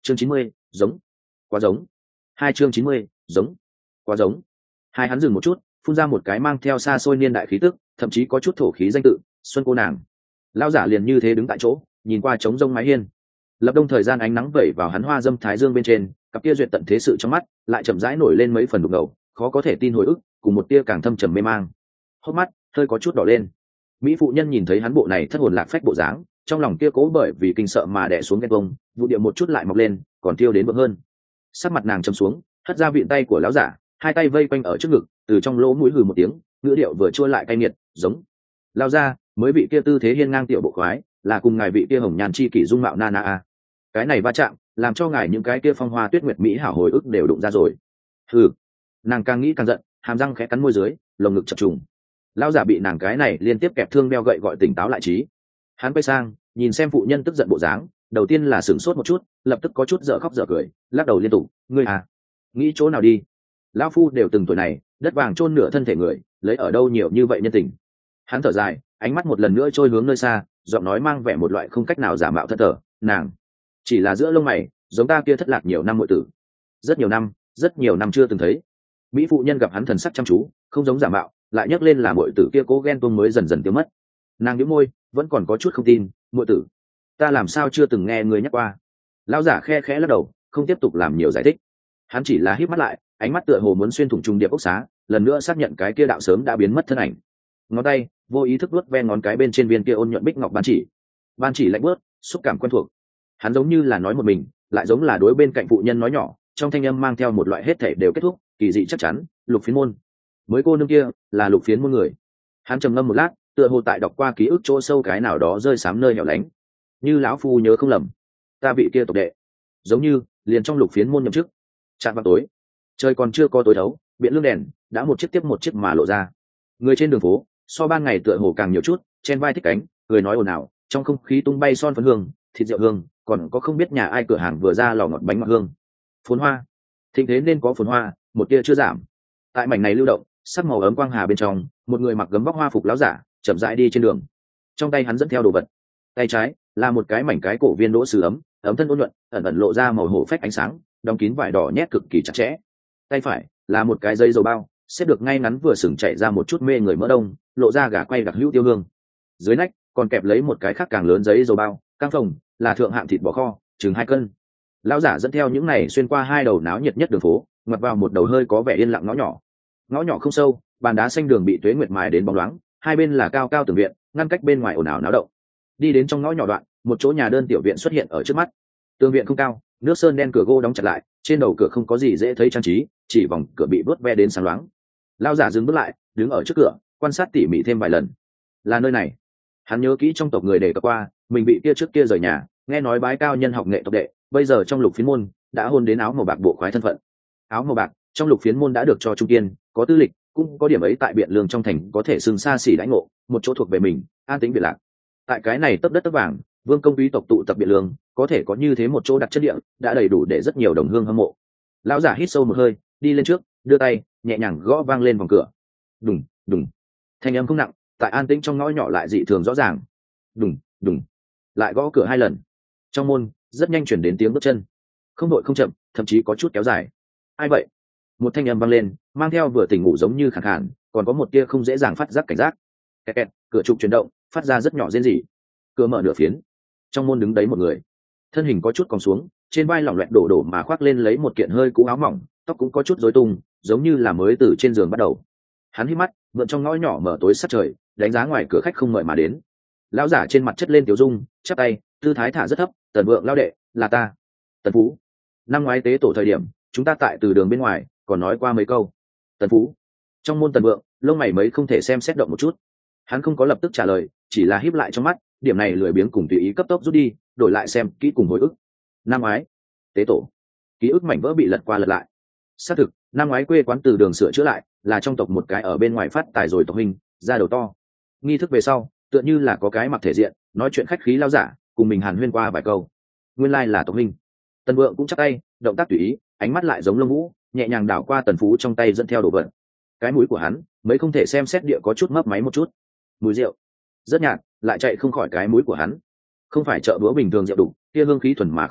chương 90, giống, quá giống. Hai chương 90, giống, quá giống. Hai hắn dừng một chút, phun ra một cái mang theo xa xôi niên đại khí tức, thậm chí có chút thổ khí danh tự, Xuân cô nàng. Lão giả liền như thế đứng tại chỗ, nhìn qua trống rông mái hiên. Lập đông thời gian ánh nắng vẩy vào hắn hoa dâm thái dương bên trên, cặp kia duyệt tận thế sự trong mắt, lại chậm rãi nổi lên mấy phần đục ngầu, khó có thể tin hồi ức, cùng một tia càng thâm trầm mê mang. Hốc mắt hơi có chút đỏ lên. Mỹ phụ nhân nhìn thấy hắn bộ này thất hồn lạc phách bộ dáng, trong lòng kia cố bởi vì kinh sợ mà đè xuống ghen tuông, vụ điệu một chút lại mọc lên, còn tiêu đến bậc hơn. Sắc mặt nàng trầm xuống, hất ra vịn tay của lão giả, hai tay vây quanh ở trước ngực, từ trong lỗ mũi hừ một tiếng, ngữ điệu vừa chua lại cay nghiệt, giống. Lao ra, mới vị kia tư thế hiên ngang tiểu bộ khoái, là cùng ngài vị kia hồng nhàn chi kỷ dung mạo na na a. Cái này va chạm, làm cho ngài những cái kia phong hoa tuyết nguyệt mỹ hảo hồi ức đều đụng ra rồi. Hừ. Nàng càng nghĩ càng giận, hàm răng khẽ cắn môi dưới, lồng ngực chập trùng. Lão giả bị nàng cái này liên tiếp kẹp thương đeo gậy gọi tỉnh táo lại trí. Hắn quay sang, nhìn xem phụ nhân tức giận bộ dáng, đầu tiên là sửng sốt một chút, lập tức có chút dở khóc dở cười, lắc đầu liên tục, ngươi à, nghĩ chỗ nào đi? Lão phu đều từng tuổi này, đất vàng chôn nửa thân thể người, lấy ở đâu nhiều như vậy nhân tình. Hắn thở dài, ánh mắt một lần nữa trôi hướng nơi xa, giọng nói mang vẻ một loại không cách nào giả mạo thân thờ, nàng chỉ là giữa lông mày, giống ta kia thất lạc nhiều năm muội tử. Rất nhiều năm chưa từng thấy. Mỹ phụ nhân gặp hắn thần sắc chăm chú, không giống giả mạo, lại nhắc lên là muội tử kia cố ghen tuông mới dần dần tiêu mất. Nàng nhíu môi, vẫn còn có chút không tin, muội tử, ta làm sao chưa từng nghe người nhắc qua? Lão giả khe khẽ lắc đầu, không tiếp tục làm nhiều giải thích. Hắn chỉ là híp mắt lại, ánh mắt tựa hồ muốn xuyên thủng trung điệp ốc xá, lần nữa xác nhận cái kia đạo sớm đã biến mất thân ảnh. Ngón tay vô ý thức vuốt ve ngón cái bên trên viên kia ôn nhuận bích ngọc ban chỉ lạnh bớt, xúc cảm quen thuộc. Hắn giống như là nói một mình, lại giống là đối bên cạnh phụ nhân nói nhỏ, trong thanh âm mang theo một loại hết thể đều kết thúc, kỳ dị chắc chắn, Lục Phiến môn. Mới cô nương kia là Lục Phiến môn người. Hắn trầm ngâm một lát, tựa hồ tại đọc qua ký ức chỗ sâu cái nào đó rơi xám nơi hẻo lánh. Như lão phu nhớ không lầm, ta vị kia tộc đệ, giống như liền trong Lục Phiến môn nhậm chức. Chạm vào tối, trời còn chưa có tối thấu, biện lương đèn đã một chiếc tiếp một chiếc mà lộ ra. Người trên đường phố so ban ngày tựa hồ càng nhiều chút, trên vai thích cánh, người nói ồn ào, trong không khí tung bay son phấn hương, thịt rượu hương, còn có không biết nhà ai cửa hàng vừa ra lò ngọt bánh ngọt hương. Phồn hoa, thịnh thế nên có phồn hoa, một tia chưa giảm. Tại mảnh này lưu động, sắc màu ấm quang hà bên trong, một người mặc gấm vóc hoa phục láo giả chậm rãi đi trên đường. Trong tay hắn dẫn theo đồ vật, tay trái là một cái mảnh cái cổ viên đỗ sứ ấm thân ôn nhuận, ẩn ẩn lộ ra màu hổ phách ánh sáng, đóng kín vải đỏ nhét cực kỳ chặt chẽ. Tay phải là một cái dây dầu bao, xếp được ngay ngắn vừa sừng chạy ra một chút mê người mỡ đông, lộ ra gà quay đặc hữu tiêu hương. Dưới nách còn kẹp lấy một cái khác càng lớn giấy dầu bao, căng phồng là thượng hạng thịt bò kho, chừng 2 cân. Lão giả dẫn theo những này xuyên qua hai đầu náo nhiệt nhất đường phố, ngoặt vào một đầu hơi có vẻ yên lặng ngõ nhỏ không sâu, bàn đá xanh đường bị tuế nguyệt mài đến bóng loáng, hai bên là cao cao tường viện, ngăn cách bên ngoài ồn ào náo động. Đi đến trong ngõ nhỏ đoạn, một chỗ nhà đơn tiểu viện xuất hiện ở trước mắt. Tường viện không cao, nước sơn đen cửa gỗ đóng chặt lại, trên đầu cửa không có gì dễ thấy trang trí, chỉ vòng cửa bị vớt ve đến sáng loáng. Lão giả dừng bước lại, đứng ở trước cửa, quan sát tỉ mỉ thêm vài lần. Là nơi này. Hắn nhớ kỹ trong tộc người đề cập qua, mình bị kia trước kia rời nhà, nghe nói bái cao nhân học nghệ tộc đệ, bây giờ trong Lục Phiến môn đã hôn đến áo màu bạc bộ khoái thân phận. Áo màu bạc trong Lục Phiến môn đã được cho trung kiên, có tư lịch, cũng có điểm ấy tại biện lương trong thành có thể xưng xa xỉ đãi ngộ, một chỗ thuộc về mình, an tĩnh biệt lạc. Tại cái này tấp đất tấp vàng, vương công quý tộc tụ tập biện lương, có thể có như thế một chỗ đặt chất địa, đã đầy đủ để rất nhiều đồng hương hâm mộ. Lão giả hít sâu một hơi, đi lên trước, đưa tay nhẹ nhàng gõ vang lên vòng cửa. Đùng đùng, thanh âm không nặng, tại an tĩnh trong ngõ nhỏ lại dị thường rõ ràng. Đùng đùng, lại gõ cửa 2 lần. Trong môn rất nhanh chuyển đến tiếng bước chân, không đội không chậm, thậm chí có chút kéo dài. Ai vậy? Một thanh âm vang lên, mang theo vừa tỉnh ngủ giống như khàn khàn, còn có một tia không dễ dàng phát giác cảnh giác. Kẹt kẹt, cửa trục chuyển động, phát ra rất nhỏ rên rỉ. Cửa mở nửa phiến, trong môn đứng đấy một người, thân hình có chút còng xuống, trên vai lỏng loẹt đổ đổ mà khoác lên lấy một kiện hơi cũ áo mỏng, tóc cũng có chút rối tung, giống như là mới từ trên giường bắt đầu. Hắn hít mắt, mượn trong ngõ nhỏ mở tối sát trời, đánh giá ngoài cửa khách không mời mà đến. Lão giả trên mặt chất lên tiểu dung, chắp tay, tư thái thả rất thấp, Tần Vượng lao đệ, là ta, Tần Phú. Năm ngoái tế tổ thời điểm, chúng ta tại từ đường bên ngoài còn nói qua mấy câu. Tần Phú. Trong môn Tần Vượng, lông mày mấy không thể xem xét động một chút. Hắn không có lập tức trả lời, chỉ là híp lại trong mắt, điểm này lười biếng cùng tùy ý cấp tốc rút đi, đổi lại xem kỹ cùng hồi ức. Năm ngoái tế tổ, ký ức mảnh vỡ bị lật qua lật lại. Xác thực, năm ngoái quê quán từ đường sửa chữa lại, là trong tộc một cái ở bên ngoài phát tài rồi tộc hình, ra đầu to. Nghi thức về sau, tựa như là có cái mặc thể diện, nói chuyện khách khí lao giả, cùng mình hàn huyên qua vài câu. Nguyên lai là tộc hình. Tần Vượng cũng chắp tay, động tác tùy ý, ánh mắt lại giống lông vũ, nhẹ nhàng đảo qua Tần Phú trong tay dẫn theo đồ vật. Cái mũi của hắn mấy không thể xem xét địa có chút mấp máy một chút. Mùi rượu rất nhạt, lại chạy không khỏi cái mũi của hắn. Không phải chợ búa bình thường rượu đủ, kia hương khí thuần mà không gắt,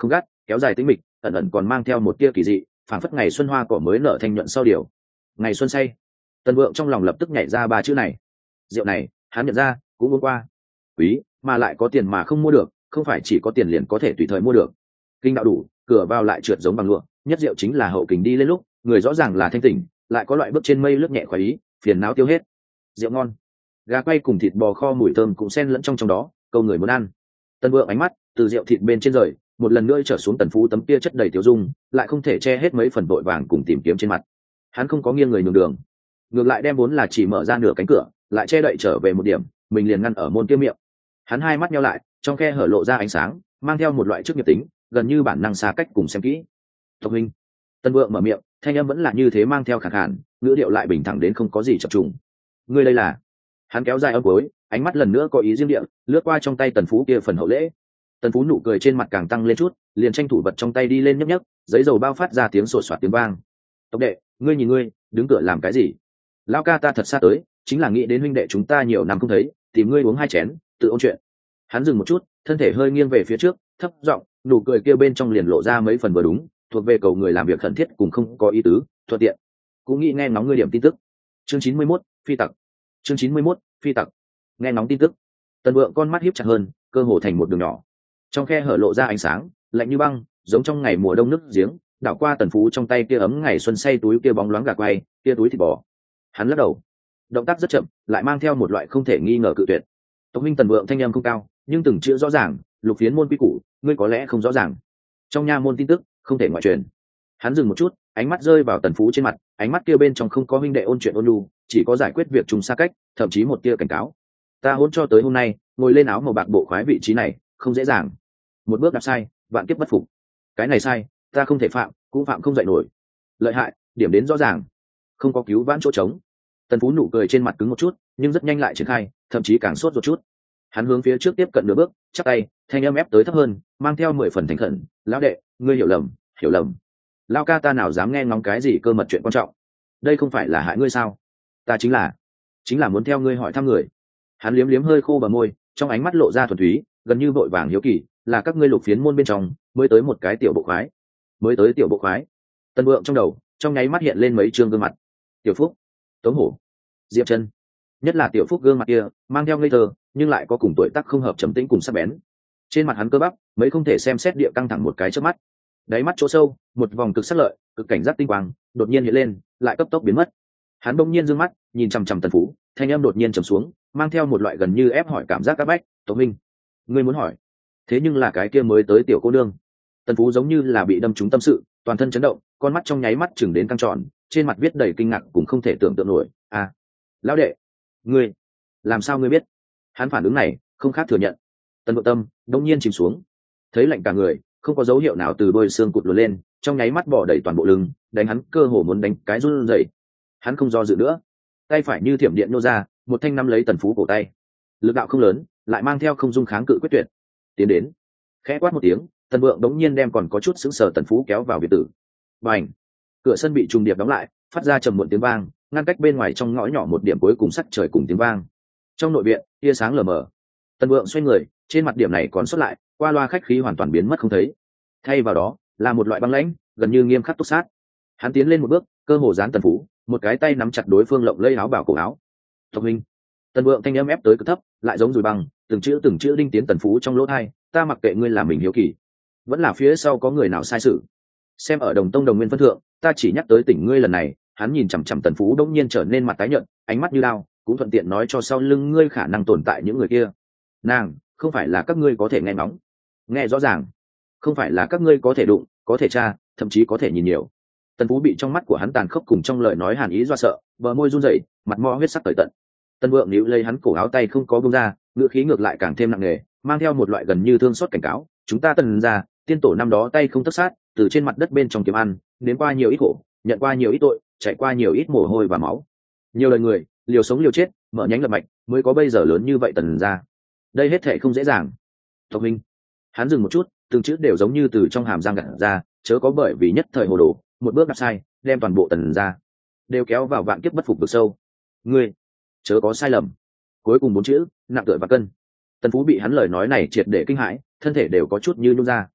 kéo dài tính mịch, ẩn ẩn còn mang theo một tia kỳ dị, phảng phất ngày xuân hoa cỏ mới nở thanh nhuận sau điều. Ngày xuân say. Tần Vượng trong lòng lập tức nhảy ra ba chữ này. Rượu này, hắn nhận ra, cũng uống qua. Quý, mà lại có tiền mà không mua được, không phải chỉ có tiền liền có thể tùy thời mua được. Kinh đạo đủ, cửa vào lại trượt giống bằng lụa, nhất rượu chính là hậu kình đi lên lúc, người rõ ràng là thanh tỉnh, lại có loại bước trên mây lướt nhẹ khoái ý, phiền não tiêu hết. Rượu ngon. Gà quay cùng thịt bò kho mùi thơm cũng xen lẫn trong đó, câu người muốn ăn. Tần Vượng ánh mắt từ rượu thịt bên trên rời, một lần nữa trở xuống Tần Phú tấm kia chất đầy tiêu dung, lại không thể che hết mấy phần vội vàng cùng tìm kiếm trên mặt. Hắn không có nghiêng người nhường đường, ngược lại đem vốn là chỉ mở ra nửa cánh cửa, lại che đậy trở về một điểm, mình liền ngăn ở môn kia miệng. Hắn hai mắt nheo lại, trong khe hở lộ ra ánh sáng, mang theo một loại chức nghiệp tính, gần như bản năng xa cách cùng xem kỹ. Tộc huynh. Tần Vượng mở miệng, thanh âm vẫn là như thế mang theo khàn khàn, ngữ điệu lại bình thẳng đến không có gì chập trùng. Ngươi đây là? Hắn kéo dài âm cuối, ánh mắt lần nữa có ý riêng địa, lướt qua trong tay Tần Phú kia phần hậu lễ. Tần Phú nụ cười trên mặt càng tăng lên chút, liền tranh thủ vật trong tay đi lên nhấp nhấp, giấy dầu bao phát ra tiếng sột soạt tiếng vang. Tộc đệ, ngươi nhìn ngươi, đứng cửa làm cái gì? Lão ca ta thật xa tới, chính là nghĩ đến huynh đệ chúng ta nhiều năm không thấy, tìm ngươi uống hai chén, tự ôn chuyện. Hắn dừng một chút, thân thể hơi nghiêng về phía trước, thấp giọng, nụ cười kia bên trong liền lộ ra mấy phần vừa đúng, thuộc về cầu người làm việc khẩn thiết cùng không có ý tứ, thuận tiện. Cũng nghĩ nghe ngóng ngươi điểm tin tức. Chương 91, phi tặc. Chương 91, phi tặc. Nghe ngóng tin tức. Tần Vượng con mắt híp chặt hơn, cơ hồ thành một đường nhỏ. Trong khe hở lộ ra ánh sáng, lạnh như băng, giống trong ngày mùa đông nước giếng, đảo qua Tần Phú trong tay kia ấm ngày xuân say túi kia bóng loáng gà quay, kia túi thịt bò. Hắn lắc đầu, động tác rất chậm, lại mang theo một loại không thể nghi ngờ cự tuyệt. Tộc minh Tần Vượng thanh âm không cao, nhưng từng chữ rõ ràng, lục phiến môn quy củ, ngươi có lẽ không rõ ràng. Trong nha môn tin tức, không thể ngoại truyền. Hắn dừng một chút, ánh mắt rơi vào Tần Phú trên mặt, ánh mắt kia bên trong không có huynh đệ ôn chuyện ôn nhu, chỉ có giải quyết việc chung xa cách, thậm chí một tia cảnh cáo. Ta hôn cho tới hôm nay, ngồi lên áo màu bạc bộ khoái vị trí này, không dễ dàng. Một bước đạp sai, vạn kiếp bất phục. Cái này sai, ta không thể phạm, cũng phạm không dậy nổi. Lợi hại, điểm đến rõ ràng, không có cứu vãn chỗ trống. Tần Phú nụ cười trên mặt cứng một chút, nhưng rất nhanh lại triển khai, thậm chí càng sốt ruột chút. Hắn hướng phía trước tiếp cận nửa bước, chắp tay, thanh âm ép tới thấp hơn, mang theo 10 phần thành khẩn. Lão đệ, ngươi hiểu lầm, hiểu lầm. Lão ca ta nào dám nghe ngóng cái gì cơ mật chuyện quan trọng? Đây không phải là hại ngươi sao? Ta chính là muốn theo ngươi hỏi thăm người. Hắn liếm liếm hơi khô bờ môi, trong ánh mắt lộ ra thuần túy, gần như vội vàng hiếu kỳ, là các ngươi lục phiến môn bên trong mới tới một cái tiểu bộ khoái. Mới tới tiểu bộ khoái. Tần Vượng trong đầu, trong nháy mắt hiện lên mấy trương gương mặt. Tiểu Phúc, Tống Hổ, Diệp Chân. Nhất là Tiểu Phúc gương mặt kia, mang theo ngây thơ, nhưng lại có cùng tuổi tác không hợp, trầm tĩnh cùng sắc bén. Trên mặt hắn cơ bắp, mấy không thể xem xét địa căng thẳng một cái chớp mắt. Đáy mắt chỗ sâu, một vòng cực sắc lợi, cực cảnh giác tinh quang, đột nhiên hiện lên, lại cấp tốc biến mất. Hắn bỗng nhiên dương mắt, nhìn chằm chằm Tần Phú, thanh âm đột nhiên trầm xuống, mang theo một loại gần như ép hỏi cảm giác áp bách. Tống minh, ngươi muốn hỏi? Thế nhưng là cái kia mới tới tiểu cô nương. Tần Phú giống như là bị đâm trúng tâm sự, toàn thân chấn động, con mắt trong nháy mắt chừng đến căng tròn, trên mặt viết đầy kinh ngạc cũng không thể tưởng tượng nổi. À, lão đệ, ngươi, làm sao ngươi biết? Hắn phản ứng này, không khác thừa nhận. Tần Vượng tâm đông nhiên chìm xuống, thấy lạnh cả người, không có dấu hiệu nào từ đôi xương cụt luồn lên, trong nháy mắt bỏ đầy toàn bộ lưng, đánh hắn cơ hồ muốn đánh cái run rẩy. Hắn không do dự nữa, tay phải như thiểm điện nô ra, một thanh nắm lấy Tần Phú cổ tay. Lực đạo không lớn, lại mang theo không dung kháng cự quyết tuyệt. Tiến đến, khẽ quát một tiếng, Tần Vượng đống nhiên đem còn có chút sững sờ Tần Phú kéo vào biệt tử. Bành! Cửa sân bị trùng điệp đóng lại, phát ra trầm muộn tiếng vang, ngăn cách bên ngoài trong ngõ nhỏ một điểm cuối cùng sắc trời cùng tiếng vang. Trong nội viện, tia sáng lờ mờ. Tần Vượng xoay người, trên mặt điểm này còn sót lại, qua loa khách khí hoàn toàn biến mất không thấy. Thay vào đó, là một loại băng lãnh, gần như nghiêm khắc túc sát. Hắn tiến lên một bước, cơ hồ dán Tần Phú, một cái tay nắm chặt đối phương lộng lẫy áo bảo cổ áo. Tộc huynh. Tần Vượng thanh âm ép tới cực thấp, lại giống dùi băng, từng chữ đinh tiến Tần Phú trong lỗ tai. Ta mặc kệ ngươi làm mình hiếu kỳ, vẫn là phía sau có người nào sai sự. Xem ở đồng tông đồng nguyên phân thượng, ta chỉ nhắc tới tỉnh ngươi lần này. Hắn nhìn chằm chằm Tần Phú đống nhiên trở nên mặt tái nhợt, ánh mắt như đao, cũng thuận tiện nói cho sau lưng ngươi khả năng tồn tại những người kia. Nàng, không phải là các ngươi có thể nghe ngóng, nghe rõ ràng, không phải là các ngươi có thể đụng, có thể tra, thậm chí có thể nhìn nhiều. Tần Phú bị trong mắt của hắn tàn khốc cùng trong lời nói hàn ý do sợ, bờ môi run rẩy, mặt mo huyết sắc tơi tận. Tần Vượng níu lấy hắn cổ áo tay không có buông ra, ngữ khí ngược lại càng thêm nặng nề, mang theo một loại gần như thương xót cảnh cáo. Chúng ta Tần gia, tiên tổ năm đó tay không tất sát, từ trên mặt đất bên trong kiếm ăn, đến qua nhiều ít khổ, nhận qua nhiều ít tội, chạy qua nhiều ít mồ hôi và máu. Nhiều lời người, liều sống liều chết, mở nhánh lập mạch, mới có bây giờ lớn như vậy Tần gia. Đây hết thảy không dễ dàng. Tộc minh. Hắn dừng một chút, từng chữ đều giống như từ trong hàm răng gặt ra, chớ có bởi vì nhất thời hồ đồ, một bước đạp sai, đem toàn bộ Tần gia đều kéo vào vạn kiếp bất phục vực sâu. Ngươi, chớ có sai lầm. Cuối cùng 4 chữ, nặng tựa và cân. Tần Phú bị hắn lời nói này triệt để kinh hãi, thân thể đều có chút như nhũn ra.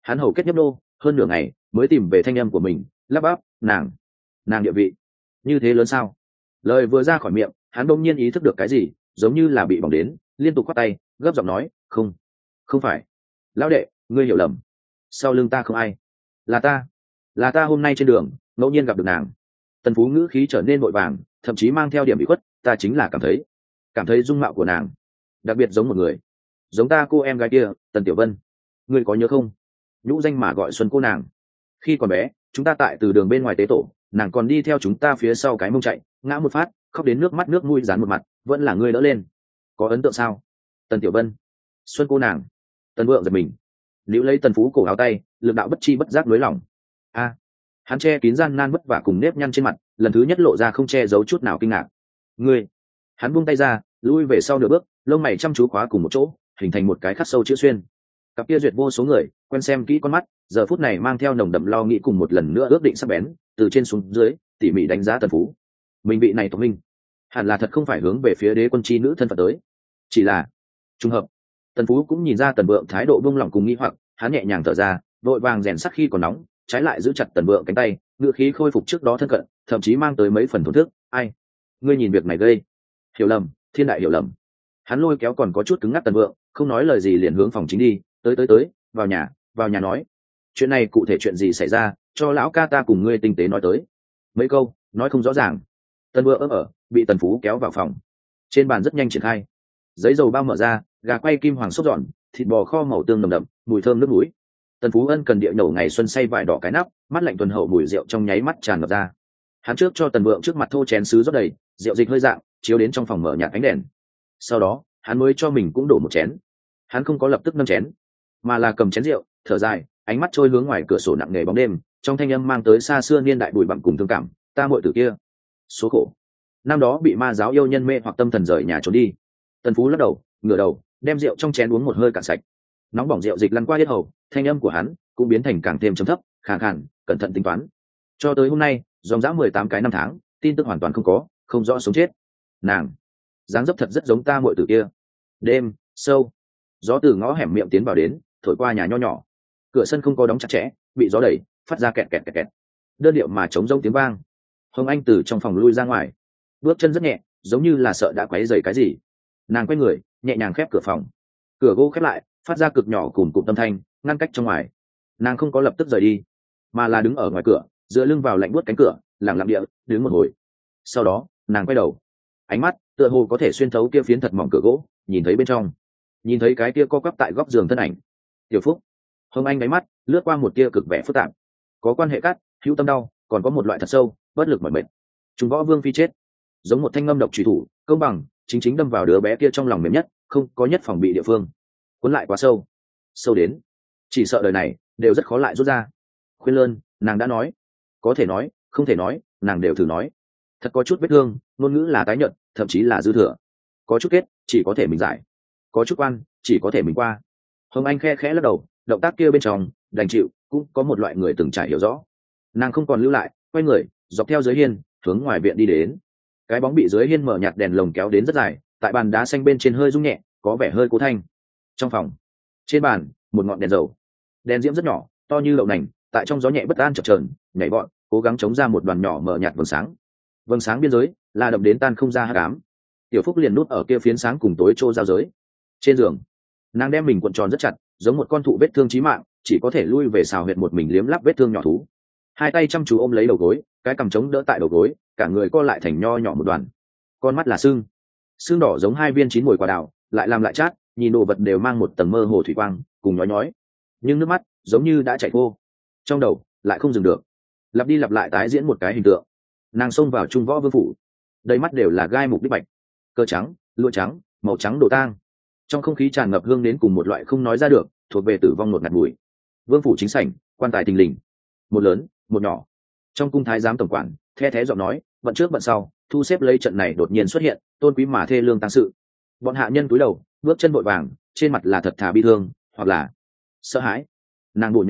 Hắn hầu kết nhấp nô hơn nửa ngày mới tìm về thanh âm của mình, lắp bắp, nàng địa vị như thế lớn sao? Lời vừa ra khỏi miệng, hắn bỗng nhiên ý thức được cái gì, giống như là bị bỏng đến, liên tục khoát tay, gấp giọng nói, không phải, lão đệ, ngươi hiểu lầm, sau lưng ta không ai, là ta hôm nay trên đường ngẫu nhiên gặp được nàng. Tần Phú ngữ khí trở nên vội vàng, thậm chí mang theo điểm bị khuất, ta chính là cảm thấy dung mạo của nàng đặc biệt giống một người, giống ta cô em gái kia, Tần Tiểu Vân, ngươi có nhớ không? Nhũ danh mà gọi Xuân cô nàng. Khi còn bé chúng ta tại từ đường bên ngoài tế tổ, nàng còn đi theo chúng ta phía sau cái mông chạy, ngã một phát khóc đến nước mắt nước mũi dán một mặt, vẫn là ngươi đỡ lên. Có ấn tượng sao? Tần Tiểu Vân, Xuân cô nàng. Tần Vượng giật mình, liễu lấy Tần Phú cổ áo tay, lực đạo bất chi bất giác nới lỏng. A, hắn che kín gian nan vất vả cùng nếp nhăn trên mặt, lần thứ nhất lộ ra không che giấu chút nào kinh ngạc. Ngươi. Hắn buông tay ra, lui về sau nửa bước, lông mày chăm chú khóa cùng một chỗ, hình thành một cái khắc sâu chữ xuyên. Cặp kia duyệt vô số người quen xem kỹ con mắt, giờ phút này mang theo nồng đậm lo nghĩ cùng một lần nữa ước định sắc bén, từ trên xuống dưới tỉ mỉ đánh giá Tần Phú. Mình vị này tổng minh hẳn là thật không phải hướng về phía đế quân chi nữ thân phận tới, chỉ là trùng hợp. Tần Phú cũng nhìn ra Tần Vượng thái độ buông lỏng cùng nghi hoặc, hắn nhẹ nhàng thở ra, vội vàng rèn sắc khi còn nóng, trái lại giữ chặt Tần Vượng cánh tay, ngựa khí khôi phục trước đó thân cận, thậm chí mang tới mấy phần thổn thức. Ai, ngươi nhìn việc này gây hiểu lầm, thiên đại hiểu lầm. Hắn lôi kéo còn có chút cứng ngắc Tần Vượng, không nói lời gì liền hướng phòng chính đi, tới, vào nhà nói, chuyện này cụ thể chuyện gì xảy ra, cho lão ca ta cùng ngươi tinh tế nói tới. Mấy câu nói không rõ ràng, Tần Vượng bị Tần Phú kéo vào phòng. Trên bàn rất nhanh triển khai, giấy dầu bao mở ra, gà quay kim hoàng sốt giòn, thịt bò kho màu tương nồng đậm, mùi thơm nước núi. Tần Phú ân cần địa nổ ngày xuân say vải đỏ cái nắp, mắt lạnh tuần hậu mùi rượu trong nháy mắt tràn ngập ra. Hắn trước cho Tần Vượng trước mặt thô chén sứ rót đầy, rượu dịch hơi dạng chiếu đến trong phòng mở nhạt ánh đèn. Sau đó hắn mới cho mình cũng đổ một chén. Hắn không có lập tức nâng chén, mà là cầm chén rượu, thở dài, ánh mắt trôi hướng ngoài cửa sổ nặng nề bóng đêm, trong thanh âm mang tới xa xưa niên đại bụi bặm cùng thương cảm. Ta muội tử kia, số khổ, năm đó bị ma giáo yêu nhân mê hoặc tâm thần rời nhà trốn đi. Tần Phú lắc đầu, ngửa đầu, đem rượu trong chén uống một hơi cạn sạch. Nóng bỏng rượu dịch lăn qua yết hầu, thanh âm của hắn cũng biến thành càng thêm trầm thấp, khàn khàn, cẩn thận tính toán. Cho tới hôm nay, dòng dã 18 cái năm tháng, tin tức hoàn toàn không có, không rõ sống chết. Nàng dáng dấp thật rất giống ta muội tử kia. Đêm sâu, gió từ ngõ hẻm miệng tiến vào đến, thổi qua nhà nho nhỏ. Cửa sân không có đóng chặt chẽ, bị gió đẩy, phát ra kẹt kẹt kẹt kẹt. Đơn điệu mà trống rỗng tiếng vang. Hồng Anh từ trong phòng lui ra ngoài, bước chân rất nhẹ, giống như là sợ đã quấy rầy cái gì. Nàng quay người, nhẹ nhàng khép cửa phòng. Cửa gỗ khép lại, phát ra cực nhỏ cùng cụm âm thanh, ngăn cách trong ngoài. Nàng không có lập tức rời đi, mà là đứng ở ngoài cửa, dựa lưng vào lạnh buốt cánh cửa, lặng lặng địa đứng một hồi. Sau đó nàng quay đầu, ánh mắt tựa hồ có thể xuyên thấu kia phiến thật mỏng cửa gỗ, nhìn thấy bên trong, nhìn thấy cái kia co quắp tại góc giường thân ảnh. Tiểu Phúc. Hồng Anh đáy mắt lướt qua một tia cực vẻ phức tạp, có quan hệ cắt, hữu tâm đau, còn có một loại thật sâu, bất lực mỏi mệt. Trùng Võ Vương phi chết, giống một thanh ngâm độc truy thủ, công bằng chính chính đâm vào đứa bé kia trong lòng mềm nhất, không có nhất phòng bị địa phương. Cuốn lại quá sâu, sâu đến chỉ sợ đời này đều rất khó lại rút ra. Khuyên lơn, nàng đã nói, có thể nói, không thể nói, nàng đều thử nói. Thật có chút vết thương, ngôn ngữ là tái nhợt, thậm chí là dư thừa. Có chút kết, chỉ có thể mình giải. Có chút quan, chỉ có thể mình qua. Hồng Anh khe khẽ lắc đầu, động tác kia bên trong đành chịu, cũng có một loại người từng trải hiểu rõ. Nàng không còn lưu lại, quay người, dọc theo dưới hiên, hướng ngoài viện đi đến. Cái bóng bị dưới hiên mở nhạt đèn lồng kéo đến rất dài, tại bàn đá xanh bên trên hơi rung nhẹ, có vẻ hơi cố thanh. Trong phòng, trên bàn, một ngọn đèn dầu, đèn diễm rất nhỏ, to như lậu nành, tại trong gió nhẹ bất an chập chờn, nhảy vọt, cố gắng chống ra một đoàn nhỏ mở nhạt vầng sáng. Vầng sáng biên giới là đậm đến tan không ra hắc ám. Tiểu Phúc liền nút ở kia phiến sáng cùng tối trô giao giới. Trên giường, nàng đem mình cuộn tròn rất chặt, giống một con thụ vết thương chí mạng, chỉ có thể lui về xào huyệt một mình liếm lắp vết thương nhỏ thú. Hai tay chăm chú ôm lấy đầu gối, cái cằm chống đỡ tại đầu gối, cả người co lại thành nho nhỏ một đoàn. Con mắt là sưng, sưng đỏ giống hai viên chín mùi quả đào, lại làm lại chát, nhìn đồ vật đều mang một tầng mơ hồ thủy quang, cùng nhói nhói. Nhưng nước mắt giống như đã chảy khô, trong đầu lại không dừng được, lặp đi lặp lại tái diễn một cái hình tượng. Nàng xông vào Trung Võ Vương phủ, đầy mắt đều là gai mục đích bạch, cơ trắng, lụa trắng, màu trắng đổ tang. Trong không khí tràn ngập hương đến cùng một loại không nói ra được, thuộc về tử vong ngột ngạt mùi. Vương phủ chính sảnh, quan tài tình lình, một lớn một nhỏ. Trong cung thái giám tổng quản the thé giọng nói, bận trước bận sau, thu xếp lấy trận này đột nhiên xuất hiện, tôn quý mà thê lương tăng sự. Bọn hạ nhân cúi đầu, bước chân vội vàng, trên mặt là thật thà bi thương, hoặc là sợ hãi. Nàng bổ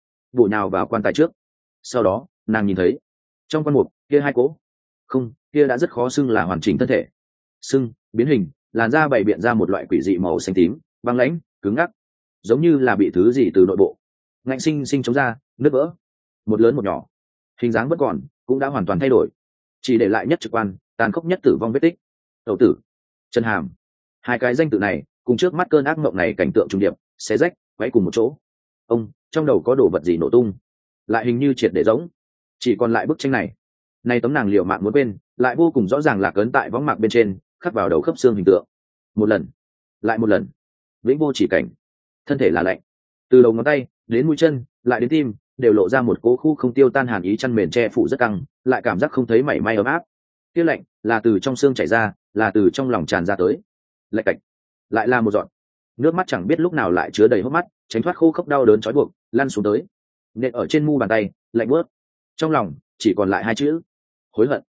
nhào vào quan tài trước. Sau đó nàng nhìn thấy trong quan mục kia hai cỗ, không, kia đã rất khó xưng là hoàn chỉnh thân thể, xưng biến hình, làn da bày biện ra một loại quỷ dị màu xanh tím, băng lãnh, cứng ngắc, giống như là bị thứ gì từ nội bộ ngạnh sinh sinh chống ra, nứt vỡ, một lớn một nhỏ, hình dáng vẫn còn, cũng đã hoàn toàn thay đổi, chỉ để lại nhất trực quan, tàn khốc nhất tử vong vết tích. Tẩu tử, Trần Hàm, hai cái danh tự này cùng trước mắt cơn ác mộng này cảnh tượng trùng điệp, xé rách, quấy cùng một chỗ. Ông trong đầu có đồ vật gì nổ tung, lại hình như triệt để giống, chỉ còn lại bức tranh này. Nay tấm nàng liều mạng muốn quên, lại vô cùng rõ ràng là cấn tại võng mạc bên trên, khắc vào đầu khớp xương hình tượng. Một lần, lại một lần, vĩnh vô chỉ cảnh. Thân thể là lạnh, từ đầu ngón tay đến mũi chân, lại đến tim, đều lộ ra một cố khu không tiêu tan hàn ý, chăn mền che phủ rất căng, lại cảm giác không thấy mảy may ấm áp. Kia lạnh là từ trong xương chảy ra, là từ trong lòng tràn ra tới. Lạnh cạch, lại là một giọt nước mắt chẳng biết lúc nào lại chứa đầy hốc mắt, tránh thoát khô khốc đau đớn trói buộc, lăn xuống tới, nện ở trên mu bàn tay, lạnh bớt. Trong lòng chỉ còn lại hai chữ: hối hận.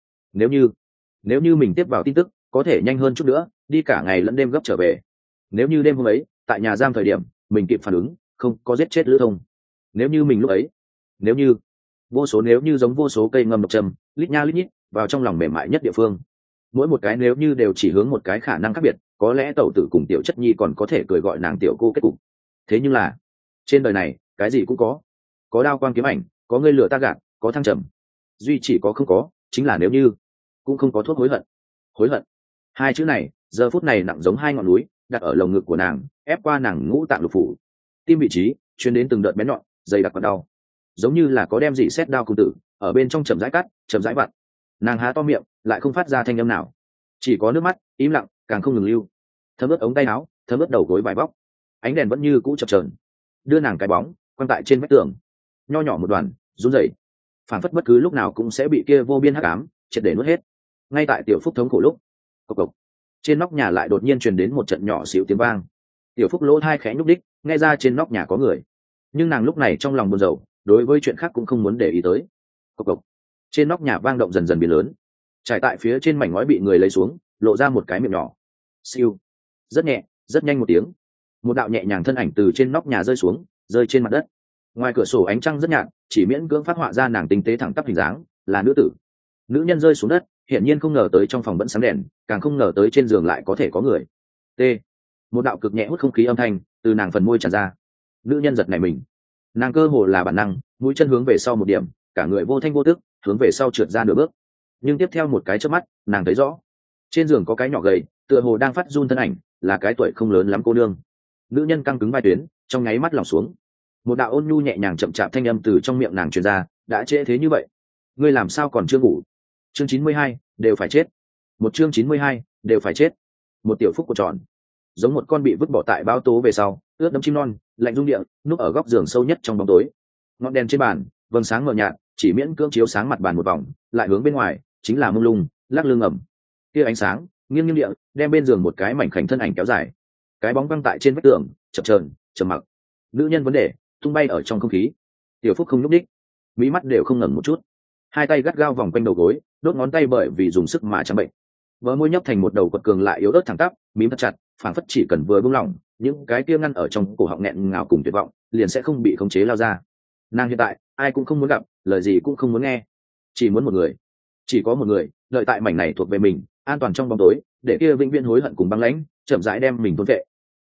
Nếu như mình tiếp vào tin tức, có thể nhanh hơn chút nữa, đi cả ngày lẫn đêm gấp trở về. Nếu như đêm hôm ấy tại nhà giam thời điểm mình kịp phản ứng, không có giết chết Lữ Thông. Nếu như mình lúc ấy, nếu như vô số nếu như giống vô số cây ngầm độc trầm, lít nha lít nhít vào trong lòng mềm mại nhất địa phương. Mỗi một cái nếu như đều chỉ hướng một cái khả năng khác biệt, có lẽ Tẩu Tử cùng Tiểu Chất Nhi còn có thể cười gọi nàng tiểu cô kết cục. Thế nhưng là trên đời này cái gì cũng có đao quang kiếm ảnh, có ngươi lửa ta gạt, có thăng trầm, duy chỉ có không có chính là nếu như. Cũng không có thuốc hối hận. Hối hận, hai chữ này giờ phút này nặng giống hai ngọn núi, đặt ở lồng ngực của nàng, ép qua nàng ngũ tạng lục phủ, tim vị trí truyền đến từng đợt bén nhọn dày đặc và đau, giống như là có đem dị xét đao cung tử ở bên trong chậm rãi cắt, chậm rãi vặn. Nàng há to miệng, lại không phát ra thanh âm nào, chỉ có nước mắt im lặng, càng không ngừng lưu, thấm ướt ống tay áo, thấm ướt đầu gối vải vóc. Ánh đèn vẫn như cũ chập chờn, đưa nàng cái bóng quăng tại trên vách tường, nho nhỏ một đoàn, run rẩy, phản phất bất cứ lúc nào cũng sẽ bị kia vô biên hắc ám triệt để nuốt hết. Ngay tại Tiểu Phúc thống khổ lúc, cộc cộc, trên nóc nhà lại đột nhiên truyền đến một trận nhỏ xíu tiếng vang. Tiểu Phúc lỗ tai khẽ nhúc đích, nghe ra trên nóc nhà có người, nhưng nàng lúc này trong lòng buồn rầu, đối với chuyện khác cũng không muốn để ý tới. Cộc cộc, trên nóc nhà vang động dần dần biến lớn, trải tại phía trên mảnh ngói bị người lấy xuống, lộ ra một cái miệng nhỏ. Siêu, rất nhẹ, rất nhanh một tiếng, một đạo nhẹ nhàng thân ảnh từ trên nóc nhà rơi xuống, rơi trên mặt đất. Ngoài cửa sổ ánh trăng rất nhạt, chỉ miễn cưỡng phát họa ra nàng tinh tế thẳng tắp hình dáng, là nữ tử. Nữ nhân rơi xuống đất, hiển nhiên không ngờ tới trong phòng vẫn sáng đèn, càng không ngờ tới trên giường lại có thể có người. T, một đạo cực nhẹ hút không khí âm thanh từ nàng phần môi tràn ra. Nữ nhân giật nảy mình, nàng cơ hồ là bản năng, mũi chân hướng về sau một điểm, cả người vô thanh vô tức hướng về sau trượt ra nửa bước. Nhưng tiếp theo một cái chớp mắt, nàng thấy rõ, trên giường có cái nhỏ gầy, tựa hồ đang phát run thân ảnh, là cái tuổi không lớn lắm cô nương. Nữ nhân căng cứng vai tuyến, trong nháy mắt lỏng xuống. Một đạo ôn nhu nhẹ nhàng chậm chạp thanh âm từ trong miệng nàng truyền ra: đã trễ thế như vậy, ngươi làm sao còn chưa ngủ? Chương 92, đều phải chết. Một chương 92, đều phải chết. Một Tiểu Phúc của tròn, giống một con bị vứt bỏ tại bao tố về sau, ướt đẫm chim non, lạnh rung địa, núp ở góc giường sâu nhất trong bóng tối. Ngọn đèn trên bàn, vầng sáng mờ nhạt, chỉ miễn cưỡng chiếu sáng mặt bàn một vòng, lại hướng bên ngoài chính là mông lung, lắc lư ngầm. Kia ánh sáng nghiêng nghiêng địa, đem bên giường một cái mảnh khảnh thân ảnh kéo dài. Cái bóng văng tại trên vách tường, chập chờn, trầm mặc. Nữ nhân vấn đề tung bay ở trong không khí. Tiểu Phúc không nhúc đích, mí mắt đều không ngẩng một chút, hai tay gắt gao vòng quanh đầu gối, đốt ngón tay bởi vì dùng sức mà trắng bệnh. Bờ môi nhấp thành một đầu quật cường lại yếu ớt thẳng tắp, mím thật chặt, phảng phất chỉ cần vừa buông lỏng, những cái kia ngăn ở trong cổ họng nghẹn ngào cùng tuyệt vọng liền sẽ không bị khống chế lao ra. Nàng hiện tại ai cũng không muốn gặp, lời gì cũng không muốn nghe, chỉ muốn một người, chỉ có một người, đợi tại mảnh này thuộc về mình, an toàn trong bóng tối, để kia vĩnh viễn hối hận cùng băng lãnh chậm rãi đem mình thôn vệ.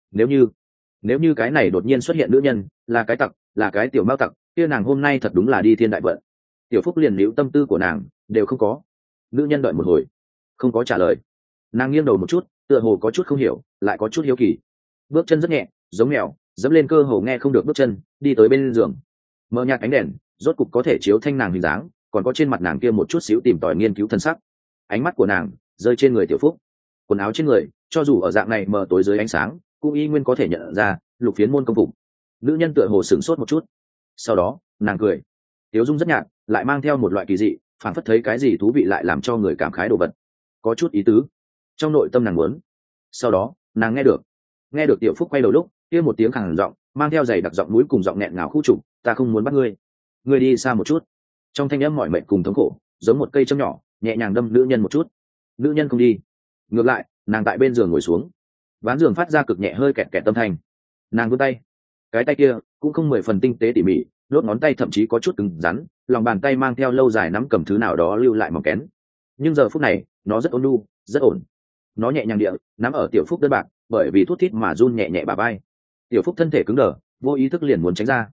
Nếu như cái này đột nhiên xuất hiện nữ nhân là cái tặc, là cái tiểu mao tặc, kia nàng hôm nay thật đúng là đi thiên đại vận. Tiểu Phúc liền liễu tâm tư của nàng đều không có. Nữ nhân đợi một hồi không có trả lời, nàng nghiêng đầu một chút, tựa hồ có chút không hiểu, lại có chút hiếu kỳ. Bước chân rất nhẹ, giống mèo dẫm lên cơ hồ nghe không được bước chân, đi tới bên giường. Mờ nhạt ánh đèn rốt cục có thể chiếu thanh nàng hình dáng, còn có trên mặt nàng kia một chút xíu tìm tòi nghiên cứu thân sắc. Ánh mắt của nàng rơi trên người Tiểu Phúc, quần áo trên người cho dù ở dạng này mờ tối dưới ánh sáng cũng y nguyên có thể nhận ra lục phiến môn công phục. Nữ nhân tựa hồ sửng sốt một chút, sau đó nàng cười, tiếu dung rất nhạt, lại mang theo một loại kỳ dị, phản phất thấy cái gì thú vị lại làm cho người cảm khái đồ vật, có chút ý tứ trong nội tâm nàng muốn. Sau đó nàng nghe được Tiểu Phúc quay đầu lúc kia một tiếng khàn giọng, mang theo giày đặc giọng mũi cùng giọng nghẹn ngào khu trục: ta không muốn bắt ngươi đi xa một chút. Trong thanh âm mỏi mệt cùng thống khổ, giống một cây châm nhỏ nhẹ nhàng đâm nữ nhân một chút. Nữ nhân không đi, ngược lại nàng tại bên giường ngồi xuống, ván giường phát ra cực nhẹ hơi kẹt kẹt âm thanh. Nàng vươn tay, cái tay kia cũng không 10 phần tinh tế tỉ mỉ, đốt ngón tay thậm chí có chút cứng rắn, lòng bàn tay mang theo lâu dài nắm cầm thứ nào đó lưu lại mỏng kén. Nhưng giờ phút này nó rất ôn nhu, rất ổn. Nó nhẹ nhàng địa nắm ở Tiểu Phúc đơn bạc bởi vì thút thít mà run nhẹ nhẹ bả vai. Tiểu Phúc thân thể cứng đờ, vô ý thức liền muốn tránh ra.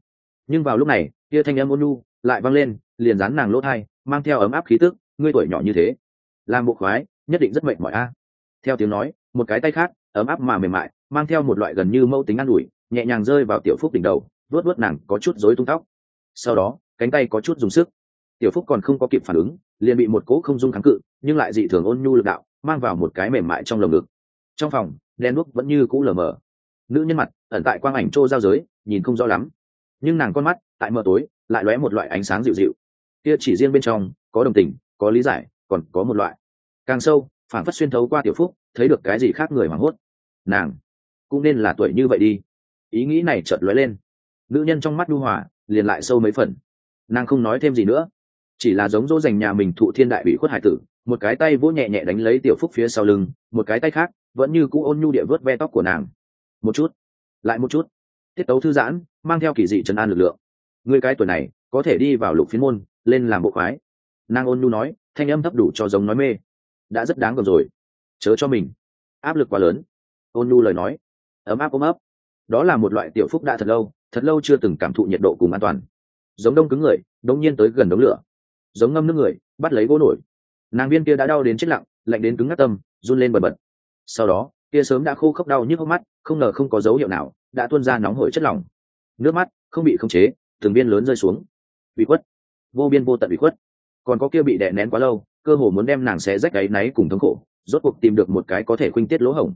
Nhưng vào lúc này kia thanh âm ôn nhu lại vang lên, liền dán nàng lỗ thai, mang theo ấm áp khí tức. Ngươi tuổi nhỏ như thế, làm bộ khoái nhất định rất mệt mỏi a. Theo tiếng nói, một cái tay khác ấm áp mà mềm mại, mang theo một loại gần như mẫu tính an ủi, nhẹ nhàng rơi vào tiểu phúc đỉnh đầu, vuốt vuốt nàng có chút rối tung tóc. Sau đó cánh tay có chút dùng sức, tiểu phúc còn không có kịp phản ứng, liền bị một cỗ không dung kháng cự nhưng lại dị thường ôn nhu lực đạo mang vào một cái mềm mại trong lồng ngực. Trong phòng đen đuốc vẫn như cũ lờ mờ, nữ nhân mặt ẩn tại quang ảnh trô giao giới nhìn không rõ lắm, nhưng nàng con mắt tại mờ tối lại lóe một loại ánh sáng dịu dịu. Kia chỉ riêng bên trong có đồng tình, có lý giải, còn có một loại càng sâu, phản phất xuyên thấu qua tiểu phúc thấy được cái gì khác người hoảng hốt. Nàng cũng nên là tuổi như vậy đi, ý nghĩ này chợt lóe lên. Nữ nhân trong mắt nhu hòa liền lại sâu mấy phần. Nàng không nói thêm gì nữa, chỉ là giống dỗ dành nhà mình thụ thiên đại bị khuất hải tử, một cái tay vỗ nhẹ nhẹ đánh lấy tiểu phúc phía sau lưng, một cái tay khác vẫn như cũ ôn nhu địa vớt ve tóc của nàng, một chút lại một chút, tiết tấu thư giãn, mang theo kỳ dị trấn an lực lượng. Người cái tuổi này có thể đi vào lục phiến môn lên làm bộ khoái, nàng ôn nhu nói, thanh âm thấp đủ cho giống nói mê, đã rất đáng gờm rồi, chớ cho mình áp lực quá lớn. Ôn nhu lời nói ấm áp ôm ấp, đó là một loại tiểu phúc đã thật lâu chưa từng cảm thụ nhiệt độ cùng an toàn. Giống đông cứng người đống nhiên tới gần đống lửa, giống ngâm nước người bắt lấy gỗ nổi. Nàng viên kia đã đau đến chết lặng, lạnh đến cứng ngắc tâm run lên bần bật. Sau đó kia sớm đã khô khốc đau nhức hốc mắt không ngờ không có dấu hiệu nào đã tuôn ra nóng hổi chất lỏng, nước mắt không bị khống chế từng viên lớn rơi xuống. Ủy khuất, vô biên vô tận ủy khuất, còn có kia bị đè nén quá lâu cơ hồ muốn đem nàng xé rách áy náy cùng thống khổ, rốt cuộc tìm được một cái có thể khuynh tiết lỗ hổng.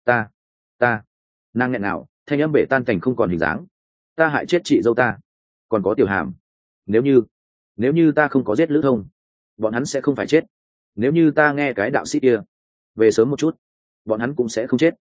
Ta nàng nghẹn nào thanh âm bể tan cảnh không còn hình dáng. Ta hại chết chị dâu ta, còn có tiểu hàm. Nếu như ta không có giết lữ thông, bọn hắn sẽ không phải chết. Nếu như ta nghe cái đạo sĩ kia về sớm một chút, bọn hắn cũng sẽ không chết.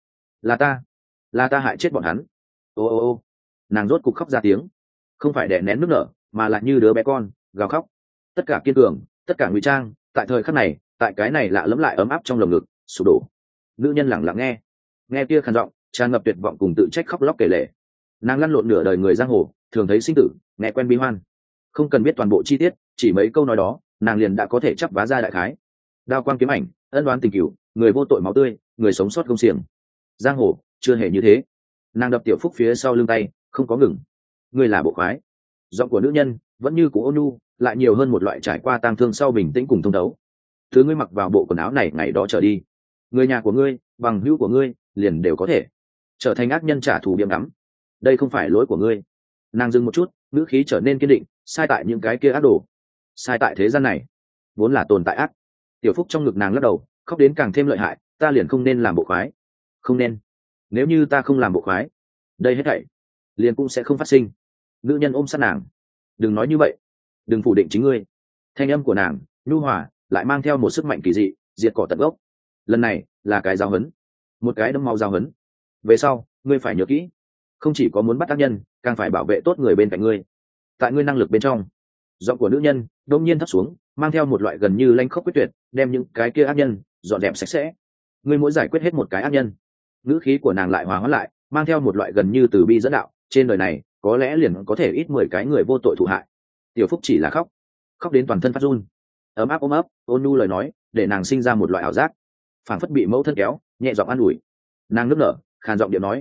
Là ta hại chết bọn hắn. Ô, nàng rốt cục khóc ra tiếng, không phải đè nén nước nở mà lại như đứa bé con gào khóc. Tất cả kiên cường, tất cả ngụy trang tại thời khắc này, tại cái này lạ lẫm lại ấm áp trong lồng ngực sụp đổ. Nữ nhân lẳng lặng nghe kia khàn giọng tràn ngập tuyệt vọng cùng tự trách khóc lóc kể lể. Nàng lăn lộn nửa đời người giang hồ, thường thấy sinh tử, nghe quen bi hoan, không cần biết toàn bộ chi tiết, chỉ mấy câu nói đó nàng liền đã có thể chắp vá ra đại khái. Đao quang kiếm ảnh, ân đoán tình cửu, người vô tội máu tươi, người sống sót công xiềng. Giang hồ chưa hề như thế. Nàng đập tiểu phúc phía sau lưng tay không có ngừng. Người là bộ khoái. Giọng của nữ nhân vẫn như cũ ôn nhu, lại nhiều hơn một loại trải qua tang thương sau bình tĩnh cùng thông thấu. Thứ ngươi mặc vào bộ quần áo này ngày đó trở đi, người nhà của ngươi, bằng hữu của ngươi liền đều có thể trở thành ác nhân trả thù biếm ngắm. Đây không phải lỗi của ngươi. Nàng dừng một chút, ngữ khí trở nên kiên định. Sai tại những cái kia ác đồ, sai tại thế gian này vốn là tồn tại ác. Tiểu phúc trong ngực nàng lắc đầu, khóc đến càng thêm lợi hại. Ta liền không nên làm bộ khoái, không nên. Nếu như ta không làm bộ khoái, đây hết thảy liền cũng sẽ không phát sinh. Nữ nhân ôm sát nàng, đừng nói như vậy, đừng phủ định chính ngươi. Thanh âm của nàng nhu hòa lại mang theo một sức mạnh kỳ dị, diệt cỏ tận gốc. Lần này là cái giáo huấn, một cái đấm máu giáo huấn. Về sau ngươi phải nhớ kỹ, không chỉ có muốn bắt tác nhân, càng phải bảo vệ tốt người bên cạnh ngươi. Tại ngươi năng lực bên trong. Giọng của nữ nhân đông nhiên thấp xuống, mang theo một loại gần như lanh khốc quyết tuyệt, đem những cái kia ác nhân dọn dẹp sạch sẽ. Ngươi mỗi giải quyết hết một cái ác nhân, ngữ khí của nàng lại hòa hóa lại, mang theo một loại gần như từ bi dẫn đạo. Trên đời này có lẽ liền có thể ít 10 cái người vô tội thụ hại. Tiểu phúc chỉ là khóc đến toàn thân phát run. Ấm áp ôm ấp ôn nhu lời nói để nàng sinh ra một loại ảo giác, phảng phất bị mẫu thân kéo nhẹ giọng an ủi. Nàng nức nở khàn giọng điệu nói,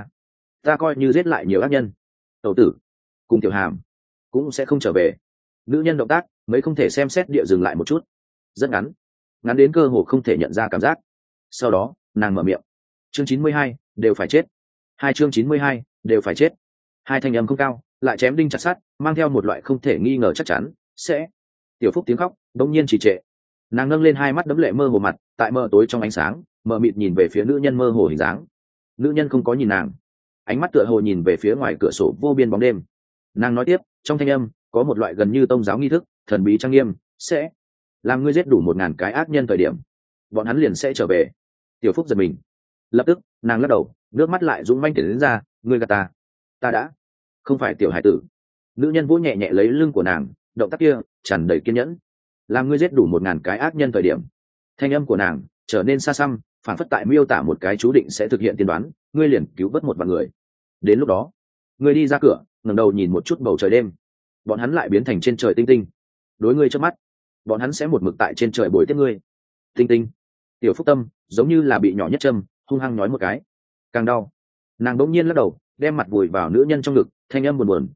ta coi như giết lại nhiều ác nhân, tẩu tử cùng tiểu hàm cũng sẽ không trở về. Nữ nhân động tác mấy không thể xem xét địa dừng lại một chút, rất ngắn đến cơ hồ không thể nhận ra cảm giác. Sau đó nàng mở miệng, chương 92, đều phải chết. Chương 92, đều phải chết. Hai thanh âm không cao lại chém đinh chặt sắt, mang theo một loại không thể nghi ngờ chắc chắn sẽ. Tiểu phúc tiếng khóc đột nhiên trì trệ, nàng nâng lên hai mắt đẫm lệ mơ hồ mặt tại mờ tối trong ánh sáng mờ mịt nhìn về phía nữ nhân mơ hồ hình dáng. Nữ nhân không có nhìn nàng, ánh mắt tựa hồ nhìn về phía ngoài cửa sổ vô biên bóng đêm. Nàng nói tiếp, trong thanh âm có một loại gần như tôn giáo nghi thức, thần bí trang nghiêm, sẽ làm ngươi giết đủ 1000 cái ác nhân thời điểm, bọn hắn liền sẽ trở về. Tiểu phúc giật mình, lập tức nàng lắc đầu, nước mắt lại dũng manh đến ra. Ngươi gạt ta đã không phải tiểu hải tử. Nữ nhân vỗ nhẹ nhẹ lấy lưng của nàng, động tác kia tràn đầy kiên nhẫn. Làm ngươi giết đủ 1000 cái ác nhân thời điểm. Thanh âm của nàng trở nên xa xăm, phản phất tại miêu tả một cái chú định sẽ thực hiện tiên đoán. Ngươi liền cứu vớt 1 vạn người. Đến lúc đó ngươi đi ra cửa, ngẩng đầu nhìn một chút bầu trời đêm, bọn hắn lại biến thành trên trời tinh tinh. Đối ngươi trước mắt, bọn hắn sẽ một mực tại trên trời bồi tiếp ngươi. Tinh tinh. Tiểu phúc tâm giống như là bị nhỏ nhất châm hung hăng nói một cái, càng đau. Nàng bỗng nhiên lắc đầu, đem mặt vùi vào nữ nhân trong ngực, thanh âm buồn buồn,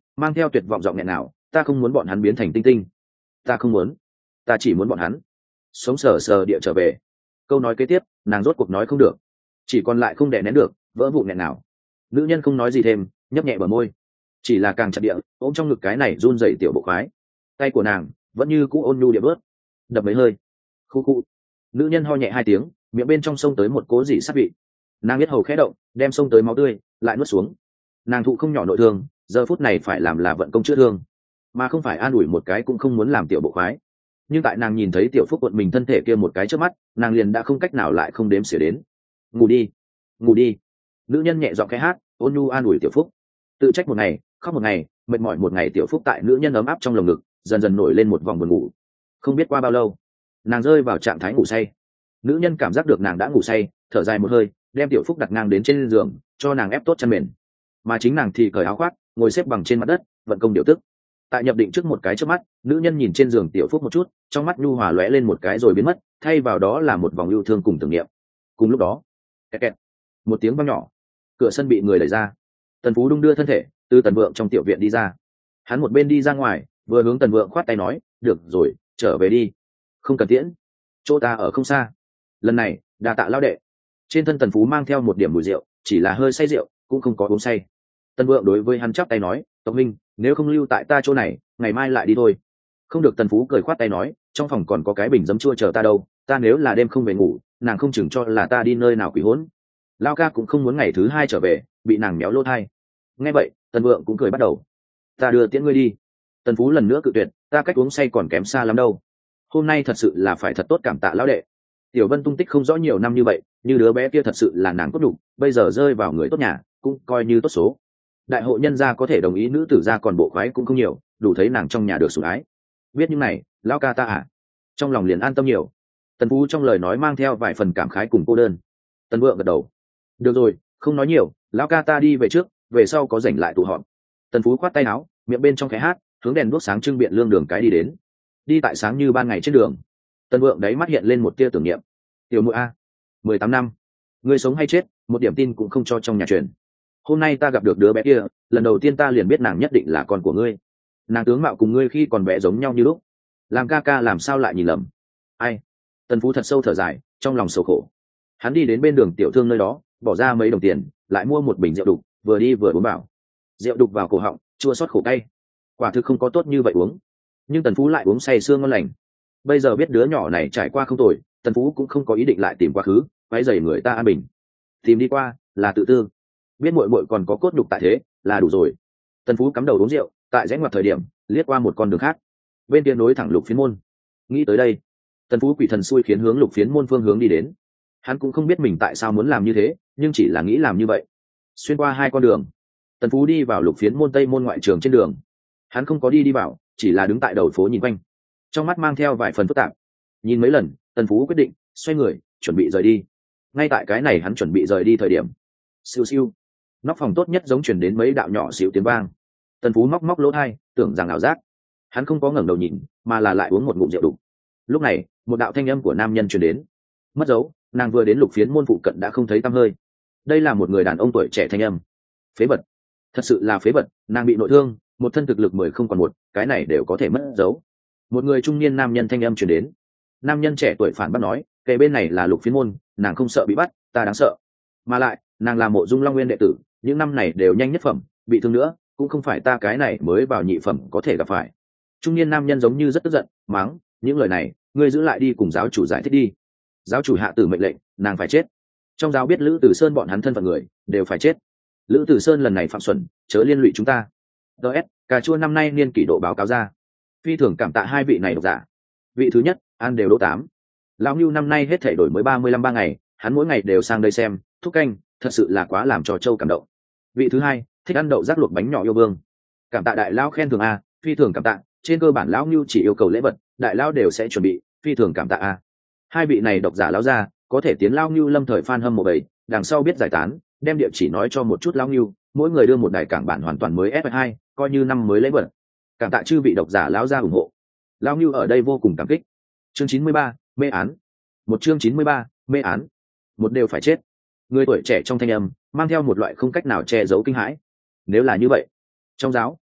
mang theo tuyệt vọng giọng nghẹn nào, ta không muốn bọn hắn biến thành tinh tinh, ta không muốn, ta chỉ muốn bọn hắn sống sờ sờ địa trở về. Câu nói kế tiếp nàng rốt cuộc nói không được, chỉ còn lại không đè nén được, vỡ vụn nghẹn nào. Nữ nhân không nói gì thêm, nhấp nhẹ bờ môi, chỉ là càng chặt địa ôm trong ngực cái này run rẩy tiểu bộ khoái. Tay của nàng vẫn như cũ ôn nhu địa bớt, đập mấy hơi, khu khu. Nữ nhân ho nhẹ hai tiếng, miệng bên trong sông tới một cố dị sát vị. Nàng biết hầu khẽ động, đem sông tới máu tươi lại nuốt xuống. Nàng thụ không nhỏ nội thương, giờ phút này phải làm là vận công chữa thương, mà không phải an ủi một cái cũng không muốn làm tiểu bộ khoái. Nhưng tại nàng nhìn thấy tiểu phúc cuộn mình thân thể kia một cái trước mắt, nàng liền đã không cách nào lại không đếm xỉa đến. Ngủ đi, ngủ đi. Nữ nhân nhẹ giọng khẽ hát, ôn nhu an ủi tiểu phúc. Tự trách một ngày, khóc một ngày, mệt mỏi một ngày, tiểu phúc tại nữ nhân ấm áp trong lồng ngực dần dần nổi lên một vòng buồn ngủ. Không biết qua bao lâu, nàng rơi vào trạng thái ngủ say. Nữ nhân cảm giác được nàng đã ngủ say, thở dài một hơi, đem tiểu phúc đặt ngang đến trên giường, cho nàng ép tốt chăn mền, mà chính nàng thì cởi áo khoác, ngồi xếp bằng trên mặt đất, vận công điều tức. Tại nhập định trước một cái trước mắt, nữ nhân nhìn trên giường tiểu phúc một chút, trong mắt nhu hòa lóe lên một cái rồi biến mất, thay vào đó là một vòng yêu thương cùng tưởng niệm. Cùng lúc đó, kẹt kẹt, một tiếng vang nhỏ, cửa sân bị người đẩy ra. Tần Phú đung đưa thân thể từ Tần Vượng trong tiểu viện đi ra. Hắn một bên đi ra ngoài, vừa hướng Tần Vượng khoát tay nói, được rồi, trở về đi, không cần tiễn, chỗ ta ở không xa. Lần này đa tạ lão đệ. Trên thân Tần Phú mang theo một điểm mùi rượu, chỉ là hơi say rượu, cũng không có uống say. Tần Vượng đối với hắn chắp tay nói, tộc minh, nếu không lưu tại ta chỗ này, ngày mai lại đi thôi. Không được. Tần Phú cười khoát tay nói, trong phòng còn có cái bình giấm chua chờ ta đâu, ta nếu là đêm không về ngủ, nàng không chừng cho là ta đi nơi nào quỷ hỗn. Lao ca cũng không muốn ngày thứ hai trở về bị nàng méo lỗ thai. Nghe vậy Tần Vượng cũng cười bắt đầu, ta đưa tiễn ngươi đi. Tần Phú lần nữa cự tuyệt, ta cách uống say còn kém xa lắm đâu, hôm nay thật sự là phải thật tốt cảm tạ lão đệ. Tiểu Vân tung tích không rõ nhiều năm như vậy, như đứa bé kia thật sự là nàng cốt đủ, bây giờ rơi vào người tốt nhà cũng coi như tốt số. Đại hộ nhân gia có thể đồng ý nữ tử gia còn bộ khoái cũng không nhiều, đủ thấy nàng trong nhà được sủng ái. Biết những này, lão ca ta à, trong lòng liền an tâm nhiều. Tần Phú trong lời nói mang theo vài phần cảm khái cùng cô đơn. Tần Vượng gật đầu, được rồi, không nói nhiều, lão ca ta đi về trước, về sau có rảnh lại tụ họp. Tần Phú khoát tay áo, miệng bên trong khẽ hát, hướng đèn đuốc sáng trưng biện lương đường cái đi đến. Đi tại sáng như ban ngày trên đường, Tần Vượng đáy mắt hiện lên một tia tưởng niệm. Tiểu muội a, 18 năm, ngươi sống hay chết, một điểm tin cũng không cho trong nhà truyền. Hôm nay ta gặp được đứa bé kia, lần đầu tiên ta liền biết nàng nhất định là con của ngươi. Nàng tướng mạo cùng ngươi khi còn bé giống nhau như lúc, làm ca ca làm sao lại nhìn lầm. Ai? Tần Phú thật sâu thở dài, trong lòng sầu khổ. Hắn đi đến bên đường tiểu thương nơi đó, bỏ ra mấy đồng tiền, lại mua một bình rượu đục, vừa đi vừa uống vào. Rượu đục vào cổ họng, chua xót khổ cay, quả thực không có tốt như vậy uống. Nhưng Tần Phú lại uống say sưa ngon lành. Bây giờ biết đứa nhỏ này trải qua không tồi, Tần Phú cũng không có ý định lại tìm quá khứ, quấy rầy người ta an bình. Tìm đi qua là tự tư, biết muội muội còn có cốt nhục tại thế là đủ rồi. Tần Phú cắm đầu uống rượu, tại rẽ ngoặt thời điểm liếc qua một con đường khác, bên kia nối thẳng Lục Phiến môn. Nghĩ tới đây, Tần Phú quỷ thần xui khiến hướng Lục Phiến môn phương hướng đi đến. Hắn cũng không biết mình tại sao muốn làm như thế, nhưng chỉ là nghĩ làm như vậy. Xuyên qua hai con đường, Tần Phú đi vào Lục Phiến môn tây môn ngoại trường. Trên đường hắn không có đi vào, chỉ là đứng tại đầu phố nhìn quanh, trong mắt mang theo vài phần phức tạp. Nhìn mấy lần, Tần Phú quyết định xoay người chuẩn bị rời đi. Ngay tại cái này hắn chuẩn bị rời đi thời điểm, siêu siêu, nóc phòng tốt nhất giống chuyển đến mấy đạo nhỏ xíu tiếng vang. Tần Phú móc móc lỗ tai, tưởng rằng ảo giác. Hắn không có ngẩng đầu nhìn, mà là lại uống một ngụm rượu đục. Lúc này một đạo thanh âm của nam nhân truyền đến. Mất dấu, nàng vừa đến Lục Phiến môn phụ cận đã không thấy tăm hơi. Đây là một người đàn ông tuổi trẻ thanh âm. Phế vật, thật sự là phế vật. Nàng bị nội thương, một thân thực lực 10 không còn một, cái này đều có thể mất dấu. Một người trung niên nam nhân thanh âm truyền đến. Nam nhân trẻ tuổi phản bác nói, kề bên này là Lục Phiến môn, nàng không sợ bị bắt, ta đáng sợ. Mà lại nàng là Mộ Dung Long Nguyên đệ tử, những năm này đều nhanh nhất phẩm, bị thương nữa cũng không phải ta cái này mới vào nhị phẩm có thể gặp phải. Trung niên nam nhân giống như rất tức giận, mắng, những lời này ngươi giữ lại đi cùng giáo chủ giải thích đi. Giáo chủ hạ tử mệnh lệnh, nàng phải chết. Trong giáo biết Lữ Tử Sơn bọn hắn thân phận người đều phải chết. Lữ Tử Sơn lần này phạm xuẩn, chớ liên lụy chúng ta. DS, cà chua năm nay niên kỷ độ báo cáo ra. Phi thường cảm tạ hai vị này độc giả. Vị thứ nhất, An đều độ 8. Lão Nưu năm nay hết thể đổi mới 35 ba ngày, hắn mỗi ngày đều sang đây xem, thúc canh, thật sự là quá làm cho Châu cảm động. Vị thứ hai, thích ăn đậu rác luộc bánh nhỏ yêu vương. Cảm tạ đại lão khen thưởng a, phi thường cảm tạ, trên cơ bản lão Nưu chỉ yêu cầu lễ vật, đại lão đều sẽ chuẩn bị, phi thường cảm tạ a. Hai vị này độc giả lão ra, có thể tiến lão Nưu lâm thời fan hâm mộ bảy, đằng sau biết giải tán, đem địa chỉ nói cho một chút lão Nưu, mỗi người đưa một đài cảng bản hoàn toàn mới S2, coi như năm mới lễ vật. Cảm tạ chư vị độc giả lão ra ủng hộ. Lão Nưu ở đây vô cùng cảm kích. Chương 93, mê án. Một chương 93, mê án. Một đều phải chết. Người tuổi trẻ trong thanh âm mang theo một loại không cách nào che giấu kinh hãi. Nếu là như vậy, trong giáo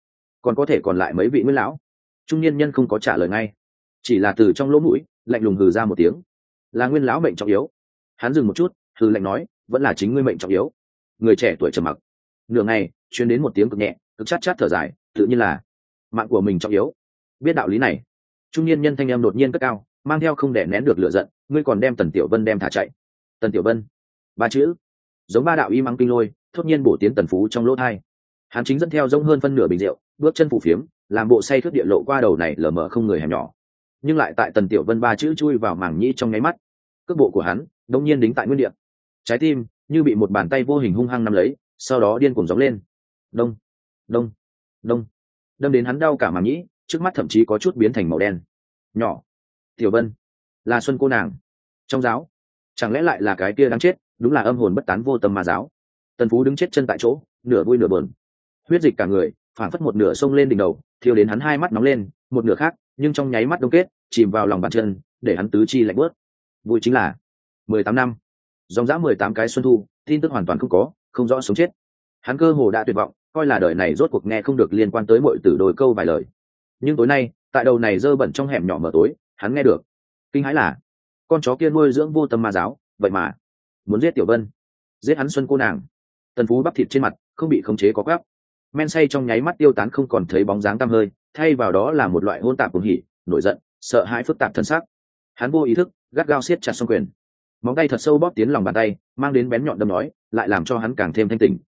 còn có thể còn lại mấy vị nguyên lão. Trung niên nhân không có trả lời ngay, chỉ là từ trong lỗ mũi lạnh lùng hừ ra một tiếng. Là nguyên lão mệnh trọng yếu. Hắn dừng một chút, hừ lạnh nói, vẫn là chính ngươi mệnh trọng yếu. Người trẻ tuổi trầm mặc nửa ngày, truyền đến một tiếng cực nhẹ, cực chát chát thở dài, tự nhiên là mạng của mình trọng yếu. Biết đạo lý này, trung niên nhân thanh em đột nhiên cất cao, mang theo không đè nén được lửa giận, ngươi còn đem Tần Tiểu Vân đem thả chạy. Tần Tiểu Vân, ba chữ giống ba đạo y mắng kinh lôi, thốt nhiên bổ tiến Tần Phú trong lỗ tai. Hắn chính dẫn theo rông hơn phân nửa bình rượu, bước chân phủ phiếm, làm bộ say thước địa lộ qua đầu này lờ mờ không người hẻm nhỏ, nhưng lại tại Tần Tiểu Vân ba chữ chui vào màng nhĩ trong nháy mắt, cước bộ của hắn đột nhiên đính tại nguyên địa, trái tim như bị một bàn tay vô hình hung hăng nắm lấy, sau đó điên cuồng gióng lên, đông đông đông, đâm đến hắn đau cả màng nhĩ, trước mắt thậm chí có chút biến thành màu đen. Nhỏ Tiểu Vân là Xuân cô nàng trong giáo, chẳng lẽ lại là cái kia đáng chết, đúng là âm hồn bất tán vô tâm ma giáo. Tần Phú đứng chết chân tại chỗ, nửa vui nửa buồn, huyết dịch cả người phảng phất một nửa xông lên đỉnh đầu, thiêu đến hắn hai mắt nóng lên, một nửa khác nhưng trong nháy mắt đông kết, chìm vào lòng bàn chân, để hắn tứ chi lạnh bớt. Vui chính là 18 năm, dòng dã 18 cái xuân thu, tin tức hoàn toàn không có, không rõ sống chết. Hắn cơ hồ đã tuyệt vọng, coi là đời này rốt cuộc nghe không được liên quan tới mọi tử đôi câu vài lời. Nhưng tối nay, tại đầu này dơ bẩn trong hẻm nhỏ mờ tối, hắn nghe được. Kinh hãi là, con chó kia nuôi dưỡng vô tâm ma giáo, vậy mà muốn giết Tiểu Vân, giết hắn Xuân cô nàng. Tần Phú bắp thịt trên mặt không bị khống chế có quắp, men say trong nháy mắt tiêu tán không còn thấy bóng dáng tăm hơi, thay vào đó là một loại hỗn tạp cuồng hỉ, nổi giận, sợ hãi phức tạp thân xác. Hắn vô ý thức gắt gao siết chặt song quyền, móng tay thật sâu bóp tiến lòng bàn tay, mang đến bén nhọn đâm nói, lại làm cho hắn càng thêm thanh tỉnh.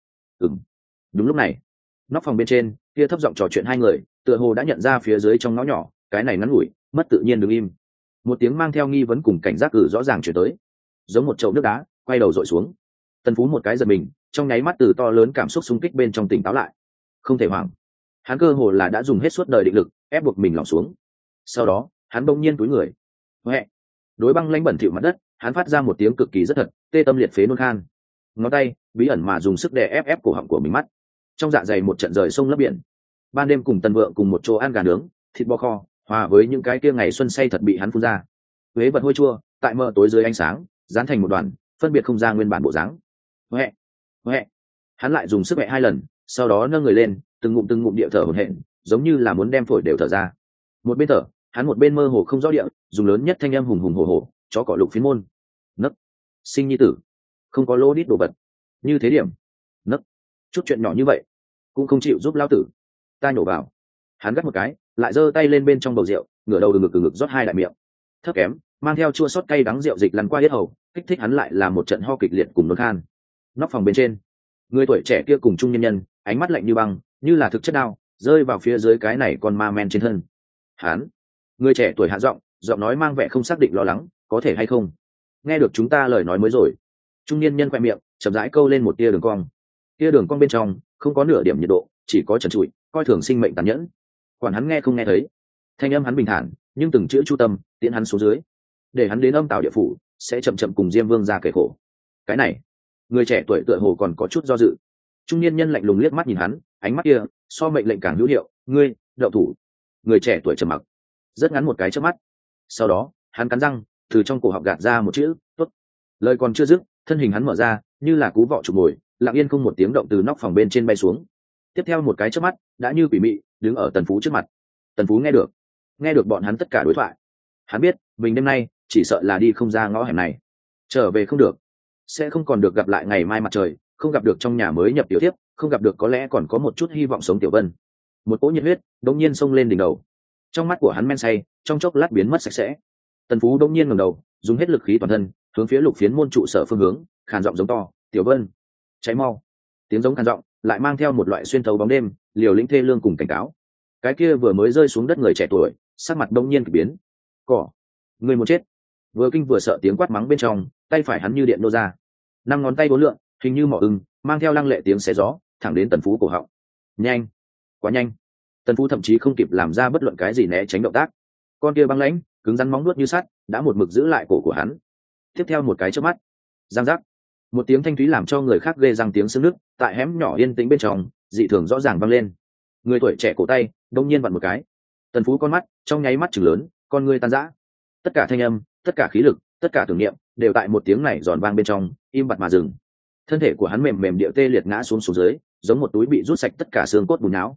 Đúng lúc này, nóc phòng bên trên kia thấp giọng trò chuyện hai người, tựa hồ đã nhận ra phía dưới trong ngõ nhỏ cái này ngắn ngủi mất tự nhiên đứng im. Một tiếng mang theo nghi vấn cùng cảnh giác rõ ràng chuyển tới, giống một chậu nước đá quay đầu dội xuống. Tần Phú một cái giật mình, trong nháy mắt từ to lớn cảm xúc xung kích bên trong tỉnh táo lại. Không thể hoảng, hắn cơ hồ là đã dùng hết suốt đời định lực ép buộc mình lỏng xuống. Sau đó hắn bỗng nhiên túi người, huệ, đối băng lãnh bẩn thỉu mặt đất, hắn phát ra một tiếng cực kỳ rất thật, tê tâm liệt phế nôn khan. Ngón tay bí ẩn mà dùng sức đè ép cổ họng của mình mắt. Trong dạ dày một trận rời sông lấp biển. Ban đêm cùng Tần Vượng cùng một chỗ ăn gà nướng, thịt bò kho, hòa với những cái kia ngày xuân say thật bị hắn phun ra. Huế vật hôi chua, tại mờ tối dưới ánh sáng, dán thành một đoàn, phân biệt không ra nguyên bản bộ dáng. Huệ, huệ, hắn lại dùng sức mẹ hai lần, sau đó nâng người lên, từng ngụm địa thở hổn hển, giống như là muốn đem phổi đều thở ra. Một bên thở, hắn một bên mơ hồ không rõ địa, dùng lớn nhất thanh âm hùng hùng hổ hổ, chó cỏ lục phiến môn. Nấc, sinh nhi tử, không có lỗ đít đồ vật, như thế điểm. Nấc, chút chuyện nhỏ như vậy cũng không chịu giúp lao tử, ta nhổ vào. Hắn gắt một cái, lại giơ tay lên bên trong bầu rượu, ngửa đầu từ ngực rót hai đại miệng. Thấp kém, mang theo chua xót cay đắng rượu dịch lăn qua hết hầu, kích thích hắn lại là một trận ho kịch liệt cùng nôn khan. Nóc phòng bên trên, người tuổi trẻ kia cùng trung nhân nhân, ánh mắt lạnh như băng, như là thực chất đao, rơi vào phía dưới cái này con ma men trên thân. Hắn, người trẻ tuổi hạ giọng, giọng nói mang vẻ không xác định lo lắng, có thể hay không nghe được chúng ta lời nói mới rồi. Trung niên nhân quẹ miệng, chậm rãi câu lên một tia đường cong. Tia đường cong bên trong không có nửa điểm nhiệt độ, chỉ có trần trụi, coi thường sinh mệnh tàn nhẫn. Quản hắn nghe không nghe thấy, thanh âm hắn bình thản, nhưng từng chữ chu tâm, tiễn hắn xuống dưới, để hắn đến âm tào địa phủ, sẽ chậm chậm cùng Diêm Vương ra kể khổ. Cái này, người trẻ tuổi tựa hồ còn có chút do dự. Trung niên nhân lạnh lùng liếc mắt nhìn hắn, ánh mắt kia so mệnh lệnh càng hữu hiệu, ngươi đậu thủ. Người trẻ tuổi trầm mặc rất ngắn một cái trước mắt, sau đó hắn cắn răng, từ trong cổ họng gạt ra một chữ tốt. Lời còn chưa dứt, thân hình hắn mở ra, như là cú vọ chụp mồi, lặng yên không một tiếng động từ nóc phòng bên trên bay xuống. Tiếp theo một cái trước mắt, đã như quỷ mị đứng ở Tần Phú trước mặt. Tần Phú nghe được bọn hắn tất cả đối thoại. Hắn biết mình đêm nay chỉ sợ là đi không ra ngõ hẻm này, trở về không được, sẽ không còn được gặp lại ngày mai mặt trời, không gặp được trong nhà mới nhập tiểu thiếp, không gặp được có lẽ còn có một chút hy vọng sống Tiểu Vân. Một cỗ nhiệt huyết đột nhiên xông lên đỉnh đầu, trong mắt của hắn men say trong chốc lát biến mất sạch sẽ. Tần Phú đột nhiên ngẩng đầu, dùng hết lực khí toàn thân, hướng phía Lục Phiến môn trụ sở phương hướng, khàn giọng giống to, "Tiểu Vân, cháy mau!" Tiếng giống khàn giọng lại mang theo một loại xuyên thấu bóng đêm, liều lĩnh thê lương cùng cảnh cáo. Cái kia vừa mới rơi xuống đất người trẻ tuổi, sắc mặt đột nhiên kỳ biến. "Cỏ, người muốn chết!" Vừa kinh vừa sợ tiếng quát mắng bên trong, tay phải hắn như điện nô ra, năm ngón tay bốn lượn, hình như mỏ ưng, mang theo lăng lệ tiếng xé gió, thẳng đến Tần Phú cổ họng. Nhanh, quá nhanh! Tần Phú thậm chí không kịp làm ra bất luận cái gì né tránh động tác. Con kia băng lãnh, cứng rắn móng nuốt như sắt, đã một mực giữ lại cổ của hắn. Tiếp theo một cái chớp mắt, giang giác, một tiếng thanh thúy làm cho người khác ghê răng tiếng xương nước, tại hẻm nhỏ yên tĩnh bên trong, dị thường rõ ràng vang lên. Người tuổi trẻ cổ tay đông nhiên vặn một cái. Tần Phú con mắt trong nháy mắt trừng lớn, con người tan rã. Tất cả thanh âm, tất cả khí lực, tất cả tưởng niệm đều tại một tiếng này giòn vang bên trong im bặt mà dừng. Thân thể của hắn mềm mềm địa tê liệt ngã xuống dưới, giống một túi bị rút sạch tất cả xương cốt bùn não.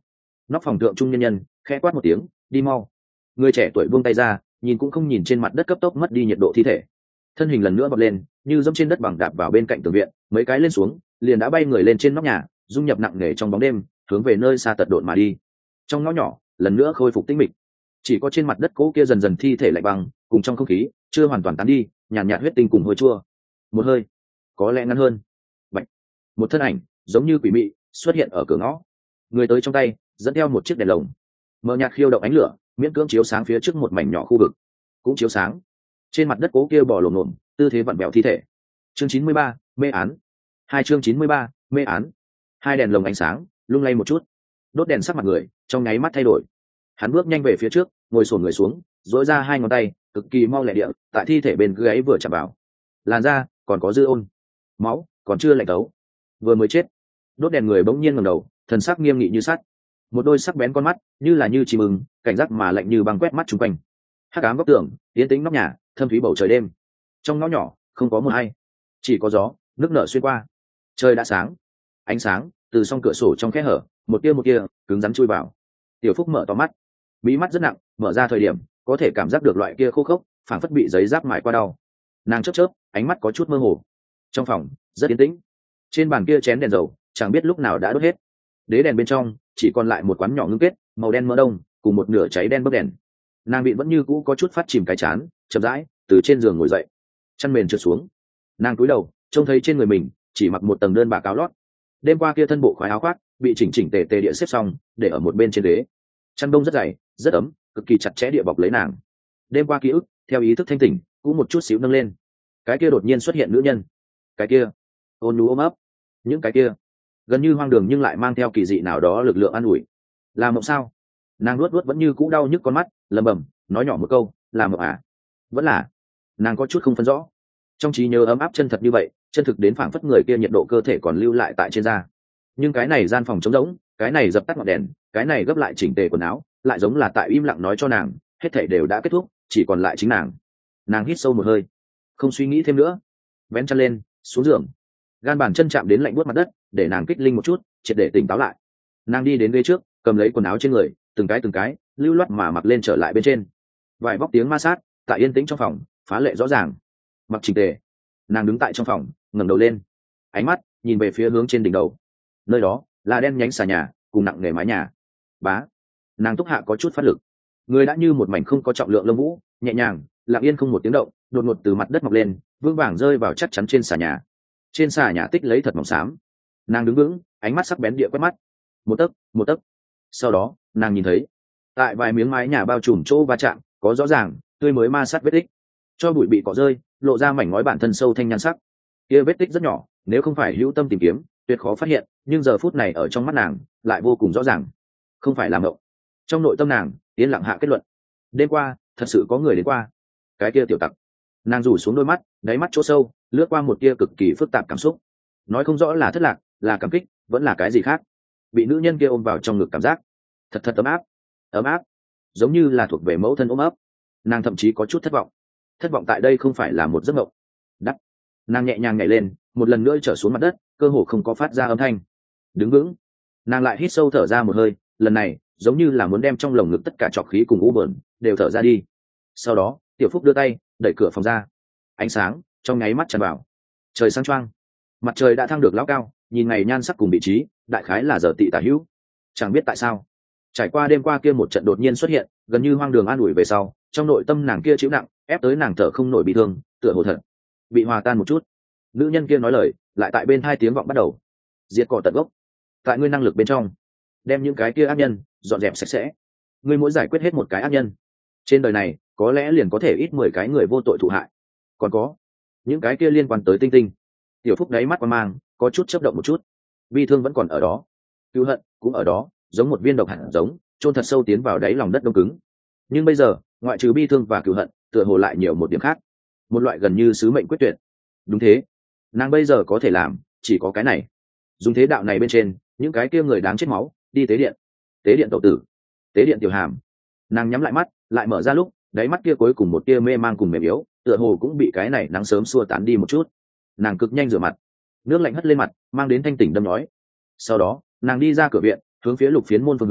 Nóc phòng thượng trung nhân nhân khẽ quát một tiếng, đi mau. Người trẻ tuổi buông tay ra, nhìn cũng không nhìn trên mặt đất cấp tốc mất đi nhiệt độ thi thể, thân hình lần nữa bật lên như dẫm trên đất bằng đạp vào bên cạnh tường viện, mấy cái lên xuống liền đã bay người lên trên nóc nhà, dung nhập nặng nề trong bóng đêm, hướng về nơi xa tật độn mà đi. Trong ngõ nhỏ lần nữa khôi phục tĩnh mịch, chỉ có trên mặt đất cỗ kia dần dần thi thể lạnh băng cùng trong không khí chưa hoàn toàn tán đi nhàn nhạt huyết tinh cùng hôi chua. Một hơi, có lẽ ngắn hơn. Bạch. Một thân ảnh giống như quỷ mị xuất hiện ở cửa ngõ, người tới trong tay dẫn theo một chiếc đèn lồng, mờ nhạt khiêu động ánh lửa miễn cưỡng chiếu sáng phía trước một mảnh nhỏ khu vực, cũng chiếu sáng trên mặt đất cố kia bò lồm lồm tư thế vặn vẹo thi thể. Chương 93, mê án. Chương 93, mê án. Hai đèn lồng ánh sáng lung lay một chút, đốt đèn sắc mặt người trong nháy mắt thay đổi. Hắn bước nhanh về phía trước, ngồi xổm người xuống, duỗi ra hai ngón tay cực kỳ mau lẹ địa tại thi thể bên gáy vừa chạm vào. Làn da còn có dư ôn, máu còn chưa lạnh tấu, vừa mới chết. Đốt đèn người bỗng nhiên ngẩng đầu, thần sắc nghiêm nghị như sắt, một đôi sắc bén con mắt như là như chim ưng, cảnh giác mà lạnh như băng quét mắt chung quanh. Hắc ám góc tường, yên tĩnh nóc nhà, thâm thúy bầu trời đêm. Trong ngõ nhỏ không có một ai, chỉ có gió nước nở xuyên qua. Trời đã sáng, ánh sáng từ song cửa sổ trong kẽ hở một tia cứng rắn chui vào. Tiểu Phúc mở to mắt, mí mắt rất nặng, mở ra thời điểm có thể cảm giác được loại kia khô khốc phảng phất bị giấy giáp mài qua đau. Nàng chớp ánh mắt có chút mơ hồ. Trong phòng rất yên tĩnh, trên bàn kia chén đèn dầu chẳng biết lúc nào đã đốt hết, đế đèn bên trong chỉ còn lại một quán nhỏ ngưng kết màu đen mỡ đông cùng một nửa cháy đen bấc đèn. Nàng bị vẫn như cũ có chút phát chìm cái chán, chậm rãi từ trên giường ngồi dậy, chăn mền trượt xuống. Nàng cúi đầu trông thấy trên người mình chỉ mặc một tầng đơn bạc áo lót, đêm qua kia thân bộ khoái áo khoác bị chỉnh tề địa xếp xong để ở một bên trên ghế. Chăn đông rất dày rất ấm, cực kỳ chặt chẽ địa bọc lấy nàng. Đêm qua ký ức theo ý thức thanh tỉnh cũng một chút xíu nâng lên. Cái kia đột nhiên xuất hiện nữ nhân, cái kia ôn nhu ôm ấp, những cái kia gần như hoang đường nhưng lại mang theo kỳ dị nào đó lực lượng an ủi. Là mộng sao? Nàng luốt vẫn như cũ đau nhức con mắt, lẩm bẩm nói nhỏ một câu, là mộng à? Vẫn là. Nàng có chút không phân rõ, trong trí nhớ ấm áp chân thật như vậy, chân thực đến phảng phất người kia nhiệt độ cơ thể còn lưu lại tại trên da. Nhưng cái này gian phòng trống rỗng, cái này dập tắt ngọn đèn, cái này gấp lại chỉnh tề quần áo, lại giống là tại im lặng nói cho nàng hết thảy đều đã kết thúc, chỉ còn lại chính nàng. Nàng hít sâu một hơi, không suy nghĩ thêm nữa, vén chăn lên xuống giường. Gan bàn chân chạm đến lạnh buốt mặt đất, để nàng kích linh một chút, triệt để tỉnh táo lại. Nàng đi đến ghế trước, cầm lấy quần áo trên người, từng cái lưu loát mà mặc lên trở lại bên trên. Vài vóc tiếng ma sát tại yên tĩnh trong phòng phá lệ rõ ràng. Mặc chỉnh tề, nàng đứng tại trong phòng, ngẩng đầu lên, ánh mắt nhìn về phía hướng trên đỉnh đầu, nơi đó là đen nhánh xà nhà cùng nặng nề mái nhà. Bá, nàng túc hạ có chút phát lực, người đã như một mảnh không có trọng lượng lông vũ, nhẹ nhàng lặng yên không một tiếng động, đột ngột từ mặt đất mọc lên, vững vàng rơi vào chắc chắn trên xà nhà. Trên xà nhà tích lấy thật mỏng xám. Nàng đứng vững, ánh mắt sắc bén địa quét mắt, một tấc. Sau đó nàng nhìn thấy tại vài miếng mái nhà bao trùm chỗ va chạm có rõ ràng tươi mới ma sát vết tích, cho bụi bị cọ rơi, lộ ra mảnh ngói bản thân sâu thanh nhan sắc. Kia vết tích rất nhỏ, nếu không phải hữu tâm tìm kiếm tuyệt khó phát hiện, nhưng giờ phút này ở trong mắt nàng lại vô cùng rõ ràng. Không phải là mộng. Trong nội tâm nàng yên lặng hạ kết luận, đêm qua thật sự có người đến qua. Cái kia tiểu tặc. Nàng rủ xuống đôi mắt, đáy mắt chỗ sâu lướt qua một tia cực kỳ phức tạp cảm xúc, nói không rõ là thất lạc, là cảm kích, vẫn là cái gì khác. Bị nữ nhân kia ôm vào trong ngực cảm giác thật ấm áp, giống như là thuộc về mẫu thân ôm ấp. Nàng thậm chí có chút thất vọng tại đây không phải là một giấc mộng. Đắt. Nàng nhẹ nhàng nhảy lên, một lần nữa trở xuống mặt đất, cơ hồ không có phát ra âm thanh. Đứng vững, nàng lại hít sâu thở ra một hơi, lần này giống như là muốn đem trong lồng ngực tất cả trọc khí cùng u bờn đều thở ra đi. Sau đó Tiểu Phúc đưa tay đẩy cửa phòng ra, ánh sáng trong nháy mắt tràn vào. Trời sáng choang, mặt trời đã thăng được lão cao, nhìn ngày nhan sắc cùng vị trí đại khái là giờ tị tả hữu. Chẳng biết tại sao, trải qua đêm qua kia một trận đột nhiên xuất hiện gần như hoang đường an ủi về sau, trong nội tâm nàng kia chịu nặng ép tới nàng thở không nổi, bị thương tựa hồ thật bị hòa tan một chút. Nữ nhân kia nói lời lại tại bên hai tiếng vọng bắt đầu. Diệt cỏ tận gốc, tại ngươi năng lực bên trong đem những cái kia ác nhân dọn dẹp sạch sẽ. Ngươi mỗi giải quyết hết một cái ác nhân, trên đời này có lẽ liền có thể ít 10 cái người vô tội thụ hại. Còn có những cái kia liên quan tới tinh tinh. Tiểu Phúc đáy mắt qua mang có chút chớp động một chút, bi thương vẫn còn ở đó, cựu hận cũng ở đó, giống một viên độc hạt giống chôn thật sâu tiến vào đáy lòng đất đông cứng. Nhưng bây giờ ngoại trừ bi thương và cựu hận, tựa hồ lại nhiều một điểm khác, một loại gần như sứ mệnh quyết tuyệt. Đúng thế, nàng bây giờ có thể làm chỉ có cái này. Dùng thế đạo này bên trên những cái kia người đáng chết máu đi tế điện tẩu tử, tế điện Tiểu Hàm. Nàng nhắm lại mắt, lại mở ra lúc đáy mắt kia cuối cùng một tia mê mang cùng mềm yếu, tựa hồ cũng bị cái này nắng sớm xua tán đi một chút. Nàng cực nhanh rửa mặt, nước lạnh hất lên mặt mang đến thanh tỉnh đâm nói. Sau đó nàng đi ra cửa viện, hướng phía Lục Phiến môn phương hướng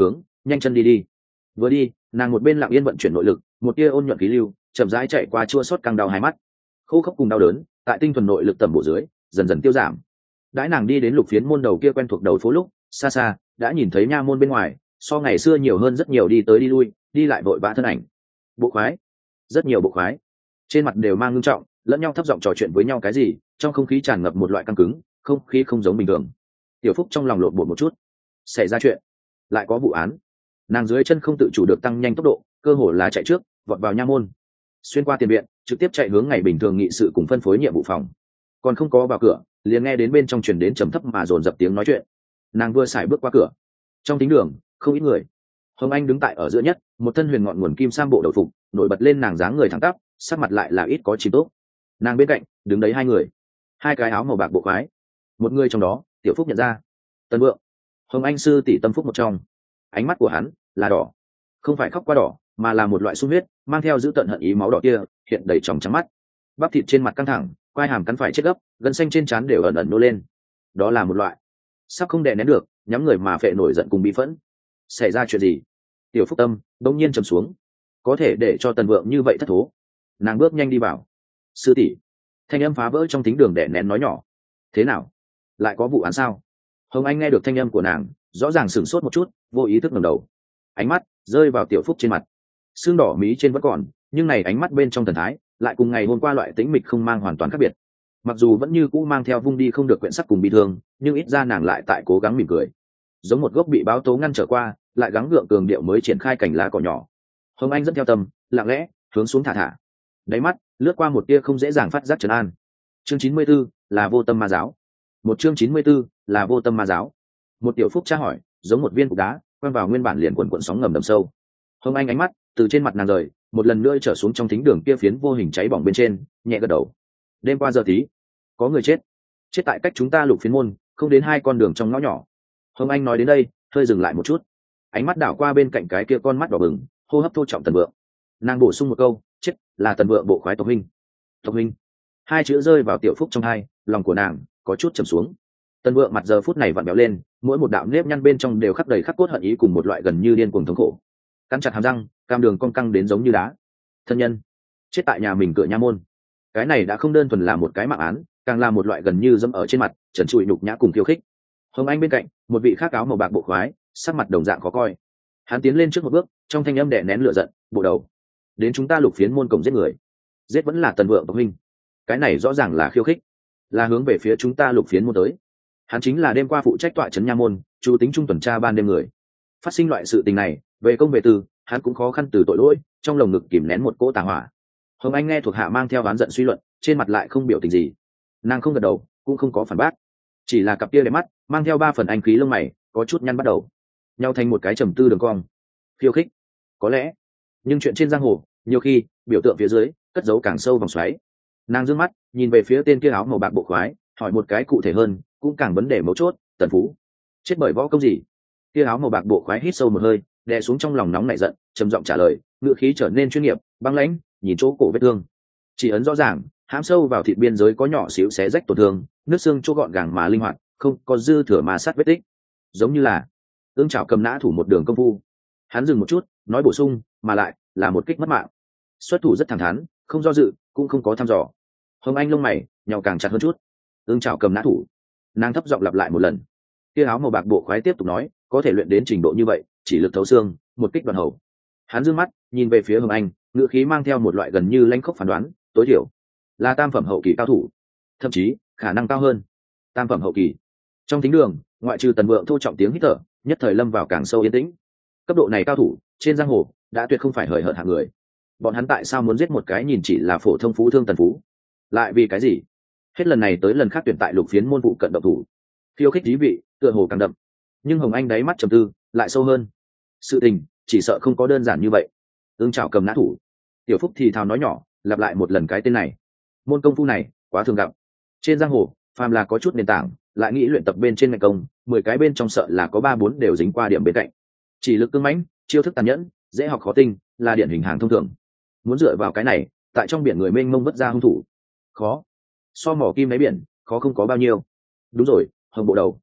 nhanh chân đi đi. Vừa đi, nàng một bên lặng yên vận chuyển nội lực, một tia ôn nhuận khí lưu chậm rãi chạy qua chua xót căng đau hai mắt. Khô khốc cùng đau đớn tại tinh thuần nội lực tầm bổ dưới dần dần tiêu giảm. Đãi nàng đi đến lục phiến môn đầu kia quen thuộc đầu phố lúc, xa xa đã nhìn thấy nha môn bên ngoài so ngày xưa nhiều hơn rất nhiều đi tới đi lui, đi lại vội vã thân ảnh. Bộ khoái, rất nhiều bộ khoái, trên mặt đều mang ngưng trọng, lẫn nhau thấp giọng trò chuyện với nhau cái gì, trong không khí tràn ngập một loại căng cứng, không khí không giống bình thường. Tiểu Phúc trong lòng lộn bột một chút, xảy ra chuyện, lại có vụ án. Nàng dưới chân không tự chủ được tăng nhanh tốc độ, cơ hồ là chạy trước vọt vào nha môn, xuyên qua tiền viện, trực tiếp chạy hướng ngày bình thường nghị sự cùng phân phối nhiệm vụ phòng. Còn không có vào cửa, liền nghe đến bên trong truyền đến trầm thấp mà dồn dập tiếng nói chuyện. Nàng vừa xài bước qua cửa, trong thính đường không ít người. Hồng Anh đứng tại ở giữa nhất, một thân huyền ngọn nguồn kim sam bộ đầu phục nổi bật lên nàng dáng người thẳng tắp, sắc mặt lại là ít có chìm tốt. Nàng bên cạnh đứng đấy hai người, hai cái áo màu bạc bộ khoái. Một người trong đó Tiểu Phúc nhận ra, Tân Vượng, Hồng Anh sư tỷ tâm phúc một trong. Ánh mắt của hắn là đỏ, không phải khóc qua đỏ, mà là một loại sung huyết mang theo dữ tận hận ý máu đỏ kia hiện đầy tròng trắng mắt. Bắp thịt trên mặt căng thẳng, quai hàm cắn phải chết gấp, gân xanh trên trán đều ẩn ẩn nô lên. Đó là một loại sắp không đè nén được, nhắm người mà phệ nổi giận cùng bi phẫn. Xảy ra chuyện gì? Tiểu Phúc tâm đông nhiên trầm xuống, có thể để cho Tần Vượng như vậy thất thố. Nàng bước nhanh đi vào. Sư tỷ, thanh âm phá vỡ trong thính đường đè nén nói nhỏ. Thế nào, lại có vụ án sao? Hồng Anh nghe được thanh âm của nàng, rõ ràng sửng sốt một chút, vô ý thức ngẩng đầu, ánh mắt rơi vào Tiểu Phúc trên mặt. Xương đỏ mí trên vẫn còn, nhưng này ánh mắt bên trong thần thái lại cùng ngày hôm qua loại tĩnh mịch không mang hoàn toàn khác biệt. Mặc dù vẫn như cũ mang theo vung đi không được quyển sắc cùng bi thương, nhưng ít ra nàng lại tại cố gắng mỉm cười, giống một gốc bị báo tố ngăn trở qua lại gắng gượng cường điệu mới triển khai cành lá cỏ nhỏ. Hồng Anh dẫn theo tâm, lặng lẽ hướng xuống thả thả, đáy mắt lướt qua một tia không dễ dàng phát giác trấn an. Chương 94 là vô tâm ma giáo. Một chương 94 là vô tâm ma giáo. Một Tiểu Phúc tra hỏi, giống một viên cục đá quăng vào nguyên bản liền cuộn cuộn sóng ngầm đầm sâu. Hồng Anh ánh mắt từ trên mặt nàng rời, một lần nữa trở xuống trong thính đường kia phiến vô hình cháy bỏng bên trên, nhẹ gật đầu. Đêm qua giờ tí, có người chết tại cách chúng ta lục phiến môn không đến 2 con đường trong ngõ nhỏ. Hồng Anh nói đến đây hơi dừng lại một chút, ánh mắt đảo qua bên cạnh cái kia con mắt đỏ bừng, hô hấp thô trọng Tần Vượng. Nàng bổ sung một câu, chết là Tần Vượng bộ khoái tộc huynh. Tộc huynh, hai chữ rơi vào Tiểu Phúc trong tai, lòng của nàng có chút trầm xuống. Tần Vượng mặt giờ phút này vặn béo lên, mỗi một đạo nếp nhăn bên trong đều khắc đầy khắc cốt hận ý cùng một loại gần như điên cuồng thống khổ. Cắn chặt hàm răng, cam đường cong căng đến giống như đá. Thân nhân chết tại nhà mình cửa nha môn, cái này đã không đơn thuần là một cái mạng án, càng là một loại gần như dẫm ở trên mặt trần trụi nhục nhã cùng khiêu khích. Hồng Anh bên cạnh một vị khác áo màu bạc bộ khoái, sắc mặt đồng dạng khó coi. Hắn tiến lên trước một bước, trong thanh âm đè nén lửa giận, bộ đầu, đến chúng ta lục phiến môn cổng giết người, giết vẫn là Tần Vượng tộc huynh, cái này rõ ràng là khiêu khích, là hướng về phía chúng ta lục phiến môn tới. Hắn chính là đêm qua phụ trách tọa trấn nha môn, chủ tính trung tuần tra ban đêm người. Phát sinh loại sự tình này, về công về tư, hắn cũng khó khăn từ tội lỗi, trong lồng ngực kìm nén một cỗ tà hỏa. Hồng Anh nghe thuộc hạ mang theo oán giận suy luận, trên mặt lại không biểu tình gì. Nàng không gật đầu, cũng không có phản bác, chỉ là cặp kia đẹp mắt mang theo 3 phần anh khí lông mày có chút nhăn bắt đầu nhau thành một cái trầm tư đường cong. Khiêu khích có lẽ, nhưng chuyện trên giang hồ nhiều khi biểu tượng phía dưới cất giấu càng sâu vòng xoáy. Nàng dương mắt nhìn về phía tên kia áo màu bạc bộ khoái, hỏi một cái cụ thể hơn cũng càng vấn đề mấu chốt, Tần Phú chết bởi võ công gì? Kia áo màu bạc bộ khoái hít sâu một hơi, đè xuống trong lòng nóng nảy giận, trầm giọng trả lời, ngữ khí trở nên chuyên nghiệp, băng lãnh, nhìn chỗ cổ vết thương, chỉ ấn rõ ràng, hãm sâu vào thịt biên giới có nhỏ xíu xé rách tổn thương, nước xương chỗ gọn gàng mà linh hoạt, không có dư thừa mà sát vết tích, giống như là ương chảo cầm nã thủ một đường công phu. Hắn dừng một chút, nói bổ sung, mà lại là một kích mất mạng. Xuất thủ rất thẳng thắn, không do dự, cũng không có thăm dò. Hồng Anh lông mày nhào càng chặt hơn chút. Ương chảo cầm nã thủ, nàng thấp giọng lặp lại một lần. Kia áo màu bạc bộ khoái tiếp tục nói, có thể luyện đến trình độ như vậy, chỉ lực thấu xương, một kích đoạn hầu. Hắn dương mắt nhìn về phía Hồng Anh, ngữ khí mang theo một loại gần như lãnh khốc phán đoán, tối thiểu là tam phẩm hậu kỳ cao thủ, thậm chí khả năng cao hơn tam phẩm hậu kỳ. Trong thính đường, ngoại trừ Tần Vượng thô trọng tiếng hít thở, nhất thời lâm vào càng sâu yên tĩnh. Cấp độ này cao thủ trên giang hồ đã tuyệt không phải hời hợt hạng người. Bọn hắn tại sao muốn giết một cái nhìn chỉ là phổ thông phú thương Tần Phú? Lại vì cái gì? Hết lần này tới lần khác tuyển tại lục phiến môn vụ cận động thủ, khiêu khích thí vị tựa hồ càng đậm. Nhưng Hồng Anh đáy mắt trầm tư lại sâu hơn. Sự tình chỉ sợ không có đơn giản như vậy. Ương chảo cầm nã thủ, Tiểu Phúc thì thào nói nhỏ, lặp lại một lần cái tên này. Môn công phu này quá thường gặp trên giang hồ, phàm là có chút nền tảng lại nghĩ luyện tập bên trên ngành công, 10 cái bên trong sợ là có 3-4 đều dính qua điểm bên cạnh. Chỉ lực cứng mãnh, chiêu thức tàn nhẫn, dễ học khó tinh, là điển hình hàng thông thường. Muốn dựa vào cái này tại trong biển người mênh mông vất ra hung thủ, khó. So mỏ kim đáy biển khó không có bao nhiêu. Đúng rồi, Hồng bộ đầu,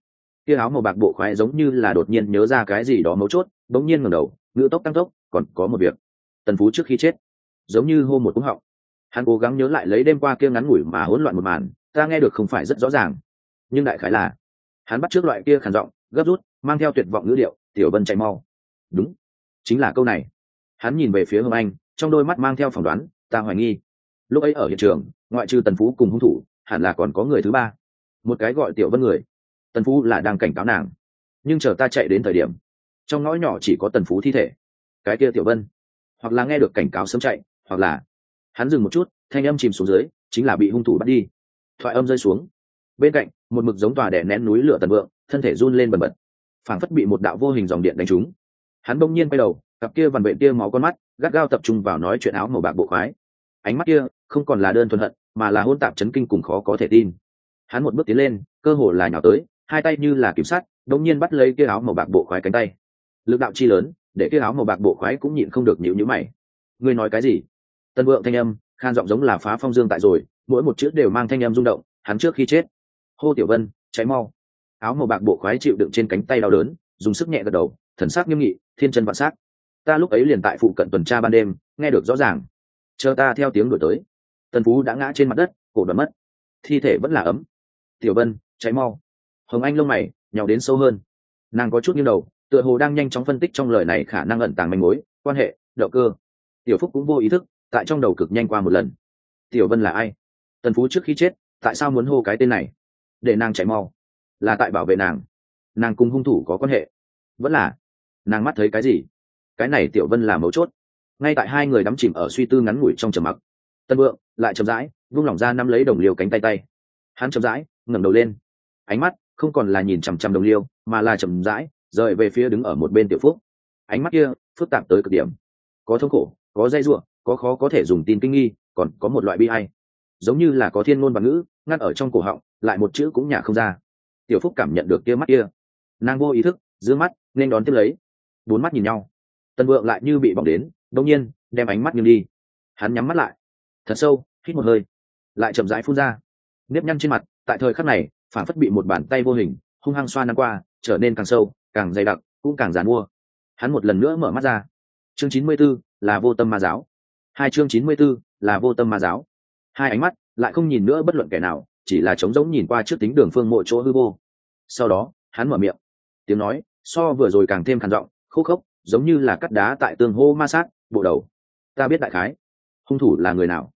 kia áo màu bạc bộ khoái giống như là đột nhiên nhớ ra cái gì đó mấu chốt, bỗng nhiên ngẩng đầu, ngữ tốc tăng tốc, còn có một việc. Tần Phú trước khi chết giống như hô một cú họng, hắn cố gắng nhớ lại lấy đêm qua kia ngắn ngủi mà hỗn loạn một màn, ta nghe được không phải rất rõ ràng, nhưng đại khái là hắn bắt trước loại kia khàn giọng gấp rút mang theo tuyệt vọng ngữ điệu, Tiểu Vân chạy mau. Đúng, chính là câu này. Hắn nhìn về phía Hồng Anh, trong đôi mắt mang theo phỏng đoán, ta hoài nghi lúc ấy ở hiện trường ngoại trừ Tần Phú cùng hung thủ hẳn là còn có người thứ ba, một cái gọi Tiểu Vân người. Tần Phú là đang cảnh cáo nàng, nhưng chờ ta chạy đến thời điểm trong ngõ nhỏ chỉ có Tần Phú thi thể, cái kia Tiểu Vân hoặc là nghe được cảnh cáo sớm chạy, hoặc là hắn dừng một chút, thanh âm chìm xuống dưới, chính là bị hung thủ bắt đi. Thoại âm rơi xuống, bên cạnh một mực giống tòa đè nén núi lửa Tần Vượng thân thể run lên bần bật, phảng phất bị một đạo vô hình dòng điện đánh trúng. Hắn bỗng nhiên quay đầu, cặp kia vằn vện tia máu con mắt gắt gao tập trung vào nói chuyện áo màu bạc bộ khoái. Ánh mắt kia không còn là đơn thuần hận, mà là hôn tạp chấn kinh cùng khó có thể tin. Hắn một bước tiến lên, cơ hồ là nhào tới, hai tay như là kiểm sát, đống nhiên bắt lấy kia áo màu bạc bộ khoái cánh tay. Lực đạo chi lớn, để kia áo màu bạc bộ khoái cũng nhịn không được nhíu nhíu mày. Ngươi nói cái gì? Tân Vượng thanh âm khan giọng giống là phá phong dương tại rồi, mỗi một chữ đều mang thanh âm rung động. Hắn trước khi chết hô Tiểu Vân cháy mau. Áo màu bạc bộ khoái chịu đựng trên cánh tay đau đớn, dùng sức nhẹ gật đầu, thần sắc nghiêm nghị, thiên chân vạn sắc. Ta lúc ấy liền tại phụ cận tuần tra ban đêm, nghe được rõ ràng. Chờ ta theo tiếng đuổi tới, Tần Phú đã ngã trên mặt đất, cổ đoán mất, thi thể vẫn là ấm. Tiểu Vân cháy mau. Hồng Anh lông mày nhào đến sâu hơn, nàng có chút nghiêng đầu, tựa hồ đang nhanh chóng phân tích trong lời này khả năng ẩn tàng manh mối, quan hệ, động cơ. Tiểu Phúc cũng vô ý thức tại trong đầu cực nhanh qua một lần. Tiểu Vân là ai? Tần Phú trước khi chết tại sao muốn hô cái tên này? Để nàng chạy mau, là tại bảo vệ nàng? Nàng cùng hung thủ có quan hệ, vẫn là nàng mắt thấy cái gì? Cái này Tiểu Vân là mấu chốt. Ngay tại hai người đắm chìm ở suy tư ngắn ngủi trong trầm mặc, Tân Vượng lại chậm rãi vung lỏng ra nắm lấy đồng liêu cánh tay. Hắn chậm rãi ngẩng đầu lên, ánh mắt không còn là nhìn chằm chằm đồng liêu, mà là chậm rãi rời về phía đứng ở một bên Tiểu Phúc. Ánh mắt kia phức tạp tới cực điểm, có thống khổ, có dây dụa, có khó có thể dùng tin kinh nghi, còn có một loại bi ai, giống như là có thiên ngôn và ngữ ngắt ở trong cổ họng, lại một chữ cũng nhả không ra. Tiểu Phúc cảm nhận được kia mắt kia, nàng vô ý thức giương mắt nên đón tiếp lấy, bốn mắt nhìn nhau. Tân Vượng lại như bị bỏng đến, đột nhiên đem ánh mắt nghiêng đi. Hắn nhắm mắt lại, thật sâu hít một hơi, lại chậm rãi phun ra. Nếp nhăn trên mặt tại thời khắc này phản phất bị một bàn tay vô hình hung hăng xoa nắn qua, trở nên càng sâu, càng dày đặc, cũng càng giàn mua. Hắn một lần nữa mở mắt ra. Chương 94 là vô tâm ma giáo. Hai chương 94 là vô tâm ma giáo. Hai ánh mắt lại không nhìn nữa bất luận kẻ nào, chỉ là trống rỗng nhìn qua trước tính đường phương mộ chỗ hư vô. Sau đó hắn mở miệng, tiếng nói so vừa rồi càng thêm khàn giọng, khô khốc, giống như là cắt đá tại tường hô ma sát. Bộ đầu, ta biết đại khái hung thủ là người nào.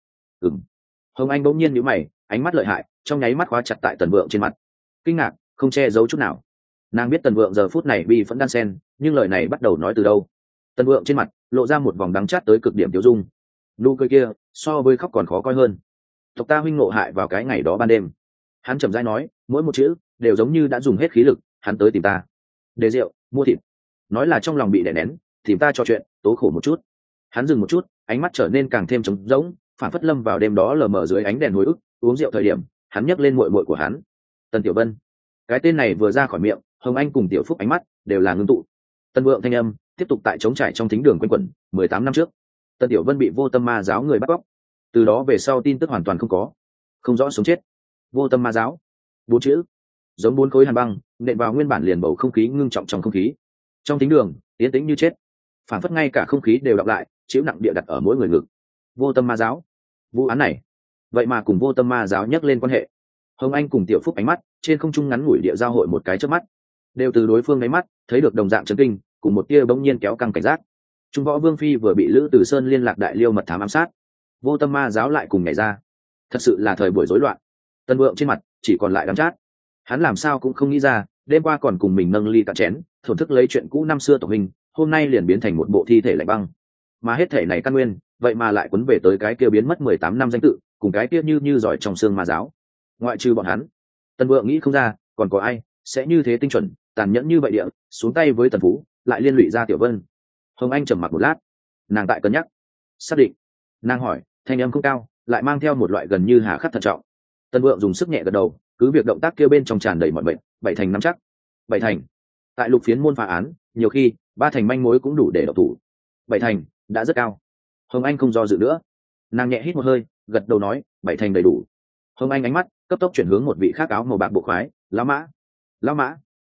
Hồng Anh bỗng nhiên nhíu mày, ánh mắt lợi hại trong nháy mắt khóa chặt tại Tần Vượng trên mặt, kinh ngạc không che giấu chút nào. Nàng biết Tần Vượng giờ phút này bi phẫn đan sen, nhưng lời này bắt đầu nói từ đâu? Tần Vượng trên mặt lộ ra một vòng đắng chát tới cực điểm tiêu dung, nụ cười kia so với khóc còn khó coi hơn. Tộc ta huynh ngộ hại vào cái ngày đó ban đêm. Hắn chậm rãi nói, mỗi một chữ đều giống như đã dùng hết khí lực. Hắn tới tìm ta, để rượu, mua thịt, nói là trong lòng bị đè nén, tìm ta trò chuyện, tố khổ một chút. Hắn dừng một chút, ánh mắt trở nên càng thêm trống rỗng, phản phất lâm vào đêm đó lờ mờ dưới ánh đèn hồi ức. Uống rượu thời điểm, hắn nhấc lên muội muội của hắn, Tần Tiểu Vân. Cái tên này vừa ra khỏi miệng, Hồng Anh cùng Tiểu Phúc ánh mắt đều là ngưng tụ. Tân Vượng thanh âm tiếp tục tại trống trải trong thính đường quanh quẩn. 18 năm trước, Tần Tiểu Vân bị vô tâm ma giáo người bắt cóc, từ đó về sau tin tức hoàn toàn không có, không rõ sống chết. Vô tâm ma giáo, bốn chữ giống bốn khối hàn băng nện vào nguyên bản liền bầu không khí ngưng trọng trong không khí. Trong thính đường yên tĩnh như chết, phản phất ngay cả không khí đều đọc lại, chịu nặng địa đặt ở mỗi người ngực. Vô tâm ma giáo, vụ án này vậy mà cùng vô tâm ma giáo nhắc lên quan hệ. Hồng Anh cùng Tiểu Phúc ánh mắt trên không trung ngắn ngủi địa giao hội một cái chớp mắt, đều từ đối phương đáy mắt thấy được đồng dạng chấn kinh cùng một tia bỗng nhiên kéo căng cảnh giác. Trung Võ Vương phi vừa bị Lữ Từ Sơn liên lạc đại liêu mật thám ám sát, vô tâm ma giáo lại cùng nhảy ra, thật sự là thời buổi rối loạn. Tân Vượng trên mặt chỉ còn lại đắng chát, hắn làm sao cũng không nghĩ ra, đêm qua còn cùng mình nâng ly cạn chén thổn thức lấy chuyện cũ năm xưa tộc hình, hôm nay liền biến thành một bộ thi thể lạnh băng. Mà hết thể này căn nguyên vậy mà lại quấn về tới cái kia biến mất 18 năm danh tự, cùng cái kia như giỏi trong xương ma giáo. Ngoại trừ bọn hắn, Tân Vượng nghĩ không ra còn có ai sẽ như thế tinh chuẩn tàn nhẫn như vậy địa xuống tay với Tần Phú, lại liên lụy ra Tiểu Vân. Hồng Anh trầm mặc một lát, nàng tại cân nhắc, xác định. Nàng hỏi, thanh âm không cao, lại mang theo một loại gần như hà khắc thận trọng. Tân Vượng dùng sức nhẹ gật đầu, cứ việc động tác kia bên trong tràn đầy mọi bệnh. 7 thành 5 chắc. 7 thành. Tại lục phiến môn phá án, nhiều khi 3 thành manh mối cũng đủ để độc thủ. 7 thành đã rất cao. Hồng Anh không do dự nữa, nàng nhẹ hít một hơi, gật đầu nói, 7 thành đầy đủ. Hồng Anh ánh mắt cấp tốc chuyển hướng một vị khác áo màu bạc bộ khoái, lão mã. Lão mã.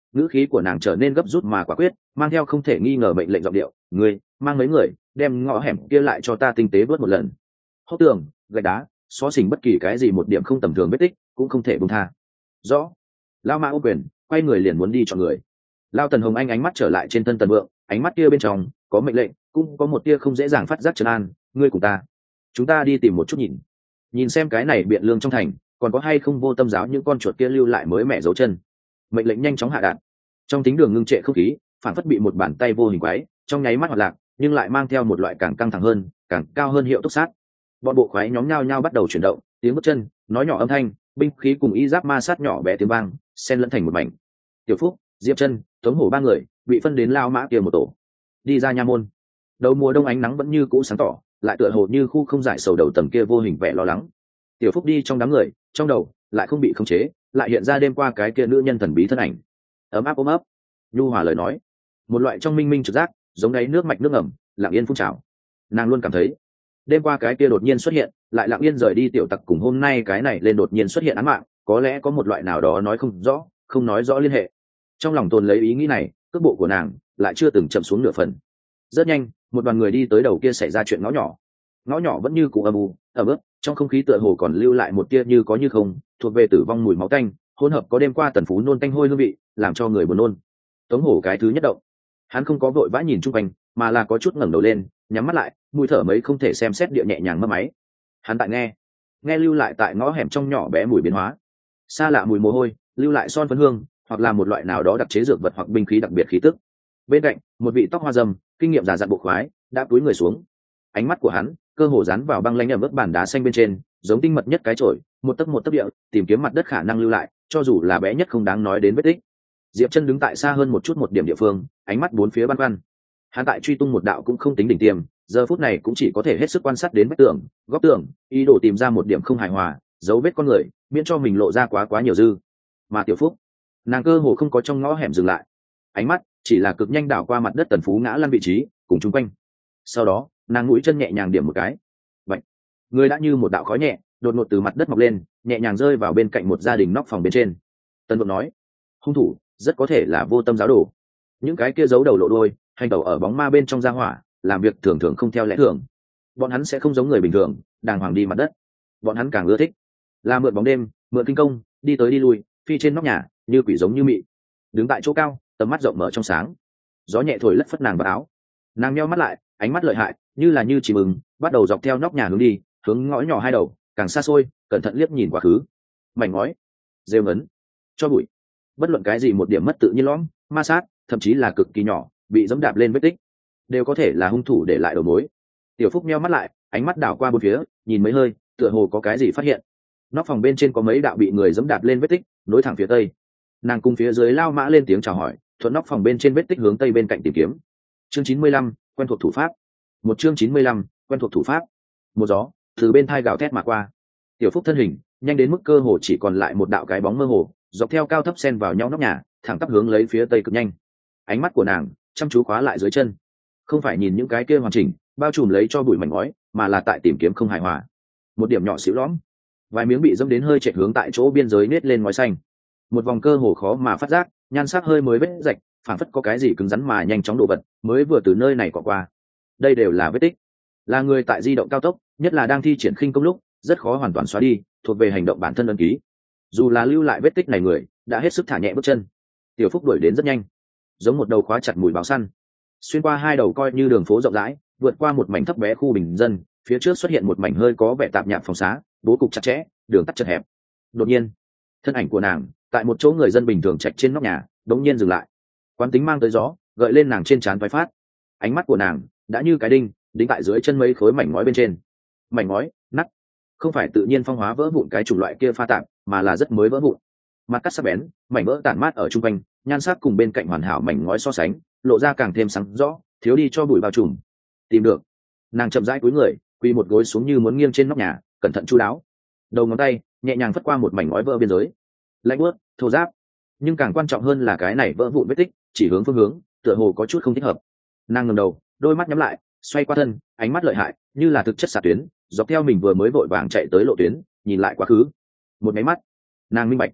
ngữ khí của nàng trở nên gấp rút mà quả quyết, mang theo không thể nghi ngờ mệnh lệnh giọng điệu. Ngươi mang mấy người đem ngõ hẻm kia lại cho ta tinh tế vớt một lần. Hốc tường, gạch đá, xó xỉnh bất kỳ cái gì một điểm không tầm thường vết tích cũng không thể buông tha. Rõ. Lao Mã ô quyền, quay người liền muốn đi chọn người. Lao Tần Hồng Anh ánh mắt trở lại trên thân Tần Vượng, ánh mắt kia bên trong có mệnh lệnh, cũng có một tia không dễ dàng phát giác trấn an. Ngươi cùng ta, chúng ta đi tìm một chút nhìn xem cái này biện lương trong thành còn có hay không vô tâm giáo những con chuột kia lưu lại mới mẹ dấu chân. Mệnh lệnh nhanh chóng hạ đạn. Trong tính đường ngưng trệ không khí phản phất bị một bàn tay vô hình quái trong nháy mắt hoạt lạc, nhưng lại mang theo một loại càng căng thẳng hơn, càng cao hơn hiệu túc sát. Bọn bộ khoái nhóm nhao nhao bắt đầu chuyển động, tiếng bước chân, nói nhỏ âm thanh, binh khí cùng y giáp ma sát nhỏ bé tiếng vang, xen lẫn thành một mảnh. Tiểu Phúc, Diệp Chân, Tống Hổ ba người bị phân đến Lao Mã kia một tổ, đi ra nha môn. Đầu mùa đông ánh nắng vẫn như cũ sáng tỏ, lại tựa hồ như khu không giải sầu đầu tầm kia vô hình vẻ lo lắng. Tiểu Phúc đi trong đám người, trong đầu lại không bị khống chế, lại hiện ra đêm qua cái kia nữ nhân thần bí thân ảnh. Ấm áp ôm ấp, nhu hòa lời nói, một loại trong minh minh trực giác, giống đáy nước mạch nước ẩm, lặng yên phun trào. Nàng luôn cảm thấy, đêm qua cái kia đột nhiên xuất hiện, lại lặng yên rời đi tiểu tặc cùng hôm nay cái này lên đột nhiên xuất hiện án mạng, có lẽ có một loại nào đó nói không rõ, không nói rõ liên hệ. Trong lòng tồn lấy ý nghĩ này, cước bộ của nàng lại chưa từng chậm xuống nửa phần. Rất nhanh, một đoàn người đi tới đầu kia xảy ra chuyện ngõ nhỏ vẫn như cũ âm u ẩm ướt, trong không khí tựa hồ còn lưu lại một tia như có như không, thuộc về tử vong mùi máu tanh, hỗn hợp có đêm qua Tần Phú nôn tanh hôi hương vị, làm cho người buồn nôn. Tống Hổ cái thứ nhất động, hắn không có vội vã nhìn chung quanh, mà là có chút ngẩng đầu lên, nhắm mắt lại, mùi thở mấy không thể xem xét địa nhẹ nhàng mấp máy. Hắn tại nghe lưu lại tại ngõ hẻm trong nhỏ bé mùi biến hóa, xa lạ mùi mồ hôi, lưu lại son phấn hương, hoặc là một loại nào đó đặc chế dược vật hoặc binh khí đặc biệt khí tức. Bên cạnh, một vị tóc hoa râm, kinh nghiệm già dặn bộ khoái, đã cúi người xuống. Ánh mắt của hắn cơ hồ dán vào băng lanh ẩm ướt bàn đá xanh bên trên, giống tinh mật nhất cái chổi, một tấc địa tìm kiếm mặt đất khả năng lưu lại, cho dù là bé nhất không đáng nói đến vết tích. Diệp Chân đứng tại xa hơn một điểm địa phương, ánh mắt bốn phía băn khoăn. Hắn tại truy tung một đạo cũng không tính đỉnh tiêm, giờ phút này cũng chỉ có thể hết sức quan sát đến vách tường, góc tường, ý đồ tìm ra một điểm không hài hòa, dấu vết con người, miễn cho mình lộ ra quá nhiều dư. Mà Tiểu Phúc, nàng cơ hồ không có trong ngõ hẻm dừng lại, ánh mắt chỉ là cực nhanh đảo qua mặt đất Tần Phú ngã lăn vị trí cùng chung quanh. Sau đó, nàng mũi chân nhẹ nhàng điểm một cái, vậy người đã như một đạo khói nhẹ đột ngột từ mặt đất mọc lên, nhẹ nhàng rơi vào bên cạnh một gia đình nóc phòng bên trên. Tần Vượng nói, hung thủ rất có thể là vô tâm giáo đồ. Những cái kia giấu đầu lộ đôi, hành tẩu ở bóng ma bên trong gia hỏa, làm việc thường thường không theo lẽ thường. Bọn hắn sẽ không giống người bình thường đàng hoàng đi mặt đất, bọn hắn càng ưa thích là mượn bóng đêm, mượn kinh công, đi tới đi lui, phi trên nóc nhà như quỷ giống như mị. Đứng tại chỗ cao, tầm mắt rộng mở trong sáng, gió nhẹ thổi lất phất nàng vào áo. Nàng nheo mắt lại, ánh mắt lợi hại, như chỉ mừng, bắt đầu dọc theo nóc nhà hướng đi, hướng ngõ nhỏ hai đầu, càng xa xôi, cẩn thận liếc nhìn quá khứ. Mảnh ngói, rêu ngấn, cho bụi, bất luận cái gì một điểm mất tự nhiên lõm, ma sát, thậm chí là cực kỳ nhỏ, bị dẫm đạp lên vết tích, đều có thể là hung thủ để lại đầu mối. Tiểu Phúc nheo mắt lại, ánh mắt đảo qua bốn phía, nhìn mấy hơi, tựa hồ có cái gì phát hiện. Nóc phòng bên trên có mấy đạo bị người dẫm đạp lên vết tích, nối thẳng phía tây. Nàng cùng phía dưới Lao Mã lên tiếng chào hỏi, thuận nóc phòng bên trên vết tích hướng tây bên cạnh tìm kiếm. Chương 95, quen thuộc thủ pháp. Chương 95, quen thuộc thủ pháp. Một gió từ bên thai gào thét mà qua. Tiểu Phúc thân hình nhanh đến mức cơ hồ chỉ còn lại một đạo cái bóng mơ hồ, dọc theo cao thấp xen vào nhau nóc nhà, thẳng tắp hướng lấy phía tây cực nhanh. Ánh mắt của nàng chăm chú khóa lại dưới chân, không phải nhìn những cái kia hoàn chỉnh bao trùm lấy cho bụi mảnh ngói, mà là tại tìm kiếm không hài hòa, một điểm nhỏ xíu lõm, vài miếng bị dẫm đến hơi chạy hướng tại chỗ biên giới nết lên ngói xanh, một vòng cơ hồ khó mà phát giác, nhan sắc hơi mới vết rạch, phản phất có cái gì cứng rắn mà nhanh chóng đổ vật mới vừa từ nơi này qua qua. Đây đều là vết tích, là người tại di động cao tốc, nhất là đang thi triển khinh công lúc, rất khó hoàn toàn xóa đi, thuộc về hành động bản thân ấn ký. Dù là lưu lại vết tích này người đã hết sức thả nhẹ bước chân. Tiểu Phúc đuổi đến rất nhanh, giống một đầu khóa chặt mùi báo săn, xuyên qua hai đầu coi như đường phố rộng rãi, vượt qua một mảnh thấp bé khu bình dân, phía trước xuất hiện một mảnh hơi có vẻ tạp nhạp phòng xá, bố cục chặt chẽ, đường tắt chật hẹp. Đột nhiên, thân ảnh của nàng tại một chỗ người dân bình thường chạch trên nóc nhà đống nhiên dừng lại. Quán tính mang tới gió gợi lên nàng trên trán vai phát, ánh mắt của nàng đã như cái đinh đính tại dưới chân mấy khối mảnh ngói bên trên. Mảnh ngói nát, không phải tự nhiên phong hóa vỡ vụn cái chủng loại kia pha tạp, mà là rất mới vỡ vụn. Mặt cắt sắc bén, mảnh vỡ tản mát ở trung quanh, nhan sắc cùng bên cạnh hoàn hảo mảnh ngói so sánh, lộ ra càng thêm sáng rõ, thiếu đi cho bụi bao trùm. Tìm được, nàng chậm rãi cúi người, quỳ một gối xuống như muốn nghiêng trên nóc nhà, cẩn thận chu đáo. Đầu ngón tay nhẹ nhàng phất qua một mảnh ngói vỡ biên giới, lạnh buốt, thô ráp, nhưng càng quan trọng hơn là cái này vỡ vụn vết tích chỉ hướng phương hướng, tựa hồ có chút không thích hợp. Nàng ngẩng đầu, đôi mắt nhắm lại, xoay qua thân, ánh mắt lợi hại, như là thực chất xạ tuyến, dọc theo mình vừa mới vội vàng chạy tới lộ tuyến, nhìn lại quá khứ. Một máy mắt, nàng minh bạch,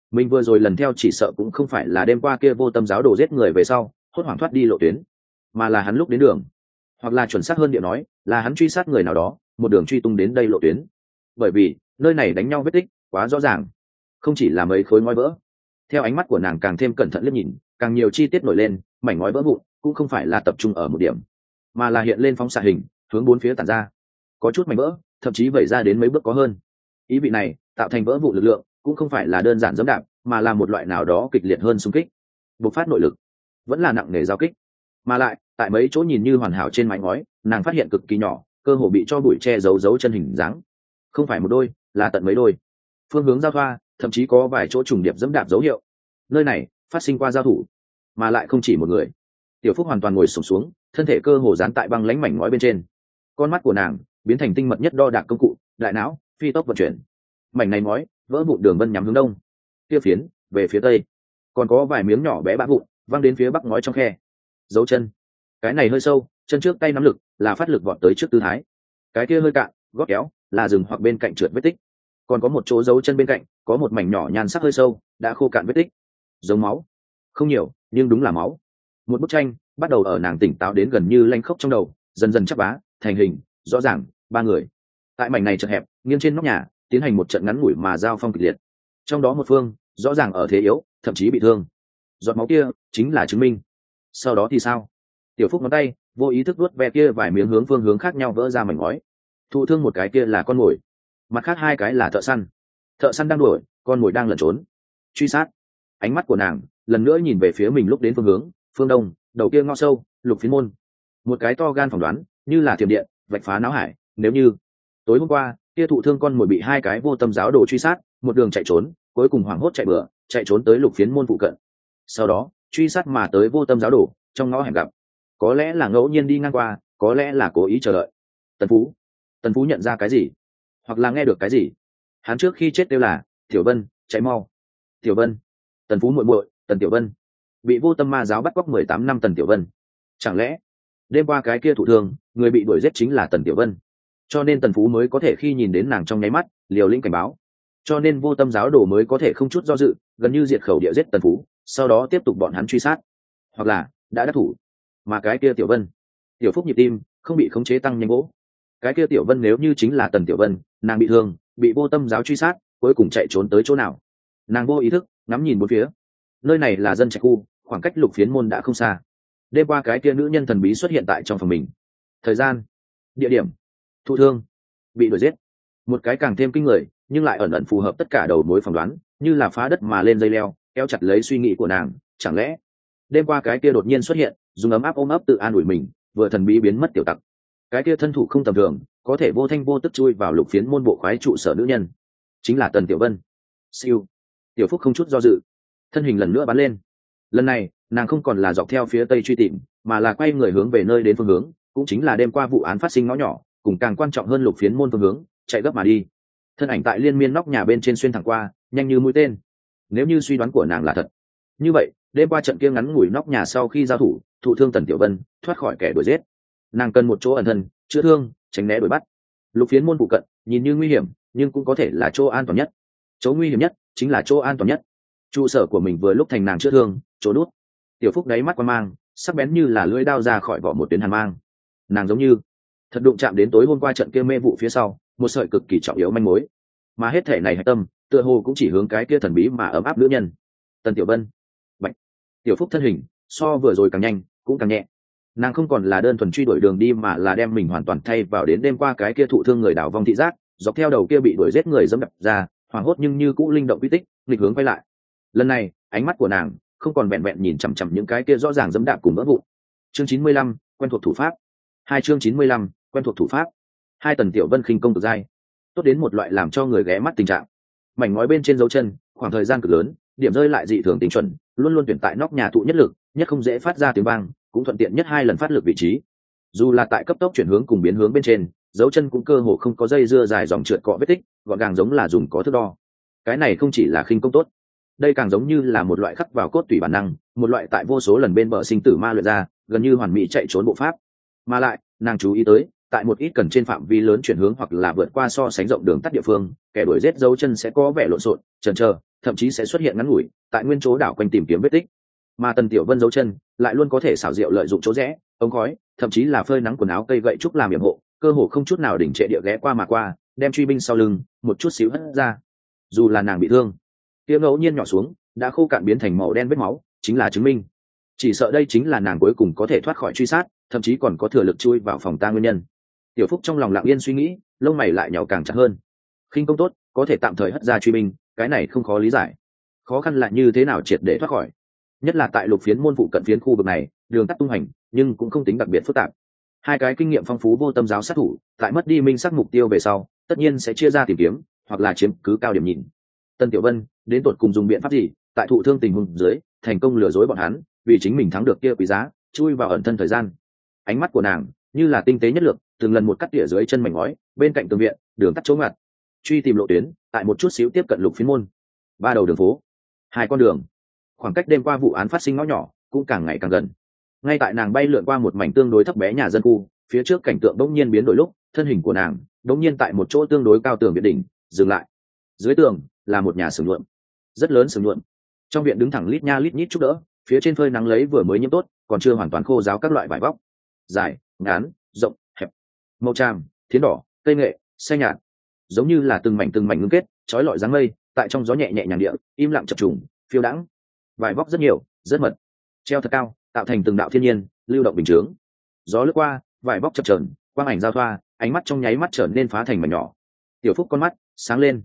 mình vừa rồi lần theo chỉ sợ cũng không phải là đêm qua kia vô tâm giáo đồ giết người về sau hốt hoảng thoát đi lộ tuyến, mà là hắn lúc đến đường, hoặc là chuẩn xác hơn điệu nói là hắn truy sát người nào đó một đường truy tung đến đây lộ tuyến. Bởi vì nơi này đánh nhau vết tích quá rõ ràng, không chỉ là mấy khối ngói vỡ. Theo ánh mắt của nàng càng thêm cẩn thận liếc nhìn, càng nhiều chi tiết nổi lên, mảnh ngói vỡ vụn cũng không phải là tập trung ở một điểm, mà là hiện lên phóng xạ hình, hướng bốn phía tản ra, có chút mảnh vỡ thậm chí vẩy ra đến mấy bước có hơn. Ý vị này tạo thành vỡ vụn lực lượng cũng không phải là đơn giản giẫm đạp, mà là một loại nào đó kịch liệt hơn xung kích, bộc phát nội lực, vẫn là nặng nề giao kích. Mà lại tại mấy chỗ nhìn như hoàn hảo trên mảnh ngói, nàng phát hiện cực kỳ nhỏ, cơ hồ bị cho bụi che giấu dấu chân hình dáng, không phải một đôi là tận mấy đôi, phương hướng giao thoa, thậm chí có vài chỗ trùng điệp dẫm đạp dấu hiệu. Nơi này phát sinh qua giao thủ, mà lại không chỉ một người. Tiểu Phúc hoàn toàn ngồi xổm xuống, thân thể cơ hồ dán tại băng lánh mảnh ngói bên trên, con mắt của nàng biến thành tinh mật nhất đo đạc công cụ, đại não phi tốc vận chuyển. Mảnh này ngói vỡ vụn đường vân nhắm hướng đông, kia phiến về phía tây, còn có vài miếng nhỏ bé bã vụn văng đến phía bắc ngói trong khe. Dấu chân, cái này hơi sâu, chân trước tay nắm lực là phát lực vọt tới trước tư thái, cái kia hơi cạn gót kéo là dừng hoặc bên cạnh trượt vết tích, còn có một chỗ dấu chân bên cạnh có một mảnh nhỏ nhan sắc hơi sâu đã khô cạn vết tích, giống máu, không nhiều nhưng đúng là máu. Một bức tranh bắt đầu ở nàng tỉnh táo đến gần như lanh khốc trong đầu, dần dần chắp vá thành hình rõ ràng. Ba người tại mảnh này chật hẹp nghiêng trên nóc nhà tiến hành một trận ngắn ngủi mà giao phong kịch liệt, trong đó một phương rõ ràng ở thế yếu, thậm chí bị thương. Giọt máu kia chính là chứng minh. Sau đó thì sao? Tiểu Phúc ngón tay vô ý thức vuốt ve kia vài miếng hướng phương hướng khác nhau vỡ ra mảnh ngói. Thụ thương một cái kia là con mồi, mặt khác hai cái là thợ săn. Thợ săn đang đuổi, con mồi đang lẩn trốn. Truy sát. Ánh mắt của nàng lần nữa nhìn về phía mình lúc đến phương hướng, phương đông, đầu kia ngõ sâu, Lục Phiến Môn. Một cái to gan phỏng đoán, như là thiểm điện, vạch phá não hải. Nếu như tối hôm qua kia thụ thương con mồi bị hai cái vô tâm giáo đồ truy sát, một đường chạy trốn, cuối cùng hoảng hốt chạy bừa, chạy trốn tới Lục Phiến Môn phụ cận. Sau đó truy sát mà tới vô tâm giáo đồ, trong ngõ hẻm gặp, có lẽ là ngẫu nhiên đi ngang qua, có lẽ là cố ý chờ đợi. Tần Phú nhận ra cái gì, hoặc là nghe được cái gì. Hắn trước khi chết đều là Tiểu Vân, chạy mau. Tiểu Vân, Tần Phú muội muội, Tần Tiểu Vân, bị vô tâm ma giáo bắt cóc 18 năm Tần Tiểu Vân. Chẳng lẽ đêm qua cái kia thụ thương, người bị đuổi giết chính là Tần Tiểu Vân? Cho nên Tần Phú mới có thể khi nhìn đến nàng trong nháy mắt liều lĩnh cảnh báo, cho nên vô tâm giáo đồ mới có thể không chút do dự, gần như diệt khẩu địa giết Tần Phú, sau đó tiếp tục bọn hắn truy sát, hoặc là đã đắc thủ. Mà cái kia Tiểu Vân, Tiểu Phúc nhịp tim không bị khống chế tăng nhanh gỗ. Cái kia Tiểu Vân nếu như chính là Tần Tiểu Vân, nàng bị thương, bị vô tâm giáo truy sát, cuối cùng chạy trốn tới chỗ nào? Nàng vô ý thức ngắm nhìn bốn phía. Nơi này là dân trạch khu, khoảng cách Lục Phiến Môn đã không xa. Đêm qua cái kia nữ nhân thần bí xuất hiện tại trong phòng mình. Thời gian, địa điểm, thụ thương, bị đuổi giết, một cái càng thêm kinh người nhưng lại ẩn ẩn phù hợp tất cả đầu mối phỏng đoán, như là phá đất mà lên dây leo, kéo chặt lấy suy nghĩ của nàng. Chẳng lẽ đêm qua cái kia đột nhiên xuất hiện, dùng ấm áp ôm ấp tự an ủi mình, vừa thần bí biến mất tiểu tặc, cái kia thân thủ không tầm thường, có thể vô thanh vô tức chui vào Lục Phiến Môn bộ khoái trụ sở nữ nhân, chính là Tần Tiểu Vân. Siêu. Tiểu Phúc không chút do dự, thân hình lần nữa bắn lên. Lần này nàng không còn là dọc theo phía tây truy tìm, mà là quay người hướng về nơi đến phương hướng, cũng chính là đêm qua vụ án phát sinh ngõ nhỏ, cùng càng quan trọng hơn Lục Phiến Môn phương hướng, chạy gấp mà đi. Thân ảnh tại liên miên nóc nhà bên trên xuyên thẳng qua, nhanh như mũi tên. Nếu như suy đoán của nàng là thật, như vậy đêm qua trận kia ngắn ngủi nóc nhà sau khi giao thủ, thụ thương Tần Tiểu Vân thoát khỏi kẻ đuổi giết, nàng cần một chỗ ẩn thân, chữa thương, tránh né đuổi bắt. Lục Phiến Môn phụ cận nhìn như nguy hiểm, nhưng cũng có thể là chỗ an toàn nhất. Chỗ nguy hiểm nhất chính là chỗ an toàn nhất. Trụ sở của mình vừa lúc thành nàng chữa thương chỗ đút. Tiểu Phúc đáy mắt quan mang sắc bén như là lưỡi đao ra khỏi vỏ một tuyến hàn mang. Nàng giống như thật đụng chạm đến tối hôm qua trận kia mê vụ phía sau một sợi cực kỳ trọng yếu manh mối, mà hết thể này hạch tâm tựa hồ cũng chỉ hướng cái kia thần bí mà ấm áp nữ nhân, Tần Tiểu Vân. Bạch. Tiểu Phúc thân hình so vừa rồi càng nhanh cũng càng nhẹ. Nàng không còn là đơn thuần truy đuổi đường đi, mà là đem mình hoàn toàn thay vào đến đêm qua cái kia thụ thương người đảo vong thị giác, dọc theo đầu kia bị đuổi giết người dẫm đạp ra, hoảng hốt nhưng như cũ linh động quy tích, nghịch hướng quay lại. Lần này ánh mắt của nàng không còn vẹn vẹn nhìn chằm chằm những cái kia rõ ràng dẫm đạp cùng vỡ vụn. Chương 95, quen thuộc thủ pháp. Chương 95, quen thuộc thủ pháp. Tần Tiểu Vân khinh công cực dai, tốt đến một loại làm cho người ghé mắt tình trạng. Mảnh ngói bên trên dấu chân, khoảng thời gian cực lớn, điểm rơi lại dị thường tính chuẩn, luôn luôn tuyển tại nóc nhà thụ nhất lực, nhất không dễ phát ra tiếng vang, cũng thuận tiện nhất 2 lần phát lực vị trí. Dù là tại cấp tốc chuyển hướng cùng biến hướng bên trên, dấu chân cũng cơ hồ không có dây dưa dài dòng trượt cọ vết tích, gọn gàng giống là dùng có thước đo. Cái này không chỉ là khinh công tốt, đây càng giống như là một loại khắc vào cốt tủy bản năng, một loại tại vô số lần bên bờ sinh tử ma luyện ra, gần như hoàn mỹ chạy trốn bộ pháp. Mà lại nàng chú ý tới, tại một ít cần trên phạm vi lớn chuyển hướng hoặc là vượt qua so sánh rộng đường tắt địa phương, kẻ đuổi giết dấu chân sẽ có vẻ lộn xộn, chần chờ, thậm chí sẽ xuất hiện ngắn ngủi tại nguyên chỗ đảo quanh tìm kiếm vết tích. Mà Tần Tiểu Vân dấu chân lại luôn có thể xảo diệu lợi dụng chỗ rẽ, ống khói, thậm chí là phơi nắng quần áo cây gậy trúc làm yểm hộ, cơ hồ không chút nào đỉnh trệ địa ghé qua mà qua, đem truy binh sau lưng một chút xíu hất ra. Dù là nàng bị thương, tiếng ngẫu nhiên nhỏ xuống đã khô cạn biến thành màu đen vết máu, chính là chứng minh chỉ sợ đây chính là nàng cuối cùng có thể thoát khỏi truy sát, thậm chí còn có thừa lực chui vào phòng tang nguyên nhân. Tiểu Phúc trong lòng lặng yên suy nghĩ, lông mày lại nhàu càng chặt hơn. Khinh công tốt, có thể tạm thời hất ra truy binh, cái này không khó lý giải. Khó khăn lại như thế nào triệt để thoát khỏi? Nhất là tại lục phiến môn phụ cận phiến khu vực này, đường tắt tung hành, nhưng cũng không tính đặc biệt phức tạp. Hai cái kinh nghiệm phong phú vô tâm giáo sát thủ, tại mất đi minh xác mục tiêu về sau, tất nhiên sẽ chia ra tìm kiếm, hoặc là chiếm cứ cao điểm nhìn. Tân Tiểu Vân đến tột cùng dùng biện pháp gì, tại thụ thương tình huống dưới, thành công lừa dối bọn hắn, vì chính mình thắng được kia quý giá, chui vào ẩn thân thời gian. Ánh mắt của nàng như là tinh tế nhất lược, từng lần một cắt tỉa dưới chân mảnh ngói, bên cạnh tường viện, đường tắt chỗ ngặt, truy tìm lộ tuyến, tại một chút xíu tiếp cận lục phiến môn. Ba đầu đường phố, hai con đường, khoảng cách đêm qua vụ án phát sinh ngõ nhỏ cũng càng ngày càng gần. Ngay tại nàng bay lượn qua một mảnh tương đối thấp bé nhà dân khu, phía trước cảnh tượng bỗng nhiên biến đổi lúc, thân hình của nàng bỗng nhiên tại một chỗ tương đối cao tường viện đỉnh dừng lại. Dưới tường là một nhà xưởng nhuộm, rất lớn xưởng nhuộm. Trong viện đứng thẳng lít nha lít nhít chút đỡ, phía trên phơi nắng lấy vừa mới nhiễm tốt, còn chưa hoàn toàn khô ráo các loại vải vóc, dài, ngắn, rộng, hẹp, màu tràm, thiến đỏ, cây nghệ, xanh nhạt, giống như là từng mảnh ngưng kết, trói lọi dáng mây, tại trong gió nhẹ nhẹ nhàng địa, im lặng chập trùng, phiêu đãng. Vải vóc rất nhiều, rất mật, treo thật cao, tạo thành từng đạo thiên nhiên, lưu động bình chướng. Gió lướt qua, vải vóc chập chờn, quang ảnh giao thoa, ánh mắt trong nháy mắt trở nên phá thành mảnh nhỏ. Tiểu Phúc con mắt sáng lên,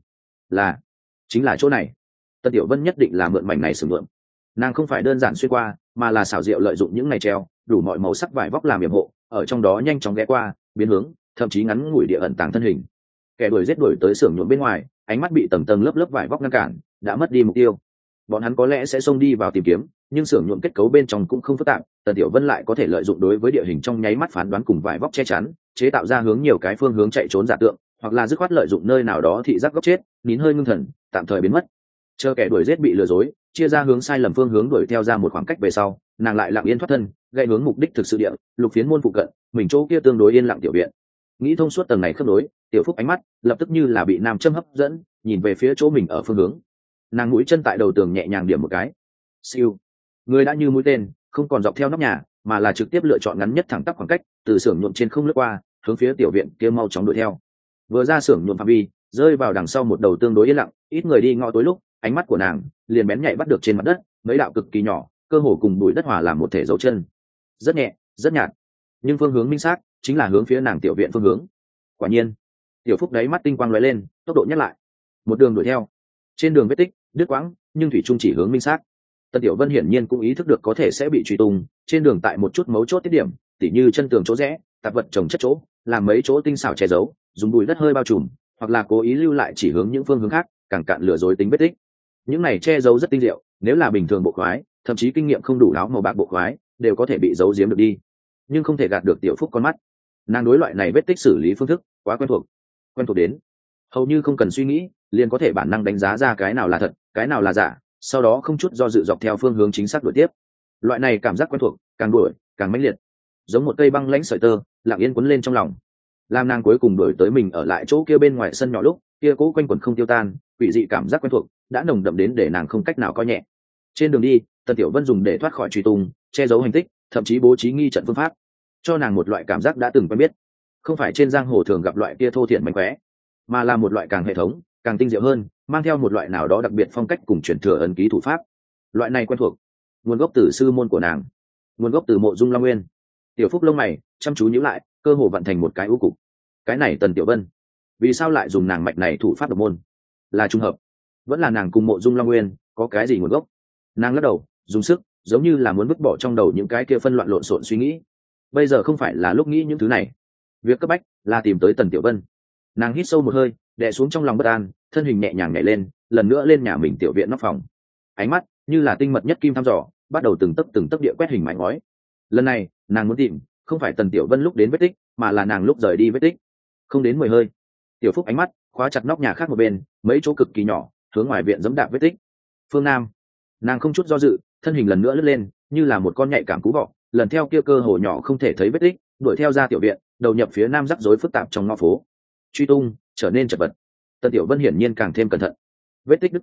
chính là chỗ này. Tân Tiểu Vân nhất định là mượn mảnh này sử dụng. Nàng không phải đơn giản xuyên qua, mà là xảo diệu lợi dụng những này treo đủ mọi màu sắc vải vóc làm yểm hộ, ở trong đó nhanh chóng ghé qua, biến hướng, thậm chí ngắn ngủi địa ẩn tàng thân hình. Kẻ đuổi giết đuổi tới xưởng nhuộm bên ngoài, ánh mắt bị tầng tầng lớp lớp vải vóc ngăn cản, đã mất đi mục tiêu. Bọn hắn có lẽ sẽ xông đi vào tìm kiếm, nhưng xưởng nhuộm kết cấu bên trong cũng không phức tạp, Tần Tiểu Vân lại có thể lợi dụng đối với địa hình trong nháy mắt phán đoán cùng vải vóc che chắn, chế tạo ra hướng nhiều cái phương hướng chạy trốn giả tượng, hoặc là dứt khoát lợi dụng nơi nào đó thị giác góc chết, nín hơi ngưng thần, tạm thời biến mất. Chờ kẻ đuổi giết bị lừa dối, chia ra hướng sai lầm phương hướng đuổi theo ra một khoảng cách về sau, nàng lại lặng yên thoát thân, gậy hướng mục đích thực sự địa, lục phiến môn phụ cận, mình chỗ kia tương đối yên lặng tiểu viện. Nghĩ thông suốt tầng này khớp nối, Tiểu Phúc ánh mắt lập tức như là bị nam châm hấp dẫn, nhìn về phía chỗ mình ở phương hướng. Nàng mũi chân tại đầu tường nhẹ nhàng điểm một cái, siêu, người đã như mũi tên, không còn dọc theo nóc nhà, mà là trực tiếp lựa chọn ngắn nhất thẳng tắp khoảng cách, từ xưởng nhuộm trên không lướt qua, hướng phía tiểu viện kia mau chóng đuổi theo. Vừa ra xưởng nhuộm phạm vi, rơi vào đằng sau một đầu tương đối yên lặng, ít người đi ngõ tối lúc, ánh mắt của nàng liền bén nhạy bắt được trên mặt đất mấy đạo cực kỳ nhỏ, cơ hồ cùng bụi đất hòa làm một thể dấu chân, rất nhẹ, rất nhạt, nhưng phương hướng minh xác, chính là hướng phía nàng tiểu viện phương hướng. Quả nhiên, Tiểu Phúc đáy mắt tinh quang lóe lên, tốc độ nhắc lại, một đường đuổi theo. Trên đường vết tích đứt quãng, nhưng thủy chung chỉ hướng minh xác. Tân Tiểu Vân hiển nhiên cũng ý thức được có thể sẽ bị truy tung, trên đường tại một chút mấu chốt tiết điểm, tỉ như chân tường chỗ rẽ, tạp vật trồng chất chỗ, làm mấy chỗ tinh xảo che giấu, dùng bụi đất hơi bao trùm, hoặc là cố ý lưu lại chỉ hướng những phương hướng khác, càng cạn lừa dối tính vết tích. Những này che giấu rất tinh diệu, nếu là bình thường bộ khoái, thậm chí kinh nghiệm không đủ áo màu bạc bộ khoái, đều có thể bị giấu giếm được đi, nhưng không thể gạt được Tiểu Phúc con mắt. Nàng đối loại này vết tích xử lý phương thức quá quen thuộc đến hầu như không cần suy nghĩ, liền có thể bản năng đánh giá ra cái nào là thật, cái nào là giả, sau đó không chút do dự dọc theo phương hướng chính xác đuổi tiếp. Loại này cảm giác quen thuộc, càng đuổi càng mãnh liệt, giống một cây băng lãnh sợi tơ, lặng yên quấn lên trong lòng. Làm nàng cuối cùng đuổi tới mình ở lại chỗ kia bên ngoài sân nhỏ lúc, kia cố quanh quẩn không tiêu tan, quỷ dị cảm giác quen thuộc đã nồng đậm đến để nàng không cách nào coi nhẹ. Trên đường đi, Tần Tiểu Vân dùng để thoát khỏi truy tung, che giấu hành tích, thậm chí bố trí nghi trận phương pháp, cho nàng một loại cảm giác đã từng quen biết. Không phải trên giang hồ thường gặp loại kia thô thiển mánh khóe, mà là một loại càng hệ thống, càng tinh diệu hơn, mang theo một loại nào đó đặc biệt phong cách cùng truyền thừa ấn ký thủ pháp. Loại này quen thuộc, nguồn gốc từ sư môn của nàng, nguồn gốc từ Mộ Dung Long Nguyên. Tiểu Phúc lông mày chăm chú nhíu lại, cơ hồ vận thành một cái u cục. Cái này Tần Tiểu Vân, vì sao lại dùng nàng mạch này thủ pháp độc môn? Là trùng hợp, vẫn là nàng cùng Mộ Dung Long Nguyên có cái gì nguồn gốc? Nàng lắc đầu, dùng sức, giống như là muốn vứt bỏ trong đầu những cái kia phân loạn lộn xộn suy nghĩ. Bây giờ không phải là lúc nghĩ những thứ này, việc cấp bách là tìm tới Tần Tiểu Vân. Nàng hít sâu một hơi, đè xuống trong lòng bất an, thân hình nhẹ nhàng nhảy lên, lần nữa lên nhà mình tiểu viện nóc phòng. Ánh mắt như là tinh mật nhất kim thăm dò, bắt đầu từng tấc địa quét hình mảnh ngói. Lần này, nàng muốn tìm không phải Tần Tiểu Vân lúc đến vết tích, mà là nàng lúc rời đi vết tích. Không đến 10 hơi, Tiểu Phúc ánh mắt khóa chặt nóc nhà khác một bên, mấy chỗ cực kỳ nhỏ, hướng ngoài viện giẫm đạp vết tích. Phương Nam, nàng không chút do dự, thân hình lần nữa lướt lên, như là một con nhạy cảm cú vọ, lần theo kia cơ hồ nhỏ không thể thấy vết tích, đuổi theo ra tiểu viện, đầu nhập phía nam rắc rối phức tạp trong ngõ phố. Truy tung trở nên chật vật. Tần Tiểu Vân hiển nhiên càng thêm cẩn thận. Vết tích đứt quãng,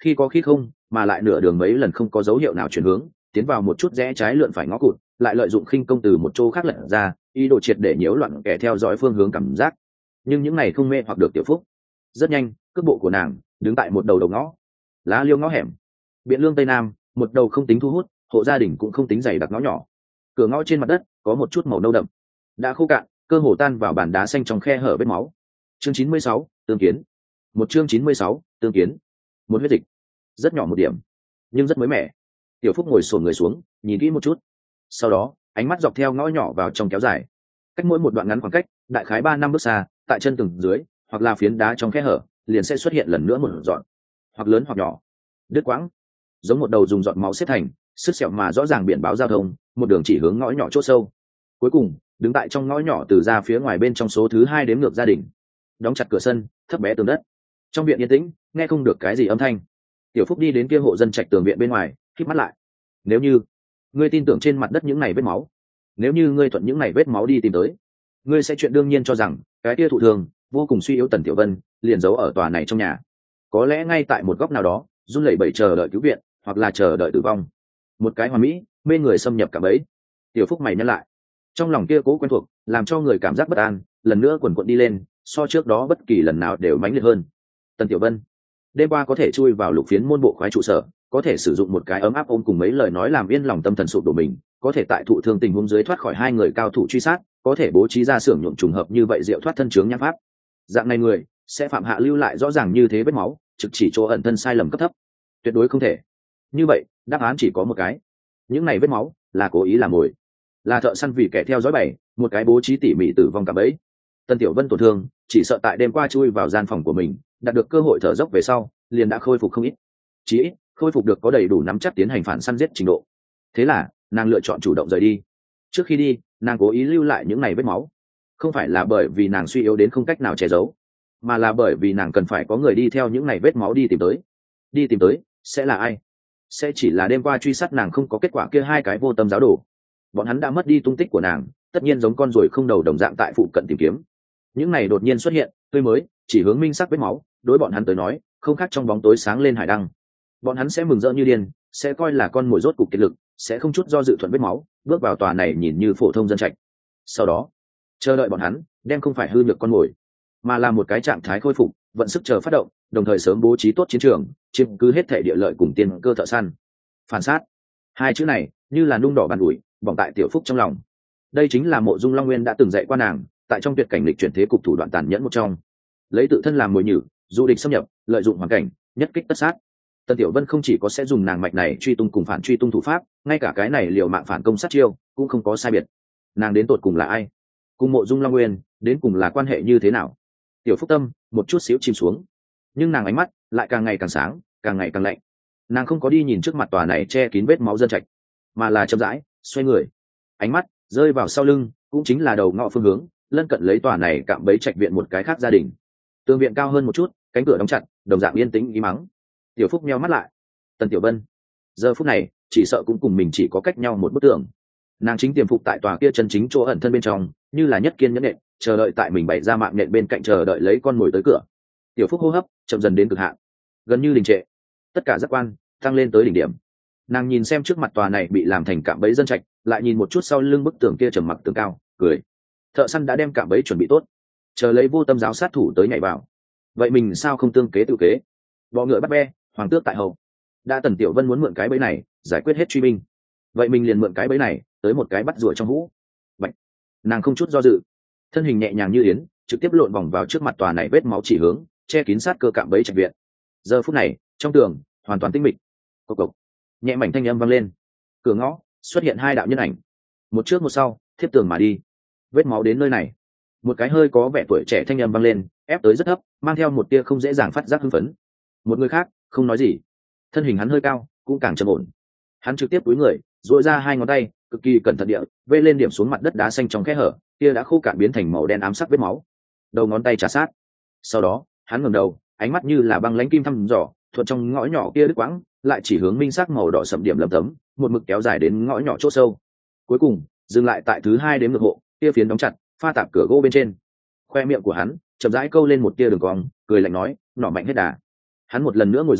khi có khi không, mà lại nửa đường mấy lần không có dấu hiệu nào chuyển hướng, tiến vào một chút rẽ trái lượn phải ngõ cụt, lại lợi dụng khinh công từ một chỗ khác lật ra, ý đồ triệt để nhiễu loạn kẻ theo dõi phương hướng cảm giác. Nhưng những này không mê hoặc được Tiểu Phúc. Rất nhanh, cước bộ của nàng đứng tại một đầu đầu ngõ, lá liêu ngõ hẻm, Biện Lương Tây Nam, một đầu không tính thu hút, hộ gia đình cũng không tính dày đặc ngõ nhỏ. Cửa ngõ trên mặt đất có một chút màu nâu đậm, đã khô cạn, cơ hồ tan vào bàn đá xanh trong khe hở vết máu. Chương 96, tương kiến. Một chương 96, tương kiến. Một huyết dịch, rất nhỏ một điểm, nhưng rất mới mẻ. Tiểu Phúc ngồi xổm người xuống, nhìn kỹ một chút. Sau đó, ánh mắt dọc theo ngõ nhỏ vào trong kéo dài. Cách mỗi một đoạn ngắn khoảng cách, đại khái 3-5 bước xa, tại chân tường dưới, hoặc là phiến đá trong khe hở, liền sẽ xuất hiện lần nữa một dọn, hoặc lớn hoặc nhỏ, đứt quãng, giống một đầu dùng giọt máu xếp thành, sứt sẹo mà rõ ràng biển báo giao thông, một đường chỉ hướng ngõ nhỏ chỗ sâu. Cuối cùng, đứng tại trong ngõ nhỏ từ ra phía ngoài bên trong số thứ 2 đếm ngược gia đình. Đóng chặt cửa sân, thấp bé tường đất. Trong viện yên tĩnh, nghe không được cái gì âm thanh. Tiểu Phúc đi đến kia hộ dân trạch tường viện bên ngoài, khép mắt lại. Nếu như ngươi tin tưởng trên mặt đất những này vết máu, nếu như ngươi thuận những này vết máu đi tìm tới, ngươi sẽ chuyện đương nhiên cho rằng cái kia thụ thường vô cùng suy yếu Tần Tiểu Vân liền giấu ở tòa này trong nhà, có lẽ ngay tại một góc nào đó run lẩy bẩy chờ đợi cứu viện, hoặc là chờ đợi tử vong. Một cái hoàn mỹ mê người xâm nhập cả bấy. Tiểu Phúc mày nhăn lại, trong lòng kia cố quen thuộc làm cho người cảm giác bất an lần nữa quần quận đi lên, so trước đó bất kỳ lần nào đều mãnh liệt hơn. Tần Tiểu Vân đêm qua có thể chui vào lục phiến môn bộ khoái trụ sở, có thể sử dụng một cái ấm áp ôm cùng mấy lời nói làm yên lòng tâm thần sụp đổ mình, có thể tại thụ thương tình huống dưới thoát khỏi 2 người cao thủ truy sát, có thể bố trí ra xưởng nhuộm trùng hợp như vậy diệu thoát thân chướng nhãn pháp. Dạng này người sẽ phạm hạ lưu lại rõ ràng như thế vết máu, trực chỉ chỗ ẩn thân sai lầm cấp thấp, tuyệt đối không thể. Như vậy đáp án chỉ có một cái: những này vết máu là cố ý làm mồi, là thợ săn vì kẻ theo dõi bày một cái bố trí tỉ mỉ tử vong cả bẫy. Tần Tiểu Vân tổn thương chỉ sợ tại đêm qua chui vào gian phòng của mình, đạt được cơ hội thở dốc về sau liền đã khôi phục không ít, chí ít khôi phục được có đầy đủ nắm chắc tiến hành phản săn giết trình độ. Thế là nàng lựa chọn chủ động rời đi. Trước khi đi, nàng cố ý lưu lại những này vết máu, không phải là bởi vì nàng suy yếu đến không cách nào che giấu, mà là bởi vì nàng cần phải có người đi theo những này vết máu đi tìm tới. Đi tìm tới sẽ là ai? Sẽ chỉ là đêm qua truy sát nàng không có kết quả kia 2 cái vô tâm giáo đồ. Bọn hắn đã mất đi tung tích của nàng, tất nhiên giống con ruồi không đầu đồng dạng tại phụ cận tìm kiếm. Những này đột nhiên xuất hiện, tươi mới, chỉ hướng minh sắc vết máu, đối bọn hắn tới nói không khác trong bóng tối sáng lên hải đăng. Bọn hắn sẽ mừng rỡ như điên, sẽ coi là con mồi rốt cục kiệt lực, sẽ không chút do dự thuận vết máu bước vào tòa này nhìn như phổ thông dân trạch. Sau đó chờ đợi bọn hắn đem không phải hư nhược con mồi, mà là một cái trạng thái khôi phục, vận sức chờ phát động, đồng thời sớm bố trí tốt chiến trường, chiếm cứ hết thể địa lợi cùng tiên cơ thợ săn. Phản sát, 2 chữ này như là nung đỏ bàn ủi bỏng tại Tiểu Phúc trong lòng. Đây chính là Mộ Dung Long Nguyên đã từng dạy qua nàng, tại trong tuyệt cảnh lịch chuyển thế cục thủ đoạn tàn nhẫn một trong, lấy tự thân làm mồi nhử, du địch xâm nhập, lợi dụng hoàn cảnh, nhất kích tất sát. Tần Tiểu Vân không chỉ có sẽ dùng nàng mạch này truy tung cùng phản truy tung thủ pháp, ngay cả cái này liều mạng phản công sát chiêu cũng không có sai biệt. Nàng đến tột cùng là ai? Cùng Mộ Dung Long Nguyên đến cùng là quan hệ như thế nào? Tiểu Phúc tâm một chút xíu chìm xuống, nhưng nàng ánh mắt lại càng ngày càng sáng, càng ngày càng lạnh. Nàng không có đi nhìn trước mặt tòa này che kín vết máu dân trạch, mà là chậm rãi xoay người, ánh mắt rơi vào sau lưng, cũng chính là đầu ngõ phương hướng lân cận lấy tòa này cạm bẫy trạch viện một cái khác gia đình. Tường viện cao hơn một chút, cánh cửa đóng chặt, đồng dạng yên tĩnh ý mắng. Tiểu Phúc nheo mắt lại. Tần Tiểu Vân giờ phút này chỉ sợ cũng cùng mình chỉ có cách nhau một bức tường. Nàng chính tiềm phục tại tòa kia chân chính chỗ ẩn thân bên trong, như là nhất kiên nhẫn nện, chờ đợi tại mình bày ra mạng nện bên cạnh, chờ đợi lấy con mồi tới cửa. Tiểu Phúc hô hấp chậm dần đến cực hạn, gần như đình trệ, tất cả giác quan tăng lên tới đỉnh điểm. Nàng nhìn xem trước mặt tòa này bị làm thành cạm bẫy dân trạch, lại nhìn một chút sau lưng bức tường kia trầm mặc tường cao, cười. Thợ săn đã đem cạm bẫy chuẩn bị tốt, chờ lấy vô tâm giáo sát thủ tới nhảy vào. Vậy mình sao không tương kế tự kế, bọ ngựa bắt be, hoàng tước tại hậu. Đã Tần Tiểu Vân muốn mượn cái bẫy này giải quyết hết truy binh, vậy mình liền mượn cái bẫy này tới một cái bắt rùa trong hũ. Bạch. Nàng không chút do dự, thân hình nhẹ nhàng như yến, trực tiếp lộn vòng vào trước mặt tòa này vết máu chỉ hướng, che kín sát cơ cạm bẫy trạch viện. Giờ phút này trong tường hoàn toàn tĩnh mịch. Cộc cộc, nhẹ mảnh thanh âm vang lên. Cửa ngõ xuất hiện 2 đạo nhân ảnh, một trước một sau thiếp tường mà đi. Vết máu đến nơi này, một cái hơi có vẻ tuổi trẻ thanh âm vang lên, ép tới rất thấp, mang theo một tia không dễ dàng phát giác hưng phấn. Một người khác không nói gì, thân hình hắn hơi cao, cũng càng trầm ổn. Hắn trực tiếp cúi người, duỗi ra 2 ngón tay, cực kỳ cẩn thận địa vê lên điểm xuống mặt đất đá xanh trong kẽ hở, kia đã khô cạn biến thành màu đen ám sắc vết máu. Đầu ngón tay trà sát. Sau đó hắn ngẩng đầu, ánh mắt như là băng lãnh kim thăm dò, thuận trong ngõ nhỏ kia đứt quãng, lại chỉ hướng minh sắc màu đỏ sẫm điểm lấm tấm, một mực kéo dài đến ngõ nhỏ chỗ sâu. Cuối cùng dừng lại tại thứ 2 đếm ngược hộ, kia phiến đóng chặt, pha tạp cửa gỗ bên trên. Khoe miệng của hắn chậm rãi câu lên một tia đường cong, cười lạnh nói, nỏ mạnh hết đà. Hắn một lần nữa ngồi dậy,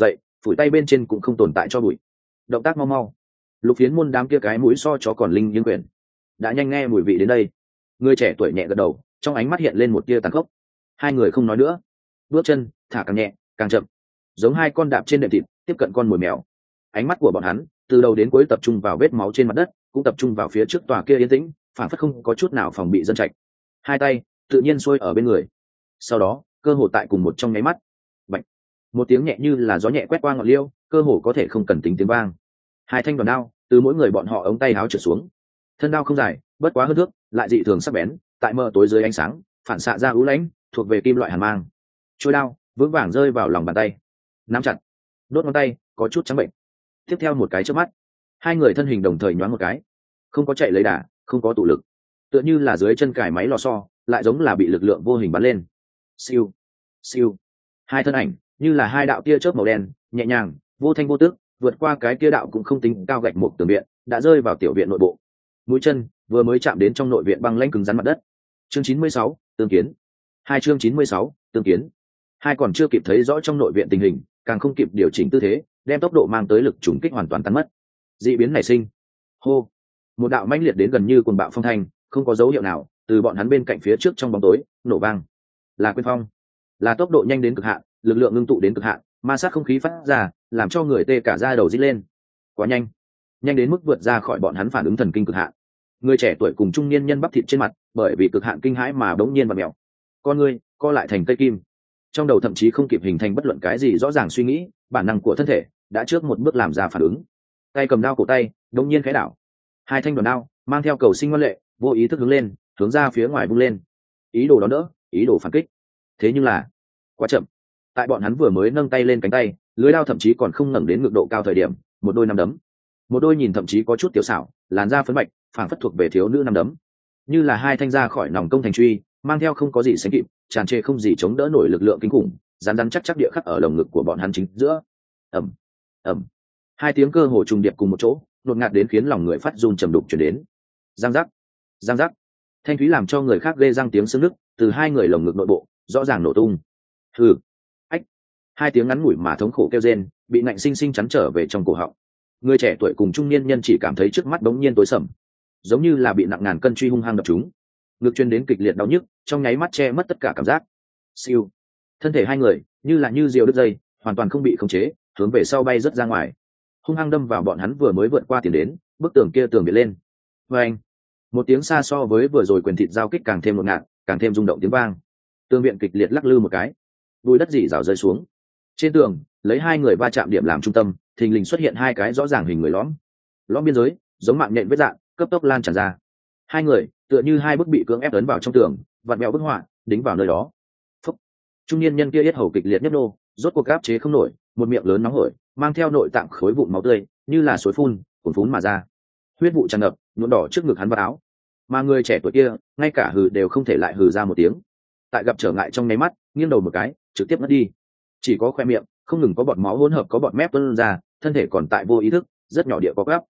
phủi tay bên trên cũng không tồn tại cho bụi. Động tác mau mau. Lục Phiến Môn đám kia cái mũi so chó còn linh nghiêng quyển đã nhanh nghe mùi vị đến đây. Người trẻ tuổi nhẹ gật đầu, trong ánh mắt hiện lên một tia tàn khốc. Hai người không nói nữa, bước chân thả càng nhẹ càng chậm, giống hai con đạp trên đệm thịt tiếp cận con mồi mèo. Ánh mắt của bọn hắn từ đầu đến cuối tập trung vào vết máu trên mặt đất, cũng tập trung vào phía trước tòa kia yên tĩnh, phản phất không có chút nào phòng bị dân trạch. Hai tay tự nhiên xuôi ở bên người, sau đó cơ hồ tại cùng một trong nháy mắt, bạch, một tiếng nhẹ như là gió nhẹ quét qua ngọn liêu, cơ hồ có thể không cần tính tiếng vang. Hai thanh đoàn đao từ mỗi người bọn họ ống tay áo trượt xuống. Thân đao không dài, bất quá hơn thước, lại dị thường sắc bén, tại mờ tối dưới ánh sáng phản xạ ra ưu lãnh, thuộc về kim loại hàn mang. Chuôi đao vững vàng rơi vào lòng bàn tay, nắm chặt, đốt ngón tay có chút trắng bệnh. Tiếp theo một cái chớp mắt, hai người thân hình đồng thời nhoáng một cái, không có chạy lấy đà, không có tụ lực, tựa như là dưới chân cài máy lò xo, lại giống là bị lực lượng vô hình bắn lên. Siêu, siêu, hai thân ảnh như là hai đạo tia chớp màu đen, nhẹ nhàng, vô thanh vô tức, vượt qua cái kia đạo cũng không tính cao gạch một tường viện, đã rơi vào tiểu viện nội bộ. Mũi chân vừa mới chạm đến trong nội viện băng lãnh cứng rắn mặt đất. Chương 96, tương kiến. Hai chương 96, tương kiến. Hai còn chưa kịp thấy rõ trong nội viện tình hình, càng không kịp điều chỉnh tư thế, đem tốc độ mang tới lực trùng kích hoàn toàn tan mất. Dị biến nảy sinh. Hô, một đạo mãnh liệt đến gần như cuồng bạo phong thanh, không có dấu hiệu nào, từ bọn hắn bên cạnh phía trước trong bóng tối nổ vang. Là quyền phong, là tốc độ nhanh đến cực hạn, lực lượng ngưng tụ đến cực hạn, ma sát không khí phát ra, làm cho người tê cả da đầu rít lên. Quá nhanh, nhanh đến mức vượt ra khỏi bọn hắn phản ứng thần kinh cực hạn. Người trẻ tuổi cùng trung niên nhân bắp thịt trên mặt, bởi vì cực hạn kinh hãi mà bỗng nhiên vặn mèo. Con người co lại thành cây kim, trong đầu thậm chí không kịp hình thành bất luận cái gì rõ ràng suy nghĩ, bản năng của thân thể đã trước một bước làm ra phản ứng. Tay cầm đao cổ tay đột nhiên khẽ đảo, hai thanh đoàn đao mang theo cầu sinh ngoan lệ, vô ý thức hướng lên, hướng ra phía ngoài vung lên, ý đồ đón đỡ, ý đồ phản kích. Thế nhưng là quá chậm. Tại bọn hắn vừa mới nâng tay lên cánh tay, lưới đao thậm chí còn không ngẩng đến ngực độ cao thời điểm, một đôi nắm đấm, một đôi nhìn thậm chí có chút tiểu xảo, làn da phấn bạch, phảng phất thuộc về thiếu nữ nắm đấm, như là hai thanh ra khỏi nòng công thành truy, mang theo không có gì sánh kịp, tràn trề không gì chống đỡ nổi lực lượng kinh khủng, rắn rắn chắc chắc địa khắc ở lồng ngực của bọn hắn chính giữa. Ầm, ầm, hai tiếng cơ hồ trùng điệp cùng một chỗ, đột ngạt đến khiến lòng người phát run trầm đục truyền đến. Giang giác, giang giác, thanh thúy làm cho người khác ghê răng tiếng xương nứt từ hai người lồng ngực nội bộ rõ ràng nổ tung. Hừ, ách, hai tiếng ngắn ngủi mà thống khổ kêu rên bị nạnh sinh sinh chắn trở về trong cổ họng. Người trẻ tuổi cùng trung niên nhân chỉ cảm thấy trước mắt bỗng nhiên tối sầm, giống như là bị nặng ngàn cân truy hung hăng đập chúng, ngực truyền đến kịch liệt đau nhức, trong nháy mắt che mất tất cả cảm giác. Siêu, thân thể hai người như là như diều đứt dây, hoàn toàn không bị khống chế, hướng về sau bay rất ra ngoài, hung hăng đâm vào bọn hắn vừa mới vượt qua tiền đến bức tường kia tường biệt lên. Và anh, một tiếng xa so với vừa rồi quyền thịt giao kích càng thêm một ngạt, càng thêm rung động tiếng vang. Tường viện kịch liệt lắc lư một cái, bùi đất dỉ rào rơi xuống. Trên tường, lấy hai người va chạm điểm làm trung tâm, thình lình xuất hiện hai cái rõ ràng hình người lõm. Lõm biên giới giống mạng nhện vết dạn, cấp tốc lan tràn ra. Hai người tựa như hai bức bị cưỡng ép ấn vào trong tường, vặn mèo bức họa đính vào nơi đó. Phúc. Trung niên nhân kia yết hầu kịch liệt nhất nô, rốt cuộc áp chế không nổi, một miệng lớn nóng hổi, mang theo nội tạng khối vụn máu tươi, như là suối phun, cuồn phún mà ra. Huyết vụ tràn ngập, nhuộm đỏ trước ngực hắn và áo. Mà người trẻ tuổi kia, ngay cả hừ đều không thể lại hừ ra một tiếng. Tại gặp trở ngại trong nháy mắt, nghiêng đầu một cái, trực tiếp mất đi. Chỉ có khoe miệng, không ngừng có bọt máu hỗn hợp có bọt mép tuôn ra, thân thể còn tại vô ý thức, rất nhỏ địa có gắp.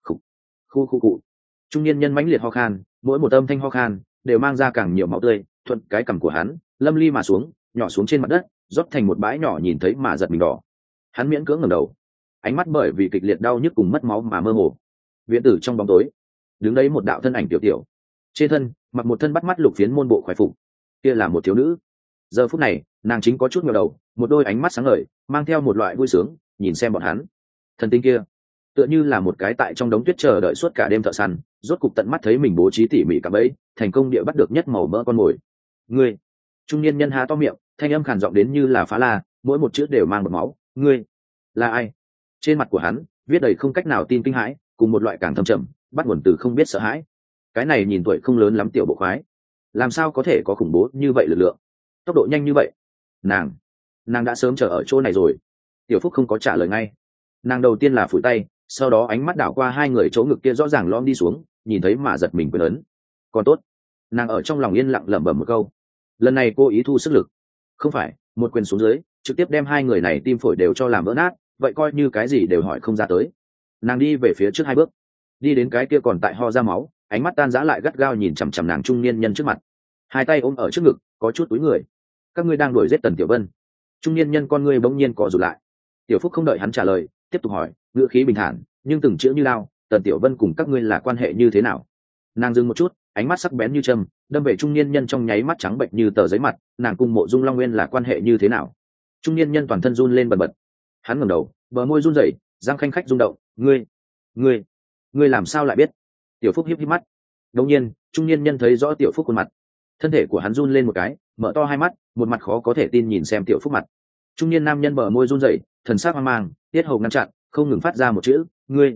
Khu cụ. Trung niên nhân mãnh liệt ho khan, mỗi một âm thanh ho khan đều mang ra càng nhiều máu tươi, thuận cái cằm của hắn, lâm ly mà xuống, nhỏ xuống trên mặt đất, rót thành một bãi nhỏ nhìn thấy mà giật mình đỏ. Hắn miễn cưỡng ngẩng đầu, ánh mắt bởi vì kịch liệt đau nhức cùng mất máu mà mơ hồ. Viện tử trong bóng tối, đứng đấy một đạo thân ảnh tiểu tiểu, trên thân mặc một thân bắt mắt lục phiến môn bộ khoái phục, kia là một thiếu nữ. Giờ phút này, nàng chính có chút ngẩng đầu, một đôi ánh mắt sáng ngời, mang theo một loại vui sướng, nhìn xem bọn hắn. Thần tinh kia, tựa như là một cái tại trong đống tuyết chờ đợi suốt cả đêm thợ săn, rốt cục tận mắt thấy mình bố trí tỉ mỉ cả bẫy, thành công địa bắt được nhất màu mỡ con mồi. Ngươi, trung niên nhân há to miệng, thanh âm khàn giọng đến như là phá la, mỗi một chữ đều mang bọt máu. Ngươi là ai? Trên mặt của hắn viết đầy không cách nào tin kinh hãi, cùng một loại càng thâm trầm, bắt nguồn từ không biết sợ hãi. Cái này nhìn tuổi không lớn lắm tiểu bộ khoái, làm sao có thể có khủng bố như vậy lực lượng, tốc độ nhanh như vậy? Nàng đã sớm chờ ở chỗ này rồi. Tiểu Phúc không có trả lời ngay. Nàng đầu tiên là phủi tay, sau đó ánh mắt đảo qua hai người chỗ ngực kia rõ ràng lõm đi xuống, nhìn thấy mà giật mình quyền ấn. Còn tốt, nàng ở trong lòng yên lặng lẩm bẩm một câu. Lần này cô ý thu sức lực, không phải một quyền xuống dưới trực tiếp đem hai người này tim phổi đều cho làm vỡ nát, vậy coi như cái gì đều hỏi không ra tới. Nàng đi về phía trước hai bước, đi đến cái kia còn tại ho ra máu, ánh mắt tan rã lại gắt gao nhìn chằm chằm nàng trung niên nhân trước mặt, hai tay ôm ở trước ngực, có chút túi người. Các ngươi đang đuổi giết Tần Tiểu Vân. Trung niên nhân con ngươi bỗng nhiên co rụt lại. Tiểu Phúc không đợi hắn trả lời, tiếp tục hỏi, ngữ khí bình thản nhưng từng chữ như lao, Tần Tiểu Vân cùng các ngươi là quan hệ như thế nào? Nàng dừng một chút, ánh mắt sắc bén như châm, đâm về trung niên nhân trong nháy mắt trắng bệnh như tờ giấy mặt. Nàng cùng Mộ Dung Long Nguyên là quan hệ như thế nào? Trung niên nhân toàn thân run lên bần bật. Hắn ngẩng đầu, bờ môi run rẩy, răng khanh khách rung động. Ngươi ngươi làm sao lại biết? Tiểu Phúc híp híp mắt. Đột nhiên trung niên nhân thấy rõ Tiểu Phúc khuôn mặt, thân thể của hắn run lên một cái, mở to hai mắt, một mặt khó có thể tin nhìn xem Tiểu Phúc mặt. Trung niên nam nhân bờ môi run rẩy, thần sắc hoang mang, tiết hầu ngăn chặn, không ngừng phát ra một chữ,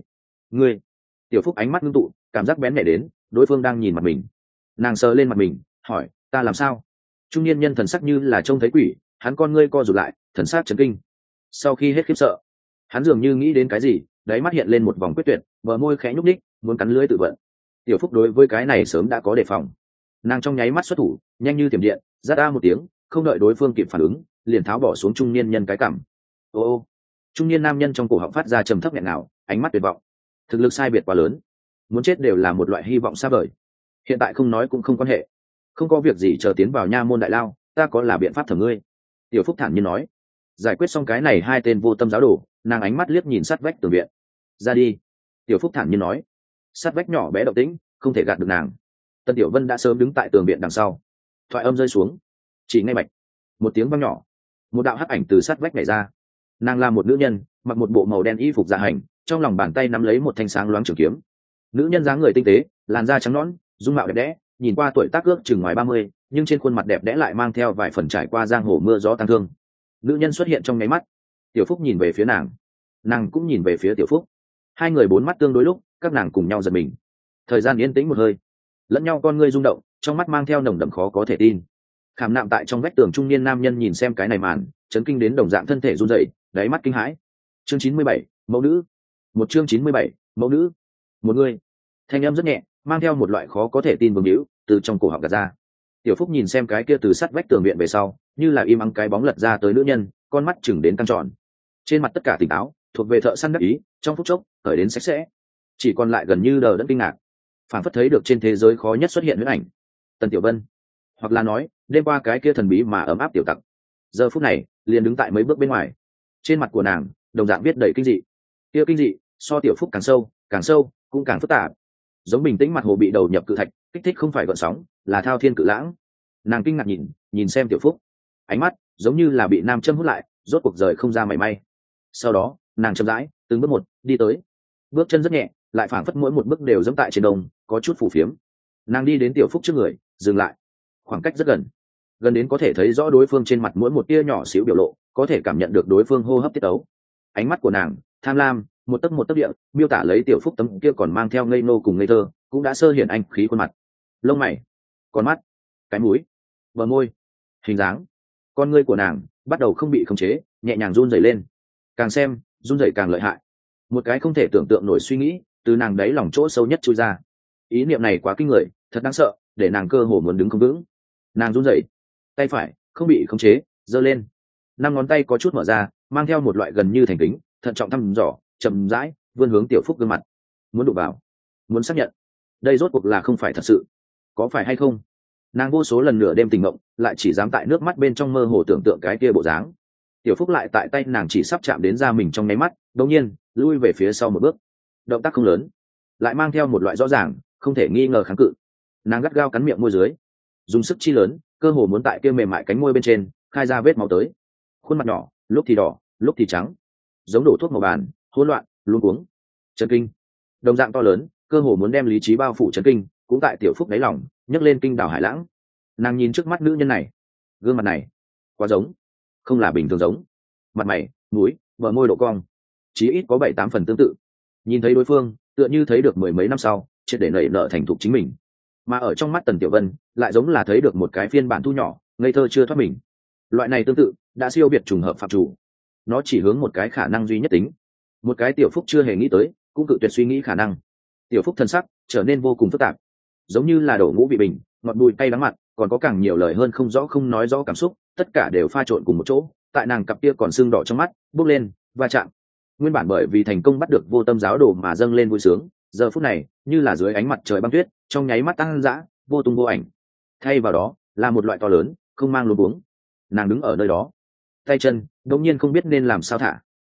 ngươi. Tiểu Phúc ánh mắt ngưng tụ, cảm giác bén nhạy đến, đối phương đang nhìn mặt mình. Nàng sờ lên mặt mình, hỏi, ta làm sao? Trung niên nhân thần sắc như là trông thấy quỷ, hắn con ngươi co rụt lại, thần sắc chấn kinh. Sau khi hết khiếp sợ, hắn dường như nghĩ đến cái gì, đáy mắt hiện lên một vòng quyết tuyệt, bờ môi khẽ nhúc nhích, muốn cắn lưỡi tự vận. Tiểu Phúc đối với cái này sớm đã có đề phòng. Nàng trong nháy mắt xuất thủ, nhanh như thiểm điện, rát a một tiếng, không đợi đối phương kịp phản ứng, liền tháo bỏ xuống trung niên nhân cái cằm. Ô, trung niên nam nhân trong cổ họng phát ra trầm thấp nghẹn ngào, ánh mắt tuyệt vọng. Thực lực sai biệt quá lớn, muốn chết đều là một loại hy vọng xa vời. Hiện tại không nói cũng không quan hệ, không có việc gì chờ tiến vào nha môn đại lao, ta có là biện pháp thẩm ngươi. Tiểu Phúc thản nhiên nói. Giải quyết xong cái này hai tên vô tâm giáo đồ, nàng ánh mắt liếc nhìn sát vách tường viện. Ra đi. Tiểu Phúc thản nhiên nói. Sát vách nhỏ bé động tĩnh, không thể gạt được nàng. Tân Tiểu Vân đã sớm đứng tại tường viện đằng sau. Thoại âm rơi xuống, chỉ ngay bạch một tiếng vang nhỏ, một đạo hắc ảnh từ sát vách nhảy ra. Nàng là một nữ nhân, mặc một bộ màu đen y phục dạ hành, trong lòng bàn tay nắm lấy một thanh sáng loáng trường kiếm. Nữ nhân dáng người tinh tế, làn da trắng nõn, dung mạo đẹp đẽ, nhìn qua tuổi tác ước chừng ngoài 30, nhưng trên khuôn mặt đẹp đẽ lại mang theo vài phần trải qua giang hồ mưa gió tăng thương. Nữ nhân xuất hiện trong nháy mắt, Tiểu Phúc nhìn về phía nàng, nàng cũng nhìn về phía Tiểu Phúc. Hai người bốn mắt tương đối lúc, các nàng cùng nhau giật mình. Thời gian yên tĩnh một hơi, lẫn nhau con ngươi rung động, trong mắt mang theo nồng đậm khó có thể tin. Khảm nạm tại trong vách tường trung niên nam nhân nhìn xem cái này màn, chấn kinh đến đồng dạng thân thể run rẩy, đáy mắt kinh hãi. Chương 97, mẫu nữ. Một chương 97, mẫu nữ. Một người. Thanh âm rất nhẹ, mang theo một loại khó có thể tin vương hữu, từ trong cổ họng gạt ra. Tiểu Phúc nhìn xem cái kia từ sắt vách tường viện về sau, như là im ắng cái bóng lật ra tới nữ nhân, con mắt chừng đến căng tròn. Trên mặt tất cả tỉnh táo, thuộc về thợ săn đắc ý, trong phút chốc, khởi đến sạch sẽ. Chỉ còn lại gần như đờ đẫn kinh ngạc, phản phất thấy được trên thế giới khó nhất xuất hiện huyễn ảnh. Tần Tiểu Vân, hoặc là nói, đêm qua cái kia thần bí mà ấm áp tiểu tặc, giờ phút này liền đứng tại mấy bước bên ngoài. Trên mặt của nàng, đồng dạng viết đầy kinh dị. Kia kinh dị, so Tiểu Phúc càng sâu, cũng càng phức tạp. Giống bình tĩnh mặt hồ bị đầu nhập cự thạch, kích thích không phải gợn sóng, là thao thiên cự lãng. Nàng kinh ngạc nhìn xem Tiểu Phúc, ánh mắt giống như là bị nam châm hút lại, rốt cuộc rời không ra mảy may. Sau đó, nàng chậm rãi, từng bước một đi tới, bước chân rất nhẹ, lại phảng phất mỗi một bước đều dẫm tại trên đồng, có chút phù phiếm. Nàng đi đến Tiểu Phúc trước người, dừng lại, khoảng cách rất gần, gần đến có thể thấy rõ đối phương trên mặt mỗi một tia nhỏ xíu biểu lộ, có thể cảm nhận được đối phương hô hấp tiết tấu. Ánh mắt của nàng tham lam, một tấc địa miêu tả lấy Tiểu Phúc tấm kia còn mang theo ngây nô cùng ngây thơ, cũng đã sơ hiển anh khí khuôn mặt, lông mày, con mắt, cái mũi, bờ môi, hình dáng. Con ngươi của nàng bắt đầu không bị khống chế, nhẹ nhàng run rẩy lên, càng xem run rẩy càng lợi hại. Một cái không thể tưởng tượng nổi suy nghĩ từ nàng đáy lòng chỗ sâu nhất chui ra. Ý niệm này quá kinh người, thật đáng sợ, để nàng cơ hồ muốn đứng không vững. Nàng run rẩy, tay phải không bị khống chế giơ lên, năm ngón tay có chút mở ra, mang theo một loại gần như thành kính, thận trọng thăm dò, chậm rãi vươn hướng Tiểu Phúc gương mặt, muốn đụng vào, muốn xác nhận đây rốt cuộc là không phải thật sự, có phải hay không. Nàng vô số lần nửa đêm tỉnh mộng, lại chỉ dám tại nước mắt bên trong mơ hồ tưởng tượng cái kia bộ dáng. Tiểu Phúc lại tại tay nàng chỉ sắp chạm đến da mình trong nháy mắt, đột nhiên lui về phía sau một bước, động tác không lớn, lại mang theo một loại rõ ràng không thể nghi ngờ kháng cự. Nàng gắt gao cắn miệng môi dưới, dùng sức chi lớn, cơ hồ muốn tại kia mềm mại cánh môi bên trên khai ra vết máu tới. Khuôn mặt nhỏ lúc thì đỏ lúc thì trắng, giống đổ thuốc màu bàn, hỗn loạn luống cuống. Chấn kinh, đồng dạng to lớn, cơ hồ muốn đem lý trí bao phủ. Chấn kinh cũng tại Tiểu Phúc đáy lòng nhấc lên kinh đảo hải lãng. Nàng nhìn trước mắt nữ nhân này, gương mặt này quá giống, không là bình thường giống. Mặt mày, mũi, bờ môi độ cong, chí ít có 7-8 phần tương tự. Nhìn thấy đối phương, tựa như thấy được mười mấy năm sau triệt để nảy nở thành thục chính mình. Mà ở trong mắt Tần Tiểu Vân, lại giống là thấy được một cái phiên bản thu nhỏ, ngây thơ chưa thoát mình. Loại này tương tự đã siêu biệt trùng hợp phạm chủ, nó chỉ hướng một cái khả năng duy nhất tính, một cái Tiểu Phúc chưa hề nghĩ tới, cũng cự tuyệt suy nghĩ khả năng. Tiểu Phúc thân sắc trở nên vô cùng phức tạp, giống như là đổ ngũ vị bình, ngọt bùi cay đắng mặn, còn có càng nhiều lời hơn không rõ không nói rõ cảm xúc, tất cả đều pha trộn cùng một chỗ, tại nàng cặp kia còn sưng đỏ trong mắt bốc lên va chạm. Nguyên bản bởi vì thành công bắt được vô tâm giáo đồ mà dâng lên vui sướng, giờ phút này như là dưới ánh mặt trời băng tuyết, trong nháy mắt tăng dã, vô tung vô ảnh. Thay vào đó là một loại to lớn, không mang luống cuống. Nàng đứng ở nơi đó, tay chân đột nhiên không biết nên làm sao thả.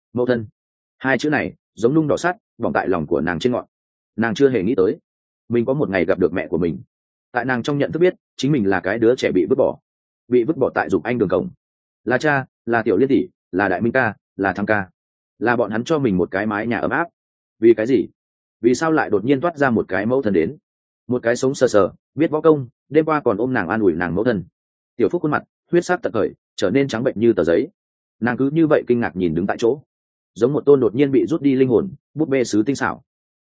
Mẫu thân, hai chữ này giống nung đỏ sắt bỏng tại lòng của nàng trên ngọn. Nàng chưa hề nghĩ tới mình có một ngày gặp được mẹ của mình. Tại nàng trong nhận thức biết chính mình là cái đứa trẻ bị vứt bỏ tại dục anh đường cổng. Là cha, là tiểu liên tỷ, là đại minh ca, là thăng ca, là bọn hắn cho mình một cái mái nhà ấm áp. Vì cái gì? Vì sao lại đột nhiên toát ra một cái mẫu thân đến, một cái sống sờ sờ biết võ công, đêm qua còn ôm nàng an ủi nàng mẫu thân. Tiểu Phúc khuôn mặt huyết sắc tận khởi, trở nên trắng bệnh như tờ giấy. Nàng cứ như vậy kinh ngạc nhìn đứng tại chỗ, giống một tôn đột nhiên bị rút đi linh hồn búp bê sứ tinh xảo.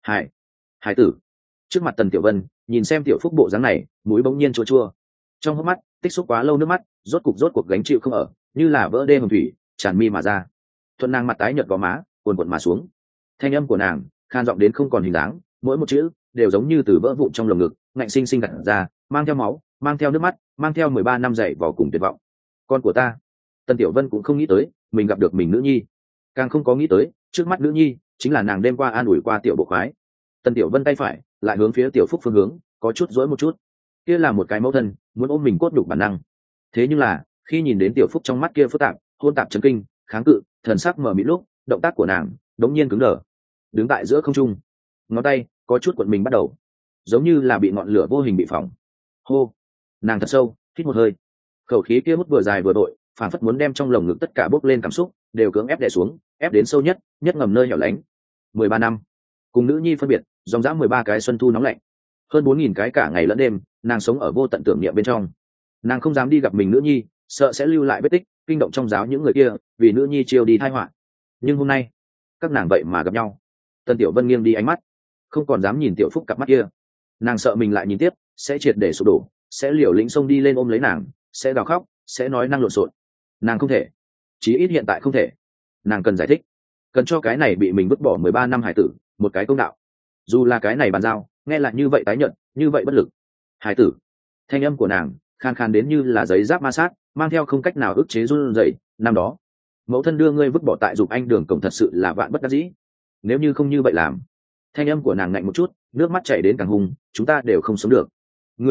Hải tử. Trước mặt Tần Tiểu Vân nhìn xem Tiểu Phúc bộ dáng này, mũi bỗng nhiên chua chua, trong hốc mắt tích xúc quá lâu nước mắt rốt cuộc gánh chịu không ở, như là vỡ đê hồng thủy tràn mi mà ra. Thuận nàng mặt tái nhợt gò má cuồn cuộn mà xuống, thanh âm của nàng khan giọng đến không còn hình dáng, mỗi một chữ đều giống như từ vỡ vụn trong lồng ngực ngạnh sinh sinh gặt ra, mang theo máu, mang theo nước mắt, mang theo 13 năm dày vò cùng tuyệt vọng. Con của ta. Tần Tiểu Vân cũng không nghĩ tới mình gặp được mình nữ nhi, càng không có nghĩ tới trước mắt nữ nhi chính là nàng đêm qua an ủi qua Tiểu Bộ Khoái. Tần Tiểu Vân tay phải lại hướng phía Tiểu Phúc phương hướng có chút rối một chút, kia là một cái mẫu thân muốn ôm mình cốt nhục bản năng. Thế nhưng là khi nhìn đến Tiểu Phúc trong mắt kia phức tạp hôn tạp chấn kinh kháng cự thần sắc mờ mịt lúc, động tác của nàng đống nhiên cứng đờ, đứng tại giữa không trung, ngón tay có chút cuộn mình bắt đầu, giống như là bị ngọn lửa vô hình bị phỏng. Hô. Nàng thật sâu hít một hơi, khẩu khí kia hút vừa dài vừa đội, phản phất muốn đem trong lồng ngực tất cả bốc lên cảm xúc đều cưỡng ép đè xuống, ép đến sâu nhất ngầm nơi hẻo lánh. 13 năm cùng nữ nhi phân biệt dòng dã 13 cái xuân thu nóng lạnh, hơn 4.000 cái cả ngày lẫn đêm, nàng sống ở vô tận tưởng niệm bên trong. Nàng không dám đi gặp mình nữ nhi, sợ sẽ lưu lại vết tích kinh động trong giáo những người kia, vì nữ nhi chiêu đi tai họa. Nhưng hôm nay các nàng vậy mà gặp nhau. Tần Tiểu Vân nghiêng đi ánh mắt, không còn dám nhìn Tiểu Phúc cặp mắt kia. Nàng sợ mình lại nhìn tiếp sẽ triệt để sụp đổ, sẽ liều lĩnh xông đi lên ôm lấy nàng, sẽ gào khóc, sẽ nói năng lộn xộn. Nàng không thể, chí ít hiện tại không thể. Nàng cần giải thích, cần cho cái này bị mình vứt bỏ 13 năm hải tử một cái công đạo. Dù là cái này bàn giao nghe lại như vậy tái nhợt, như vậy bất lực. Hải tử. Thanh âm của nàng khan khan đến như là giấy giáp ma sát, mang theo không cách nào ức chế run rẩy. Năm đó mẫu thân đưa ngươi vứt bỏ tại dục anh đường cổng thật sự là vạn bất đắc dĩ. Nếu như không như vậy làm. Thanh âm của nàng ngạnh một chút, nước mắt chảy đến càng hùng, chúng ta đều không sống được.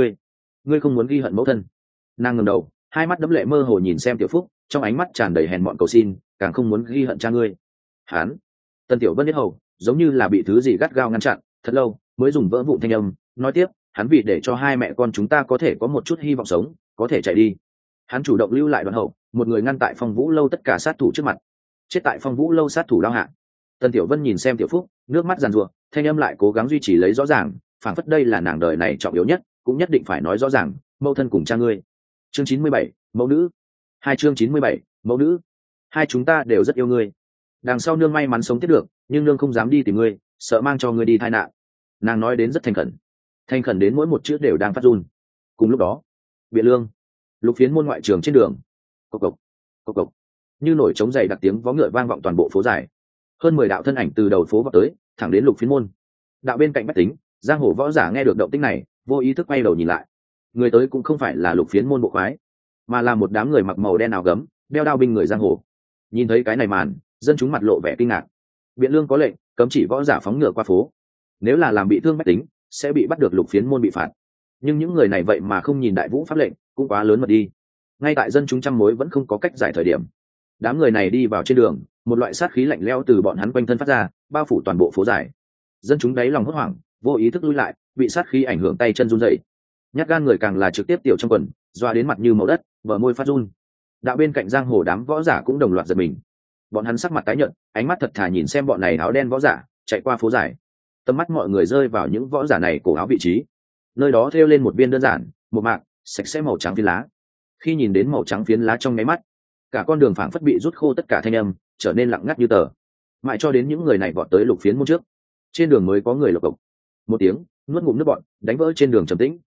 Ngươi không muốn ghi hận mẫu thân. Nàng ngẩng đầu, hai mắt đẫm lệ mơ hồ nhìn xem Tiểu Phúc, trong ánh mắt tràn đầy hèn mọn cầu xin, càng không muốn ghi hận cha ngươi. Hán. Tần Tiểu Vân biết hầu giống như là bị thứ gì gắt gao ngăn chặn, thật lâu mới dùng vỡ vụn thanh âm nói tiếp, hắn vì để cho hai mẹ con chúng ta có thể có một chút hy vọng sống, có thể chạy đi, hắn chủ động lưu lại đoạn hậu, một người ngăn tại Phong Vũ lâu tất cả sát thủ trước mặt, chết tại Phong Vũ lâu sát thủ đao hạ. Tần Tiểu Vân nhìn xem Tiểu Phúc, nước mắt giàn giụa, thanh âm lại cố gắng duy trì lấy rõ ràng, phảng phất đây là nàng đời này trọng yếu nhất, cũng nhất định phải nói rõ ràng, mẫu thân cùng cha ngươi. Chương 97, mẫu nữ. Chương 97, mẫu nữ. Hai chúng ta đều rất yêu ngươi. Đằng sau nương may mắn sống tiếp được, nhưng nương không dám đi tìm ngươi, sợ mang cho ngươi đi tai nạn. Nàng nói đến rất thành khẩn đến mỗi một chữ đều đang phát run. Cùng lúc đó, Biện Lương, Lục Phiến môn ngoại trường trên đường, cộc cộc, như nổi trống dày đặc tiếng vó ngựa vang vọng toàn bộ phố dài. Hơn 10 đạo thân ảnh từ đầu phố vào tới, thẳng đến Lục Phiến môn. Đạo bên cạnh bách tính, giang hồ võ giả nghe được động tĩnh này, vô ý thức quay đầu nhìn lại. Người tới cũng không phải là Lục Phiến môn bộ khoái, mà là một đám người mặc màu đen áo gấm, đeo đao binh người giang hồ. Nhìn thấy cái này màn, dân chúng mặt lộ vẻ kinh ngạc. Biện Lương có lệnh cấm chỉ võ giả phóng ngựa qua phố, nếu là làm bị thương bách tính sẽ bị bắt được. Lục Phiến môn bị phạt, nhưng những người này vậy mà không nhìn đại vũ pháp lệnh, cũng quá lớn mật đi. Ngay tại dân chúng trăm mối vẫn không có cách giải thời điểm, đám người này đi vào trên đường, một loại sát khí lạnh lẽo từ bọn hắn quanh thân phát ra, bao phủ toàn bộ phố dài. Dân chúng đáy lòng hốt hoảng, vô ý thức lui lại, bị sát khí ảnh hưởng tay chân run rẩy. Nhát gan người càng là trực tiếp tiểu trong quần, doa đến mặt như màu đất, bờ môi phát run. Đạo bên cạnh giang hồ đám võ giả cũng đồng loạt giật mình. Bọn hắn sắc mặt tái nhợt, ánh mắt thật thà nhìn xem bọn này áo đen võ giả chạy qua phố dài. Tầm mắt mọi người rơi vào những võ giả này cổ áo vị trí, nơi đó thêu lên một viên đơn giản một mạc sạch sẽ màu trắng phiến lá. Khi nhìn đến màu trắng phiến lá trong nháy mắt, cả con đường phảng phất bị rút khô tất cả thanh âm, trở nên lặng ngắt như tờ. Mãi cho đến những người này vọt tới Lục Phiến môn trước, trên đường mới có người lộc cộc một tiếng nuốt ngụm nước bọn, đánh vỡ trên đường trầm tĩnh.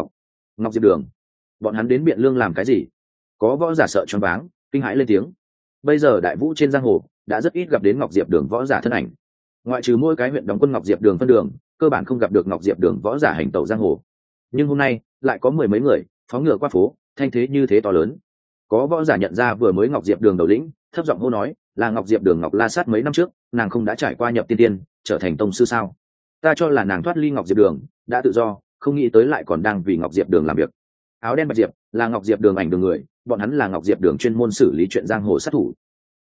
Ngọc Diệp Đường, bọn hắn đến Biện Lương làm cái gì? Có võ giả sợ choáng váng, kinh hãi lên tiếng. Bây giờ đại vũ trên giang hồ đã rất ít gặp đến Ngọc Diệp Đường võ giả thân ảnh, ngoại trừ mỗi cái huyện đóng quân Ngọc Diệp Đường phân đường, cơ bản không gặp được Ngọc Diệp Đường võ giả hành tẩu giang hồ. Nhưng hôm nay lại có 10 mấy người phóng ngựa qua phố, thanh thế như thế to lớn. Có võ giả nhận ra vừa mới Ngọc Diệp Đường đầu lĩnh, thấp giọng hô nói, là Ngọc Diệp Đường Ngọc La Sát mấy năm trước, nàng không đã trải qua nhập tiên tiên, trở thành tông sư sao? Ta cho là nàng thoát ly Ngọc Diệp Đường, đã tự do, không nghĩ tới lại còn đang vì Ngọc Diệp Đường làm việc. Áo đen bạch diệp là Ngọc Diệp Đường ảnh đường người, bọn hắn là Ngọc Diệp Đường chuyên môn xử lý chuyện giang hồ sát thủ.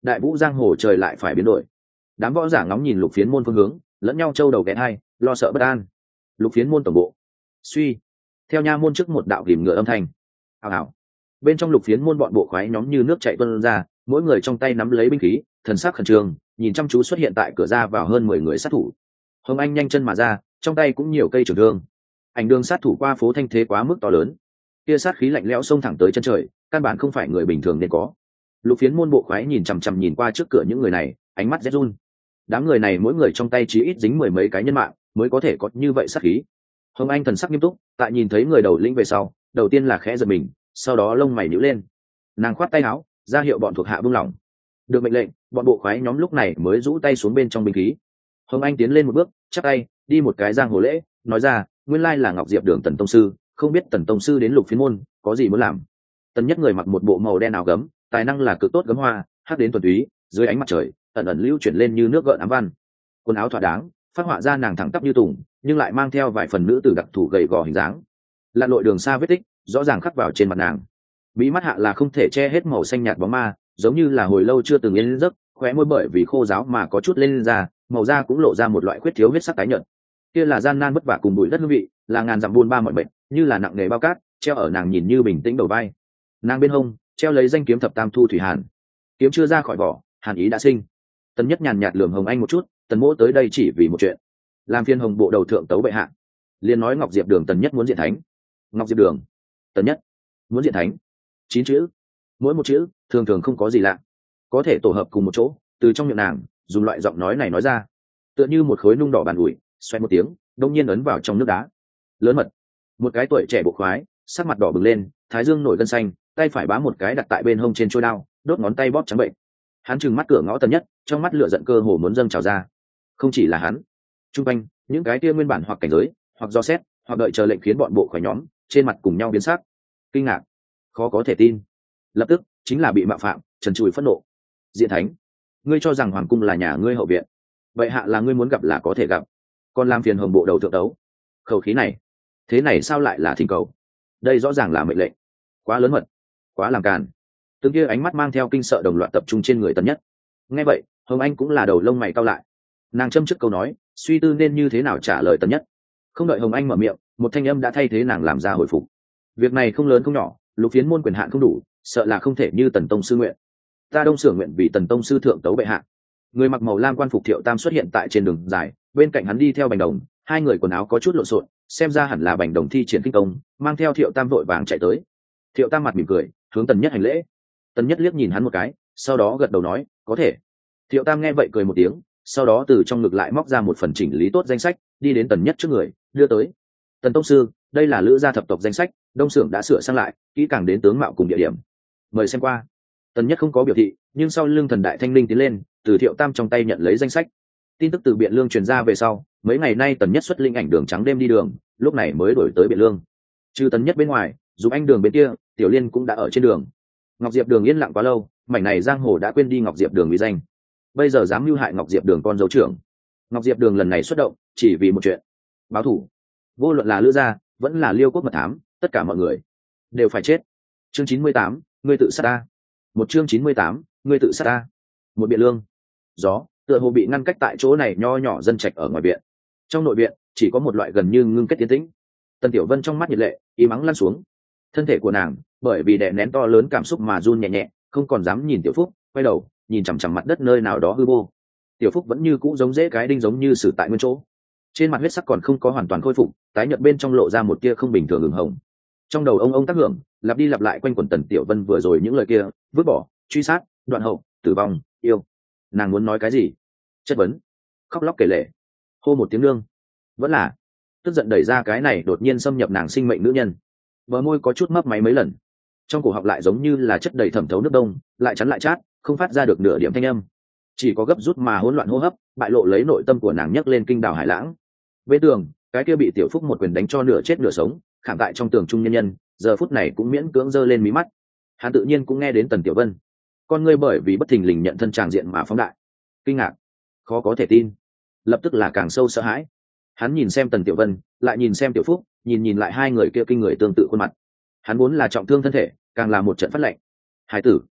đại vũ giang hồ trời lại phải biến đổi. Đám võ giả ngóng nhìn Lục Phiến môn phương hướng, lẫn nhau trâu đầu ghé hai, lo sợ bất an. Lục Phiến môn tổng bộ. Suy. Theo nha môn trước một đạo gìm ngựa âm thanh. Ào ào. Bên trong Lục Phiến môn bọn bộ khoái nhóm như nước chảy tuôn ra, mỗi người trong tay nắm lấy binh khí, thần sắc khẩn trương, nhìn chăm chú xuất hiện tại cửa ra vào hơn 10 người sát thủ. Hồng Anh nhanh chân mà ra, trong tay cũng nhiều cây trường thương. Ảnh đường sát thủ qua phố thanh thế quá mức to lớn, kia sát khí lạnh lẽo xông thẳng tới chân trời, căn bản không phải người bình thường nên có. Lục Phiến môn bộ khoái nhìn chằm chằm nhìn qua trước cửa những người này, ánh mắt rét run. Đám người này mỗi người trong tay chí ít dính 10 mấy cái nhân mạng, mới có thể có như vậy sát khí. Hồng Anh thần sắc nghiêm túc, tại nhìn thấy người đầu lĩnh về sau, đầu tiên là khẽ giật mình, sau đó lông mày nhíu lên. Nàng khoát tay áo, ra hiệu bọn thuộc hạ buông lỏng. Được mệnh lệnh, bọn bộ khoái nhóm lúc này mới rũ tay xuống bên trong binh khí. Hồng Anh tiến lên một bước, chắp tay, đi một cái giang hồ lễ, nói ra, nguyên lai là Ngọc Diệp Đường Tần tông sư, không biết Tần tông sư đến Lục Phiến môn, có gì muốn làm? Tần Nhất người mặc một bộ màu đen áo gấm, tài năng là cực tốt gấm hoa, hắc đến thuần túy, dưới ánh mặt trời, ẩn ẩn lưu chuyển lên như nước gợn ám văn. Quần áo thỏa đáng, phát họa ra nàng thẳng tắp như tùng, nhưng lại mang theo vài phần nữ tử đặc thù gầy gò hình dáng. Lặn lội đường xa vết tích, rõ ràng khắc vào trên mặt nàng. Bí mắt hạ là không thể che hết màu xanh nhạt bóng ma, giống như là hồi lâu chưa từng yên giấc, khóe môi bởi vì khô ráo mà có chút lên da, màu da cũng lộ ra một loại khuyết thiếu huyết sắc tái nhợt. Kia là gian nan vất vả cùng bụi đất hương vị, là ngàn dặm buôn ba mọi bệnh, như là nặng nghề bao cát, treo ở nàng nhìn như bình tĩnh đầu vai. Nàng bên hông treo lấy danh kiếm thập tam thu thủy hàn, kiếm chưa ra khỏi vỏ, hàn ý đã sinh. Tần Nhất nhàn nhạt lườm Hồng Anh một chút, Tần Mỗ tới đây chỉ vì một chuyện, làm phiên Hồng bộ đầu thượng tấu bệ hạ. Liên nói Ngọc Diệp Đường Tần Nhất muốn diện thánh. Ngọc Diệp Đường Tần Nhất muốn diện thánh, 9 chữ, mỗi một chữ thường thường không có gì lạ, có thể tổ hợp cùng một chỗ, từ trong miệng nàng dùng loại giọng nói này nói ra, tựa như một khối nung đỏ bàn ủi, xoay một tiếng, đông nhiên ấn vào trong nước đá. Lớn mật. Một cái tuổi trẻ bộ khoái, sắc mặt đỏ bừng lên, thái dương nổi gân xanh, tay phải bám một cái đặt tại bên hông trên trôi đao, đốt ngón tay bóp trắng bệnh. Hắn trừng mắt cửa ngõ Tần Nhất, trong mắt lửa giận cơ hồ muốn dâng trào ra. Không chỉ là hắn, trung quanh những cái kia nguyên bản hoặc cảnh giới, hoặc do xét, hoặc đợi chờ lệnh khiến bọn bộ khoái nhóm trên mặt cùng nhau biến sắc, kinh ngạc, khó có thể tin. Lập tức chính là bị mạo phạm, trần trụi phẫn nộ. Diện thánh, ngươi cho rằng hoàng cung là nhà ngươi hậu viện, vậy hạ là ngươi muốn gặp là có thể gặp, còn làm phiền Hồng bộ đầu thượng tấu. Khẩu khí này, thế này sao lại là thỉnh cầu? Đây rõ ràng là mệnh lệnh, quá lớn mật, quá làm càn. Từng kia ánh mắt mang theo kinh sợ đồng loạt tập trung trên người Tần Nhất. Nghe vậy, Hồng Anh cũng là đầu lông mày cau lại. Nàng châm trước câu nói, suy tư nên như thế nào trả lời Tần Nhất. Không đợi Hồng Anh mở miệng, một thanh âm đã thay thế nàng làm ra hồi phục. Việc này không lớn không nhỏ, Lục Phiến môn quyền hạn không đủ, sợ là không thể như Tần tông sư nguyện. Ta Đông Sưởng nguyện vì Tần tông sư thượng tấu bệ hạ. Người mặc màu lam quan phục Thiệu Tam xuất hiện tại trên đường dài, bên cạnh hắn đi theo Bành Đồng, hai người quần áo có chút lộn xộn, xem ra hẳn là Bành Đồng thi triển kinh công, mang theo Thiệu Tam vội vàng chạy tới. Thiệu Tam mặt mỉm cười, hướng Tần Nhất hành lễ. Tần Nhất liếc nhìn hắn một cái, sau đó gật đầu nói, có thể. Thiệu Tam nghe vậy cười một tiếng, sau đó từ trong ngực lại móc ra một phần chỉnh lý tốt danh sách, đi đến Tần Nhất trước người, đưa tới. Tần tông sư, đây là Lữ gia thập tộc danh sách, Đông Sưởng đã sửa sang lại, kỹ càng đến tướng mạo cùng địa điểm, mời xem qua. Tần Nhất không có biểu thị, nhưng sau lưng Thần Đại Thanh Linh tiến lên, từ Thiệu Tam trong tay nhận lấy danh sách. Tin tức từ Biện Lương truyền ra về sau, mấy ngày nay Tần Nhất xuất linh ảnh đường trắng đêm đi đường, lúc này mới đổi tới Biện Lương. Trừ Tần Nhất bên ngoài, dù anh đường bên kia, Tiểu Liên cũng đã ở trên đường. Ngọc Diệp Đường yên lặng quá lâu, mảnh này giang hồ đã quên đi Ngọc Diệp Đường uy danh. Bây giờ dám mưu hại Ngọc Diệp Đường con dấu trưởng. Ngọc Diệp Đường lần này xuất động, chỉ vì một chuyện, báo thù. Vô luận là Lữ gia, vẫn là Liêu Quốc mật thám, tất cả mọi người đều phải chết. Chương 98, ngươi tự sát ta. Một chương 98, ngươi tự sát ta. Một Biện Lương. Gió tựa hồ bị ngăn cách tại chỗ này nho nhỏ dân trạch ở ngoài viện. Trong nội viện chỉ có một loại gần như ngưng kết tiến tĩnh. Tần Tiểu Vân trong mắt nhiệt lệ im ắng lăn xuống. Thân thể của nàng bởi vì đè nén to lớn cảm xúc mà run nhẹ nhẹ, không còn dám nhìn Tiểu Phúc, quay đầu nhìn chằm chằm mặt đất nơi nào đó hư vô. Tiểu Phúc vẫn như cũ giống dễ cái đinh giống như xử tại nguyên chỗ, trên mặt huyết sắc còn không có hoàn toàn khôi phục, tái nhợt bên trong lộ ra một tia không bình thường ửng hồng. Trong đầu ông tác hưởng lặp đi lặp lại quanh quẩn Tần Tiểu Vân vừa rồi những lời kia, vứt bỏ, truy sát, đoạn hậu, tử vong, yêu. Nàng muốn nói cái gì? Chất vấn, khóc lóc kể lể, hô một tiếng nương, vẫn là tức giận đẩy ra cái này đột nhiên xâm nhập nàng sinh mệnh nữ nhân. Bờ môi có chút mấp máy mấy lần, trong cổ họng lại giống như là chất đầy thẩm thấu nước đông, lại chắn lại chát, không phát ra được nửa điểm thanh âm, chỉ có gấp rút mà hỗn loạn hô hấp bại lộ lấy nội tâm của nàng nhấc lên kinh đảo hải lãng. Bên tường cái kia bị Tiểu Phúc một quyền đánh cho nửa chết nửa sống, khảm tại trong tường trung nhân nhân, giờ phút này cũng miễn cưỡng giơ lên mí mắt. Hắn tự nhiên cũng nghe đến Tần Tiểu Vân, con ngươi bởi vì bất thình lình nhận thân tràng diện mà phóng đại, kinh ngạc, khó có thể tin, lập tức là càng sâu sợ hãi. Hắn nhìn xem Tần Tiểu Vân, lại nhìn xem Tiểu Phúc, nhìn lại hai người kia kinh người tương tự khuôn mặt. Hắn muốn là trọng thương thân thể, càng là một trận phát lệnh. Hải tử,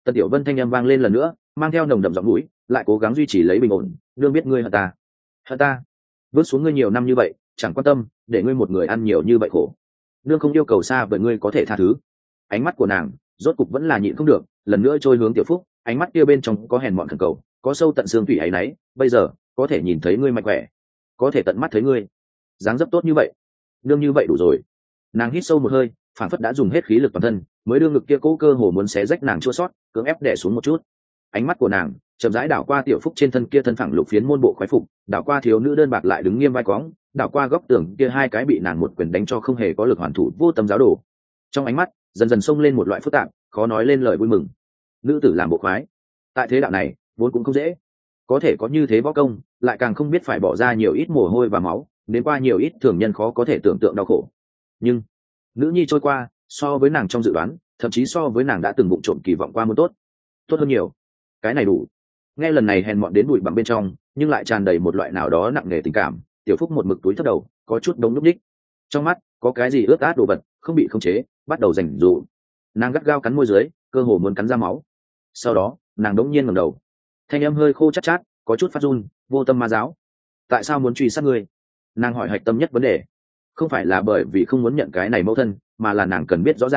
Tần Tiểu Vân thanh âm vang lên lần nữa, mang theo nồng đậm giọng mũi, lại cố gắng duy trì lấy bình ổn. Nương biết ngươi hận ta, hận ta, vứt xuống ngươi nhiều năm như vậy, chẳng quan tâm, để ngươi một người ăn nhiều như vậy khổ. Nương không yêu cầu xa với ngươi có thể tha thứ. Ánh mắt của nàng rốt cục vẫn là nhịn không được, lần nữa trôi hướng Tiểu Phúc, ánh mắt kia bên trong có hèn mọn khẩn cầu, có sâu tận xương thủy ấy nấy. Bây giờ có thể nhìn thấy ngươi mạnh khỏe, có thể tận mắt thấy ngươi dáng dấp tốt như vậy, nương như vậy đủ rồi. Nàng hít sâu một hơi, phản phất đã dùng hết khí lực toàn thân mới đưa ngực kia cố cơ hồ muốn xé rách nàng chua sót, cưỡng ép đè xuống một chút. Ánh mắt của nàng chậm rãi đảo qua Tiểu Phúc trên thân kia thân phẳng lục phiến môn bộ khoái phục, đảo qua thiếu nữ đơn bạc lại đứng nghiêm vai quõng, đảo qua góc tường kia hai cái bị nàng một quyền đánh cho không hề có lực hoàn thủ vô tâm giáo đồ. Trong ánh mắt dần dần xông lên một loại phức tạp khó nói lên lời vui mừng. Nữ tử làm bộ khoái tại thế đạo này vốn cũng không dễ, có thể có như thế võ công lại càng không biết phải bỏ ra nhiều ít mồ hôi và máu, đến qua nhiều ít thường nhân khó có thể tưởng tượng đau khổ. Nhưng nữ nhi trôi qua so với nàng trong dự đoán, thậm chí so với nàng đã từng bụng trộm kỳ vọng qua muốn tốt hơn nhiều. Cái này đủ. Nghe lần này hèn mọn đến bụi bằng bên trong nhưng lại tràn đầy một loại nào đó nặng nề tình cảm. Tiểu Phúc một mực túi thấp đầu, có chút đống núp đích, trong mắt có cái gì ướt át đồ vật không bị khống chế bắt đầu rành rụ. Nàng gắt gao cắn môi dưới, cơ hồ muốn cắn ra máu. Sau đó nàng đống nhiên ngẩng đầu, thanh âm hơi khô chát chát, có chút phát run. Vô Tâm ma giáo tại sao muốn truy sát ngươi? Nàng hỏi hạch tâm nhất vấn đề. Không phải là bởi vì không muốn nhận cái này mẫu thân, mà là nàng cần biết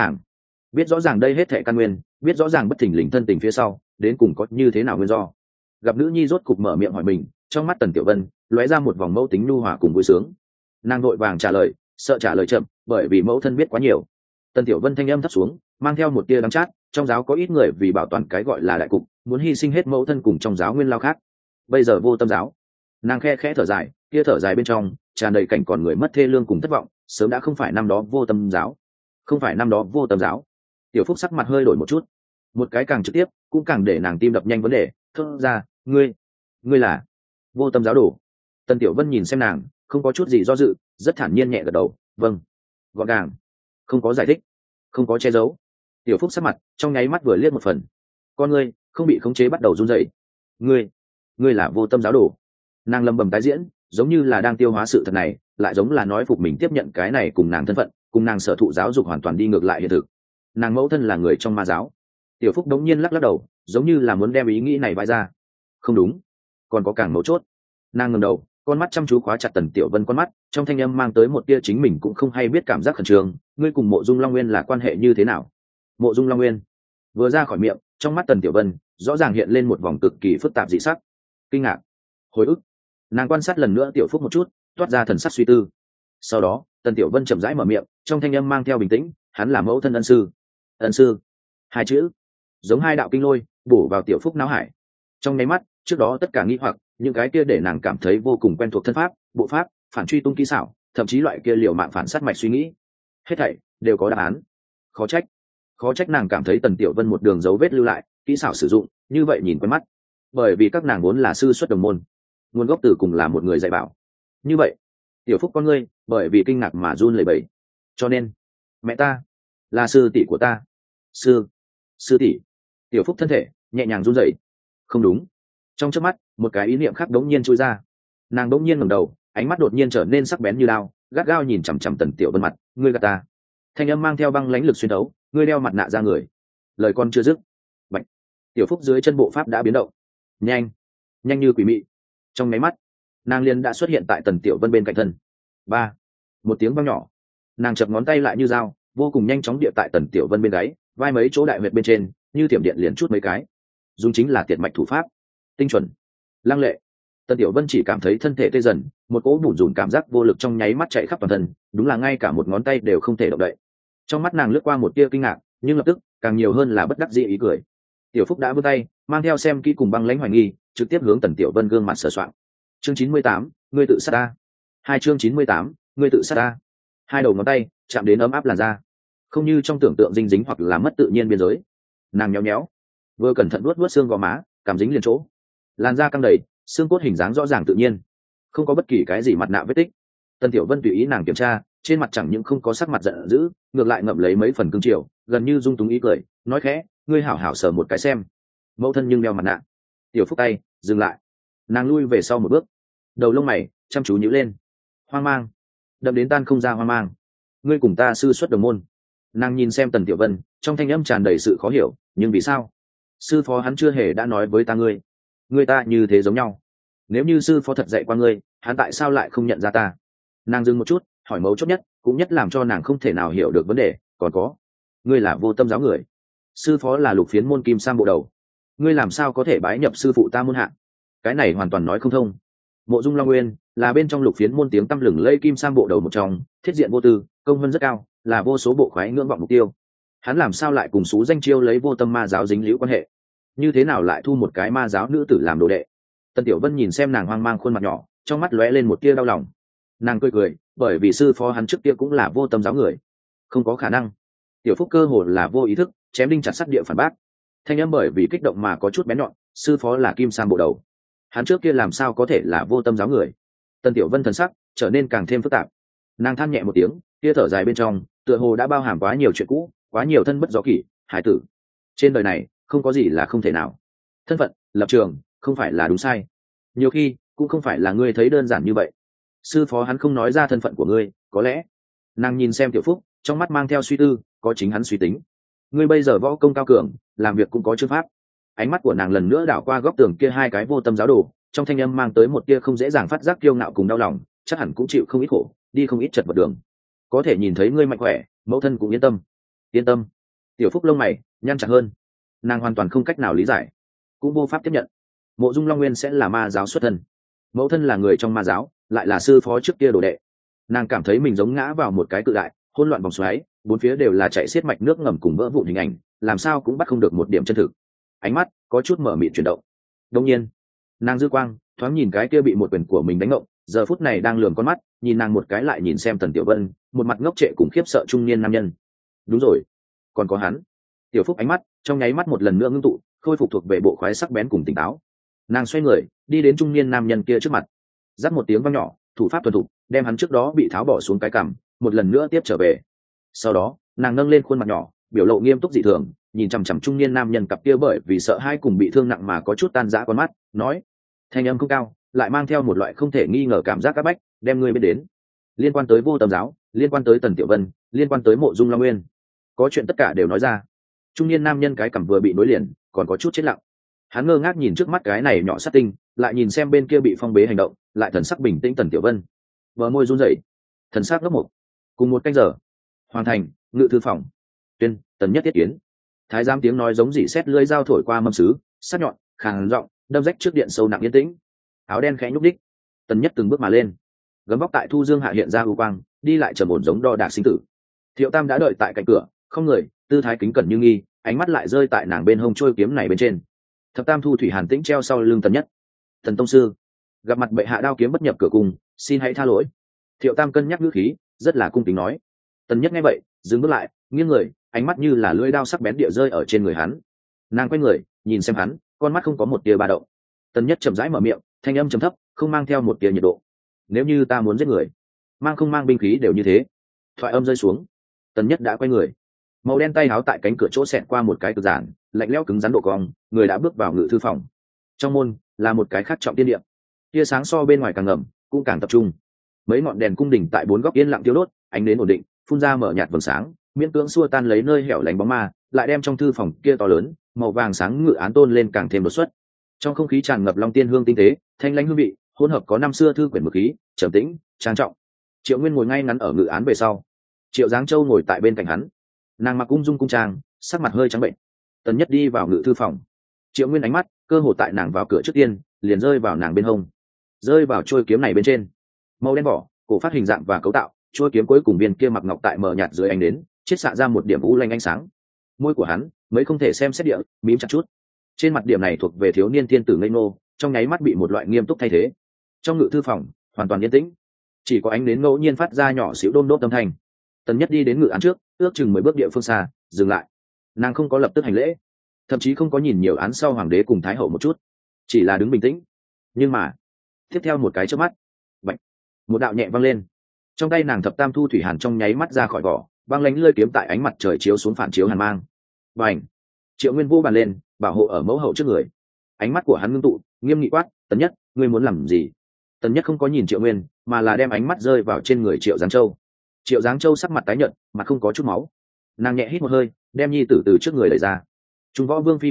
rõ ràng đây hết thệ căn nguyên, biết rõ ràng bất thình lình thân tình phía sau đến cùng có như thế nào nguyên do. Gặp nữ nhi rốt cục mở miệng hỏi mình, trong mắt Tần Tiểu Vân lóe ra một vòng mẫu tính nhu hòa cùng vui sướng. Nàng vội vàng trả lời, sợ trả lời chậm, bởi vì mẫu thân biết quá nhiều. Tần Tiểu Vân thanh âm thấp xuống, mang theo một tia đắng chát. Trong giáo có ít người vì bảo toàn cái gọi là đại cục, muốn hy sinh hết mẫu thân cùng trong giáo nguyên lao khác. Bây giờ Vô Tâm giáo. Nàng khe khẽ thở dài, kia thở dài bên trong tràn đầy cảnh còn người mất thê lương cùng thất vọng. Sớm đã không phải năm đó Vô Tâm giáo, không phải năm đó Vô Tâm giáo. Tiểu Phúc sắc mặt hơi đổi một chút, một cái càng trực tiếp cũng càng để nàng tim đập nhanh vấn đề. Thốt ra, ngươi là Vô Tâm giáo đồ? Tần Tiểu Vân nhìn xem nàng, không có chút gì do dự, rất thản nhiên nhẹ gật đầu. Vâng. Gọn gàng, không có giải thích, không có che giấu. Tiểu Phúc sắc mặt trong nháy mắt vừa liếc một phần, con ngươi không bị khống chế bắt đầu run rẩy. Ngươi là Vô Tâm giáo đồ? Nàng lầm bầm tái diễn, giống như là đang tiêu hóa sự thật này, lại giống là nói phục mình tiếp nhận cái này cùng nàng thân phận, cùng nàng sở thụ giáo dục hoàn toàn đi ngược lại hiện thực. Nàng mẫu thân là người trong ma giáo. Tiểu Phúc đống nhiên lắc lắc đầu, giống như là muốn đem ý nghĩ này vãi ra. Không đúng, còn có càng mấu chốt. Nàng ngẩng đầu, con mắt chăm chú khóa chặt Tần Tiểu Vân con mắt, trong thanh âm mang tới một tia chính mình cũng không hay biết cảm giác khẩn trương. Ngươi cùng Mộ Dung Long Nguyên là quan hệ như thế nào? Mộ Dung Long Nguyên vừa ra khỏi miệng, trong mắt Tần Tiểu Vân rõ ràng hiện lên một vòng cực kỳ phức tạp dị sắc, kinh ngạc, hồi ức. Nàng quan sát lần nữa Tiểu Phúc một chút, toát ra thần sắc suy tư. Sau đó Tần Tiểu Vân chậm rãi mở miệng, trong thanh âm mang theo bình tĩnh, hắn là mẫu thân ân sư. Ân sư, hai chữ giống hai đạo kinh lôi bổ vào Tiểu Phúc não hải. Trong nháy mắt, trước đó tất cả nghi hoặc, những cái kia để nàng cảm thấy vô cùng quen thuộc thân pháp, bộ pháp, phản truy tung kỹ xảo, thậm chí loại kia liều mạng phản sát mạch suy nghĩ, hết thảy đều có đáp án. Khó trách nàng cảm thấy Tần Tiểu Vân một đường dấu vết lưu lại, kỹ xảo sử dụng như vậy nhìn quen mắt, bởi vì các nàng vốn là sư xuất đồng môn, nguồn gốc từ cùng là một người dạy bảo. Như vậy Tiểu Phúc con ngươi bởi vì kinh ngạc mà run lẩy bẩy. Cho nên mẹ ta là sư tỷ của ta? Sư tỷ? Tiểu Phúc thân thể nhẹ nhàng run rẩy. Không đúng. Trong chớp mắt một cái ý niệm khác đống nhiên chui ra. Nàng đống nhiên ngẩng đầu, ánh mắt đột nhiên trở nên sắc bén như đao, gắt gao nhìn chằm chằm Tần Tiểu Vân mặt. Ngươi gạt ta? Thanh âm mang theo băng lãnh lực xuyên thấu. Ngươi đeo mặt nạ ra người. Lời con chưa dứt, bạch, Tiểu Phúc dưới chân bộ pháp đã biến động, nhanh như quỷ mị. Trong máy mắt nàng liền đã xuất hiện tại Tần Tiểu Vân bên cạnh thân. Ba, một tiếng vang nhỏ, nàng chập ngón tay lại như dao, vô cùng nhanh chóng địa tại Tần Tiểu Vân bên gáy, vai mấy chỗ đại huyệt bên trên, như thiểm điện liền chút mấy cái. Dùng chính là tiệt mạch thủ pháp, tinh chuẩn, lăng lệ. Tần Tiểu Vân chỉ cảm thấy thân thể tê dần, một cỗ bủn rủn cảm giác vô lực trong nháy mắt chạy khắp toàn thân, đúng là ngay cả một ngón tay đều không thể động đậy. Trong mắt nàng lướt qua một tia kinh ngạc, nhưng lập tức càng nhiều hơn là bất đắc dĩ ý cười. Tiểu Phúc đã vươn tay, mang theo xem kỹ cùng băng lãnh hoài nghi, trực tiếp hướng Tần Tiểu Vân gương mặt sờ soạng. Chương 98, ngươi tự sát ta. Chương 98, ngươi tự sát ta. Hai đầu ngón tay chạm đến ấm áp làn da, không như trong tưởng tượng dinh dính hoặc là mất tự nhiên biên giới. Nàng nhéo nhéo, vừa cẩn thận vuốt xương gò má, cảm dính liền chỗ. Làn da căng đầy, xương cốt hình dáng rõ ràng tự nhiên, không có bất kỳ cái gì mặt nạ vết tích. Tần Tiểu Vân tùy ý nàng kiểm tra, trên mặt chẳng những không có sắc mặt giận dữ, ngược lại ngậm lấy mấy phần cương triều, gần như dung túng ý cười, nói khẽ, ngươi hảo hảo sờ một cái xem. Mẫu thân nhưng đeo mặt nạ. Tiểu Phúc tay dừng lại, nàng lui về sau một bước, đầu lông mày chăm chú nhíu lên. Hoang mang, đậm đến tan không ra hoang mang. Ngươi cùng ta sư xuất đồng môn. Nàng nhìn xem Tần Tiểu Vân, trong thanh âm tràn đầy sự khó hiểu, nhưng vì sao? sư phó hắn chưa hề đã nói với ta ngươi ta như thế giống nhau. Nếu như sư phó thật dạy qua ngươi, hắn tại sao lại không nhận ra ta? Nàng dừng một chút, hỏi mấu chốt nhất cũng nhất làm cho nàng không thể nào hiểu được vấn đề. Còn có, ngươi là vô tâm giáo người, sư phó là Lục Phiến môn kim sam bộ đầu, ngươi làm sao có thể bái nhập sư phụ ta môn hạ? Cái này hoàn toàn nói không thông. Mộ Dung Long Nguyên là bên trong Lục Phiến môn tiếng tăm lừng lẫy kim sam bộ đầu một trong, thiết diện vô tư, công vân rất cao, là vô số bộ khoái ngưỡng vọng mục tiêu. Hắn làm sao lại cùng xú danh chiêu lấy vô tâm ma giáo dính líu quan hệ? Như thế nào lại thu một cái ma giáo nữ tử làm đồ đệ? Tần Tiểu Vân nhìn xem nàng hoang mang khuôn mặt nhỏ, trong mắt lóe lên một tia đau lòng. Nàng cười cười, bởi vì sư phó hắn trước kia cũng là vô tâm giáo người. Không có khả năng. Tiểu Phúc cơ hồ là vô ý thức chém đinh chặt sắt địa phản bác. Thanh âm bởi vì kích động mà có chút bén nhọn, sư phó là kim sam bộ đầu, hắn trước kia làm sao có thể là vô tâm giáo người? Tần Tiểu Vân thần sắc trở nên càng thêm phức tạp. Nàng than nhẹ một tiếng, tia thở dài bên trong tựa hồ đã bao hàm quá nhiều chuyện cũ, quá nhiều thân bất do kỷ. Hải tử, trên đời này không có gì là không thể nào. Thân phận, lập trường không phải là đúng sai, nhiều khi cũng không phải là ngươi thấy đơn giản như vậy. Sư phó hắn không nói ra thân phận của ngươi, có lẽ. Nàng nhìn xem Tiểu Phúc, trong mắt mang theo suy tư, có chính hắn suy tính. Ngươi bây giờ võ công cao cường, làm việc cũng có chương pháp. Ánh mắt của nàng lần nữa đảo qua góc tường kia hai cái vô tâm giáo đồ, trong thanh âm mang tới một tia không dễ dàng phát giác kiêu ngạo cùng đau lòng. Chắc hẳn cũng chịu không ít khổ, đi không ít chật vật đường, có thể nhìn thấy ngươi mạnh khỏe, mẫu thân cũng yên tâm. Yên tâm? Tiểu Phúc lông mày nhăn chặt hơn. Nàng hoàn toàn không cách nào lý giải, cũng vô pháp tiếp nhận. Mộ Dung Long Nguyên sẽ là ma giáo xuất thân, mẫu thân là người trong ma giáo, lại là sư phó trước kia đồ đệ. Nàng cảm thấy mình giống ngã vào một cái cự đại hỗn loạn vòng xoáy, bốn phía đều là chạy xiết mạch nước ngầm cùng vỡ vụn hình ảnh, làm sao cũng bắt không được một điểm chân thực. Ánh mắt có chút mở mịt chuyển động. Đột nhiên, nàng dư quang thoáng nhìn cái kia bị một quyền của mình đánh ngộng, giờ phút này đang lườm con mắt nhìn nàng một cái, lại nhìn xem Tần Tiểu Vân, một mặt ngốc trệ cùng khiếp sợ trung niên nam nhân. Đúng rồi, còn có hắn. Tiểu Phúc ánh mắt trong nháy mắt một lần nữa ngưng tụ, khôi phục thuộc về bộ khoái sắc bén cùng tỉnh táo. Nàng xoay người đi đến trung niên nam nhân kia trước mặt, dắt một tiếng vang nhỏ, thủ pháp thuần thục đem hắn trước đó bị tháo bỏ xuống cái cằm một lần nữa tiếp trở về. Sau đó nàng nâng lên khuôn mặt nhỏ, biểu lộ nghiêm túc dị thường, nhìn chằm chằm trung niên nam nhân cặp kia bởi vì sợ hai cùng bị thương nặng mà có chút tan rã con mắt, nói, thanh âm không cao, lại mang theo một loại không thể nghi ngờ cảm giác áp bách, đem ngươi biết đến. Liên quan tới vô tâm giáo, liên quan tới Tần Tiểu Vân, liên quan tới Mộ Dung Long Nguyên, có chuyện tất cả đều nói ra. Trung niên nam nhân cái cằm vừa bị nối liền, còn có chút chết lặng. Hắn ngơ ngác nhìn trước mắt cái này nhỏ sát tinh, lại nhìn xem bên kia bị phong bế hành động, lại thần sắc bình tĩnh Tần Tiểu Vân, bờ môi run rẩy, thần sắc ngốc mục. Cùng một canh giờ, hoàn thành. Ngự thư phòng. Tuyên, Tần Nhất Thiết Kiến. Thái giám tiếng nói giống dỉ sét lưỡi dao thổi qua mâm sứ, sắc nhọn khàn giọng đâm rách trước điện sâu nặng yên tĩnh. Áo đen khẽ nhúc đích, Tần Nhất từng bước mà lên, gấm vóc tại thu dương hạ hiện ra ưu quang, đi lại trầm ổn giống đo đạc sinh tử. Thiệu Tam đã đợi tại cạnh cửa, không người, tư thái kính cẩn như nghi, ánh mắt lại rơi tại nàng bên hông trôi kiếm này bên trên. Thập Tam Thu Thủy Hàn tĩnh treo sau lưng Tần Nhất. Tần tông sư, gặp mặt bệ hạ đao kiếm bất nhập cửa cùng, xin hãy tha lỗi. Thiệu Tam cân nhắc ngữ khí, rất là cung kính nói. Tần Nhất nghe vậy dừng bước lại, nghiêng người, ánh mắt như là lưỡi dao sắc bén địa rơi ở trên người hắn. Nàng quay người nhìn xem hắn, con mắt không có một tia ba động. Tần Nhất chậm rãi mở miệng, thanh âm trầm thấp, không mang theo một tia nhiệt độ. Nếu như ta muốn giết người, mang không mang binh khí đều như thế. Thoại âm rơi xuống, Tần Nhất đã quay người, màu đen tay áo tại cánh cửa chỗ xẹt qua một cái cực giản, lạnh lẽo cứng rắn độ cong, người đã bước vào ngự thư phòng. Trong môn là một cái khác trọng tiên điện, tia sáng so bên ngoài càng ngầm, cũng càng tập trung. Mấy ngọn đèn cung đình tại bốn góc yên lặng tiêu đốt, ánh nến ổn định, phun ra mở nhạt vầng sáng, miễn cưỡng xua tan lấy nơi hẻo lánh bóng ma, lại đem trong thư phòng kia to lớn màu vàng sáng ngự án tôn lên càng thêm đột xuất. Trong không khí tràn ngập long tiên hương tinh tế, thanh lãnh hương vị, hỗn hợp có năm xưa thư quyển mực khí, trầm tĩnh, trang trọng. Triệu Nguyên ngồi ngay ngắn ở ngự án về sau, Triệu Giáng Châu ngồi tại bên cạnh hắn. Nàng mặc ung dung cung trang, sắc mặt hơi trắng bệnh. Tần Nhất đi vào ngự thư phòng, Triệu Nguyên ánh mắt cơ hồ tại nàng vào cửa trước tiên liền rơi vào nàng bên hông, rơi vào trôi kiếm này bên trên. Màu đen vỏ, cổ phát hình dạng và cấu tạo, trôi kiếm cuối cùng viên kia mặc ngọc tại mờ nhạt dưới ánh nến, chiết xạ ra một điểm u lanh ánh sáng. Môi của hắn mấy không thể xem xét địa, mím chặt chút. Trên mặt điểm này thuộc về thiếu niên thiên tử ngây ngô, trong nháy mắt bị một loại nghiêm túc thay thế. Trong ngự thư phòng hoàn toàn yên tĩnh, chỉ có ánh nến ngẫu nhiên phát ra nhỏ xíu đôm đốp âm thanh. Tần Nhất đi đến ngự án trước, ước chừng 10 bước địa phương xa, dừng lại. Nàng không có lập tức hành lễ, thậm chí không có nhìn nhiều án sau hoàng đế cùng thái hậu một chút, chỉ là đứng bình tĩnh. Nhưng mà tiếp theo một cái chớp mắt, bạch, một đạo nhẹ vang lên. Trong tay nàng Thập Tam Thu Thủy Hàn trong nháy mắt ra khỏi vỏ, băng lánh lơi kiếm tại ánh mặt trời chiếu xuống phản chiếu hàn mang. Bành! Triệu Nguyên vô bàn lên, bảo hộ ở mẫu hậu trước người. Ánh mắt của hắn ngưng tụ, nghiêm nghị quát, Tần Nhất, ngươi muốn làm gì? Tần Nhất không có nhìn Triệu Nguyên, mà là đem ánh mắt rơi vào trên người Triệu Giáng Châu. Triệu Giáng Châu sắc mặt tái nhợt, mặt không có chút máu. Nàng nhẹ hít một hơi, đem nhi tử từ trước người đẩy ra. Trung Võ Vương phi một chuyện,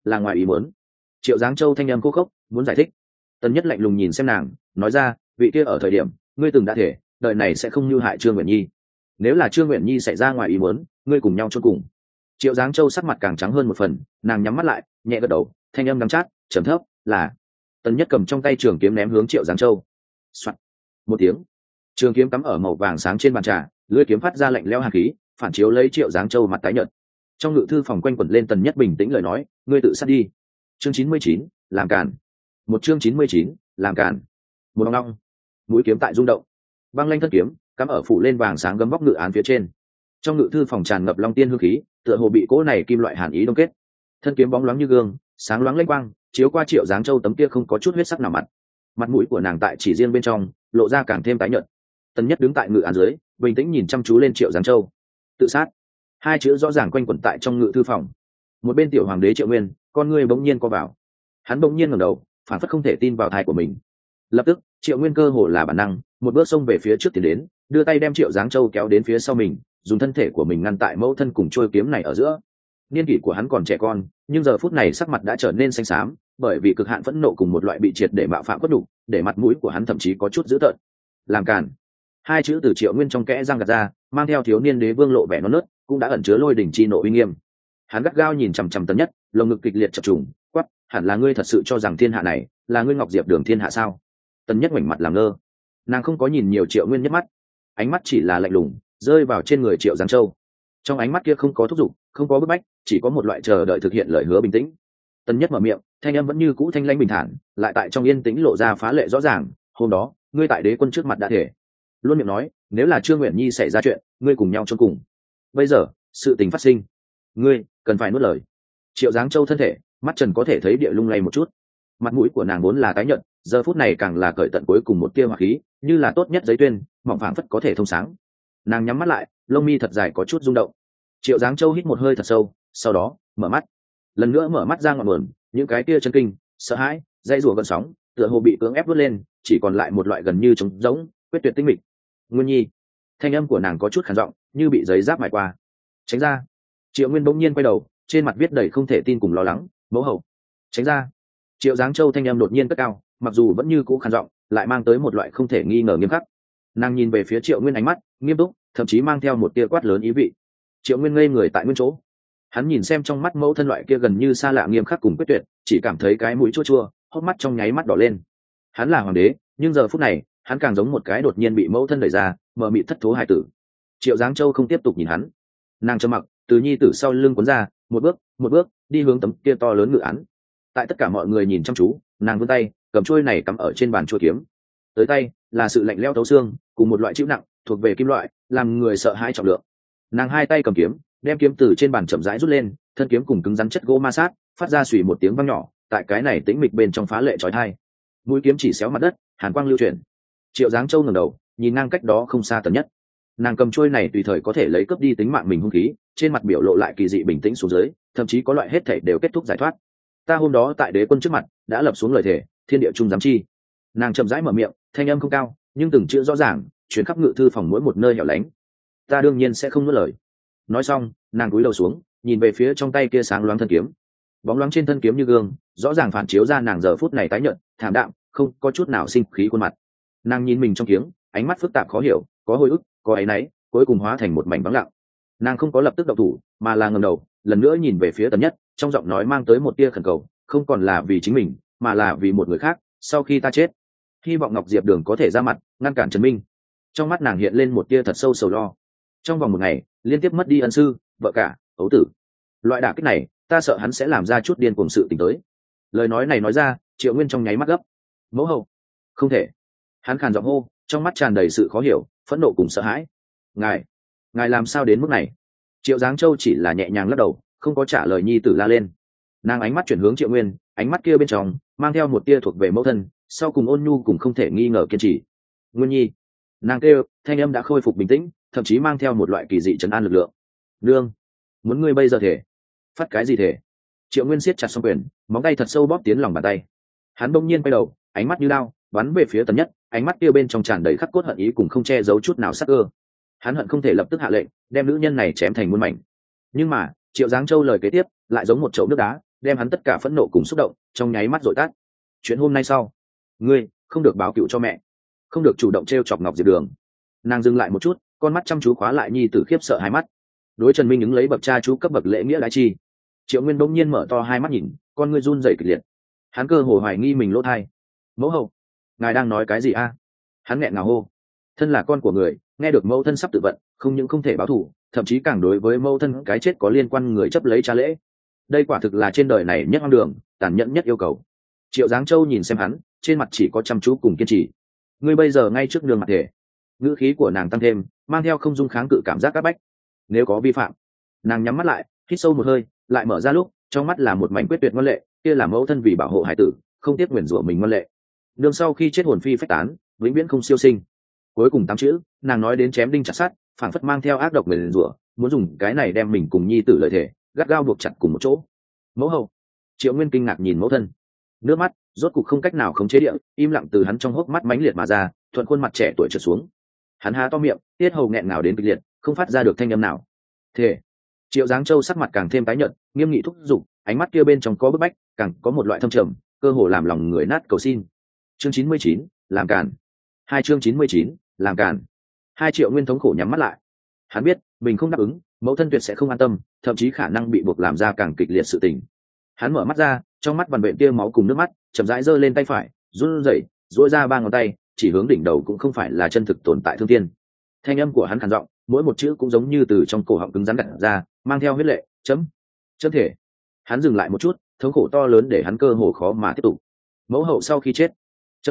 là ngoài ý muốn. Triệu Giáng Châu thanh âm khô khốc muốn giải thích. Tần Nhất lạnh lùng nhìn xem nàng, nói ra, vị kia ở thời điểm ngươi từng đã thể đời này sẽ không mưu hại Trương Nguyện Nhi, nếu là Trương Nguyện Nhi xảy ra ngoài ý muốn, ngươi cùng nhau chôn cùng. Triệu Giáng Châu sắc mặt càng trắng hơn một phần, nàng nhắm mắt lại, nhẹ gật đầu, thanh âm đắng chát, trầm thấp, là. Tần Nhất cầm trong tay trường kiếm ném hướng Triệu Giáng Châu. Soạt. Một tiếng, trường kiếm cắm ở màu vàng sáng trên bàn trà, lưỡi kiếm phát ra lạnh lẽo hàn khí, phản chiếu lấy Triệu Giáng Châu mặt tái nhợt. Trong ngự thư phòng quanh quẩn lên Tần Nhất bình tĩnh lời nói, ngươi tự sát đi. Chương 99, làm cản. Một chương 99, làm cản. Một ngong. Mũi kiếm tại rung động. Băng lanh thân kiếm cắm ở phủ lên vàng sáng gấm vóc ngự án phía trên. Trong ngự thư phòng tràn ngập long tiên hương khí, tựa hồ bị cỗ này kim loại hàn ý đông kết. Thân kiếm bóng loáng như gương, sáng loáng lênh quang, chiếu qua Triệu Giáng Châu tấm kia không có chút huyết sắc nào mặt mũi của nàng tại chỉ riêng bên trong lộ ra càng thêm tái nhợt. Tần Nhất đứng tại ngự án dưới, bình tĩnh nhìn chăm chú lên Triệu Giáng Châu. Tự sát, hai chữ rõ ràng quanh quẩn tại trong ngự thư phòng. Một bên tiểu hoàng đế Triệu Nguyên, con ngươi bỗng nhiên co vào. Hắn bỗng nhiên ngẩng đầu, phản phất không thể tin vào tai của mình. Lập tức, Triệu Nguyên cơ hồ là bản năng, một bước xông về phía trước tiến đến, đưa tay đem Triệu Giáng Châu kéo đến phía sau mình, dùng thân thể của mình ngăn tại mẫu thân cùng trôi kiếm này ở giữa. Niên kỷ của hắn còn trẻ con, nhưng giờ phút này sắc mặt đã trở nên xanh xám, bởi vì cực hạn phẫn nộ cùng một loại bị triệt để mạo phạm quất đủ, để mặt mũi của hắn thậm chí có chút dữ tợn. Làm càn. Hai chữ từ Triệu Nguyên trong kẽ răng gạt ra, mang theo thiếu niên đế vương lộ vẻ non nớt, cũng đã ẩn chứa lôi đỉnh chi nộ uy nghiêm. Hắn gắt gao nhìn chằm chằm Tần Nhất, lồng ngực kịch liệt chập trùng, quát, hẳn là ngươi thật sự cho rằng thiên hạ này là ngươi Ngọc Diệp Đường thiên hạ sao? Tần Nhất ngoảnh mặt làm ngơ, nàng không có nhìn nhiều Triệu Nguyên nhất mắt, ánh mắt chỉ là lạnh lùng, rơi vào trên người Triệu Giáng Châu. Trong ánh mắt kia không có thúc giục, không có bức bách, chỉ có một loại chờ đợi thực hiện lời hứa bình tĩnh. Tần Nhất mở miệng, thanh âm vẫn như cũ thanh lãnh bình thản, lại tại trong yên tĩnh lộ ra phá lệ rõ ràng. Hôm đó, ngươi tại đế quân trước mặt đã thể, luôn miệng nói, nếu là Trương Nguyện Nhi xảy ra chuyện, ngươi cùng nhau chôn cùng. Bây giờ, sự tình phát sinh, ngươi cần phải nuốt lời. Triệu Giáng Châu thân thể, mắt trần có thể thấy địa lung lay một chút. Mặt mũi của nàng vốn là tái nhợt, giờ phút này càng là cởi tận cuối cùng một tia hỏa khí, như là tốt nhất giấy tuyên, mỏng phảng phất có thể thông sáng. Nàng nhắm mắt lại, lông mi thật dài có chút rung động. Triệu Giáng Châu hít một hơi thật sâu, sau đó mở mắt, lần nữa mở mắt ra ngọn nguồn, những cái tia chân kinh, sợ hãi, dây rùa gần sóng, tựa hồ bị cưỡng ép vớt lên, chỉ còn lại một loại gần như trống rỗng, quyết tuyệt tinh mịch. Nguyên Nhi, thanh âm của nàng có chút khàn giọng, như bị giấy giáp mài qua. Tránh ra. Triệu Nguyên bỗng nhiên quay đầu, trên mặt viết đầy không thể tin cùng lo lắng. Mẫu hậu, tránh ra. Triệu Giáng Châu thanh âm đột nhiên cất cao, mặc dù vẫn như cũ khàn giọng, lại mang tới một loại không thể nghi ngờ nghiêm khắc. Nàng nhìn về phía Triệu Nguyên, ánh mắt nghiêm túc, thậm chí mang theo một tia quát lớn ý vị. Triệu Nguyên ngây người tại nguyên chỗ, hắn nhìn xem trong mắt mẫu thân loại kia gần như xa lạ nghiêm khắc cùng quyết tuyệt, chỉ cảm thấy cái mũi chua chua, hốc mắt trong nháy mắt đỏ lên. Hắn là hoàng đế, nhưng giờ phút này hắn càng giống một cái đột nhiên bị mẫu thân đẩy ra, mờ mịt thất thố hài tử. Triệu Giáng Châu không tiếp tục nhìn hắn, nàng trầm mặc, từ nhi tử sau lưng cuốn ra, một bước đi hướng tấm kia to lớn ngự án. Tại tất cả mọi người nhìn chăm chú, nàng vươn tay cầm chuôi này cắm ở trên bàn chuôi kiếm, tới tay là sự lạnh lẽo thấu xương, cùng một loại chịu nặng thuộc về kim loại, làm người sợ hãi trọng lượng. Nàng hai tay cầm kiếm, đem kiếm từ trên bàn chậm rãi rút lên, thân kiếm cùng cứng rắn chất gỗ ma sát, phát ra xùy một tiếng vang nhỏ, tại cái này tĩnh mịch bên trong phá lệ chói tai. Mũi kiếm chỉ xéo mặt đất, hàn quang lưu chuyển. Triệu Giáng Châu ngẩng đầu, nhìn ngang cách đó không xa Tần Nhất. Nàng cầm chuôi này tùy thời có thể lấy cướp đi tính mạng mình hung khí, trên mặt biểu lộ lại kỳ dị bình tĩnh xuống dưới, thậm chí có loại hết thảy đều kết thúc giải thoát. Ta hôm đó tại đế quân trước mặt đã lập xuống lời thề, thiên địa chung giám chi. Nàng chậm rãi mở miệng, thanh âm không cao, nhưng từng chữ rõ ràng, truyền khắp ngự thư phòng mỗi một nơi hẻo lánh. Ta đương nhiên sẽ không nuốt lời. Nói xong, nàng cúi đầu xuống, nhìn về phía trong tay kia sáng loáng thân kiếm. Bóng loáng trên thân kiếm như gương, rõ ràng phản chiếu ra nàng giờ phút này tái nhợt, thảm đạm, không có chút nào sinh khí khuôn mặt. Nàng nhìn mình trong kiếm, ánh mắt phức tạp khó hiểu, có hồi ức, có áy náy, cuối cùng hóa thành một mảnh vắng lặng. Nàng không có lập tức động thủ, mà là ngẩng đầu, lần nữa nhìn về phía Tần Nhất, trong giọng nói mang tới một tia khẩn cầu, không còn là vì chính mình, mà là vì một người khác. Sau khi ta chết, hy vọng Ngọc Diệp Đường có thể ra mặt, ngăn cản Trần Minh. Trong mắt nàng hiện lên một tia thật sâu sầu lo. Trong vòng một ngày, liên tiếp mất đi ân sư, vợ cả, ấu tử. Loại đả kích này, ta sợ hắn sẽ làm ra chút điên cuồng sự tình tới. Lời nói này nói ra, Triệu Nguyên trong nháy mắt gấp. Mẫu hậu, không thể. Hắn khàn giọng hô, trong mắt tràn đầy sự khó hiểu, phẫn nộ cùng sợ hãi. Ngài làm sao đến mức này? Triệu Giáng Châu chỉ là nhẹ nhàng lắc đầu, không có trả lời nhi tử la lên. Nàng ánh mắt chuyển hướng Triệu Nguyên, ánh mắt kia bên trong mang theo một tia thuộc về mẫu thân, sau cùng ôn nhu cùng không thể nghi ngờ kiên trì. Nguyên Nhi, nàng kêu, thanh âm đã khôi phục bình tĩnh, thậm chí mang theo một loại kỳ dị trấn an lực lượng. Nương, muốn ngươi bây giờ thể? Phát cái gì thể? Triệu Nguyên siết chặt song quyền, móng tay thật sâu bóp tiến lòng bàn tay. Hắn bỗng nhiên quay đầu, ánh mắt như lao, bắn về phía Tần Nhất, ánh mắt kia bên trong tràn đầy khắc cốt hận ý cùng không che giấu chút nào sắc cơ. Hắn hận không thể lập tức hạ lệnh, đem nữ nhân này chém thành muôn mảnh. Nhưng mà, Triệu Giáng Châu lời kế tiếp lại giống một chậu nước đá, đem hắn tất cả phẫn nộ cùng xúc động trong nháy mắt dội tắt. Chuyện hôm nay sau, ngươi không được báo cựu cho mẹ, không được chủ động t chọc Ngọc Diệp Đường. Nàng dừng lại một chút, con mắt chăm chú khóa lại nhi tử khiếp sợ hai mắt. Đối Trần Minh ứng lấy bậc cha chú cấp bậc lễ nghĩa đái chi. Triệu Nguyên bỗng nhiên mở to hai mắt nhìn, con ngươi run rẩy kịch liệt. Hắn cơ hồ hoài nghi mình lỗ thai. Mẫu hậu, ngài đang nói cái gì a? Hắn nghẹn ngào hô. Thân là con của người, nghe được mẫu thân sắp tự vận, không những không thể báo thù, thậm chí càng đối với mẫu thân cái chết có liên quan người chấp lấy cha lễ. Đây quả thực là trên đời này nhất hoang đường, tàn nhẫn nhất yêu cầu. Triệu Giáng Châu nhìn xem hắn, trên mặt chỉ có chăm chú cùng kiên trì. Ngươi bây giờ ngay trước đường mặt thể. Ngữ khí của nàng tăng thêm, mang theo không dung kháng cự cảm giác áp bách. Nếu có vi phạm, nàng nhắm mắt lại, hít sâu một hơi, lại mở ra lúc trong mắt là một mảnh quyết tuyệt ngoan lệ, kia là mẫu thân vì bảo hộ hải tử không tiếc nguyền rủa mình ngoan lệ. Nương sau khi chết hồn phi phách tán, vĩnh viễn không siêu sinh. Cuối cùng 8 chữ, nàng nói đến chém đinh chặt sắt, phảng phất mang theo ác độc nguyền rủa, muốn dùng cái này đem mình cùng nhi tử lợi thể gắt gao buộc chặt cùng một chỗ. Mẫu hậu. Triệu Nguyên kinh ngạc nhìn mẫu thân, nước mắt rốt cục không cách nào khống chế địa im lặng từ hắn trong hốc mắt mãnh liệt mà ra, thuận khuôn mặt trẻ tuổi trượt xuống. Hắn há to miệng, tiết hầu nghẹn ngào đến kịch liệt, không phát ra được thanh âm nào. Thế Triệu Giáng Châu sắc mặt càng thêm tái nhợt, nghiêm nghị thúc giục, ánh mắt kia bên trong có bức bách, càng có một loại thâm trầm, cơ hồ làm lòng người nát cầu xin. Chương 99, làm cản. Chương 99, làm cản. Triệu Nguyên thống khổ nhắm mắt lại. Hắn biết, mình không đáp ứng, mẫu thân tuyệt sẽ không an tâm, thậm chí khả năng bị buộc làm ra càng kịch liệt sự tình. Hắn mở mắt ra, trong mắt vằn vện tia máu cùng nước mắt, chậm rãi giơ lên tay phải, run rẩy, duỗi ra 3 ngón tay, chỉ hướng đỉnh đầu cũng không phải là chân thực tồn tại Thương Thiên. Thanh âm của hắn khàn giọng, mỗi một chữ cũng giống như từ trong cổ họng cứng rắn gặt ra, mang theo huyết lệ. Chấm thể. Hắn dừng lại một chút, thống khổ to lớn để hắn cơ hồ khó mà tiếp tục. Mẫu hậu sau khi chết,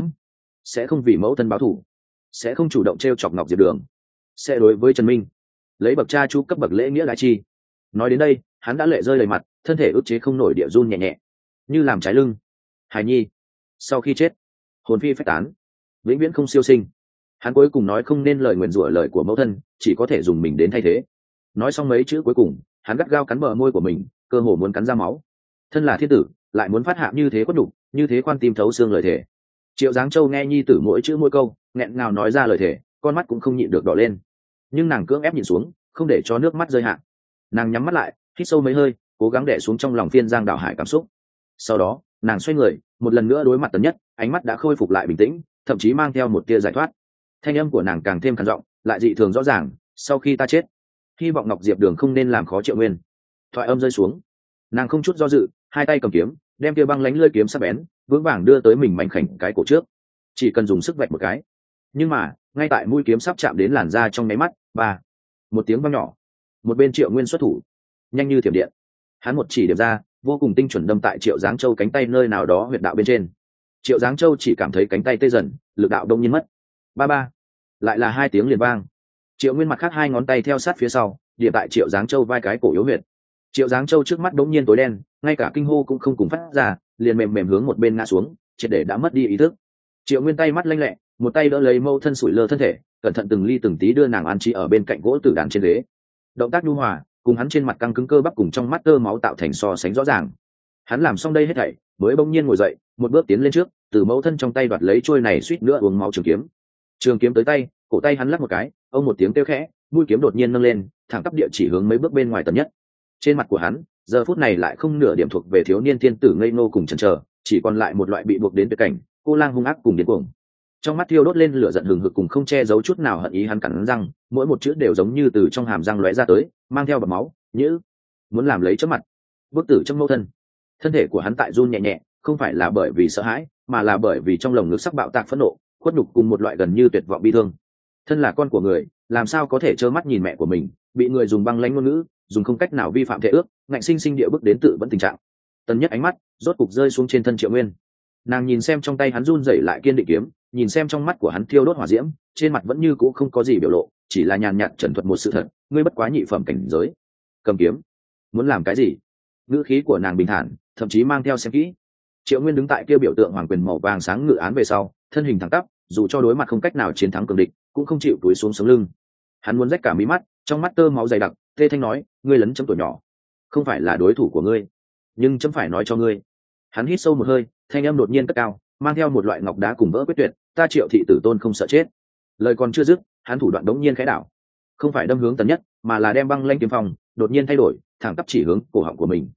sẽ không vì mẫu thân báo thù, sẽ không chủ động t chọc Ngọc Diệp Đường, sẽ đối với Trần Minh lấy bậc cha chú cấp bậc lễ nghĩa lại chi. Nói đến đây, hắn đã lệ rơi đầy mặt, thân thể ức chế không nổi địa run nhẹ nhẹ, như làm trái lưng. Hải nhi sau khi chết, hồn phi phách tán, vĩnh viễn không siêu sinh. Hắn cuối cùng nói không nên lời nguyền rủa lời của mẫu thân, chỉ có thể dùng mình đến thay thế. Nói xong mấy chữ cuối cùng, hắn gắt gao cắn bờ môi của mình, cơ hồ muốn cắn ra máu. Thân là thiên tử, lại muốn phát hạ như thế quất đủ, như thế khoan tim thấu xương lời thề. Triệu Giáng Châu nghe nhi tử mỗi chữ mỗi câu, nghẹn ngào nói ra lời thề, con mắt cũng không nhịn được đỏ lên. Nhưng nàng cưỡng ép nhìn xuống, không để cho nước mắt rơi hạ. Nàng nhắm mắt lại, hít sâu mấy hơi, cố gắng đè xuống trong lòng phiên giang đảo hải cảm xúc. Sau đó, nàng xoay người, một lần nữa đối mặt Tần Nhất, ánh mắt đã khôi phục lại bình tĩnh, thậm chí mang theo một tia giải thoát. Thanh âm của nàng càng thêm khàn giọng, lại dị thường rõ ràng. Sau khi ta chết, hy vọng Ngọc Diệp Đường không nên làm khó Triệu Nguyên. Thoại âm rơi xuống, nàng không chút do dự, hai tay cầm kiếm, đem kia băng lánh lưỡi kiếm sắc bén vững vàng đưa tới mình mảnh khảnh cái cổ trước. Chỉ cần dùng sức vạch một cái, nhưng mà ngay tại mũi kiếm sắp chạm đến làn da trong nháy mắt, một tiếng vang nhỏ, một bên Triệu Nguyên xuất thủ, nhanh như thiểm điện, hắn một chỉ điểm ra, vô cùng tinh chuẩn đâm tại Triệu Giáng Châu cánh tay nơi nào đó huyệt đạo bên trên. Triệu Giáng Châu chỉ cảm thấy cánh tay tê dần, lực đạo đông nhiên mất. Lại là 2 tiếng liền vang. Triệu Nguyên mặt khác 2 ngón tay theo sát phía sau, điểm tại Triệu Giáng Châu vai cái cổ yếu huyệt. Triệu Giáng Châu trước mắt đống nhiên tối đen, ngay cả kinh hô cũng không cùng phát ra, liền mềm mềm hướng một bên ngã xuống, triệt để đã mất đi ý thức. Triệu Nguyên tay mắt lanh lẹ, một tay đỡ lấy mâu thân sủi lơ thân thể, cẩn thận từng ly từng tí đưa nàng an trí ở bên cạnh gỗ tử đàn trên ghế. Động tác nhu hòa, cùng hắn trên mặt căng cứng cơ bắp cùng trong mắt tơ máu tạo thành so sánh rõ ràng. Hắn làm xong đây hết thảy, mới bỗng nhiên ngồi dậy, một bước tiến lên trước, từ mâu thân trong tay đoạt lấy trôi này suýt nữa uống máu trường kiếm. Trường kiếm tới tay, cổ tay hắn lắc một cái, ông một tiếng kêu khẽ, mũi kiếm đột nhiên nâng lên, thẳng tắp địa chỉ hướng mấy bước bên ngoài Tần Nhất. Trên mặt của hắn, giờ phút này lại không nửa điểm thuộc về thiếu niên thiên tử ngây ngô cùng chần chờ, chỉ còn lại một loại bị buộc đến tuyệt cảnh, cô lang hung ác cùng điên cuồng. Trong mắt thiêu đốt lên lửa giận hừng hực cùng không che giấu chút nào hận ý, hắn cắn răng, mỗi một chữ đều giống như từ trong hàm răng lóe ra tới, mang theo bọt máu, như muốn làm lấy chớp mặt. Bức tử trong mâu thân. Thân thể của hắn tại run nhẹ nhẹ, không phải là bởi vì sợ hãi, mà là bởi vì trong lồng ngực sắc bạo tạc phẫn nộ, khuất nhục cùng một loại gần như tuyệt vọng bi thương. Thân là con của người, làm sao có thể trơ mắt nhìn mẹ của mình bị người dùng băng lãnh ngôn ngữ, dùng không cách nào vi phạm thể ước, ngạnh sinh sinh địa bước đến tự vẫn tình trạng. Tần Nhất ánh mắt rốt cục rơi xuống trên thân Triệu Nguyên. Nàng nhìn xem trong tay hắn run rẩy lại kiên định kiếm, nhìn xem trong mắt của hắn thiêu đốt hỏa diễm, trên mặt vẫn như cũ không có gì biểu lộ, chỉ là nhàn nhạt trần thuật một sự thật, ngươi bất quá nhị phẩm cảnh giới. Cầm kiếm, muốn làm cái gì? Ngữ khí của nàng bình thản, thậm chí mang theo xem kỹ. Triệu Nguyên đứng tại kia biểu tượng hoàng quyền màu vàng sáng ngự án về sau, thân hình thẳng tắp, dù cho đối mặt không cách nào chiến thắng cường địch, cũng không chịu túi xuống sống lưng. Hắn muốn rách cả mí mắt, trong mắt tơ máu dày đặc, tê thanh nói, ngươi lấn chấm tuổi nhỏ, không phải là đối thủ của ngươi, nhưng chấm phải nói cho ngươi. Hắn hít sâu một hơi, thanh âm đột nhiên cất cao, mang theo một loại ngọc đá cùng vỡ quyết tuyệt, ta Triệu thị tử tôn không sợ chết. Lời còn chưa dứt, hắn thủ đoạn đống nhiên khẽ đảo, không phải đâm hướng Tần Nhất, mà là đem băng lanh kiếm phong đột nhiên thay đổi, thẳng tắp chỉ hướng cổ họng của mình.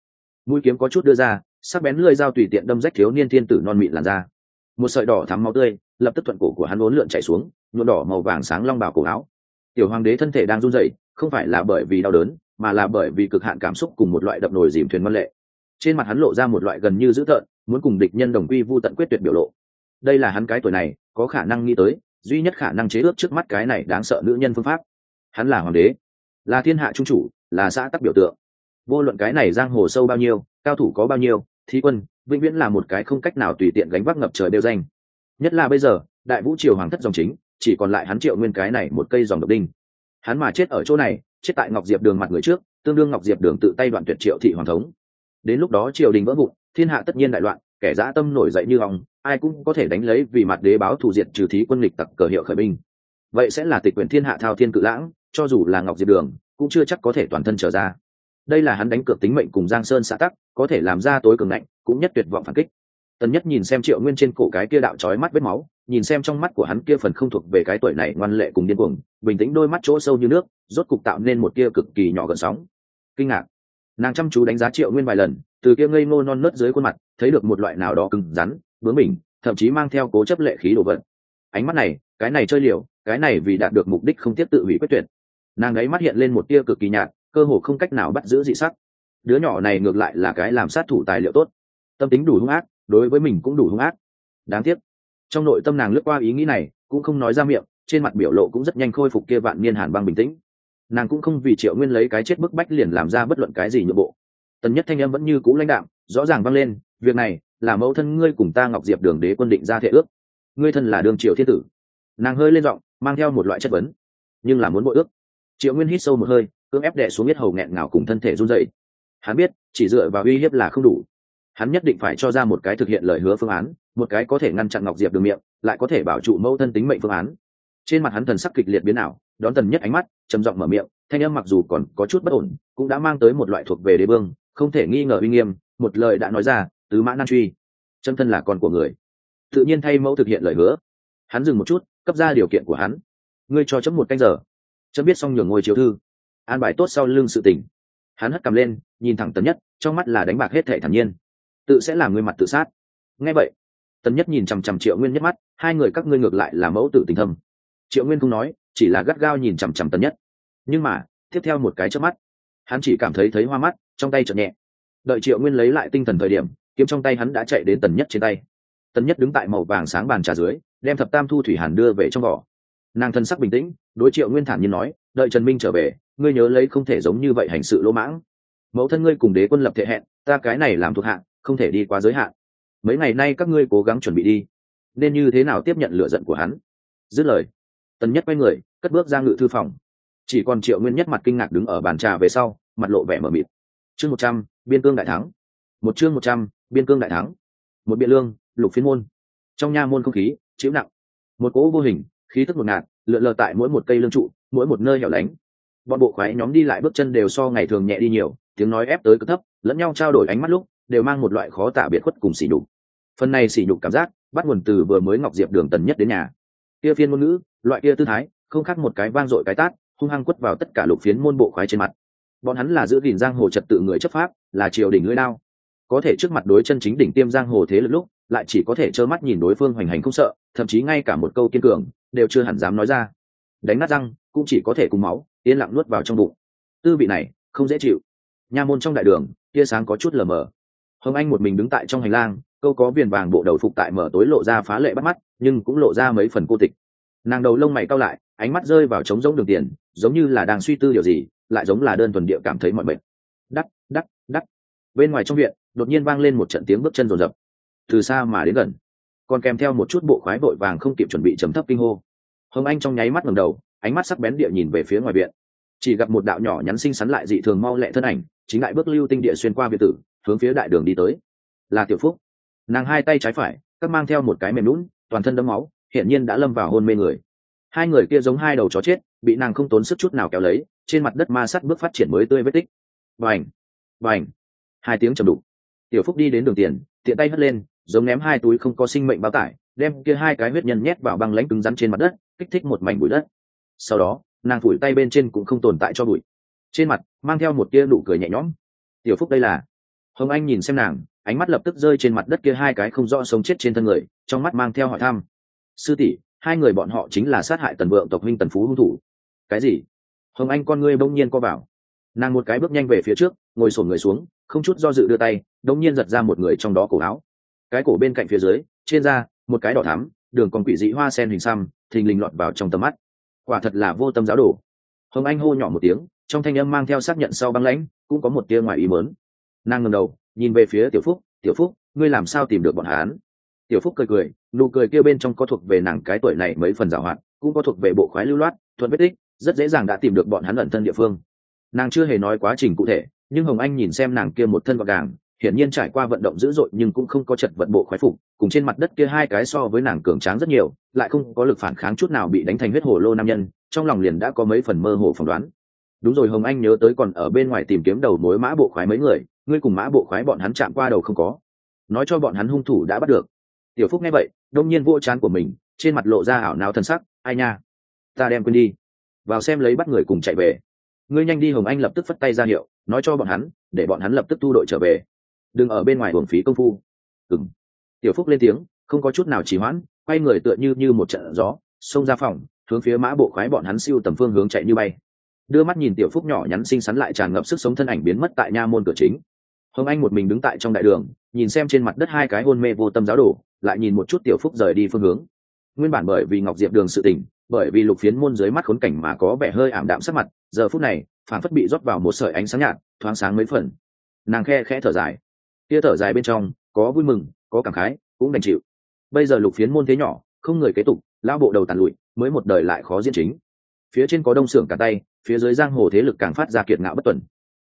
mũi kiếm có chút đưa ra, sắc bén lưỡi dao tùy tiện đâm rách thiếu niên thiên tử non mịn làn da. Một sợi đỏ thắm máu tươi lập tức thuận cổ của hắn uốn lượn chảy xuống, nhuộm đỏ màu vàng sáng long bào cổ áo. Tiểu hoàng đế thân thể đang run rẩy, không phải là bởi vì đau đớn, mà là bởi vì cực hạn cảm xúc cùng một loại đập nồi dìm thuyền ngoan lệ. Trên mặt hắn lộ ra một loại gần như dữ tợn, muốn cùng địch nhân đồng quy vu tận quyết tuyệt biểu lộ. Đây là hắn cái tuổi này có khả năng nghĩ tới, duy nhất khả năng chế ước trước mắt cái này đáng sợ nữ nhân phương pháp. Hắn là hoàng đế, là thiên hạ trung chủ, là xã tắc biểu tượng. Vô luận cái này giang hồ sâu bao nhiêu, cao thủ có bao nhiêu, thí quân vĩnh viễn là một cái không cách nào tùy tiện gánh vác ngập trời đều danh. Nhất là bây giờ, đại vũ triều hoàng thất dòng chính chỉ còn lại hắn Triệu Nguyên cái này một cây dòng độc đinh. Hắn mà chết ở chỗ này, chết tại Ngọc Diệp Đường mặt người trước, tương đương Ngọc Diệp Đường tự tay đoạn tuyệt Triệu thị hoàng thống. Đến lúc đó triều đình vỡ vụn, thiên hạ tất nhiên đại loạn, kẻ dã tâm nổi dậy như ong, ai cũng có thể đánh lấy vì mặt đế báo thù diệt trừ thí quân lịch tặc cờ hiệu khởi binh. Vậy sẽ là tịch quyển thiên hạ thao thiên cự lãng, cho dù là Ngọc Diệp Đường cũng chưa chắc có thể toàn thân trở ra. Đây là hắn đánh cược tính mệnh cùng Giang Sơn xã tắc, có thể làm ra tối cường ngạnh, cũng nhất tuyệt vọng phản kích. Tần Nhất nhìn xem Triệu Nguyên trên cổ cái kia đạo chói mắt vết máu, nhìn xem trong mắt của hắn kia phần không thuộc về cái tuổi này ngoan lệ cùng điên cuồng, bình tĩnh đôi mắt chỗ sâu như nước, rốt cục tạo nên một tia cực kỳ nhỏ gợn sóng. Kinh ngạc. Nàng chăm chú đánh giá Triệu Nguyên vài lần, từ kia ngây ngô non nớt dưới khuôn mặt, thấy được một loại nào đó cứng rắn, bướng bỉnh, thậm chí mang theo cố chấp lệ khí đồ vật. Ánh mắt này, cái này chơi liều, cái này vì đạt được mục đích không tiếp tự hủy quyết tuyệt. Nàng ấy mắt hiện lên một tia cực kỳ nhạt, cơ hồ không cách nào bắt giữ dị sắc. Đứa nhỏ này ngược lại là cái làm sát thủ tài liệu tốt, tâm tính đủ hung ác, đối với mình cũng đủ hung ác. Đáng tiếc, trong nội tâm nàng lướt qua ý nghĩ này, cũng không nói ra miệng, trên mặt biểu lộ cũng rất nhanh khôi phục kia vạn niên hàn băng bình tĩnh. Nàng cũng không vì Triệu Nguyên lấy cái chết bức bách liền làm ra bất luận cái gì nhượng bộ. Tần Nhất thanh âm vẫn như cũ lãnh đạm, rõ ràng vang lên, việc này là mẫu thân ngươi cùng ta Ngọc Diệp Đường đế quân định ra thệ ước, ngươi thân là đường Triệu thiên tử. Nàng hơi lên giọng, mang theo một loại chất vấn, nhưng là muốn bội ước. Triệu Nguyên hít sâu một hơi, cưỡng ép đè xuống huyết hầu nghẹn ngào cùng thân thể run rẩy. Hắn biết, chỉ dựa vào uy hiếp là không đủ, hắn nhất định phải cho ra một cái thực hiện lời hứa phương án, một cái có thể ngăn chặn Ngọc Diệp Đường miệng, lại có thể bảo trụ mẫu thân tính mệnh phương án. Trên mặt hắn thần sắc kịch liệt biến ảo, đón Tần Nhất ánh mắt, trầm giọng mở miệng, thanh âm mặc dù còn có chút bất ổn, cũng đã mang tới một loại thuộc về đế vương, không thể nghi ngờ uy nghiêm, một lời đã nói ra, tứ mã nan truy. Chấm thân là con của người, tự nhiên thay mẫu thực hiện lời hứa. Hắn dừng một chút, cấp ra điều kiện của hắn. Ngươi cho chấm 1 canh giờ, chấm biết xong nhường ngôi chiếu thư, an bài tốt sau lưng sự tình. Hắn hất cằm lên, nhìn thẳng Tần Nhất, trong mắt là đánh bạc hết thảy thản nhiên. Tự sẽ làm ngươi mặt tự sát. Nghe vậy, Tần Nhất nhìn chằm chằm Triệu Nguyên nhất mắt, hai người các ngươi ngược lại là mẫu tử tình thâm. Triệu Nguyên không nói, chỉ là gắt gao nhìn chằm chằm Tần Nhất. Nhưng mà, tiếp theo một cái chớp mắt, hắn chỉ cảm thấy hoa mắt, trong tay chợt nhẹ. Đợi Triệu Nguyên lấy lại tinh thần thời điểm, kiếm trong tay hắn đã chạy đến Tần Nhất trên tay. Tần Nhất đứng tại màu vàng sáng bàn trà dưới, đem thập tam thu thủy hàn đưa về trong vỏ. Nàng thân sắc bình tĩnh, đối Triệu Nguyên thản nhiên nói, đợi Trần Minh trở về, ngươi nhớ lấy không thể giống như vậy hành sự lỗ mãng. Mẫu thân ngươi cùng đế quân lập thệ hẹn, ta cái này làm thuộc hạ, không thể đi quá giới hạn. Mấy ngày nay các ngươi cố gắng chuẩn bị đi, nên như thế nào tiếp nhận lửa giận của hắn. Dứt lời, Tần Nhất quay người, cất bước ra ngự thư phòng. Chỉ còn Triệu Nguyên nhất mặt kinh ngạc đứng ở bàn trà về sau, mặt lộ vẻ mờ mịt. Chương 100, biên cương đại thắng. Một chương 100, biên cương đại thắng. Một biện lương, lục phiên môn. Trong nha môn không khí chịu nặng, một cỗ vô hình khí tức ngột ngạt lượn lờ tại mỗi một cây lương trụ, mỗi một nơi hẻo lánh. Bọn bộ khoái nhóm đi lại bước chân đều so ngày thường nhẹ đi nhiều, tiếng nói ép tới cực thấp, lẫn nhau trao đổi ánh mắt lúc đều mang một loại khó tả biệt khuất cùng sỉ nhục. Phần này sỉ nhục cảm giác bắt nguồn từ vừa mới Ngọc Diệp Đường Tần Nhất đến nhà, kia phiên ngôn ngữ, loại kia tư thái, không khác một cái vang dội cái tát, hung hăng quất vào tất cả lục phiến môn bộ khoái trên mặt. Bọn hắn là giữ gìn giang hồ trật tự người chấp pháp, là triều đình lưỡi lao, có thể trước mặt đối chân chính đỉnh tiêm giang hồ thế lực lúc lại chỉ có thể trơ mắt nhìn đối phương hoành hành không sợ, thậm chí ngay cả một câu kiên cường đều chưa hẳn dám nói ra. Đánh nát răng cũng chỉ có thể cùng máu yên lặng nuốt vào trong bụng. Tư vị này không dễ chịu. Nha môn trong đại đường, tia sáng có chút lờ mờ. Hồng Anh một mình đứng tại trong hành lang, câu có viền vàng bộ đầu phục tại mở tối lộ ra phá lệ bắt mắt, nhưng cũng lộ ra mấy phần cô tịch. Nàng đầu lông mày cau lại, ánh mắt rơi vào trống rỗng đường tiền, giống như là đang suy tư điều gì, lại giống là đơn thuần địa cảm thấy mọi mệt. Đắc đắc đắc. Bên ngoài trong viện đột nhiên vang lên một trận tiếng bước chân rồn rập, từ xa mà đến gần, còn kèm theo một chút bộ khoái vội vàng không kịp chuẩn bị trầm thấp kinh hô. Hồng Anh trong nháy mắt ngẩng đầu, ánh mắt sắc bén địa nhìn về phía ngoài viện, chỉ gặp một đạo nhỏ nhắn xinh xắn lại dị thường mau lẹ thân ảnh, chính đại bước lưu tinh địa xuyên qua viện tử, hướng phía đại đường đi tới. Là Tiểu Phúc. Nàng hai tay trái phải các mang theo một cái mềm lún, toàn thân đẫm máu, hiển nhiên đã lâm vào hôn mê người. Hai người kia giống hai đầu chó chết, bị nàng không tốn sức chút nào kéo lấy, trên mặt đất ma sát bước phát triển mới tươi vết tích. Bành, bành, hai tiếng trầm đục. Tiểu Phúc đi đến đường tiền, tiện tay hất lên, giống ném hai túi không có sinh mệnh bao tải, đem kia hai cái huyết nhân nhét vào băng lãnh cứng rắn trên mặt đất, kích thích một mảnh bụi đất. Sau đó, nàng phủi tay bên trên cũng không tồn tại cho bụi, trên mặt mang theo một tia nụ cười nhẹ nhõm. Tiểu Phúc đây là Hồng Anh nhìn xem nàng, ánh mắt lập tức rơi trên mặt đất kia hai cái không rõ sống chết trên thân người, trong mắt mang theo hỏi thăm. Sư tỷ, hai người bọn họ chính là sát hại Tần Vượng tộc huynh Tần Phú hung thủ. Cái gì? Hồng Anh con ngươi bỗng nhiên co vào. Nàng một cái bước nhanh về phía trước, ngồi xổm người xuống, không chút do dự đưa tay, đột nhiên giật ra một người trong đó cổ áo. Cái cổ bên cạnh phía dưới, trên da, một cái đỏ thắm, đường còn quỷ dị hoa sen hình xăm, thình lình lọt vào trong tầm mắt. Quả thật là vô tâm giáo đồ. Hồng Anh hô nhỏ một tiếng, trong thanh âm mang theo xác nhận sau băng lãnh, cũng có một tia ngoài ý muốn. Nàng ngẩng đầu, nhìn về phía Tiểu Phúc, ngươi làm sao tìm được bọn hắn? Tiểu Phúc cười cười, nụ cười kia bên trong có thuộc về nàng cái tuổi này mấy phần giàu hoạt, cũng có thuộc về bộ khoái lưu loát, thuận vết tích, rất dễ dàng đã tìm được bọn hắn ẩn thân địa phương. Nàng chưa hề nói quá trình cụ thể, nhưng Hồng Anh nhìn xem nàng kia một thân gọn gàng, hiển nhiên trải qua vận động dữ dội nhưng cũng không có chật vật bộ khoái phục, cùng trên mặt đất kia hai cái so với nàng cường tráng rất nhiều, lại không có lực phản kháng chút nào bị đánh thành huyết hồ lô nam nhân, trong lòng liền đã có mấy phần mơ hồ phỏng đoán. Đúng rồi, Hồng Anh nhớ tới còn ở bên ngoài tìm kiếm đầu mối mã bộ khoái mấy người, ngươi cùng mã bộ khoái bọn hắn chạm qua đầu không có? Nói cho bọn hắn hung thủ đã bắt được. Tiểu Phúc nghe vậy, đông nhiên vỗ trán của mình, trên mặt lộ ra ảo não thân sắc, ai nha, ta đem quên đi, vào xem lấy bắt người cùng chạy về. Ngươi nhanh đi. Hồng Anh lập tức phất tay ra hiệu, nói cho bọn hắn, để bọn hắn lập tức thu đội trở về, đừng ở bên ngoài uổng phí công phu. Ừm. Tiểu Phúc lên tiếng, không có chút nào trì hoãn, quay người tựa như một trận gió, xông ra phòng, hướng phía mã bộ khoái bọn hắn siêu tầm phương hướng chạy như bay. Đưa mắt nhìn Tiểu Phúc nhỏ nhắn xinh xắn lại tràn ngập sức sống thân ảnh biến mất tại nha môn cửa chính. Hồng Anh một mình đứng tại trong đại đường, nhìn xem trên mặt đất hai cái hôn mê vô tâm giáo đồ, lại nhìn một chút Tiểu Phúc rời đi phương hướng. Nguyên bản bởi vì Ngọc Diệp Đường sự tình, bởi vì Lục Phiến môn dưới mắt khốn cảnh mà có vẻ hơi ảm đạm sắc mặt, giờ phút này phảng phất bị rót vào một sợi ánh sáng nhạt, thoáng sáng mấy phần. Nàng khe khẽ thở dài, kia thở dài bên trong có vui mừng, có cảm khái, cũng đành chịu. Bây giờ Lục Phiến môn thế nhỏ, không người kế tục, lão bộ đầu tàn lụi, mới một đời lại khó diễn chính. Phía trên có đông xưởng cả tay, phía dưới giang hồ thế lực càng phát ra kiệt ngạo bất tuần.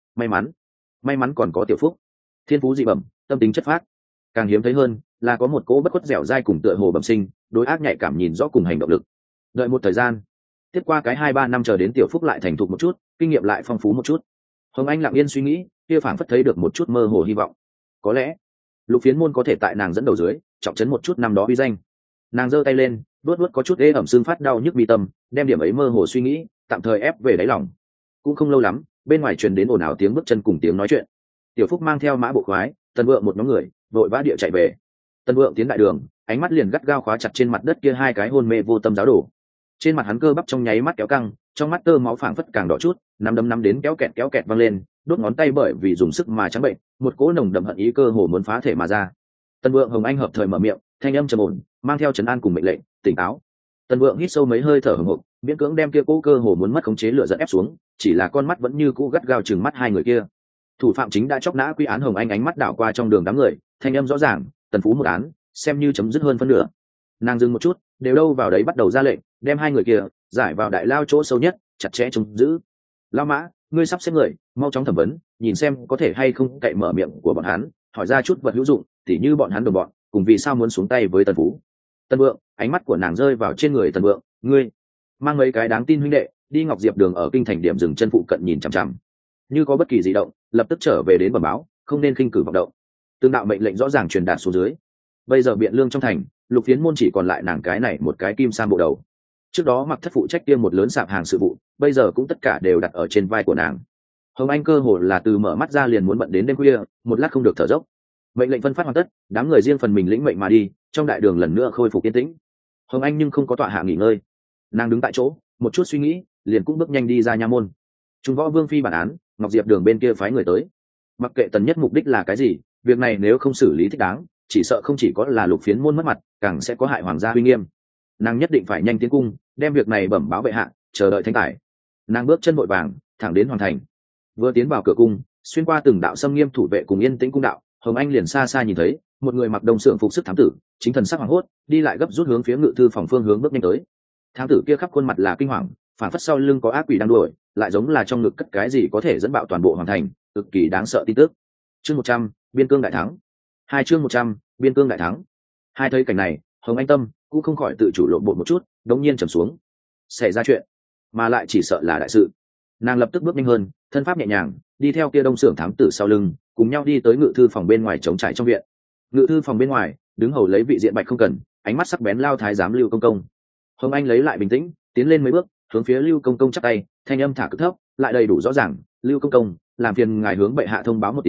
May mắn còn có Tiểu Phúc, thiên phú dị bẩm, tâm tính chất phác. Càng hiếm thấy hơn là có một cỗ bất khuất dẻo dai cùng tựa hồ bẩm sinh, đối ác nhạy cảm nhìn rõ cùng hành động lực. Đợi một thời gian, tiếp qua cái 2-3 năm chờ đến Tiểu Phúc lại thành thục một chút, kinh nghiệm lại phong phú một chút. Hồng Anh lặng yên suy nghĩ, kia phảng phất thấy được một chút mơ hồ hy vọng. Có lẽ Lục Phiến môn có thể tại nàng dẫn đầu dưới trọng trấn một chút năm đó uy danh. Nàng giơ tay lên, luốt có chút ê ẩm xương phát đau nhức mi tâm, đem điểm ấy mơ hồ suy nghĩ tạm thời ép về đáy lòng. Cũng không lâu lắm, bên ngoài truyền đến ồn ào tiếng bước chân cùng tiếng nói chuyện. Tiểu Phúc mang theo mã bộ khoái, Tần Vượng một nhóm người vội vã địa chạy về. Tần Vượng tiến đại đường, ánh mắt liền gắt gao khóa chặt trên mặt đất kia hai cái hôn mê vô tâm giáo đồ. Trên mặt hắn cơ bắp trong nháy mắt kéo căng, trong mắt tơ máu phảng phất càng đỏ chút, nắm đấm nắm đến kéo kẹt văng lên, đốt ngón tay bởi vì dùng sức mà trắng bệnh, một cỗ nồng đậm hận ý cơ hồ muốn phá thể mà ra. Tần Vượng Hồng Anh hợp thời mở miệng, thanh âm trầm ổn, mang theo trấn an cùng mệnh lệnh, tỉnh táo. Tần Vượng hít sâu mấy hơi thở hổn hộc, miễn cưỡng đem kia cỗ cơ hồ muốn mất khống chế lửa giận ép xuống, chỉ là con mắt vẫn như cũ gắt gao chừng mắt hai người kia. Thủ phạm chính đã chóc nã quy án. Hồng Anh ánh mắt đảo qua trong đường đám người, thanh âm rõ ràng, Tần Phú một án, xem như chấm dứt hơn phân nửa. Nàng dừng một chút, đều đâu vào đấy bắt đầu ra lệnh, đem hai người kia giải vào đại lao chỗ sâu nhất, chặt chẽ trông giữ. Lao Mã, ngươi sắp xếp người, mau chóng thẩm vấn, nhìn xem có thể hay không cậy mở miệng của bọn hắn, hỏi ra chút vật hữu dụng, tỉ như bọn hắn đồng bọn, cùng vì sao muốn xuống tay với Tần Phú. Tần Vượng, ánh mắt của nàng rơi vào trên người Tần Vượng, ngươi mang mấy cái đáng tin huynh đệ đi Ngọc Diệp Đường ở kinh thành điểm dừng chân phụ cận nhìn chằm chằm, như có bất kỳ dị động, lập tức trở về đến bẩm báo, không nên khinh cử vọng động. Tương đạo mệnh lệnh rõ ràng truyền đạt xuống dưới. Bây giờ biện lương trong thành, Lục Phiến môn chỉ còn lại nàng cái này một cái kim sam bộ đầu. Trước đó Mặc Thất phụ trách tiêm một lớn sạp hàng sự vụ, bây giờ cũng tất cả đều đặt ở trên vai của nàng. Hồng Anh cơ hồ là từ mở mắt ra liền muốn bận đến đêm khuya, một lát không được thở dốc. Mệnh lệnh phân phát hoàn tất, đám người riêng phần mình lĩnh mệnh mà đi, trong đại đường lần nữa khôi phục yên tĩnh. Hồng Anh nhưng không có tọa hạ nghỉ ngơi, nàng đứng tại chỗ, một chút suy nghĩ, liền cũng bước nhanh đi ra nha môn. Trung Võ Vương phi bản án, Ngọc Diệp Đường bên kia phái người tới. Mặc kệ Tần Nhất mục đích là cái gì, việc này nếu không xử lý thích đáng, chỉ sợ không chỉ có là Lục Phiến môn mất mặt, càng sẽ có hại hoàng gia uy nghiêm. Nàng nhất định phải nhanh tiến cung, đem việc này bẩm báo bệ hạ, chờ đợi thanh tải. Nàng bước chân vội vàng thẳng đến hoàng thành. Vừa tiến vào cửa cung, xuyên qua từng đạo xâm nghiêm thủ vệ cùng yên tĩnh cung đạo, Hồng Anh liền xa xa nhìn thấy một người mặc đồng sượng phục sức thám tử, chính thần sắc hoàng hốt, đi lại gấp rút hướng phía ngự thư phòng phương hướng bước nhanh tới. Thám tử kia khắp khuôn mặt là kinh hoàng, phản phất sau lưng có ác quỷ đang đuổi, lại giống là trong ngực cất cái gì có thể dẫn bạo toàn bộ hoàng thành, cực kỳ đáng sợ tin tức. Chương 100, biên cương đại thắng. Chương 100, biên cương đại thắng. Hai thấy cảnh này, Hồng Anh tâm cũng không khỏi tự chủ lộn bộ một chút, đống nhiên trầm xuống. Xảy ra chuyện, mà lại chỉ sợ là đại sự. Nàng lập tức bước nhanh hơn, thân pháp nhẹ nhàng, đi theo kia đông xưởng thám tử sau lưng, cùng nhau đi tới ngự thư phòng bên ngoài trống trải trong viện. Ngự thư phòng bên ngoài, đứng hầu lấy vị diện Bạch Không Cần, ánh mắt sắc bén lao thái giám Lưu Công Công. Hồng Anh lấy lại bình tĩnh, tiến lên mấy bước, hướng phía Lưu Công Công chắp tay, thanh âm thả cực thấp, lại đầy đủ rõ ràng, "Lưu Công Công, làm phiền ngài hướng bệ hạ thông báo một tiếng,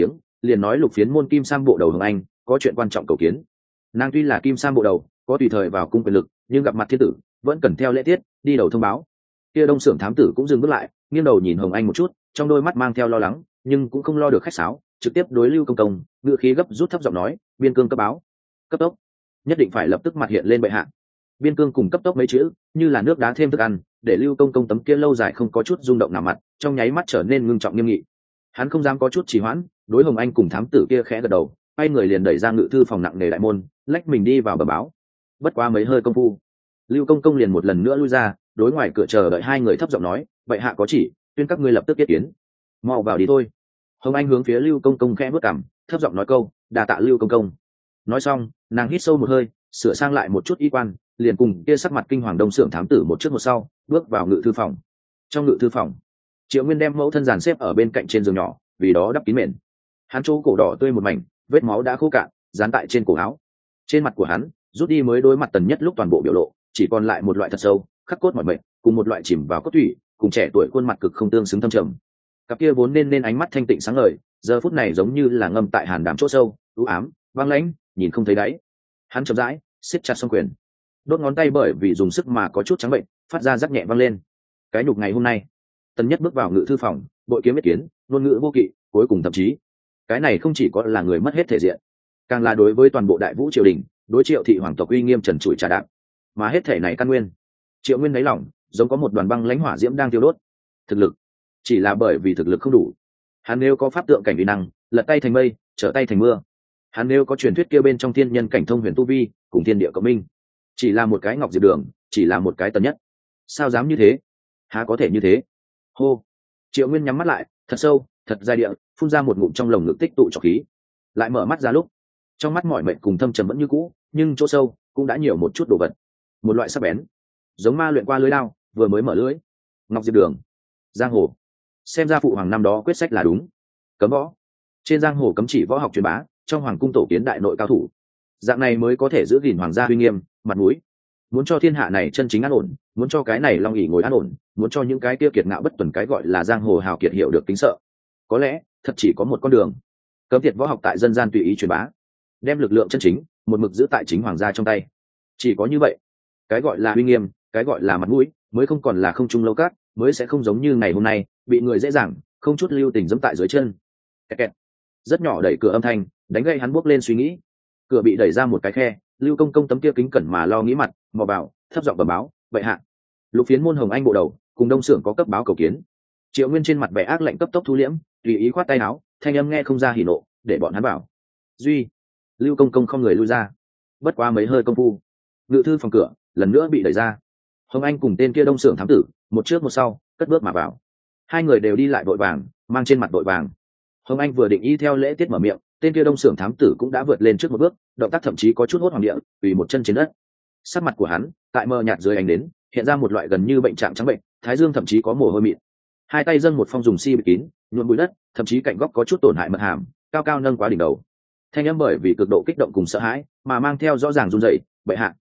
liền nói lục phiến môn kim sam bộ đầu hồng anh có chuyện quan trọng cầu kiến. Nàng tuy là kim sam bộ đầu, có tùy thời vào cung quyền lực, nhưng gặp mặt thiên tử vẫn cần theo lễ tiết đi đầu thông báo. Kia đông xưởng thám tử cũng dừng bước lại, nghiêng đầu nhìn hồng anh một chút, trong đôi mắt mang theo lo lắng, nhưng cũng không lo được khách sáo, trực tiếp đối Lưu Công Công ngự khí gấp rút thấp giọng nói, biên cương cấp báo, cấp tốc, nhất định phải lập tức mặt hiện lên bệ hạ. Biên cương cùng cấp tốc mấy chữ như là nước đá thêm thức ăn, để Lưu Công Công tấm kia lâu dài không có chút rung động nào mặt trong nháy mắt trở nên ngưng trọng nghiêm nghị. Hắn không dám có chút trì hoãn, đối hồng anh cùng thám tử kia khẽ gật đầu, quay người liền đẩy ra ngự thư phòng nặng nề đại môn, lách mình đi vào bờ báo. Bất quá mấy hơi công phu, Lưu Công Công liền một lần nữa lui ra, đối ngoài cửa chờ đợi hai người thấp giọng nói, vậy hạ có chỉ, tuyên các ngươi lập tức tiếp kiến. Mau vào đi thôi. Hồng anh hướng phía Lưu Công Công khẽ bước cằm, thấp giọng nói câu, đà tạ Lưu Công Công. Nói xong, nàng hít sâu một hơi, sửa sang lại một chút y quan, liền cùng kia sắc mặt kinh hoàng đông xưởng thám tử một trước một sau bước vào ngự thư phòng. Trong ngự thư phòng, Triệu Nguyên đem mẫu thân dàn xếp ở bên cạnh trên giường nhỏ, vì đó đắp kín mền. Hắn chỗ cổ đỏ tươi một mảnh, vết máu đã khô cạn, dán tại trên cổ áo. Trên mặt của hắn rút đi mới đối mặt Tần Nhất lúc toàn bộ biểu lộ, chỉ còn lại một loại thật sâu khắc cốt mỏi mệt, cùng một loại chìm vào cốt thủy, cùng trẻ tuổi khuôn mặt cực không tương xứng thâm trầm. Cặp kia vốn nên ánh mắt thanh tịnh sáng ngời, giờ phút này giống như là ngâm tại hàn đàm chỗ sâu, u ám, băng lãnh, nhìn không thấy đáy. Hắn chậm rãi siết chặt song quyền, đốt ngón tay bởi vì dùng sức mà có chút trắng bệnh, phát ra rắc nhẹ văng lên. Cái nhục ngày hôm nay, Tần Nhất bước vào ngự thư phòng, bội kiếm biết kiến, ngôn ngữ vô kỵ, cuối cùng thậm chí, cái này không chỉ có là người mất hết thể diện, càng là đối với toàn bộ đại vũ triều đình, đối Triệu thị hoàng tộc uy nghiêm trần trụi trà đạp. Mà hết thể này căn nguyên, Triệu Nguyên lấy lòng, giống có một đoàn băng lãnh hỏa diễm đang thiêu đốt. Thực lực, chỉ là bởi vì thực lực không đủ. Hắn nếu có pháp tượng cảnh uy năng, lật tay thành mây, trở tay thành mưa. Hắn nếu có truyền thuyết kia bên trong thiên nhân cảnh thông huyền tu vi, cùng thiên địa cộng minh, chỉ là một cái Ngọc Diệp Đường, chỉ là một cái Tần Nhất, sao dám như thế? Há có thể như thế? Hô. Triệu Nguyên nhắm mắt lại, thật sâu, thật dài địa, phun ra một ngụm trong lồng ngực tích tụ trọc khí. Lại mở mắt ra lúc, trong mắt mỏi mệt cùng thâm trầm vẫn như cũ, nhưng chỗ sâu cũng đã nhiều một chút đồ vật, một loại sắc bén, giống ma luyện qua lưới đao, vừa mới mở lưới. Ngọc Diệp Đường, giang hồ, xem ra phụ hoàng năm đó quyết sách là đúng. Cấm võ, trên giang hồ cấm chỉ võ học truyền bá, trong hoàng cung tổ kiến đại nội cao thủ, dạng này mới có thể giữ gìn hoàng gia uy nghiêm, mặt mũi. Muốn cho thiên hạ này chân chính an ổn, muốn cho cái này long ỷ ngồi an ổn, muốn cho những cái kia kiệt ngạo bất tuần cái gọi là giang hồ hào kiệt hiểu được tính sợ, có lẽ thật chỉ có một con đường: cấm tiệt võ học tại dân gian tùy ý truyền bá, đem lực lượng chân chính một mực giữ tại chính hoàng gia trong tay. Chỉ có như vậy, cái gọi là uy nghiêm, cái gọi là mặt mũi mới không còn là không trung lâu cát, mới sẽ không giống như ngày hôm nay bị người dễ dàng không chút lưu tình dẫm tại dưới chân. Kẹt kẹt. Rất nhỏ đẩy cửa âm thanh đánh gây hắn buốc lên suy nghĩ. Cửa bị đẩy ra một cái khe, Lưu Công Công tấm kia kính cẩn mà lo nghĩ mặt mò vào, thấp giọng bẩm báo, vậy hạ, Lục Phiến môn Hồng Anh bộ đầu cùng đông xưởng có cấp báo cầu kiến. Triệu Nguyên trên mặt vẻ ác lạnh cấp tốc thu liễm, tùy ý khoát tay áo, thanh âm nghe không ra hỉ nộ, để bọn hắn bảo. Duy. Lưu Công Công không người lui ra. Bất quá mấy hơi công phu, ngự thư phòng cửa lần nữa bị đẩy ra. Hồng Anh cùng tên kia đông xưởng thám tử một trước một sau cất bước mà vào. Hai người đều đi lại vội vàng, mang trên mặt vội vàng. Hồng Anh vừa định y theo lễ tiết mở miệng, tên kia đông xưởng thám tử cũng đã vượt lên trước một bước, động tác thậm chí có chút hốt hoảng địa, ủy một chân trên đất. Sắc mặt của hắn tại mờ nhạt dưới ánh đến hiện ra một loại gần như bệnh trạng trắng bệnh, thái dương thậm chí có mồ hôi mịn. Hai tay dâng một phong dùng bịt kín, nhuộm bụi đất, thậm chí cạnh góc có chút tổn hại mật hàm, cao cao nâng quá đỉnh đầu. Thanh âm bởi vì cực độ kích động cùng sợ hãi mà mang theo rõ ràng run rẩy, bệ hạ,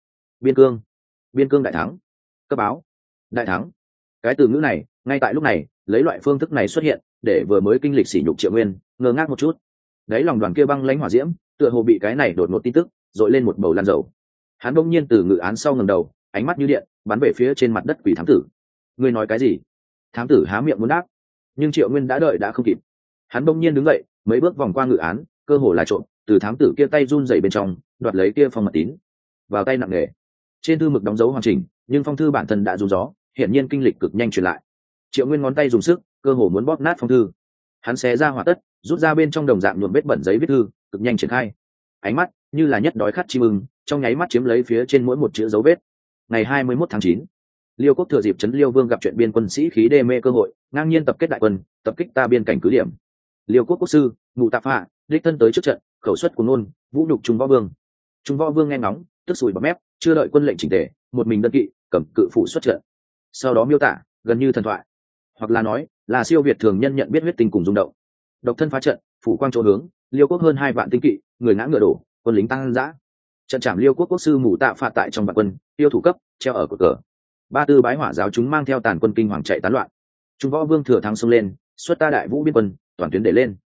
biên cương đại thắng, cấp báo đại thắng. Cái từ ngữ này ngay tại lúc này lấy loại phương thức này xuất hiện, để vừa mới kinh lịch sỉ nhục Triệu Nguyên ngơ ngác một chút. Đấy, lòng đoàn kia băng lãnh hỏa diễm tựa hồ bị cái này đột ngột tin tức dội lên một bầu lan dầu. Hắn bỗng nhiên từ ngự án sau ngẩng đầu, ánh mắt như điện bắn về phía trên mặt đất quỷ thám tử. Ngươi nói cái gì? Thám tử há miệng muốn đáp, nhưng Triệu Nguyên đã đợi đã không kịp. Hắn bỗng nhiên đứng dậy, mấy bước vòng qua ngự án, cơ hồ là trộm từ thám tử kia tay run rẩy bên trong đoạt lấy kia phong mật tín, vào tay nặng nề. Trên thư mực đóng dấu hoàn chỉnh, nhưng phong thư bản thân đã run gió, hiển nhiên kinh lịch cực nhanh truyền lại. Triệu Nguyên ngón tay dùng sức, cơ hồ muốn bóp nát phong thư. Hắn xé ra hỏa tất, rút ra bên trong đồng dạng nhuộm vết bẩn giấy viết thư, cực nhanh triển khai. Ánh mắt như là nhất đói khát chim ưng, trong nháy mắt chiếm lấy phía trên mỗi một chữ dấu vết. Ngày 21 tháng 9, Liêu Quốc thừa dịp trấn Liêu Vương gặp chuyện biên quân sĩ khí đê mê cơ hội, ngang nhiên tập kết đại quân, tập kích ta biên cảnh cứ điểm. Liêu Quốc quốc sư, Ngụ Tạp Phạ, đích thân tới trước trận, khẩu xuất của nôn, vũ nhục Trung Võ Vương. Trung Võ Vương nghe ngóng, tức sùi bọt mép, chưa đợi quân lệnh chỉnh tề, một mình đơn kỵ, cầm cự phủ xuất trận. Sau đó miêu tả, gần như thần thoại, hoặc là nói là siêu việt thường nhân nhận biết huyết tinh cùng rung động. Độc thân phá trận, phủ quang chỗ hướng, Liêu Quốc hơn 2 vạn tinh kỵ, người ngã ngựa đổ, quân lính tăng dã. Trận trảm Liêu Quốc quốc sư Mù Tạ Phạ tại trong vạn quân, tiêu thủ cấp, treo ở cột cờ. Ba tư bái hỏa giáo chúng mang theo tàn quân kinh hoàng chạy tán loạn. Trung Võ Vương thừa thắng xông lên, xuất ta đại vũ biên quân, toàn tuyến để lên.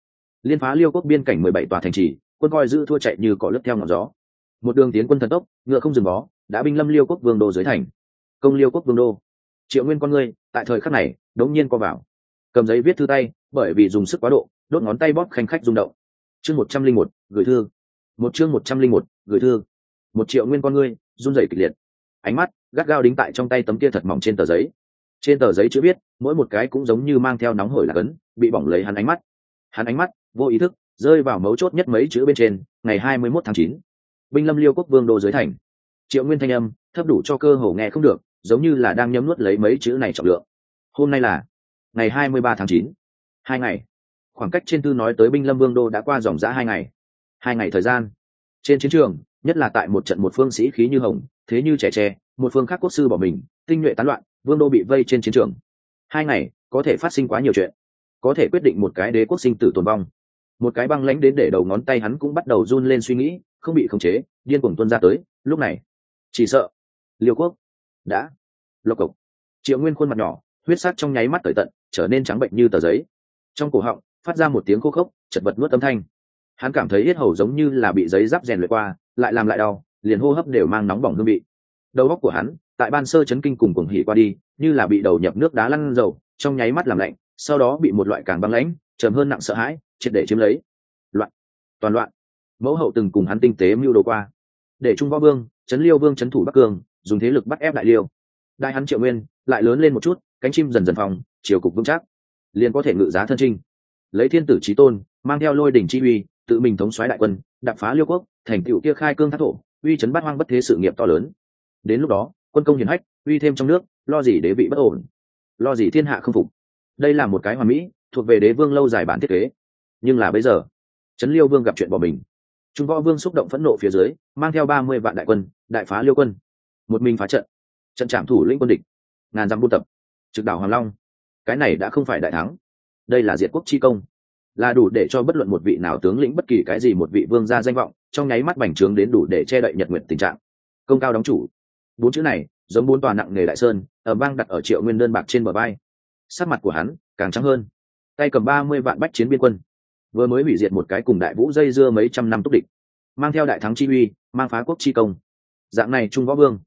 liên phá liêu quốc biên cảnh 17 tòa thành trì, quân coi giữ thua chạy như cỏ lướt theo ngọn gió. Một đường tiến quân thần tốc, ngựa không dừng bó, đã binh lâm liêu quốc vương đô dưới thành. Công liêu quốc vương đô. Triệu Nguyên con ngươi tại thời khắc này đống nhiên co vào, cầm giấy viết thư tay, bởi vì dùng sức quá độ, đốt ngón tay bóp khanh khách rung động. Chương 101, gửi thư. Chương 101, gửi thư. Một Triệu Nguyên con ngươi run rẩy kịch liệt, ánh mắt gắt gao đính tại trong tay tấm kia thật mỏng trên tờ giấy. Trên tờ giấy chữ viết, mỗi một cái cũng giống như mang theo nóng hổi là cấn, bị bỏng lấy hắn ánh mắt. Hắn ánh mắt vô ý thức rơi vào mấu chốt nhất mấy chữ bên trên, ngày 21 tháng 9, binh lâm liêu quốc vương đô dưới thành. Triệu Nguyên thanh âm thấp đủ cho cơ hồ nghe không được, giống như là đang nhấm nuốt lấy mấy chữ này trọng lượng. Hôm nay là ngày 23 tháng 9, 2 ngày. Khoảng cách trên thư nói tới binh lâm vương đô đã qua dòng dã 2 ngày. 2 ngày thời gian. Trên chiến trường, nhất là tại một trận một phương sĩ khí như hồng, thế như trẻ tre, một phương khác quốc sư bỏ mình, tinh nhuệ tán loạn, vương đô bị vây trên chiến trường. 2 ngày có thể phát sinh quá nhiều chuyện, có thể quyết định một cái đế quốc sinh tử tồn vong. Một cái băng lãnh đến để đầu ngón tay hắn cũng bắt đầu run lên, suy nghĩ không bị khống chế, điên cuồng tuôn ra tới. Lúc này, chỉ sợ liêu quốc đã lộc cộc. Triệu Nguyên khuôn mặt nhỏ, huyết sắc trong nháy mắt tởi tận, trở nên trắng bệnh như tờ giấy. Trong cổ họng phát ra một tiếng khô khốc, chật vật nuốt âm thanh. Hắn cảm thấy yết hầu giống như là bị giấy giáp rèn luyện qua, lại làm lại đau, liền hô hấp đều mang nóng bỏng hương vị. Đầu óc của hắn tại ban sơ chấn kinh cùng cuồng hỉ qua đi, như là bị đầu nhập nước đá lăn dầu, trong nháy mắt làm lạnh, sau đó bị một loại càng băng lãnh, trầm hơn nặng sợ hãi triệt để chiếm lấy. Loạn, toàn loạn. Mẫu hậu từng cùng hắn tinh tế mưu đồ qua, để Trung Võ Vương, Trấn Liêu Vương trấn thủ Bắc Cương, dùng thế lực bắt ép Đại Liêu. Đại hắn Triệu Nguyên lại lớn lên một chút, cánh chim dần dần phòng, chiều cục vững chắc, liền có thể ngự giá thân trinh, lấy thiên tử chí tôn, mang theo lôi đỉnh chi uy, tự mình thống soái đại quân, đạp phá Liêu quốc, thành tựu kia khai cương thác thổ, uy chấn bát hoang bất thế sự nghiệp to lớn. Đến lúc đó, quân công hiển hách, uy thêm trong nước, lo gì đế vị bất ổn, lo gì thiên hạ không phục. Đây là một cái hoàn mỹ, thuộc về đế vương lâu dài bản thiết kế. Nhưng là bây giờ, Trấn Liêu Vương gặp chuyện bỏ mình. Trung Võ Vương xúc động phẫn nộ phía dưới, mang theo 30 vạn đại quân, đại phá Liêu quân, một mình phá trận, trận trảm thủ lĩnh quân địch, ngàn dặm buôn tập, trực đảo Hoàng Long. Cái này đã không phải đại thắng, đây là diệt quốc chi công, là đủ để cho bất luận một vị nào tướng lĩnh bất kỳ cái gì một vị vương gia danh vọng trong nháy mắt bành trướng đến đủ để che đậy nhật nguyện tình trạng. Công cao đóng chủ, 4 chữ này giống 4 tòa nặng nề đại sơn ở bang đặt ở Triệu Nguyên đơn bạc trên bờ vai. Sắc mặt của hắn càng trắng hơn, tay cầm 30 vạn bách chiến biên quân, vừa mới hủy diệt một cái cùng Đại Vũ dây dưa mấy trăm năm túc địch, mang theo đại thắng chi uy, mang phá quốc chi công. Dạng này Trung Võ Vương,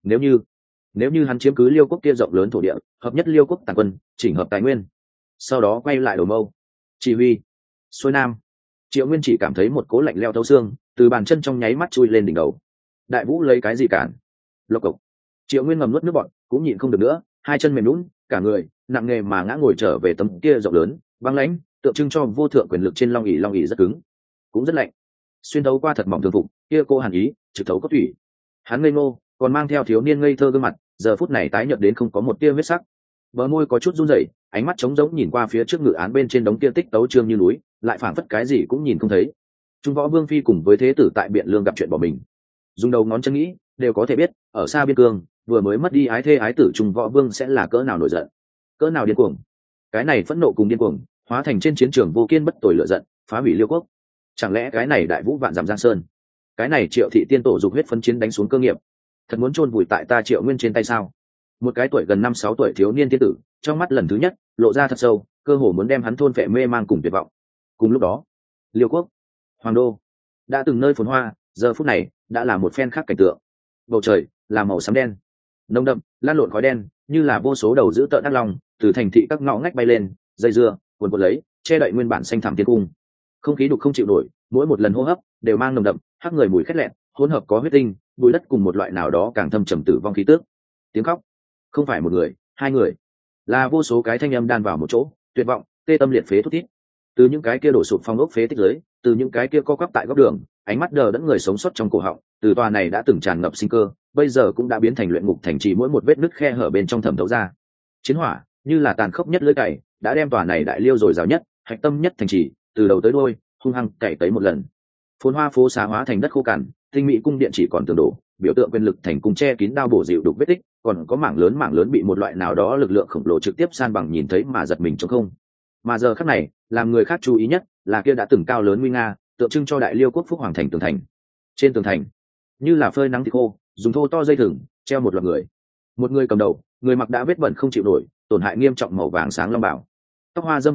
nếu như hắn chiếm cứ Liêu quốc kia rộng lớn thổ địa, hợp nhất Liêu quốc tàn quân, chỉnh hợp tài nguyên, sau đó quay lại Đồ Mâu chỉ huy xuôi nam, Triệu Nguyên chỉ cảm thấy một cố lạnh leo thấu xương từ bàn chân trong nháy mắt chui lên đỉnh đầu. Đại Vũ lấy cái gì cản? Lộc cộc. Triệu Nguyên ngầm nuốt nước bọt, cũng nhịn không được nữa, hai chân mềm lún, cả người nặng nề mà ngã ngồi trở về tấm kia rộng lớn, băng lãnh, tượng trưng cho vô thượng quyền lực trên long ỷ rất cứng, cũng rất lạnh, xuyên thấu qua thật mỏng thường phục, kia cô hàn ý trực thấu cốt thủy. Hắn ngây ngô, còn mang theo thiếu niên ngây thơ gương mặt, giờ phút này tái nhợt đến không có một tia huyết sắc, bờ môi có chút run rẩy, ánh mắt trống rỗng nhìn qua phía trước ngự án bên trên đống kia tích tấu trương như núi, lại phảng phất cái gì cũng nhìn không thấy. Trung Võ Vương phi cùng với thế tử tại Biện Lương gặp chuyện bỏ mình, dùng đầu ngón chân nghĩ đều có thể biết, ở xa biên cương vừa mới mất đi ái thê ái tử Trung Võ Vương sẽ là cỡ nào nổi giận, cỡ nào điên cuồng. Cái này phẫn nộ cùng điên cuồng hóa thành trên chiến trường vô kiên bất tồi lửa giận, phá hủy Liêu quốc. Chẳng lẽ cái này Đại Vũ vạn dặm giang sơn, cái này Triệu thị tiên tổ dục huyết phân chiến đánh xuống cơ nghiệp, thật muốn chôn vùi tại ta Triệu Nguyên trên tay sao? Một cái tuổi gần 5-6 tuổi thiếu niên tiên tử, trong mắt lần thứ nhất lộ ra thật sâu, cơ hồ muốn đem hắn thôn phệ mê mang cùng tuyệt vọng. Cùng lúc đó, Liêu quốc, Hoàng đô, đã từng nơi phồn hoa, giờ phút này đã là một phen khác cảnh tượng. Bầu trời là màu xám đen, nồng đậm, lan lộn khói đen, như là vô số đầu dữ tợn ác long từ thành thị các ngõ ngách bay lên, dây dưa, cuồn cuộn lấy, che đậy nguyên bản xanh thẳm thiên cung. Không khí đục không chịu nổi, mỗi một lần hô hấp đều mang nồng đậm, hắc người mùi khét lẹn, hỗn hợp có huyết tinh, bụi đất cùng một loại nào đó càng thâm trầm tử vong khí tức. Tiếng khóc, không phải một người, hai người, là vô số cái thanh âm đan vào một chỗ, tuyệt vọng, tê tâm liệt phế thút thít. Từ những cái kia đổ sụp phong ốc phế tích dưới, từ những cái kia co quắp tại góc đường, ánh mắt đờ đẫn người sống sót trong cổ họng, từ tòa này đã từng tràn ngập sinh cơ, bây giờ cũng đã biến thành luyện ngục thành trì, mỗi một vết nứt khe hở bên trong thẩm thấu ra. Chiến hỏa như là tàn khốc nhất lưỡi cày, đã đem tòa này Đại Liêu dồi dào nhất, hạch tâm nhất thành trì, từ đầu tới đuôi hung hăng cày tới một lần. Phồn hoa phố xá hóa thành đất khô cằn, tinh mỹ cung điện chỉ còn tường đổ, biểu tượng quyền lực thành cung che kín đao bổ dịu đục vết tích, còn có mảng lớn bị một loại nào đó lực lượng khổng lồ trực tiếp san bằng, nhìn thấy mà giật mình trống không. Mà giờ khắc này, làm người khác chú ý nhất là kia đã từng cao lớn nguy nga, tượng trưng cho Đại Liêu quốc phúc hoàng thành tường thành. Trên tường thành, như là phơi nắng thịt khô, dùng thô to dây thừng treo một loạt người. Một người cầm đầu, người mặc đã vết bẩn không chịu nổi, tổn hại nghiêm trọng màu vàng sáng long bảo, tóc hoa dâm tán loạn,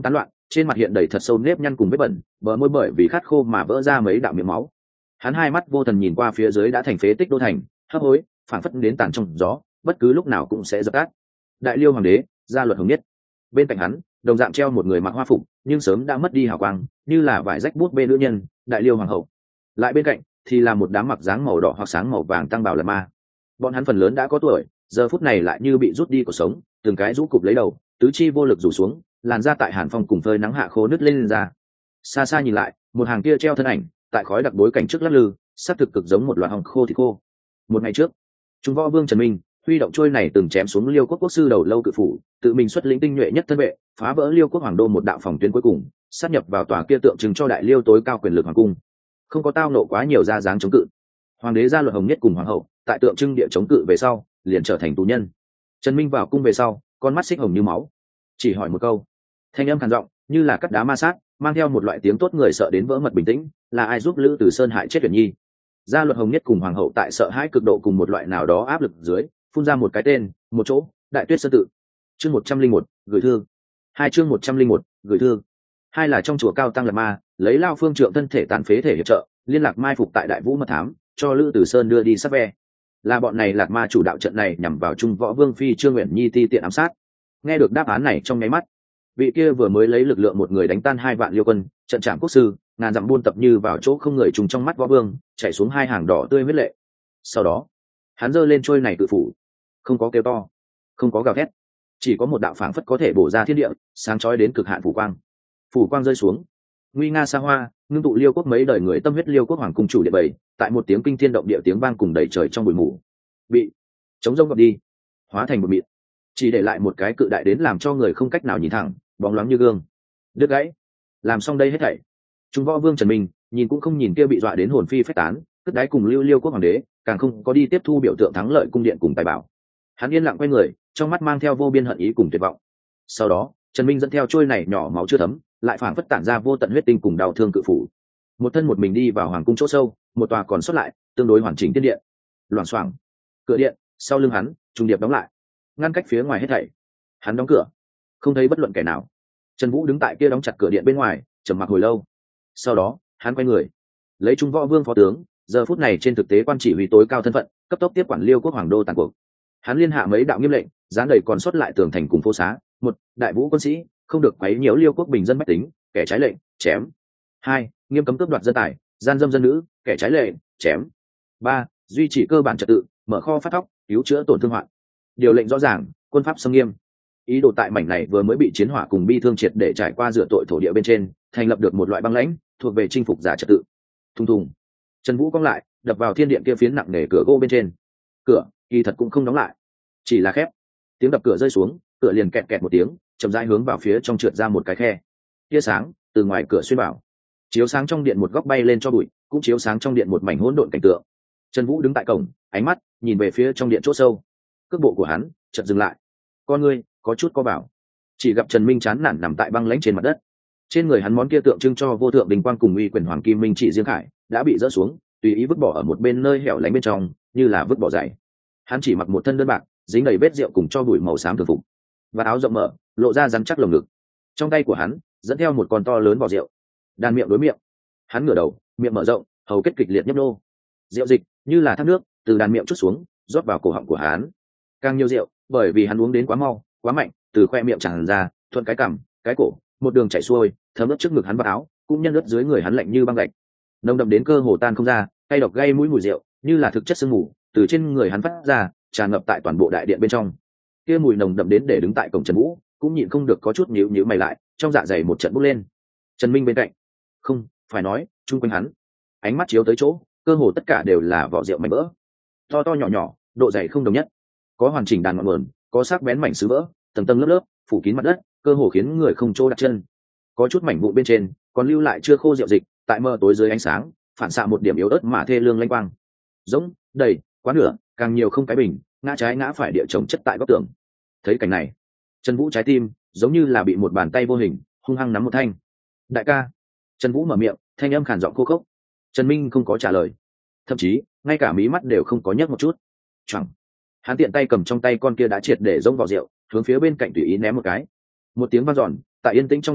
trên mặt hiện đầy thật sâu nếp nhăn cùng vết bẩn, bờ môi bởi vì khát khô mà vỡ ra mấy đạo miệng máu. Hắn hai mắt vô thần nhìn qua phía dưới đã thành phế tích đô thành, hấp hối phảng phất đến tàn trong gió, bất cứ lúc nào cũng sẽ dập tắt. Đại Liêu hoàng đế, Gia Luật Hồng Nhất. Bên cạnh hắn đồng dạng treo một người mặc hoa phục nhưng sớm đã mất đi hào quang, như là vải rách bút bê nữ nhân, Đại Liêu hoàng hậu. Lại bên cạnh thì là một đám mặc dáng màu đỏ hoặc sáng màu vàng tăng bảo lạt ma. Bọn hắn phần lớn đã có tuổi, giờ phút này lại như bị rút đi cuộc sống, từng cái rũ cụp lấy đầu, tứ chi vô lực rủ xuống, làn da tại hàn phong cùng phơi nắng hạ khô nứt lên ra. Xa xa nhìn lại, một hàng kia treo thân ảnh tại khói đặc bối cảnh trước lắc lư, sắc thực cực giống một loạt hồng khô thì khô. Một ngày trước, Trung Võ Vương Trần Minh huy động trôi này từng chém xuống Liêu quốc quốc sư đầu lâu cự phủ, tự mình xuất lĩnh tinh nhuệ nhất thân vệ, phá vỡ Liêu quốc hoàng đô một đạo phòng tuyến cuối cùng, sát nhập vào tòa kia tượng trưng cho Đại Liêu tối cao quyền lực hoàng cung. Không có tao nộ quá nhiều ra dáng chống cự. Hoàng đế Gia Luật Hồng Nhất cùng hoàng hậu tại tượng trưng địa chống cự về sau, liền trở thành tù nhân. Trần Minh vào cung về sau, con mắt xích hồng như máu, chỉ hỏi một câu, thanh âm khàn giọng như là cắt đá ma sát, mang theo một loại tiếng tốt người sợ đến vỡ mật bình tĩnh, là ai giúp Lữ Từ Sơn hại chết Uyển Nhi? Gia Luật Hồng Nhất cùng hoàng hậu tại sợ hãi cực độ cùng một loại nào đó áp lực dưới, phun ra một cái tên, một chỗ, Đại Tuyết Sơn tự. Chương 101, gửi thư. Chương 101, gửi thư. Hai là trong chùa Cao Tăng Lạt Ma, lấy Lao Phương Trượng thân thể tàn phế thể hiệp trợ, liên lạc mai phục tại Đại Vũ mật thám, cho Lữ Từ Sơn đưa đi sát ve. Là bọn này Lạt Ma chủ đạo trận này nhằm vào Trung Võ Vương phi Trương Uyển Nhi ti tiện ám sát. Nghe được đáp án này trong nháy mắt, vị kia vừa mới lấy lực lượng một người đánh tan 2 vạn Liêu quân, trận trảm quốc sư, ngàn dặm buôn tập như vào chỗ không người trùng trong mắt Võ Vương, chảy xuống 2 hàng đỏ tươi huyết lệ. Sau đó, hắn giơ lên trôi này cự phủ, không có kêu to, không có gào thét, chỉ có một đạo phảng phất có thể bổ ra thiên địa, sáng chói đến cực hạn phủ quang. Phủ quang rơi xuống, nguy nga xa hoa, ngưng tụ Liêu quốc mấy đời người tâm huyết Liêu quốc hoàng cung chủ địa bầy, tại một tiếng kinh thiên động địa tiếng vang cùng đầy trời trong bụi mù, bị chống rông gọt đi, hóa thành một mịn, chỉ để lại một cái cự đại đến làm cho người không cách nào nhìn thẳng, bóng loáng như gương. Đứt gãy, làm xong đây hết thảy, Trung Võ Vương Trần Minh nhìn cũng không nhìn kia bị dọa đến hồn phi phách tán, cất đáy cùng Liêu quốc hoàng đế, càng không có đi tiếp thu biểu tượng thắng lợi cung điện cùng tài bảo. Hắn yên lặng quay người, trong mắt mang theo vô biên hận ý cùng tuyệt vọng. Sau đó, Trần Minh dẫn theo trôi này nhỏ máu chưa thấm, lại phảng phất tản ra vô tận huyết tinh cùng đau thương cự phủ. Một thân một mình đi vào hoàng cung chỗ sâu, một tòa còn sót lại, tương đối hoàn chỉnh tiên điện. Loảng xoảng, cửa điện sau lưng hắn trùng điệp đóng lại, ngăn cách phía ngoài hết thảy. Hắn đóng cửa, không thấy bất luận kẻ nào. Trần Vũ đứng tại kia đóng chặt cửa điện bên ngoài, trầm mặc hồi lâu. Sau đó, hắn quay người, lấy Trung Võ Vương phó tướng, giờ phút này trên thực tế quan chỉ huy tối cao thân phận, cấp tốc tiếp quản Liêu quốc hoàng đô tàn cuộc. Hắn liên hạ mấy đạo nghiêm lệnh, dán đầy còn sót lại tường thành cùng phố xá. 1. Đại vũ quân sĩ không được quấy nhiễu Liêu quốc bình dân bách tính, kẻ trái lệnh chém. 2. Nghiêm cấm cướp đoạt dân tài, gian dâm dân nữ, kẻ trái lệnh chém. 3. Duy trì cơ bản trật tự, mở kho phát thóc, cứu chữa tổn thương hoạn. Điều lệnh rõ ràng, quân pháp xâm nghiêm. Ý đồ tại mảnh này vừa mới bị chiến hỏa cùng bi thương triệt để trải qua rửa tội thổ địa bên trên, thành lập được một loại băng lãnh thuộc về chinh phục giả trật tự. Thùng thùng, Trần Vũ cong lại, đập vào thiên điện kia phiến nặng nề cửa gỗ bên trên. Cửa kỳ thật cũng không đóng lại, chỉ là khép. Tiếng đập cửa rơi xuống, cửa liền kẹt kẹt một tiếng, chậm rãi hướng vào phía trong trượt ra một cái khe. Tia sáng từ ngoài cửa xuyên vào, chiếu sáng trong điện một góc bay lên cho bụi, cũng chiếu sáng trong điện một mảnh hỗn độn cảnh tượng. Trần Vũ đứng tại cổng, ánh mắt nhìn về phía trong điện chỗ sâu. Cước bộ của hắn chợt dừng lại, con ngươi có chút co vào, chỉ gặp Trần Minh chán nản nằm tại băng lãnh trên mặt đất. Trên người hắn món kia tượng trưng cho vô thượng đình quang cùng uy quyền hoàng kim minh trị riêng khải đã bị dỡ xuống, tùy ý vứt bỏ ở một bên nơi hẻo lánh bên trong, như là vứt bỏ giày. Hắn chỉ mặc một thân đơn bạc, dính đầy vết rượu cùng cho bụi màu xám thường phục, và áo rộng mở, lộ ra rắn chắc lồng ngực. Trong tay của hắn dẫn theo một con to lớn vỏ rượu, đan miệng đối miệng. Hắn ngửa đầu, miệng mở rộng, hầu kết kịch liệt nhấp nô. Rượu dịch như là thác nước từ đan miệng chút xuống, rót vào cổ họng của hắn. Càng nhiều rượu, bởi vì hắn uống đến quá mau, quá mạnh, từ khoe miệng tràn ra, thuận cái cằm, cái cổ, một đường chảy xuôi, thấm ướt trước ngực hắn và áo, cũng nhân ướt dưới người hắn lạnh như băng gạch. Nồng đậm đến cơ hồ tan không ra, cay độc gây mũi mùi rượu, như là thực chất sương mù, từ trên người hắn phát ra, tràn ngập tại toàn bộ đại điện bên trong. Kia mùi nồng đậm đến để đứng tại cổng Trần Vũ, cũng nhịn không được có chút nhíu nhíu mày lại, trong dạ dày một trận bốc lên. Trần Minh bên cạnh, không, phải nói, chung quanh hắn, ánh mắt chiếu tới chỗ, cơ hồ tất cả đều là vỏ rượu mảnh vỡ, to to nhỏ nhỏ, độ dày không đồng nhất, có hoàn chỉnh đàn ngọn nguồn, có sắc bén mảnh sứ vỡ, tầng tầng lớp lớp, phủ kín mặt đất, cơ hồ khiến người không chỗ đặt chân. Có chút mảnh vụn bên trên, còn lưu lại chưa khô rượu dịch, tại mờ tối dưới ánh sáng, phản xạ một điểm yếu ớt mà thê lương lanh quang. Giống, đầy, quá nửa, càng nhiều không cái bình, ngã trái ngã phải địa chồng chất tại góc tường. Thấy cảnh này, Trần Vũ trái tim giống như là bị một bàn tay vô hình hung hăng nắm một thanh. Đại ca. Trần Vũ mở miệng, thanh âm khàn giọng khô khốc. Trần Minh không có trả lời, thậm chí ngay cả mí mắt đều không có nhấc một chút. Chẳng, hắn tiện tay cầm trong tay con kia đã triệt để rông vào rượu, hướng phía bên cạnh tùy ý ném một cái. Một tiếng vang dọn, tại yên tĩnh trong đại điện,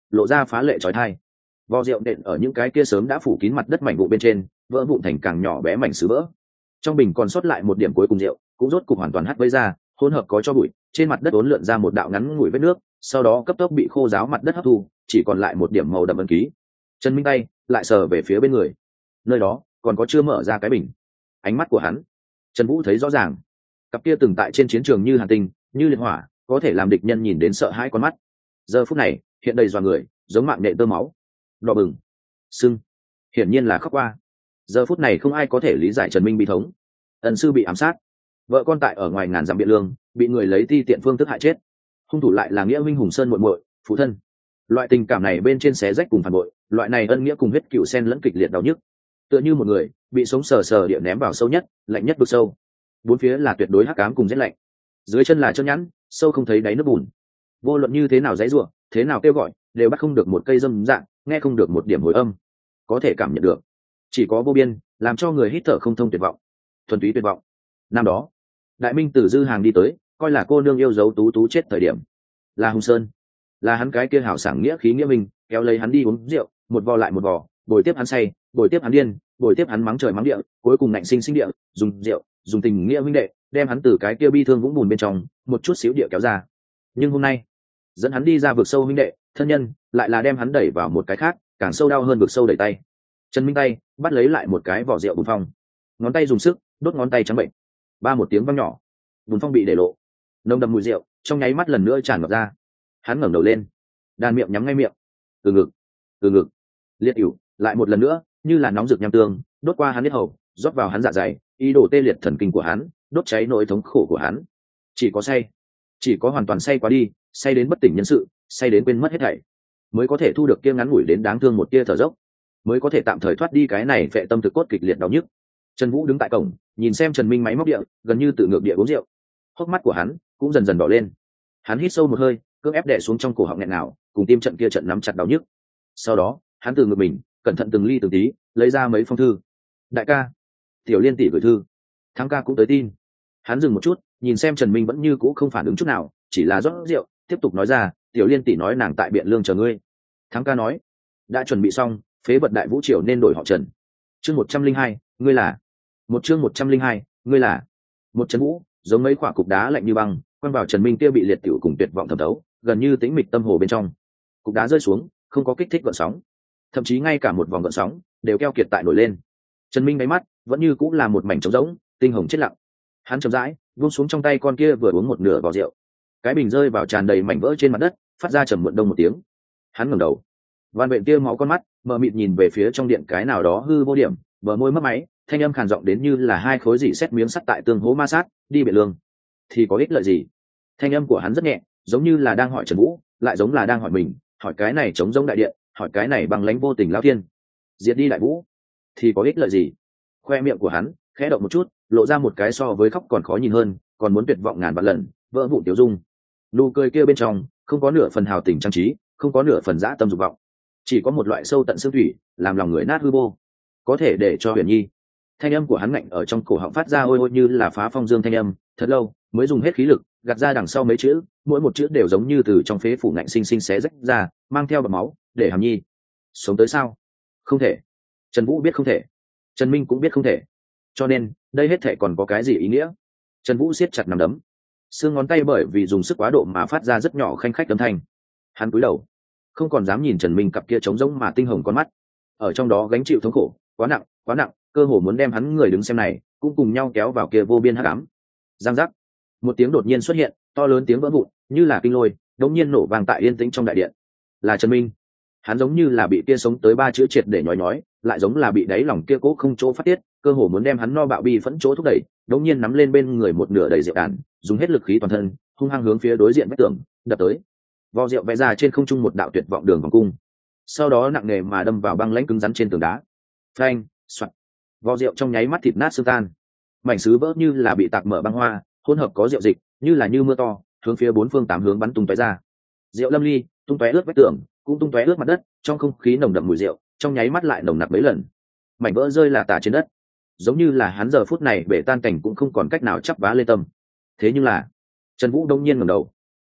lộ ra phá lệ trói thai. Vò rượu nện ở những cái kia sớm đã phủ kín mặt đất mảnh vụn bên trên, vỡ vụn thành càng nhỏ bé mảnh sứ vỡ. Trong bình còn sót lại một điểm cuối cùng rượu, cũng rốt cục hoàn toàn hắt vây ra, hỗn hợp có cho bụi, trên mặt đất uốn lượn ra một đạo ngắn ngủi vết nước, sau đó cấp tốc bị khô ráo mặt đất hấp thu, chỉ còn lại một điểm màu đậm ấn ký. Trần Minh tay lại sờ về phía bên người, nơi đó còn có chưa mở ra cái bình. Ánh mắt của hắn, Trần Vũ thấy rõ ràng, cặp kia từng tại trên chiến trường như hàn tinh, như liệt hỏa, có thể làm địch nhân nhìn đến sợ hãi con mắt. Giờ phút này, hiện đầy dọa người, giống mạng nhện tơ máu, đỏ bừng, sưng, hiển nhiên là khóc qua. Giờ phút này không ai có thể lý giải Trần Minh bị thống. Ân sư bị ám sát, vợ con tại ở ngoài ngàn dặm biện lương, bị người lấy ti tiện phương thức hại chết. Hung thủ lại là nghĩa huynh Hùng Sơn muội muội, phụ thân. Loại tình cảm này bên trên xé rách cùng phản bội, loại này ân nghĩa cùng huyết cựu xen lẫn kịch liệt đau nhức, tựa như một người bị sống sờ sờ địa ném vào sâu nhất, lạnh nhất vực sâu. Bốn phía là tuyệt đối hắc ám cùng rét lạnh, dưới chân là trơn nhẵn, sâu không thấy đáy nước bùn. Vô luận như thế nào dãy rủa, thế nào kêu gọi, đều bắt không được một cây dâm dạng, nghe không được một điểm hồi âm. Có thể cảm nhận được, chỉ có vô biên, làm cho người hít thở không thông tuyệt vọng, thuần túy tuyệt vọng. Năm đó, Đại Minh từ dư hàng đi tới, coi là cô nương yêu dấu tú tú chết thời điểm, là Hùng Sơn, là hắn cái kia hảo sảng nghĩa khí nghĩa minh, kéo lấy hắn đi uống rượu, một vò lại một vò, bồi tiếp hắn say, bồi tiếp hắn điên, bồi tiếp hắn mắng trời mắng địa, cuối cùng nạnh sinh sinh địa, dùng rượu, dùng tình nghĩa huynh đệ, đem hắn từ cái kia bi thương vũng bùn bên trong, một chút xíu địa kéo ra. Nhưng hôm nay, dẫn hắn đi ra vực sâu huynh đệ, thân nhân, lại là đem hắn đẩy vào một cái khác, càng sâu đau hơn vực sâu đẩy tay. Trần Minh tay bắt lấy lại một cái vỏ rượu bùn phong, ngón tay dùng sức, đốt ngón tay trắng bệnh. Ba một tiếng vang nhỏ, bùn phong bị để lộ, nồng đậm mùi rượu trong nháy mắt lần nữa tràn ngập ra. Hắn ngẩng đầu lên, đan miệng nhắm ngay miệng, từ ngực, từ ngực, liệt ỉu lại một lần nữa, như là nóng rực nham tương, đốt qua hắn huyết hầu, rót vào hắn dạ dày, ý đồ tê liệt thần kinh của hắn, đốt cháy nỗi thống khổ của hắn. Chỉ có say, chỉ có hoàn toàn say quá đi, say đến bất tỉnh nhân sự, say đến quên mất hết thảy, mới có thể thu được kia ngắn ngủi đến đáng thương một tia thở dốc, mới có thể tạm thời thoát đi cái này phệ tâm thực cốt kịch liệt đau nhức. Trần Vũ đứng tại cổng, nhìn xem Trần Minh máy móc địa, gần như tự ngược địa uống rượu. Hốc mắt của hắn cũng dần dần đỏ lên. Hắn hít sâu một hơi, cưỡng ép đè xuống trong cổ họng nghẹn nào, cùng tim trận kia trận nắm chặt đau nhức. Sau đó, hắn từ ngực mình, cẩn thận từng ly từng tí, lấy ra mấy phong thư. Đại ca, Tiểu Liên tỷ gửi thư. Thắng ca cũng tới tin. Hắn dừng một chút, nhìn xem Trần Minh vẫn như cũ không phản ứng chút nào, chỉ là rót rượu, tiếp tục nói ra, Tiểu Liên tỷ nói nàng tại Biện Lương chờ ngươi. Thắng ca nói, đã chuẩn bị xong, phế vật Đại Vũ Triều nên đổi họ Trần. Chương 102, ngươi là. Một chương 102, ngươi là. Một Trần Vũ, giống mấy quả cục đá lạnh như băng, quăng vào Trần Minh kia bị liệt tiểu cùng tuyệt vọng thẩm thấu, gần như tĩnh mịch tâm hồ bên trong. Cục đá rơi xuống, không có kích thích gợn sóng, thậm chí ngay cả một vòng gợn sóng đều keo kiệt tại nổi lên. Trần Minh đáy mắt vẫn như cũng là một mảnh trống rỗng, tinh hồng chết lặng. Hắn chậm rãi buông xuống trong tay con kia vừa uống một nửa vò rượu, cái bình rơi vào tràn đầy mảnh vỡ trên mặt đất, phát ra trầm muộn đông một tiếng. Hắn ngẩng đầu, van vện tia máu con mắt mờ mịt nhìn về phía trong điện cái nào đó hư vô điểm, bờ môi mấp máy, thanh âm khàn giọng đến như là hai khối dỉ sét miếng sắt tại tương hố ma sát. Đi Biện Lương thì có ích lợi gì? Thanh âm của hắn rất nhẹ, giống như là đang hỏi Trần Vũ, lại giống là đang hỏi mình, hỏi cái này trống rỗng đại điện, hỏi cái này bằng lãnh vô tình lão thiên. Diệt đi Đại Vũ thì có ích lợi gì? Khoe miệng của hắn khẽ động một chút, lộ ra một cái so với khóc còn khó nhìn hơn, còn muốn tuyệt vọng ngàn vạn lần, vỡ vụn tiểu dung. Nụ cười kia bên trong không có nửa phần hào tình trang trí, không có nửa phần dã tâm dục vọng, chỉ có một loại sâu tận xương thủy, làm lòng người nát hư vô, có thể để cho Huyền Nhi. Thanh âm của hắn ngạnh ở trong cổ họng phát ra ôi ôi như là phá phong dương thanh âm, thật lâu mới dùng hết khí lực gạt ra đằng sau mấy chữ, mỗi một chữ đều giống như từ trong phế phủ ngạnh sinh sinh xé rách ra, mang theo bọt máu. Để Hàm Nhi sống tới sao? Không thể. Trần Vũ biết không thể, Trần Minh cũng biết không thể, cho nên đây hết thể còn có cái gì ý nghĩa? Trần Vũ siết chặt nắm đấm, xương ngón tay bởi vì dùng sức quá độ mà phát ra rất nhỏ khanh khách âm thanh. Hắn cúi đầu, không còn dám nhìn Trần Minh cặp kia trống rỗng mà tinh hồng con mắt, ở trong đó gánh chịu thống khổ quá nặng, cơ hồ muốn đem hắn người đứng xem này cũng cùng nhau kéo vào kia vô biên hắc ám. Giang giác, một tiếng đột nhiên xuất hiện, to lớn tiếng vỡ vụn, như là kinh lôi, đột nhiên nổ vang tại yên tĩnh trong đại điện. Là Trần Minh. Hắn giống như là bị kia sống tới ba chữ triệt để nhói, lại giống là bị đáy lòng kia cố không chỗ phát tiết, cơ hồ muốn đem hắn no bạo bi phẫn chỗ thúc đẩy, đột nhiên nắm lên bên người một nửa đầy rượu đàn, dùng hết lực khí toàn thân, hung hăng hướng phía đối diện vách tường đập tới. Vò rượu vẽ ra trên không trung một đạo tuyệt vọng đường vòng cung, sau đó nặng nề mà đâm vào băng lãnh cứng rắn trên tường đá. Phanh, xoạt. Vò rượu trong nháy mắt thịt nát xương tan, mảnh sứ vỡ như là bị tạc mở băng hoa, hỗn hợp có rượu dịch, như là như mưa to, hướng phía bốn phương tám hướng bắn tung tóe ra. Rượu lâm ly, tung tóe ướt vách tường, cũng tung tóe ướt mặt đất, trong không khí nồng đậm mùi rượu, trong nháy mắt lại nồng nặc mấy lần. Mảnh vỡ rơi là tả trên đất, giống như là hắn giờ phút này bể tan cảnh cũng không còn cách nào chắp vá lên tâm. Thế nhưng là, Trần Vũ đông nhiên ngẩng đầu,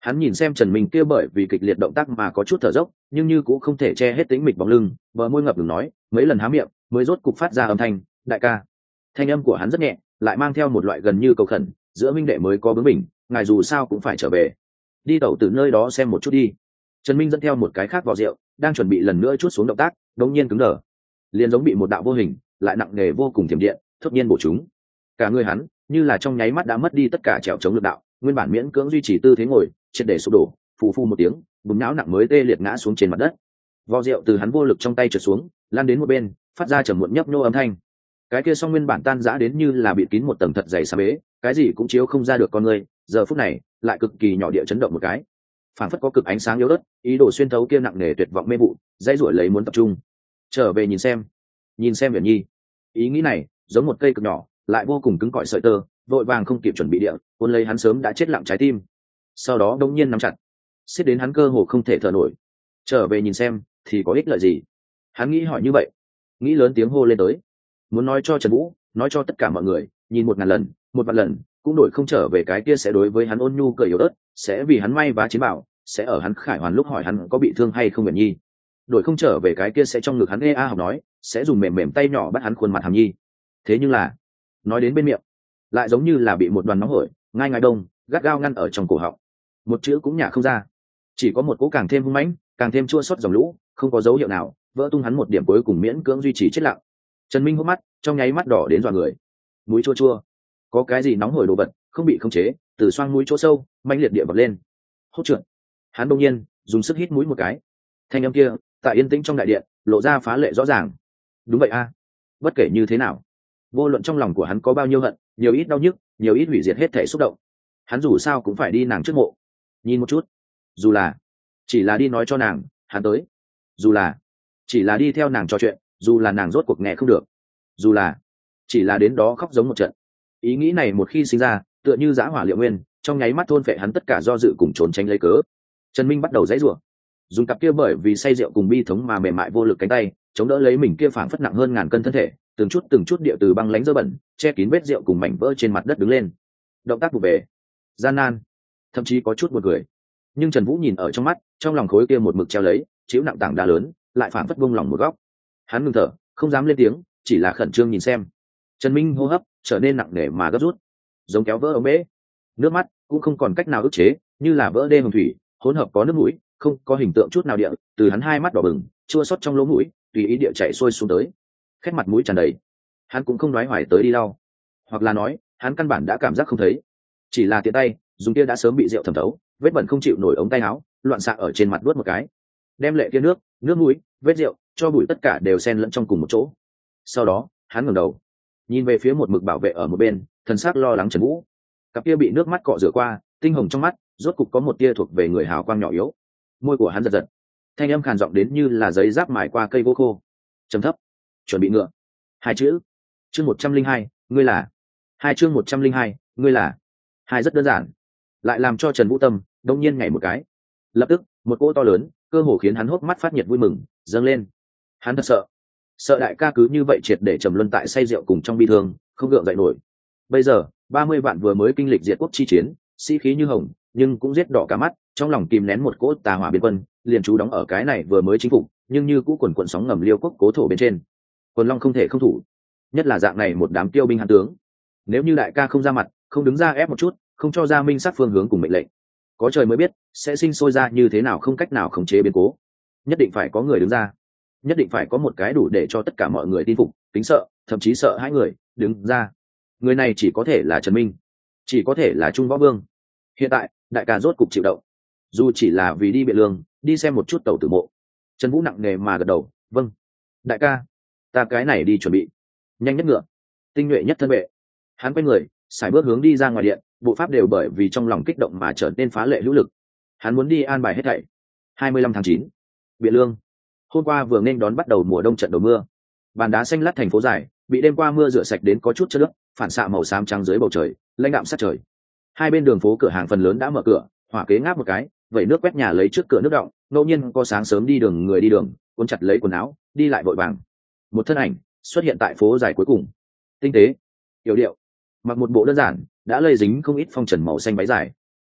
Hắn nhìn xem Trần Minh kia bởi vì kịch liệt động tác mà có chút thở dốc, nhưng như cũng không thể che hết tính mịch bóng lưng, bờ môi ngập ngừng nói, mấy lần há miệng mới rốt cục phát ra âm thanh, đại ca. Thanh âm của hắn rất nhẹ, lại mang theo một loại gần như cầu khẩn, giữa minh đệ mới có bướng mình, ngài dù sao cũng phải trở về. Đi tẩu từ nơi đó xem một chút đi. Trần Minh dẫn theo một cái khác vỏ rượu, đang chuẩn bị lần nữa chút xuống động tác, đột nhiên cứng đờ, liền giống bị một đạo vô hình, lại nặng nề vô cùng thiểm điện, thốt nhiên bổ chúng. Cả người hắn như là trong nháy mắt đã mất đi tất cả trèo chống lực đạo, nguyên bản miễn cưỡng duy trì tư thế ngồi, triệt để sụp đổ, phù phù một tiếng, bùn não nặng mới tê liệt ngã xuống trên mặt đất. Vò rượu từ hắn vô lực trong tay trượt xuống, lan đến một bên, phát ra trầm muộn nhấp nhô âm thanh. Cái kia song nguyên bản tan rã đến như là bị kín một tầng thật dày sa bế, cái gì cũng chiếu không ra được con người, giờ phút này lại cực kỳ nhỏ địa chấn động một cái, phảng phất có cực ánh sáng yếu ớt, ý đồ xuyên thấu kia nặng nề tuyệt vọng mê vụ, dãy ruổi lấy muốn tập trung. Trở về nhìn xem Viễn Nhi. Ý nghĩ này giống một cây cực nhỏ, lại vô cùng cứng cỏi sợi tơ, vội vàng không kịp chuẩn bị địa, cuốn lấy hắn sớm đã chết lặng trái tim. Sau đó đột nhiên nắm chặt, siết đến hắn cơ hồ không thể thở nổi. Trở về nhìn xem thì có ích lợi gì? Hắn nghĩ hỏi như vậy, nghĩ lớn tiếng hô lên tới, muốn nói cho Trần Vũ, nói cho tất cả mọi người, nhìn 1000 lần, 1 vạn lần, cũng đổi không trở về cái kia sẽ đối với hắn ôn nhu cười yếu ớt, sẽ vì hắn may vá chiến bảo, sẽ ở hắn khải hoàn lúc hỏi hắn có bị thương hay không Viễn Nhi. Đổi không trở về cái kia sẽ trong ngực hắn ê a học nói, sẽ dùng mềm mềm tay nhỏ bắt hắn khuôn mặt Hàm Nhi. Thế nhưng là, nói đến bên miệng, lại giống như là bị một đoàn nóng hổi, ngay ngay đông, gắt gao ngăn ở trong cổ họng. Một chữ cũng nhả không ra, chỉ có một cỗ càng thêm hung mãnh, càng thêm chua xót dòng lũ, không có dấu hiệu nào, vỡ tung hắn một điểm cuối cùng miễn cưỡng duy trì chết lặng. Trần Minh hốc mắt, trong nháy mắt đỏ đến dọa người. Mũi chua chua, có cái gì nóng hổi đồ vật, không bị khống chế, từ xoang mũi chỗ sâu, mãnh liệt địa bật lên. Hốt trượt. Hắn đột nhiên dùng sức hít mũi một cái. Thanh âm kia, tại yên tĩnh trong đại điện, lộ ra phá lệ rõ ràng. Đúng vậy a. Bất kể như thế nào, vô luận trong lòng của hắn có bao nhiêu hận, nhiều ít đau nhức, nhiều ít hủy diệt hết thể xúc động, hắn dù sao cũng phải đi nàng trước mộ, nhìn một chút, dù là chỉ là đi nói cho nàng hắn tới, dù là chỉ là đi theo nàng trò chuyện, dù là nàng rốt cuộc nghe không được, dù là chỉ là đến đó khóc giống một trận. Ý nghĩ này một khi sinh ra, tựa như dã hỏa liệu nguyên, trong nháy mắt thôn phệ hắn tất cả do dự cùng trốn tránh lấy cớ. Trần Minh bắt đầu giãy giụa, dùng cặp kia bởi vì say rượu cùng bi thống mà mềm mại vô lực cánh tay chống đỡ lấy mình kia phảng phất nặng hơn 1000 cân thân thể, từng chút địa từ băng lánh dơ bẩn che kín vết rượu cùng mảnh vỡ trên mặt đất đứng lên. Động tác vụ về, gian nan, thậm chí có chút buồn cười, nhưng Trần Vũ nhìn ở trong mắt, trong lòng khối kia một mực treo lấy chịu nặng tảng đá lớn lại phảng phất buông lỏng một góc. Hắn ngừng thở, không dám lên tiếng, chỉ là khẩn trương nhìn xem. Trần Minh hô hấp trở nên nặng nề mà gấp rút, giống kéo vỡ ống bể, nước mắt cũng không còn cách nào ức chế, như là vỡ đê hồng thủy, hỗn hợp có nước mũi, không có hình tượng chút nào địa, từ hắn hai mắt đỏ bừng, chua xót trong lỗ mũi, tùy ý địa chảy xuôi xuống tới. Khét mặt mũi tràn đầy, hắn cũng không đoái hoài tới đi lau, hoặc là nói, hắn căn bản đã cảm giác không thấy, chỉ là tiện tay, dùng kia đã sớm bị rượu thẩm thấu, vết bẩn không chịu nổi ống tay áo, loạn xạ ở trên mặt đuốt một cái, đem lệ kia nước mũi, vết rượu, cho bụi tất cả đều xen lẫn trong cùng một chỗ. Sau đó, hắn ngẩng đầu, nhìn về phía một mực bảo vệ ở một bên, thần sắc lo lắng Trần Vũ. Cặp kia bị nước mắt cọ rửa qua, tinh hồng trong mắt, rốt cục có một tia thuộc về người hào quang nhỏ yếu. Môi của hắn giật giật, thanh âm khàn giọng đến như là giấy giáp mài qua cây gỗ khô. Trầm thấp, chuẩn bị ngựa. Hai chữ. Chương 102, ngươi là. Hai chương 102, ngươi là. Hai rất đơn giản, lại làm cho Trần Vũ tâm đông nhiên nhảy một cái. Lập tức, một cỗ to lớn, cơ hồ khiến hắn hốc mắt phát nhiệt vui mừng, dâng lên. Hắn thật sợ đại ca cứ như vậy triệt để trầm luân tại say rượu cùng trong bi thương, không gượng dậy nổi. Bây giờ, 30 vạn vừa mới kinh lịch diệt quốc chi chiến, sĩ khí như hồng, nhưng cũng giết đỏ cả mắt, trong lòng kìm nén một cỗ tà hỏa biên quân, liền trú đóng ở cái này vừa mới chính phủ, nhưng như cũ quần quần sóng ngầm liêu quốc cố thổ bên trên. Quần Long không thể không thủ, nhất là dạng này một đám tiêu binh hán tướng. Nếu như đại ca không ra mặt, không đứng ra ép một chút, không cho ra minh sát phương hướng cùng mệnh lệnh, có trời mới biết sẽ sinh sôi ra như thế nào không cách nào khống chế biến cố. Nhất định phải có người đứng ra, nhất định phải có một cái đủ để cho tất cả mọi người tin phục, kính sợ, thậm chí sợ hãi người đứng ra. Người này chỉ có thể là Trần Minh, chỉ có thể là Trung Võ Vương. Hiện tại đại ca rốt cục chịu động, dù chỉ là vì đi Biện Lương, đi xem một chút tàu tử mộ. Trần Vũ nặng nề mà gật đầu, vâng đại ca, ta cái này đi chuẩn bị. Nhanh nhất ngựa, tinh nhuệ nhất thân vệ. Hắn quay người, sải bước hướng đi ra ngoài điện, bộ pháp đều bởi vì trong lòng kích động mà trở nên phá lệ hữu lực. Hắn muốn đi an bài hết thảy. 25 tháng 9, Biện Lương. Hôm qua vừa nên đón bắt đầu mùa đông trận đầu mưa, bàn đá xanh lát thành phố dài, bị đêm qua mưa rửa sạch đến có chút chất nước, phản xạ màu xám trắng dưới bầu trời, lãnh đạm sát trời. Hai bên đường phố cửa hàng phần lớn đã mở cửa, hỏa kế ngáp một cái, vẩy nước quét nhà lấy trước cửa nước đọng, ngẫu nhiên có sáng sớm đi đường người đi đường, cuốn chặt lấy quần áo, đi lại vội vàng. Một thân ảnh xuất hiện tại phố dài cuối cùng, tinh tế, yểu điệu, mặc một bộ đơn giản, đã lây dính không ít phong trần màu xanh váy dài.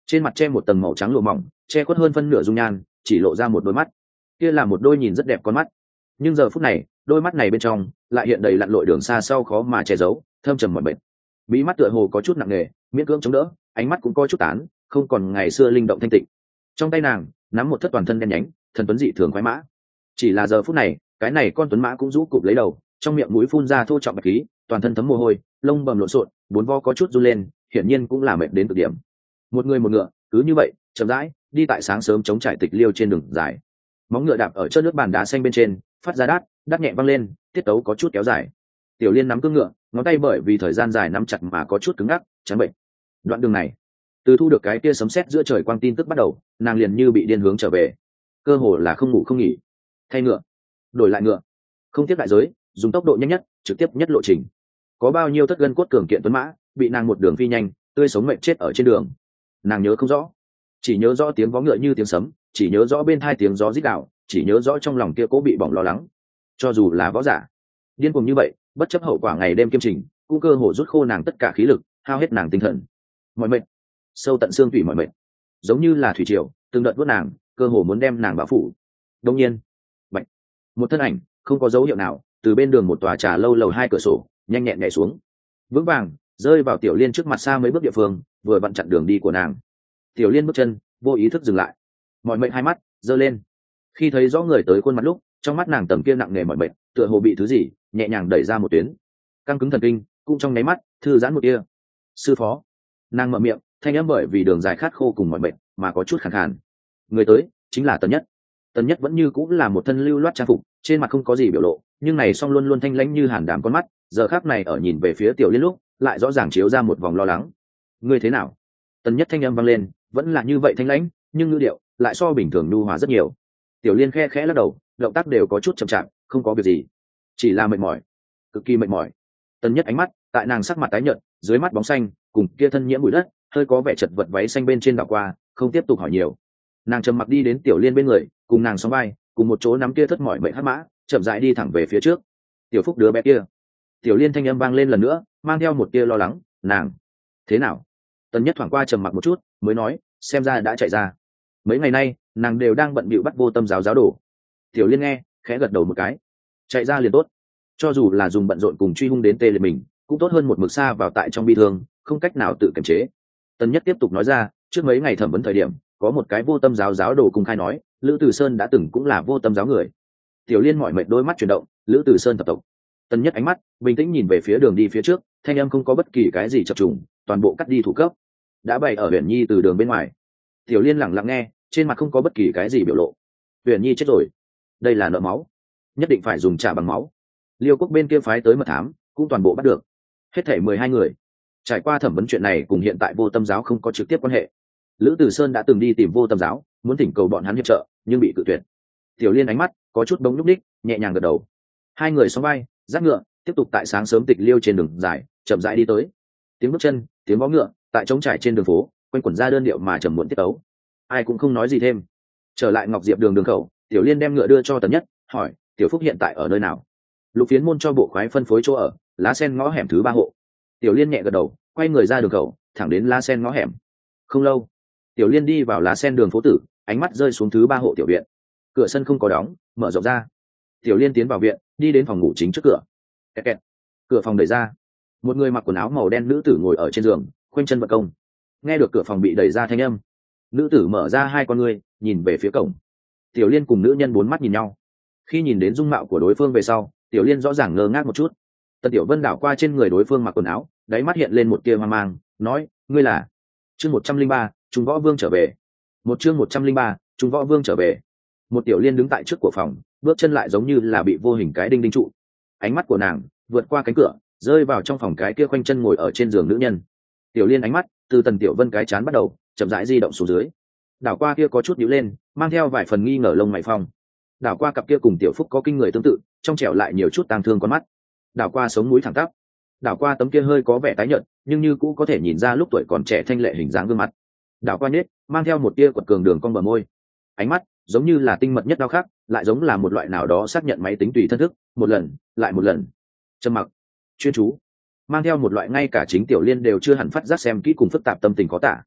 trên mặt che một tầng màu trắng lụa mỏng, che khuất hơn phân nửa dung nhan, chỉ lộ ra một đôi mắt. Kia là một đôi nhìn rất đẹp con mắt, nhưng giờ phút này đôi mắt này bên trong lại hiện đầy lặn lội đường xa sau khó mà che giấu thâm trầm mọi bệnh. Bí mắt tựa hồ có chút nặng nề, miễn cưỡng chống đỡ, ánh mắt cũng có chút tán, không còn ngày xưa linh động thanh tịnh. Trong tay nàng nắm một thất toàn thân đen nhánh thần tuấn dị thường khoái mã. Chỉ là giờ phút này cái này con tuấn mã cũng rũ cụp lấy đầu, trong miệng mũi phun ra thô trọng bạch khí, toàn thân thấm mồ hôi, lông bầm lộn xộn, bốn vo có chút run lên, hiển nhiên cũng là mệt đến cực điểm. Một người một ngựa cứ như vậy chậm rãi đi tại sáng sớm chống trải tịch liêu trên đường dài. Móng ngựa đạp ở chân nước bàn đá xanh bên trên, phát ra đát nhẹ văng lên, tiết tấu có chút kéo dài. Tiểu Liên nắm cương ngựa, ngón tay bởi vì thời gian dài nắm chặt mà có chút cứng ngắc, chán bệnh. Đoạn đường này, từ thu được cái kia sấm sét giữa trời quang tin tức bắt đầu, nàng liền như bị điên hướng trở về, cơ hồ là không ngủ không nghỉ. Thay ngựa, đổi lại ngựa, không tiếc đại giới, dùng tốc độ nhanh nhất, trực tiếp nhất lộ trình. Có bao nhiêu thất gân cốt cường kiện tuấn mã, bị nàng một đường phi nhanh, tươi sống mệnh chết ở trên đường. Nàng nhớ không rõ, chỉ nhớ rõ tiếng vó ngựa như tiếng sấm, chỉ nhớ rõ bên tai tiếng gió rít gào, chỉ nhớ rõ trong lòng kia cố bị bỏng lo lắng. Cho dù là võ giả, điên cuồng như vậy, bất chấp hậu quả ngày đêm kiêm trình, cũng cơ hồ rút khô nàng tất cả khí lực, hao hết nàng tinh thần. Mọi mệnh, sâu tận xương tủy mọi mệnh, giống như là thủy triều, từng đợt vuốt nàng, cơ hồ muốn đem nàng bao phủ. Đương nhiên, bạch, một thân ảnh không có dấu hiệu nào, từ bên đường một tòa trà lâu lầu hai cửa sổ, nhanh nhẹn nhảy xuống, vững vàng rơi vào Tiểu Liên trước mặt xa mấy bước địa phương, vừa vặn chặn đường đi của nàng. Tiểu Liên bước chân vô ý thức dừng lại, mọi mệnh hai mắt giơ lên. Khi thấy rõ người tới khuôn mặt lúc, trong mắt nàng tầm kia nặng nề mọi mệnh, tựa hồ bị thứ gì nhẹ nhàng đẩy ra một tuyến, căng cứng thần kinh cũng trong nháy mắt thư giãn một tia. Sư phó, nàng mở miệng, thanh âm bởi vì đường dài khát khô cùng mọi mệnh mà có chút khàn khàn. Người tới chính là Tần Nhất. Tần Nhất vẫn như cũng là một thân lưu loát trang phục, trên mặt không có gì biểu lộ, nhưng này song luôn luôn thanh lãnh như hàn đàm con mắt, giờ khắc này ở nhìn về phía Tiểu Liên lúc, lại rõ ràng chiếu ra một vòng lo lắng. Ngươi thế nào? Tần Nhất thanh âm vang lên, vẫn là như vậy thanh lãnh, nhưng ngữ điệu lại so bình thường nhu hòa rất nhiều. Tiểu Liên khe khẽ lắc đầu, động tác đều có chút chậm chạp, không có việc gì, chỉ là mệt mỏi, cực kỳ mệt mỏi. Tần Nhất ánh mắt tại nàng sắc mặt tái nhợt, dưới mắt bóng xanh cùng kia thân nhiễm bụi đất, hơi có vẻ chật vật váy xanh bên trên đảo qua, không tiếp tục hỏi nhiều. Nàng trầm mặc đi đến Tiểu Liên bên người, cùng nàng sóng vai, cùng một chỗ nắm kia thất mỏi mệt hắc mã, chậm rãi đi thẳng về phía trước. Tiểu Phúc đứa bé kia. Tiểu Liên thanh âm vang lên lần nữa, mang theo một tia lo lắng. Nàng thế nào? Tần Nhất thoảng qua trầm mặc một chút, mới nói, xem ra đã chạy ra. Mấy ngày nay nàng đều đang bận bịu bắt vô tâm giáo giáo đồ. Tiểu Liên nghe khẽ gật đầu một cái, chạy ra liền tốt, cho dù là dùng bận rộn cùng truy hung đến tê liệt mình, cũng tốt hơn một mực xa vào tại trong bi thương, không cách nào tự kiềm chế. Tần Nhất tiếp tục nói ra, trước mấy ngày thẩm vấn thời điểm, có một cái vô tâm giáo giáo đồ cùng khai nói, Lữ Từ Sơn đã từng cũng là vô tâm giáo người. Tiểu Liên mỏi mệt đôi mắt chuyển động, Lữ Từ Sơn tập tộc. Tần Nhất ánh mắt bình tĩnh nhìn về phía đường đi phía trước, thanh âm không có bất kỳ cái gì chập trùng, toàn bộ cắt đi thủ cấp, đã bày ở Huyền Nhi từ đường bên ngoài. Tiểu Liên lặng lặng nghe, trên mặt không có bất kỳ cái gì biểu lộ. Huyền Nhi chết rồi, đây là nợ máu, nhất định phải dùng trả bằng máu. Liêu Quốc bên kia phái tới mật thám, cũng toàn bộ bắt được, hết thảy 12 người. Trải qua thẩm vấn chuyện này cùng hiện tại vô tâm giáo không có trực tiếp quan hệ. Lữ Từ Sơn đã từng đi tìm vô tâm giáo, muốn thỉnh cầu bọn hắn hiệp trợ, nhưng bị cự tuyệt. Tiểu Liên ánh mắt có chút bỗng nhúc đích, nhẹ nhàng gật đầu. Hai người xóm vai, dắt ngựa, tiếp tục tại sáng sớm tịch liêu trên đường dài, chậm rãi đi tới. Tiếng bước chân, tiếng vó ngựa, tại trống trải trên đường phố, quanh quẩn ra đơn điệu mà trầm muộn tiết tấu. Ai cũng không nói gì thêm. Trở lại Ngọc Diệp đường đường khẩu, Tiểu Liên đem ngựa đưa cho Tần Nhất, hỏi, Tiểu Phúc hiện tại ở nơi nào? Lục Phiến môn cho bộ khoái phân phối chỗ ở, Lá Sen ngõ hẻm thứ 3 hộ. Tiểu Liên nhẹ gật đầu, quay người ra đường khẩu, thẳng đến Lá Sen ngõ hẻm. Không lâu, Tiểu Liên đi vào Lá Sen đường phố tử, ánh mắt rơi xuống thứ 3 hộ tiểu viện. Cửa sân không có đóng, mở rộng ra. Tiểu Liên tiến vào viện, đi đến phòng ngủ chính trước cửa. Kẹt kẹt. Cửa phòng đẩy ra. Một người mặc quần áo màu đen nữ tử ngồi ở trên giường, khoanh chân vận công. Nghe được cửa phòng bị đẩy ra thanh âm, nữ tử mở ra hai con ngươi, nhìn về phía cổng. Tiểu Liên cùng nữ nhân bốn mắt nhìn nhau. Khi nhìn đến dung mạo của đối phương về sau, Tiểu Liên rõ ràng ngơ ngác một chút. Tần Tiểu Vân đảo qua trên người đối phương mặc quần áo, đáy mắt hiện lên một tia hoang mang, nói, ngươi là? Chương 103, Trung Võ Vương trở về. Chương 103, Trung Võ Vương trở về. Một Tiểu Liên đứng tại trước của phòng, bước chân lại giống như là bị vô hình cái đinh đinh trụ. Ánh mắt của nàng vượt qua cánh cửa, rơi vào trong phòng cái kia khoanh chân ngồi ở trên giường nữ nhân. Tiểu Liên ánh mắt từ Tần Tiểu Vân cái chán bắt đầu, chậm rãi di động xuống dưới. Đảo qua kia có chút nhíu lên, mang theo vài phần nghi ngờ lông mày phong. Đảo qua cặp kia cùng Tiểu Phúc có kinh người tương tự, trong trẻo lại nhiều chút tang thương con mắt. Đảo qua sống mũi thẳng tắp. Đảo qua tấm kia hơi có vẻ tái nhợt, nhưng như cũ có thể nhìn ra lúc tuổi còn trẻ thanh lệ hình dáng gương mặt. Đảo qua nhếch, mang theo một tia quật cường đường cong bờ môi. Ánh mắt giống như là tinh mật nhất đao khắc, lại giống là một loại nào đó xác nhận máy tính tùy thân thức, một lần, lại một lần. Trầm mặc, chuyên chú, mang theo một loại ngay cả chính Tiểu Liên đều chưa hẳn phát giác xem kỹ cùng phức tạp tâm tình có tả.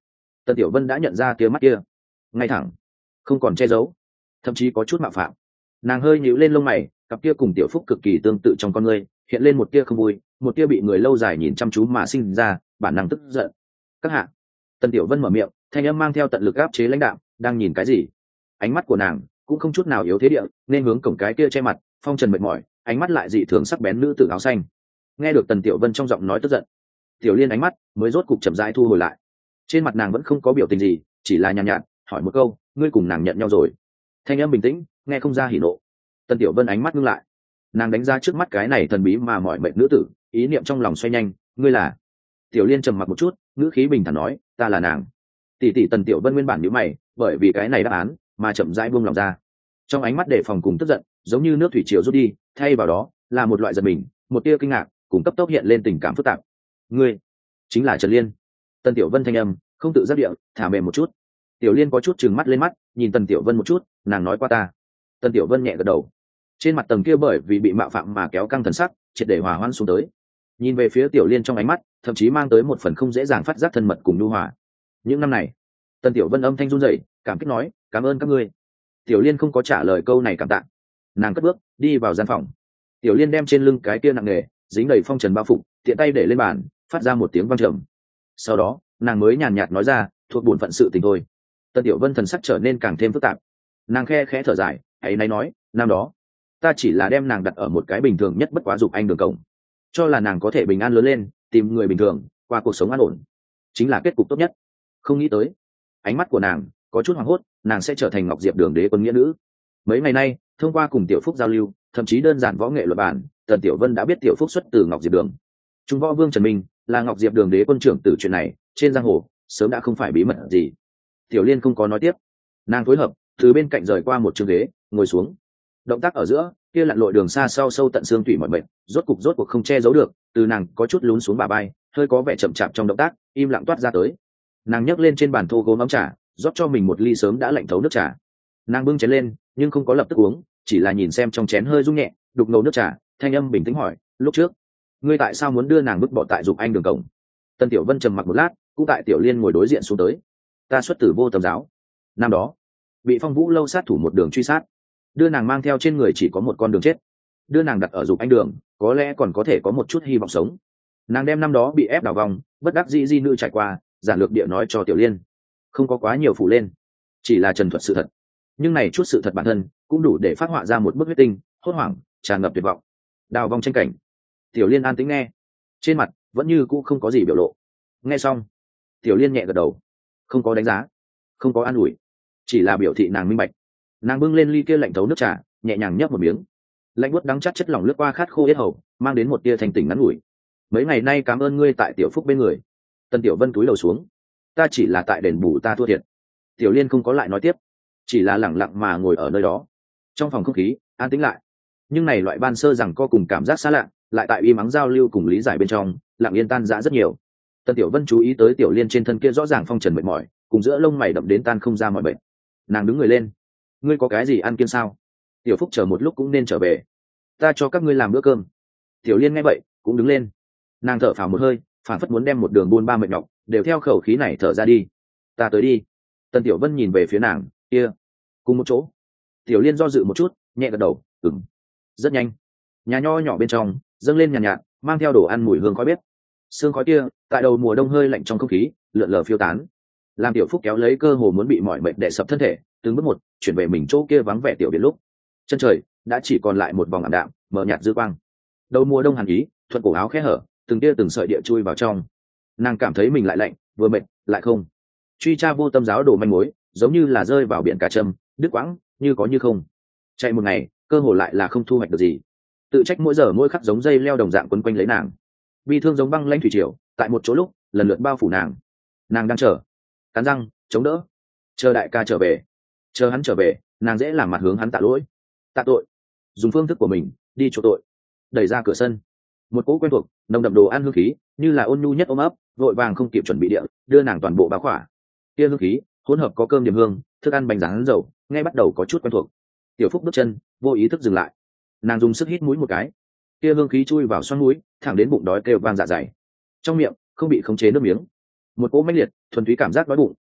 Tần Tiểu Vân đã nhận ra tia mắt kia, ngay thẳng, không còn che giấu, thậm chí có chút mạo phạm. Nàng hơi nhíu lên lông mày, cặp kia cùng Tiểu Phúc cực kỳ tương tự trong con người, hiện lên một tia không vui, một tia bị người lâu dài nhìn chăm chú mà sinh ra bản năng tức giận. Các hạ. Tần Tiểu Vân mở miệng, thanh âm mang theo tận lực áp chế lãnh đạm, đang nhìn cái gì? Ánh mắt của nàng cũng không chút nào yếu thế địa, nên hướng cổng cái kia che mặt, phong trần mệt mỏi, ánh mắt lại dị thường sắc bén nữ tử áo xanh. Nghe được Tần Tiểu Vân trong giọng nói tức giận, Tiểu Liên ánh mắt mới rốt cục chậm rãi thu hồi lại. Trên mặt nàng vẫn không có biểu tình gì, chỉ là nhàn nhạt hỏi một câu, ngươi cùng nàng nhận nhau rồi? Thanh âm bình tĩnh, nghe không ra hỉ nộ. Tần Tiểu Vân ánh mắt ngưng lại, nàng đánh ra trước mắt cái này thần bí mà mỏi mệt nữ tử, ý niệm trong lòng xoay nhanh, ngươi là? Tiểu Liên trầm mặc một chút, ngữ khí bình thản nói, ta là nàng. Tỷ tỷ. Tần Tiểu Vân nguyên bản nhíu mày, bởi vì cái này đáp án mà chậm rãi buông lòng ra. Trong ánh mắt đề phòng cùng tức giận, giống như nước thủy triều rút đi, thay vào đó là một loại giật mình, một tia kinh ngạc, cùng cấp tốc hiện lên tình cảm phức tạp. Ngươi chính là Trần Liên. Tần Tiểu Vân thanh âm không tự giác địa thả mềm một chút. Tiểu Liên có chút trừng mắt lên mắt, nhìn Tần Tiểu Vân một chút, nàng nói qua ta. Tần Tiểu Vân nhẹ gật đầu. Trên mặt tầng kia bởi vì bị mạo phạm mà kéo căng thần sắc, triệt để hòa hoãn xuống tới. Nhìn về phía Tiểu Liên trong ánh mắt, thậm chí mang tới một phần không dễ dàng phát giác thân mật cùng nhu hòa. Những năm này, Tần Tiểu Vân âm thanh run rẩy, cảm kích nói, cảm ơn các ngươi. Tiểu Liên không có trả lời câu này cảm tạ, nàng cất bước đi vào gian phòng. Tiểu Liên đem trên lưng cái kia nặng nề dính đầy phong trần bao phủ, tiện tay để lên bàn, phát ra một tiếng vang trầm. Sau đó nàng mới nhàn nhạt nói ra, thuộc bổn phận sự tình thôi. Tần Tiểu Vân thần sắc trở nên càng thêm phức tạp, nàng khe khẽ thở dài, ấy nay nói, năm đó ta chỉ là đem nàng đặt ở một cái bình thường nhất bất quá dục anh đường cổng, cho là nàng có thể bình an lớn lên, tìm người bình thường qua cuộc sống an ổn, chính là kết cục tốt nhất. Không nghĩ tới, ánh mắt của nàng có chút hoảng hốt, nàng sẽ trở thành Ngọc Diệp Đường đế quân nghĩa nữ. Mấy ngày nay thông qua cùng Tiểu Phúc giao lưu, thậm chí đơn giản võ nghệ luật bản, Tần Tiểu Vân đã biết Tiểu Phúc xuất từ Ngọc Diệp Đường. Trung võ vương Trần Minh là Ngọc Diệp Đường đế quân trưởng tử, chuyện này trên giang hồ sớm đã không phải bí mật gì. Tiểu Liên không có nói tiếp, nàng phối hợp từ bên cạnh rời qua một chiếc ghế, ngồi xuống. Động tác ở giữa kia lặn lội đường xa sau sâu tận xương tủy mỏi mệt, rốt cuộc không che giấu được, từ nàng có chút lún xuống bả vai, hơi có vẻ chậm chạp trong động tác, im lặng toát ra tới. Nàng nhấc lên trên bàn thô gốm ấm trà, rót cho mình một ly sớm đã lạnh thấu nước trà. Nàng bưng chén lên, nhưng không có lập tức uống, chỉ là nhìn xem trong chén hơi rung nhẹ, đục ngầu nước trà, thanh âm bình tĩnh hỏi, lúc trước ngươi tại sao muốn đưa nàng vứt bỏ tại dục anh đường cổng? Tần Tiểu Vân trầm mặc một lát, cũng tại Tiểu Liên ngồi đối diện xuống tới. Ta xuất từ Vô Tâm giáo, năm đó bị Phong Vũ lâu sát thủ một đường truy sát, đưa nàng mang theo trên người chỉ có một con đường chết, đưa nàng đặt ở dục anh đường, có lẽ còn có thể có một chút hy vọng sống. Nàng đem năm đó bị ép đào vòng, bất đắc dĩ di nữ trải qua, giản lược địa nói cho Tiểu Liên, không có quá nhiều phụ lên, chỉ là trần thuật sự thật. Nhưng này chút sự thật bản thân cũng đủ để phát họa ra một bức huyết tinh, hốt hoảng, tràn ngập tuyệt vọng. Đào vong tranh cảnh. Tiểu Liên an tĩnh nghe, trên mặt vẫn như cũ không có gì biểu lộ. Nghe xong, Tiểu Liên nhẹ gật đầu, không có đánh giá, không có an ủi, chỉ là biểu thị nàng minh bạch. Nàng bưng lên ly kia lạnh thấu nước trà, nhẹ nhàng nhấp một miếng, lạnh buốt đắng chát chất lỏng lướt qua khát khô yết hầu, mang đến một tia thành tỉnh ngắn ngủi. Mấy ngày nay cảm ơn ngươi tại Tiểu Phúc bên người. Tần Tiểu Vân cúi đầu xuống, ta chỉ là tại đền bù ta thua thiệt. Tiểu Liên không có lại nói tiếp, chỉ là lẳng lặng mà ngồi ở nơi đó. Trong phòng không khí an tĩnh lại, nhưng này loại ban sơ rằng co cùng cảm giác xa lạ, lại tại im ắng giao lưu cùng lý giải bên trong, lặng yên tan rã rất nhiều. Tần Tiểu Vân chú ý tới Tiểu Liên trên thân kia rõ ràng phong trần mệt mỏi, cùng giữa lông mày đậm đến tan không ra mọi bệnh. Nàng đứng người lên, ngươi có cái gì ăn kiêng sao? Tiểu Phúc chờ một lúc cũng nên trở về, ta cho các ngươi làm bữa cơm. Tiểu Liên nghe vậy cũng đứng lên, nàng thở phào một hơi, phản phất muốn đem một đường buôn ba mệt nhọc đều theo khẩu khí này thở ra đi. Ta tới đi. Tần Tiểu Vân nhìn về phía nàng, kia, cùng một chỗ. Tiểu Liên do dự một chút, nhẹ gật đầu, ừm. Rất nhanh, nhà nho nhỏ bên trong dâng lên nhàn nhạt, mang theo đồ ăn mùi hương khói bếp. Sương khói kia tại đầu mùa đông hơi lạnh trong không khí lượn lờ phiêu tán, làm Tiểu Phúc kéo lấy cơ hồ muốn bị mỏi mệt đè sập thân thể, từng bước một chuyển về mình chỗ kia vắng vẻ tiểu biệt lúc. Chân trời đã chỉ còn lại một vòng ảm đạm mờ nhạt dư quang. Đầu mùa đông hàn ý thuận cổ áo khẽ hở, từng tia từng sợi địa chui vào trong. Nàng cảm thấy mình lại lạnh, vừa mệt lại không. Truy tra Vô Tâm giáo đồ manh mối, giống như là rơi vào biển cả châm, đứt quãng, như có như không. Chạy một ngày, cơ hồ lại là không thu hoạch được gì. Tự trách mỗi giờ mỗi khắc giống dây leo đồng dạng quấn quanh lấy nàng. Bi thương giống băng lãnh thủy triều, tại một chỗ lúc lần lượt bao phủ nàng. Nàng đang chờ, cắn răng chống đỡ, chờ đại ca trở về. Chờ hắn trở về, nàng dễ làm mặt hướng hắn tạ lỗi, tạ tội, dùng phương thức của mình đi chỗ tội. Đẩy ra cửa sân, một cỗ quen thuộc nồng đậm đồ ăn hương khí, như là ôn nhu nhất ôm ấp, vội vàng không kịp chuẩn bị địa đưa nàng toàn bộ bao khỏa. Kia hương khí hỗn hợp có cơm điểm hương, thức ăn bánh rán dầu, ngay bắt đầu có chút quen thuộc. Tiểu Phúc bước chân vô ý thức dừng lại, nàng dùng sức hít mũi một cái, kia hương khí chui vào xoắn mũi, thẳng đến bụng đói kêu vang dạ dày. Trong miệng không bị khống chế nước miếng, một cỗ mãnh liệt thuần túy cảm giác đói bụng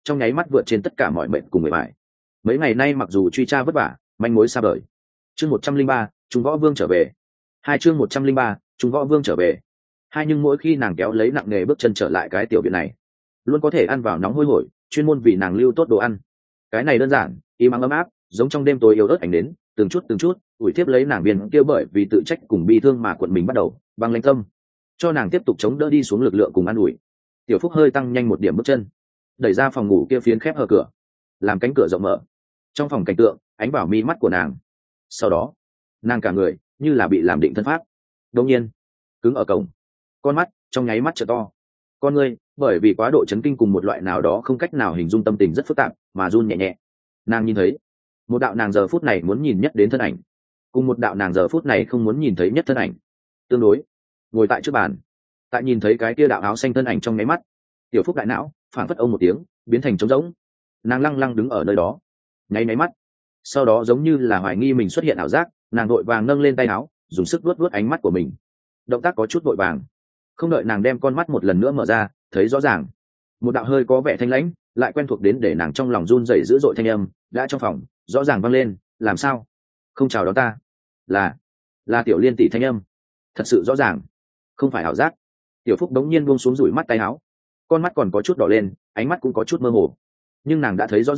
trong nháy mắt vượt trên tất cả mọi mệnh cùng người bài. Mấy ngày nay mặc dù truy tra vất vả, manh mối xa vời. Chương 103, Trung Võ Vương trở về. Chương 103, Trung Võ Vương trở về. Nhưng mỗi khi nàng kéo lấy nặng nghề bước chân trở lại cái tiểu viện này, luôn có thể ăn vào nóng hôi hổi, chuyên môn vì nàng lưu tốt đồ ăn. Cái này đơn giản, im ắng ấm áp, giống trong đêm tối yếu ớt ánh đến, từng chút ủi tiếp lấy nàng viên kia bởi vì tự trách cùng bi thương mà cuộn mình bắt đầu băng lãnh tâm, cho nàng tiếp tục chống đỡ đi xuống lực lượng cùng an ủi. Tiểu Phúc hơi tăng nhanh một điểm bước chân, đẩy ra phòng ngủ kia phiến khép hờ cửa, làm cánh cửa rộng mở. Trong phòng cảnh tượng ánh vào mi mắt của nàng, sau đó nàng cả người như là bị làm định thân pháp, đột nhiên cứng ở cổng, con mắt trong nháy mắt trợ to, con ngươi bởi vì quá độ chấn kinh cùng một loại nào đó không cách nào hình dung tâm tình rất phức tạp mà run nhẹ nhẹ. Nàng nhìn thấy một đạo nàng giờ phút này muốn nhìn nhất đến thân ảnh, cùng một đạo nàng giờ phút này không muốn nhìn thấy nhất thân ảnh tương đối ngồi tại trước bàn. Tại nhìn thấy cái kia đạo áo xanh thân ảnh trong nháy mắt, Tiểu Phúc đại não phảng phất ông một tiếng biến thành trống rỗng. Nàng lăng lăng đứng ở nơi đó nháy mắt, sau đó giống như là hoài nghi mình xuất hiện ảo giác, nàng vội vàng nâng lên tay áo, dùng sức vuốt ánh mắt của mình. Động tác có chút vội vàng, không đợi nàng đem con mắt một lần nữa mở ra, thấy rõ ràng một đạo hơi có vẻ thanh lãnh lại quen thuộc đến để nàng trong lòng run rẩy dữ dội thanh âm đã trong phòng rõ ràng vang lên. Làm sao không chào đón ta? Là Tiểu Liên tỷ thanh âm, thật sự rõ ràng, không phải ảo giác. Tiểu Phúc đống nhiên buông xuống rủi mắt tay áo, con mắt còn có chút đỏ lên, ánh mắt cũng có chút mơ hồ, nhưng nàng đã thấy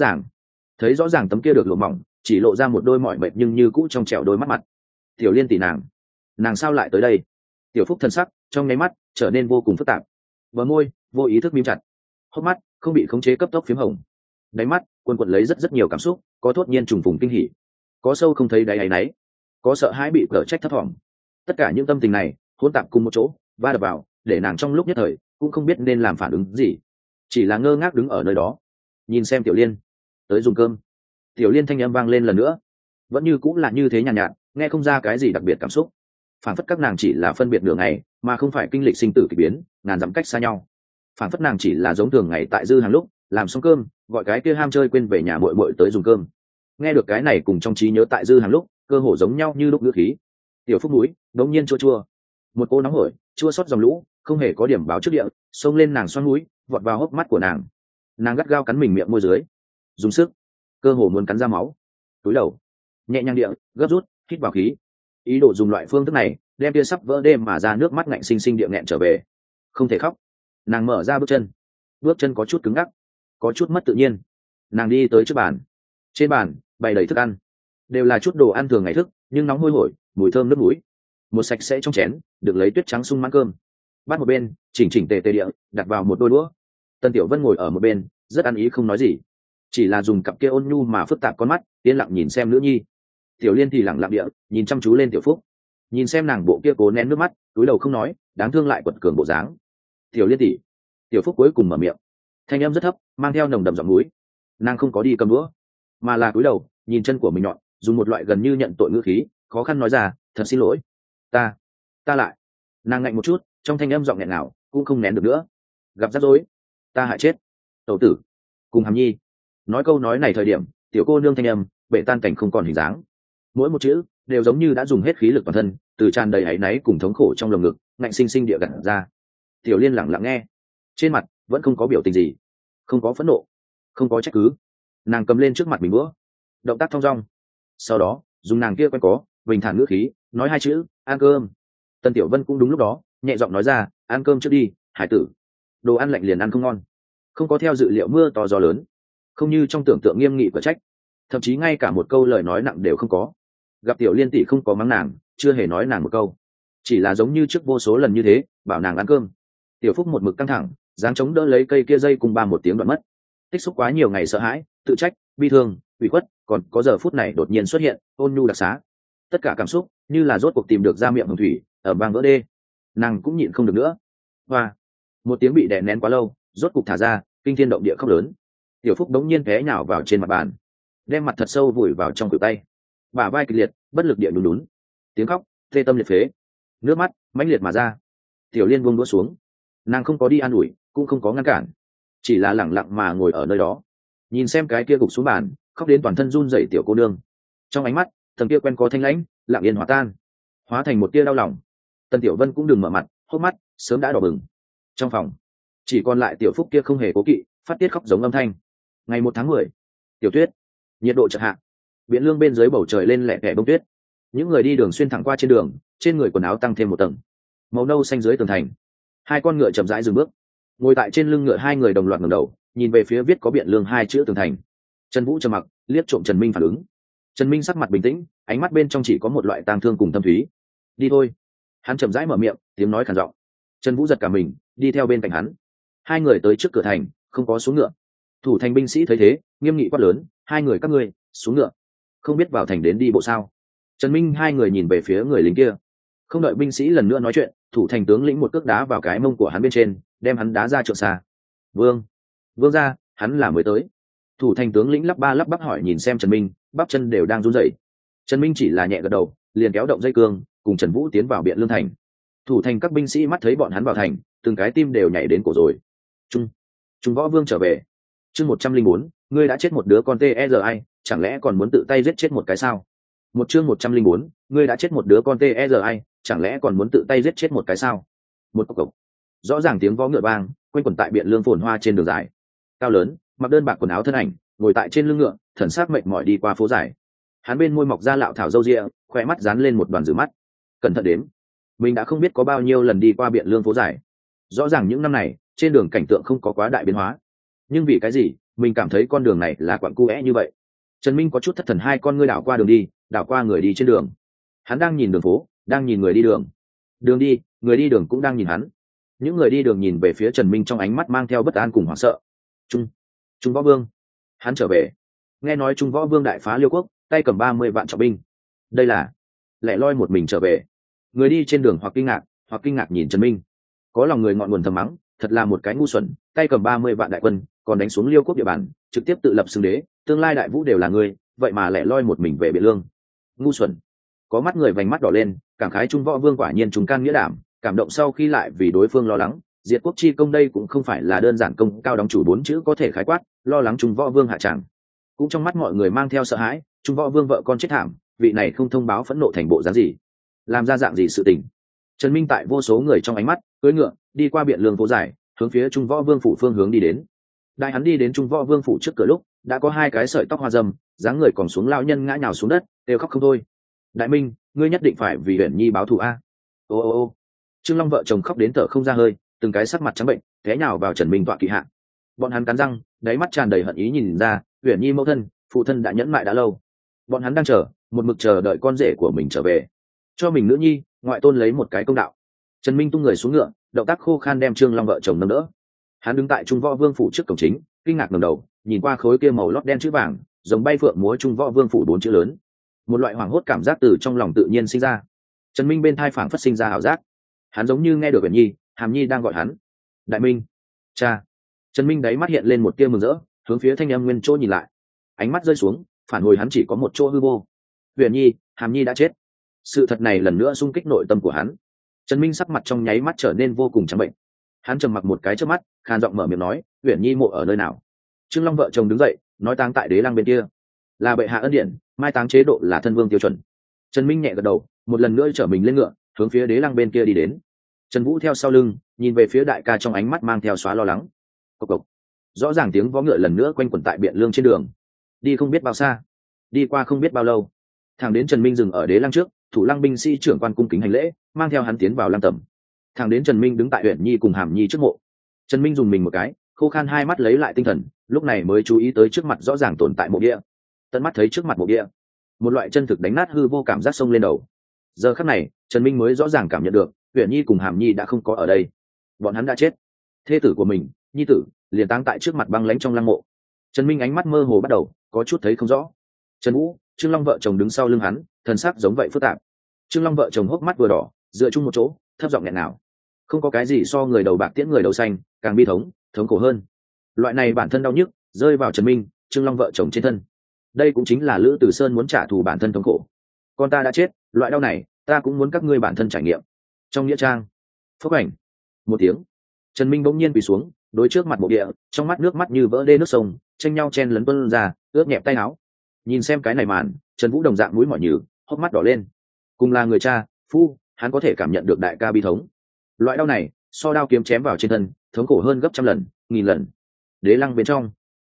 rõ ràng tấm kia được lụa mỏng chỉ lộ ra một đôi mỏi mệt nhưng như cũ trong trẻo đôi mắt mặt. Tiểu Liên tỷ, nàng sao lại tới đây? Tiểu Phúc thân sắc trong nháy mắt trở nên vô cùng phức tạp, bờ môi vô ý thức mím chặt, hốc mắt không bị khống chế cấp tốc phím hồng, đáy mắt quần quật lấy rất nhiều cảm xúc, có thốt nhiên trùng phùng kinh hỉ, có sâu không thấy đáy áy náy, có sợ hãi bị cở trách thấp thỏm. Tất cả những tâm tình này hỗn tạp cùng một chỗ va đập vào, để nàng trong lúc nhất thời cũng không biết nên làm phản ứng gì, chỉ là ngơ ngác đứng ở nơi đó nhìn xem Tiểu Liên tới dùng cơm. Tiểu Liên thanh âm vang lên lần nữa, vẫn như cũng là như thế nhàn nhạt, nghe không ra cái gì đặc biệt cảm xúc, phản phất các nàng chỉ là phân biệt nửa ngày mà không phải kinh lịch sinh tử kỳ biến ngàn dặm cách xa nhau. Phản phất nàng chỉ là giống thường ngày tại dư hàng lúc làm xong cơm gọi cái kia ham chơi quên về nhà muội muội tới dùng cơm. Nghe được cái này cùng trong trí nhớ tại dư hàng lúc cơ hồ giống nhau như lúc ngữ khí. Tiểu Phúc mũi đống nhiên chua chua, một cô nóng hổi chua xót dòng lũ không hề có điểm báo trước địa xông lên nàng xoăn mũi, vọt vào hốc mắt của nàng. Nàng gắt gao cắn mình miệng môi dưới, dùng sức cơ hồ muốn cắn ra máu. Túi đầu nhẹ nhàng địa gấp rút hít vào khí, ý đồ dùng loại phương thức này đem tia sắp vỡ đêm mà ra nước mắt ngạnh xinh xinh địa nghẹn trở về. Không thể khóc. Nàng mở ra bước chân có chút cứng ngắc, có chút mất tự nhiên. Nàng đi tới trước bàn, trên bàn bày đầy thức ăn, đều là chút đồ ăn thường ngày thức nhưng nóng hôi hổi, mùi thơm nước mũi. Một sạch sẽ trong chén được lấy tuyết trắng sung mãn cơm, bát một bên chỉnh chỉnh tề tề địa đặt vào một đôi đũa. Tân Tiểu Vân ngồi ở một bên rất ăn ý không nói gì, chỉ là dùng cặp kia ôn nhu mà phức tạp con mắt yên lặng nhìn xem nữ nhi. Tiểu Liên thì lặng lặng địa nhìn chăm chú lên Tiểu Phúc, nhìn xem nàng bộ kia cố nén nước mắt cúi đầu không nói, đáng thương lại quật cường bộ dáng. Tiểu Liên tỷ. Tiểu Phúc cuối cùng mở miệng, thanh âm rất thấp mang theo nồng đậm giọng núi. Nàng không có đi cầm đũa, mà là cúi đầu nhìn chân của mình nhọn, dùng một loại gần như nhận tội ngữ khí khó khăn nói ra, thật xin lỗi, ta lại. Nàng ngạnh một chút, trong thanh âm giọng nghẹn nào cũng không nén được nữa, gặp rắc rối, ta hại chết tẩu tử cùng Hàm Nhi. Nói câu nói này thời điểm tiểu cô nương thanh âm bệ tan cảnh không còn hình dáng, mỗi một chữ đều giống như đã dùng hết khí lực toàn thân, từ tràn đầy áy náy cùng thống khổ trong lồng ngực ngạnh sinh sinh địa gặt ra. Tiểu Liên lặng lặng nghe, trên mặt vẫn không có biểu tình gì, không có phẫn nộ, không có trách cứ. Nàng cầm lên trước mặt mình bữa, động tác thong dong, sau đó dùng nàng kia quen có bình thản ngữ khí nói hai chữ, ăn cơm. Tân Tiểu Vân cũng đúng lúc đó nhẹ giọng nói ra, ăn cơm trước đi hải tử, đồ ăn lạnh liền ăn không ngon. Không có theo dự liệu mưa to gió lớn, không như trong tưởng tượng nghiêm nghị của trách, thậm chí ngay cả một câu lời nói nặng đều không có. Gặp Tiểu Liên tỷ không có mắng nàng, chưa hề nói nàng một câu, chỉ là giống như trước vô số lần như thế bảo nàng ăn cơm. Tiểu Phúc một mực căng thẳng dáng chống đỡ lấy cây kia dây cùng ba một tiếng đoạn mất, tích xúc quá nhiều ngày sợ hãi, tự trách, bi thương, ủy khuất, còn có giờ phút này đột nhiên xuất hiện ôn nhu đặc xá, tất cả cảm xúc như là rốt cuộc tìm được ra miệng hồng thủy ở vang vỡ đê. Nàng cũng nhịn không được nữa, hoa một tiếng bị đè nén quá lâu rốt cục thả ra, kinh thiên động địa khóc lớn. Tiểu Phúc đống nhiên té nhào vào trên mặt bàn, đem mặt thật sâu vùi vào trong khuỷu tay, bả vai kịch liệt bất lực địa nhún nhún, tiếng khóc tê tâm liệt phế, nước mắt mãnh liệt mà ra. Tiểu Liên buông đũa xuống, nàng không có đi an ủi cũng không có ngăn cản, chỉ là lẳng lặng mà ngồi ở nơi đó nhìn xem cái kia gục xuống bàn khóc đến toàn thân run rẩy tiểu cô nương. Trong ánh mắt thằng kia quen có thanh lãnh lặng yên hòa tan, hóa thành một tia đau lòng. Tần Tiểu Vân cũng đừng mở mặt, hốc mắt sớm đã đỏ bừng. Trong phòng chỉ còn lại Tiểu Phúc kia không hề cố kỵ phát tiết khóc giống âm thanh. Ngày 1 tháng 10, tiểu tuyết, nhiệt độ chợt hạ, biển lương bên dưới bầu trời lên lẹ tẻ bông tuyết. Những người đi đường xuyên thẳng qua trên đường, trên người quần áo tăng thêm một tầng màu nâu xanh dưới tường thành. Hai con ngựa chậm rãi dừng bước, ngồi tại trên lưng ngựa hai người đồng loạt ngẩng đầu nhìn về phía viết có biển lương hai chữ tường thành. Trần Vũ trầm mặc, liếc trộm Trần Minh phản ứng. Trần Minh sắc mặt bình tĩnh, ánh mắt bên trong chỉ có một loại tang thương cùng thâm thúy. Đi thôi. Hắn chậm rãi mở miệng, tiếng nói khàn giọng. Trần Vũ giật cả mình, đi theo bên cạnh hắn. Hai người tới trước cửa thành, không có xuống ngựa. Thủ thành binh sĩ thấy thế, nghiêm nghị quát lớn, hai người các ngươi xuống ngựa. Không biết vào thành đến đi bộ sao? Trần Minh hai người nhìn về phía người lính kia. Không đợi binh sĩ lần nữa nói chuyện, thủ thành tướng lĩnh một cước đá vào cái mông của hắn bên trên, đem hắn đá ra trượng xa. Vương gia, hắn là mới tới. Thủ thành tướng lĩnh lắp ba lắp bắp hỏi nhìn xem Trần Minh, bắp chân đều đang run rẩy. Trần Minh chỉ là nhẹ gật đầu, liền kéo động dây cương, cùng Trần Vũ tiến vào Biện Lương thành. Thủ thành các binh sĩ mắt thấy bọn hắn vào thành, từng cái tim đều nhảy đến cổ rồi. Trung Võ Vương trở về. Chương 104, ngươi đã chết một đứa con TERI, chẳng lẽ còn muốn tự tay giết chết một cái sao? Chương 104, ngươi đã chết một đứa con TERI, chẳng lẽ còn muốn tự tay giết chết một cái sao? Một cộc cộc. Rõ ràng tiếng vó ngựa vang, quanh quẩn tại Biện Lương phồn hoa trên đường dài. Cao lớn, mặc đơn bạc quần áo thân ảnh, ngồi tại trên lưng ngựa, thần sắc mệt mỏi đi qua phố dài. Hắn bên môi mọc ra lạo thảo râu ria, khóe mắt dán lên một đoàn rử mắt. Cẩn thận đếm, mình đã không biết có bao nhiêu lần đi qua Biện Lương phố dài. Rõ ràng những năm này, trên đường cảnh tượng không có quá đại biến hóa, nhưng vì cái gì mình cảm thấy con đường này là quặn cu é như vậy? Trần Minh có chút thất thần, hai con ngươi đảo qua đường đi, đảo qua người đi trên đường. Hắn đang nhìn đường phố, đang nhìn người đi đường. Đường đi, người đi đường cũng đang nhìn hắn. Những người đi đường nhìn về phía Trần Minh trong ánh mắt mang theo bất an cùng hoảng sợ. Trung Võ Vương, hắn trở về. Nghe nói Trung Võ Vương đại phá Liêu quốc, tay cầm 30 vạn trọng binh. Đây là lẻ loi một mình trở về. Người đi trên đường hoặc kinh ngạc nhìn Trần Minh. Có lòng người ngọn nguồn thầm mắng, thật là một cái ngu xuẩn, tay cầm 30 vạn đại quân, còn đánh xuống Liêu quốc địa bàn, trực tiếp tự lập xưng đế, tương lai đại vũ đều là ngươi, vậy mà lẻ loi một mình về Biện Lương. Ngu xuẩn. Có mắt người vành mắt đỏ lên, cảm khái Trung Võ Vương quả nhiên trùng can nghĩa đảm, cảm động sau khi lại vì đối phương lo lắng. Diệt quốc chi công đây cũng không phải là đơn giản công cao đóng chủ 4 chữ có thể khái quát, lo lắng Trung Võ Vương hạ tràng. Cũng trong mắt mọi người mang theo sợ hãi, Trung Võ Vương vợ con chết thảm, vị này không thông báo phẫn nộ thành bộ dáng gì, làm ra dạng gì sự tình. Trần Minh tại vô số người trong ánh mắt, cưỡi ngựa đi qua Biện Lương phố dài, hướng phía Trung Võ Vương phủ phương hướng đi đến. Đại hắn đi đến Trung Võ Vương phủ trước cửa lúc, đã có hai cái sợi tóc hoa râm, dáng người còn xuống lão nhân ngã nhào xuống đất, đều khóc không thôi. Đại Minh, ngươi nhất định phải vì Uyển Nhi báo thù a. Ô. Trương Long vợ chồng khóc đến thở không ra hơi, từng cái sắc mặt trắng bệnh, té nhào vào Trần Minh tọa kỵ hạ. Bọn hắn cắn răng, đáy mắt tràn đầy hận ý nhìn ra, Uyển Nhi mẫu thân, phụ thân đã nhẫn mại đã lâu. Bọn hắn đang một mực chờ đợi con rể của mình trở về, cho mình nữ nhi, ngoại tôn lấy một cái công đạo. Trần Minh tung người xuống ngựa, động tác khô khan đem Trương Long vợ chồng nâng đỡ. Hắn đứng tại Trung Võ Vương phủ trước cổng chính, kinh ngạc ngẩng đầu, nhìn qua khối kia màu lót đen chữ vàng, giống bay phượng múa Trung Võ Vương phủ 4 chữ lớn. Một loại hoảng hốt cảm giác từ trong lòng tự nhiên sinh ra. Trần Minh bên thai phảng phất sinh ra ảo giác. Hắn giống như nghe được Uyển Nhi, Hàm Nhi đang gọi hắn. Đại Minh, cha. Trần Minh đáy mắt hiện lên một tia mừng rỡ, hướng phía thanh âm nguyên chỗ nhìn lại. Ánh mắt rơi xuống, phản hồi hắn chỉ có một chỗ hư vô. Uyển Nhi, Hàm Nhi đã chết. Sự thật này lần nữa xung kích nội tâm của hắn. Trần Minh sắc mặt trong nháy mắt trở nên vô cùng trắng bệnh. Hắn trầm mặc một cái trước mắt, khàn giọng mở miệng nói, Uyển Nhi mộ ở nơi nào? Trương Long vợ chồng đứng dậy, nói táng tại Đế Lăng bên kia. Là bệ hạ ân điển, mai táng chế độ là thân vương tiêu chuẩn. Trần Minh nhẹ gật đầu, một lần nữa trở mình lên ngựa, hướng phía Đế Lăng bên kia đi đến. Trần Vũ theo sau lưng, nhìn về phía đại ca trong ánh mắt mang theo xóa lo lắng. Cộc cộc. Rõ ràng tiếng vó ngựa lần nữa quanh quẩn tại Biện Lương trên đường. Đi không biết bao xa, đi qua không biết bao lâu, thẳng đến Trần Minh dừng ở Đế Lăng trước, thủ lăng binh sĩ trưởng quan cung kính hành lễ, mang theo hắn tiến vào lăng tẩm. Thẳng đến Trần Minh đứng tại Uyển Nhi cùng Hàm Nhi trước mộ. Trần Minh dùng mình một cái, khô khan hai mắt lấy lại tinh thần, lúc này mới chú ý tới trước mặt rõ ràng tồn tại mộ địa. Tận mắt thấy trước mặt mộ địa, một loại chân thực đánh nát hư vô cảm giác xông lên đầu. Giờ khắc này, Trần Minh mới rõ ràng cảm nhận được, Uyển Nhi cùng Hàm Nhi đã không có ở đây, bọn hắn đã chết. Thê tử của mình, nhi tử, liền táng tại trước mặt băng lãnh trong lăng mộ. Trần Minh ánh mắt mơ hồ bắt đầu có chút thấy không rõ. Trần Vũ, Trương Long vợ chồng đứng sau lưng hắn, thần sắc giống vậy phức tạp. Trương Long vợ chồng hốc mắt vừa đỏ, dựa chung một chỗ, thấp giọng nghẹn nào. Không có cái gì so người đầu bạc tiễn người đầu xanh càng bi thống khổ hơn. Loại này bản thân đau nhức rơi vào Trần Minh, Trương Long vợ chồng trên thân. Đây cũng chính là Lữ Tử Sơn muốn trả thù bản thân thống khổ. Con ta đã chết, loại đau này ta cũng muốn các ngươi bản thân trải nghiệm. Trong nghĩa trang, phốc ảnh một tiếng, Trần Minh bỗng nhiên quỳ xuống, đối trước mặt mộ địa, trong mắt nước mắt như vỡ đê nước sông, tranh nhau chen lấn tuôn ra, ướt nhẹp tay áo. Nhìn xem cái này màn, Trần Vũ đồng dạng mũi mỏi nhừ, hốc mắt đỏ lên. Cùng là người cha, phu, hắn có thể cảm nhận được đại ca bi thống. Loại đau này, so đao kiếm chém vào trên thân, thống khổ hơn gấp trăm lần, nghìn lần. Đế Lăng bên trong,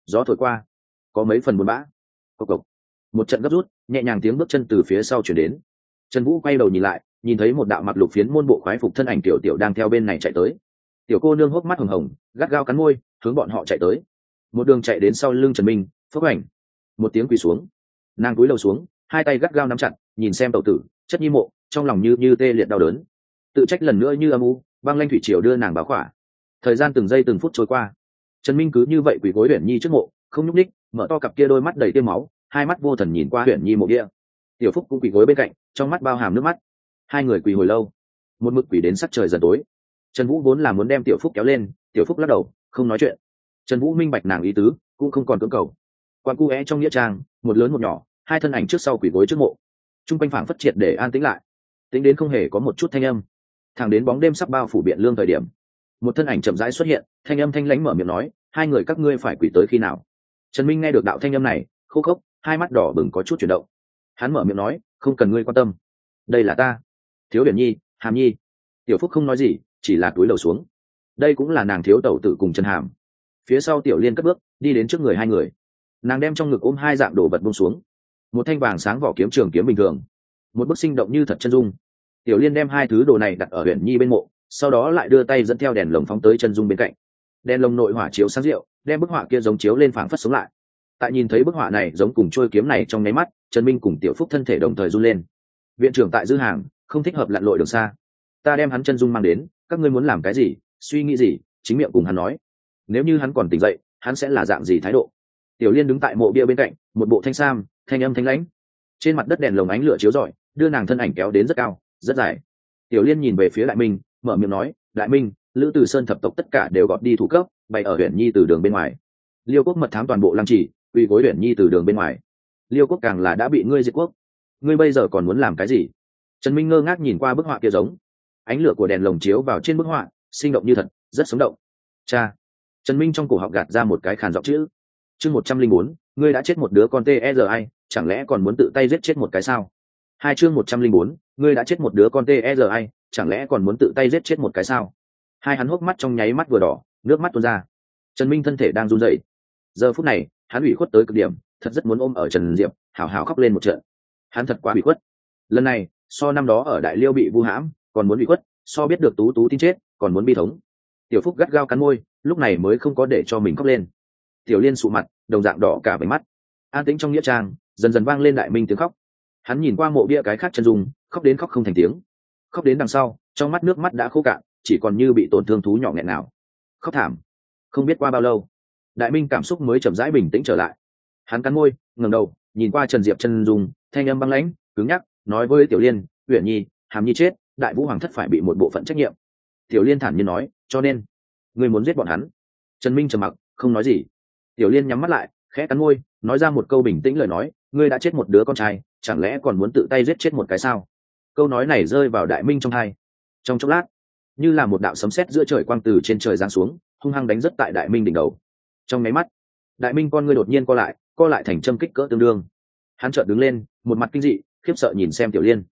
gió thổi qua có mấy phần buồn bã. Cộc cộc. Một trận gấp rút nhẹ nhàng tiếng bước chân từ phía sau chuyển đến. Trần Vũ quay đầu nhìn lại, nhìn thấy một đạo mặc lục phiến môn bộ khoái phục thân ảnh tiểu tiểu đang theo bên này chạy tới. Tiểu cô nương hốc mắt hồng hồng, gắt gao cắn môi hướng bọn họ chạy tới. Một đường chạy đến sau lưng Trần Minh, phốc ảnh một tiếng quỳ xuống. Nàng cúi đầu xuống, hai tay gắt gao nắm chặt, nhìn xem tẩu tử chất nhi mộ, trong lòng như tê liệt đau đớn. Tự trách lần nữa như âm u, băng lanh thủy triều đưa nàng báo khỏa. Thời gian từng giây từng phút trôi qua, Trần Minh cứ như vậy quỳ gối Uyển Nhi trước mộ, không nhúc nhích, mở to cặp kia đôi mắt đầy tia máu, hai mắt vô thần nhìn qua Uyển Nhi mộ địa. Tiểu Phúc cũng quỳ gối bên cạnh, trong mắt bao hàm nước mắt. Hai người quỳ hồi lâu, một mực quỳ đến sắc trời dần tối. Trần Vũ vốn là muốn đem Tiểu Phúc kéo lên, Tiểu Phúc lắc đầu không nói chuyện. Trần Vũ minh bạch nàng ý tứ, cũng không còn cưỡng cầu. Quan cu é trong nghĩa trang, một lớn một nhỏ, hai thân ảnh trước sau quỳ gối trước mộ. Trung quanh phảng phất triệt để an tĩnh lại, tính đến không hề có một chút thanh âm. Thẳng đến bóng đêm sắp bao phủ Biện Lương thời điểm, một thân ảnh chậm rãi xuất hiện, thanh âm thanh lãnh mở miệng nói, hai người các ngươi phải quỳ tới khi nào? Trần Minh nghe được đạo thanh âm này, khô khốc, hai mắt đỏ bừng có chút chuyển động. Hắn mở miệng nói, không cần ngươi quan tâm, đây là ta, Thiếu Uyển Nhi, Hàm Nhi. Tiểu Phúc không nói gì, chỉ là cúi đầu xuống. Đây cũng là nàng thiếu tẩu tử cùng Trần Hàm. Phía sau Tiểu Liên cất bước đi đến trước người hai người, nàng đem trong ngực ôm hai dạng đồ vật buông xuống. Một thanh vàng sáng vỏ kiếm trường kiếm bình thường, một bức sinh động như thật chân dung. Tiểu Liên đem hai thứ đồ này đặt ở Uyển Nhi bên mộ, sau đó lại đưa tay dẫn theo đèn lồng phóng tới chân dung bên cạnh. Đèn lồng nội hỏa chiếu sáng rượu, đem bức họa kia giống chiếu lên phảng phất sống lại. Tại nhìn thấy bức họa này giống cùng trôi kiếm này trong nháy mắt, Trần Minh cùng Tiểu Phúc thân thể đồng thời run lên. Viện trưởng tại dư hàng, không thích hợp lặn lội đường xa. Ta đem hắn chân dung mang đến, các ngươi muốn làm cái gì, suy nghĩ gì, chính miệng cùng hắn nói. Nếu như hắn còn tỉnh dậy, hắn sẽ là dạng gì thái độ? Tiểu Liên đứng tại mộ bia bên cạnh, một bộ thanh sam, thanh âm thanh lãnh. Trên mặt đất đèn lồng ánh lửa chiếu rọi, đưa nàng thân ảnh kéo đến rất cao, rất dài. Tiểu Liên nhìn về phía Đại Minh, mở miệng nói, Đại Minh, Lữ Từ Sơn thập tộc tất cả đều gọt đi thủ cấp, bày ở Uyển Nhi từ đường bên ngoài. Liêu Quốc mật thám toàn bộ lăng trì, uy gối Uyển Nhi từ đường bên ngoài. Liêu Quốc càng là đã bị ngươi diệt quốc, ngươi bây giờ còn muốn làm cái gì? Trần Minh ngơ ngác nhìn qua bức họa kia giống, ánh lửa của đèn lồng chiếu vào trên bức họa, sinh động như thật, rất sống động. Cha. Trần Minh trong cổ họng gạt ra một cái khàn giọng chữ. Chương 104, ngươi đã chết một đứa con TERI, chẳng lẽ còn muốn tự tay giết chết một cái sao? Hai chương 104, ngươi đã chết một đứa con TERI, chẳng lẽ còn muốn tự tay giết chết một cái sao? Hai hắn hốc mắt trong nháy mắt vừa đỏ, nước mắt tuôn ra. Trần Minh thân thể đang run rẩy. Giờ phút này, hắn ủy khuất tới cực điểm, thật rất muốn ôm ở Trần Diệp, hào hào khóc lên một trận. Hắn thật quá ủy khuất. Lần này, so năm đó ở Đại Liêu bị vu hãm, còn muốn ủy khuất, so biết được Tú Tú tin chết, còn muốn bi thống. Tiểu Phúc gắt gao cắn môi, lúc này mới không có để cho mình khóc lên. Tiểu Liên sụ mặt, đồng dạng đỏ cả bừng mắt. An tĩnh trong nghĩa trang, dần dần vang lên Đại Minh tiếng khóc. Hắn nhìn qua mộ bia cái khác chân dung, khóc đến khóc không thành tiếng. Khóc đến đằng sau, trong mắt nước mắt đã khô cạn, chỉ còn như bị tổn thương thú nhỏ nghẹn nào. Khóc thảm. Không biết qua bao lâu, Đại Minh cảm xúc mới chậm rãi bình tĩnh trở lại. Hắn cắn môi, ngẩng đầu, nhìn qua Trần Diệp chân dung, thanh âm băng lãnh, cứng nhắc, nói với Tiểu Liên, Uyển Nhi, Hàm Nhi chết, Đại Vũ Hoàng thất phải bị một bộ phận trách nhiệm. Tiểu Liên thản nhiên nói, cho nên ngươi muốn giết bọn hắn. Trần Minh trầm mặc, không nói gì. Tiểu Liên nhắm mắt lại, khẽ cắn môi, nói ra một câu bình tĩnh lời nói, ngươi đã chết một đứa con trai, chẳng lẽ còn muốn tự tay giết chết một cái sao? Câu nói này rơi vào Đại Minh trong tai. Trong chốc lát, như là một đạo sấm sét giữa trời quang từ trên trời giáng xuống, hung hăng đánh rất tại Đại Minh đỉnh đầu. Trong máy mắt, Đại Minh con ngươi đột nhiên co lại thành châm kích cỡ tương đương. Hắn chợt đứng lên, một mặt kinh dị, khiếp sợ nhìn xem Tiểu Liên.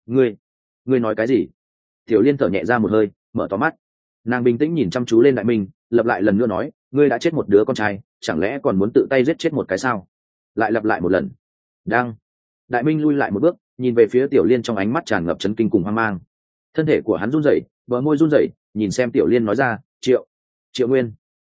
Ngươi nói cái gì? Tiểu Liên thở nhẹ ra một hơi, mở to mắt. Nàng bình tĩnh nhìn chăm chú lên Đại Minh, lặp lại lần nữa nói, ngươi đã chết một đứa con trai, chẳng lẽ còn muốn tự tay giết chết một cái sao? Lại lặp lại một lần. Đang. Đại Minh lui lại một bước, nhìn về phía Tiểu Liên trong ánh mắt tràn ngập chấn kinh cùng hoang mang. Thân thể của hắn run rẩy, bờ môi run rẩy, nhìn xem Tiểu Liên nói ra, Triệu Nguyên.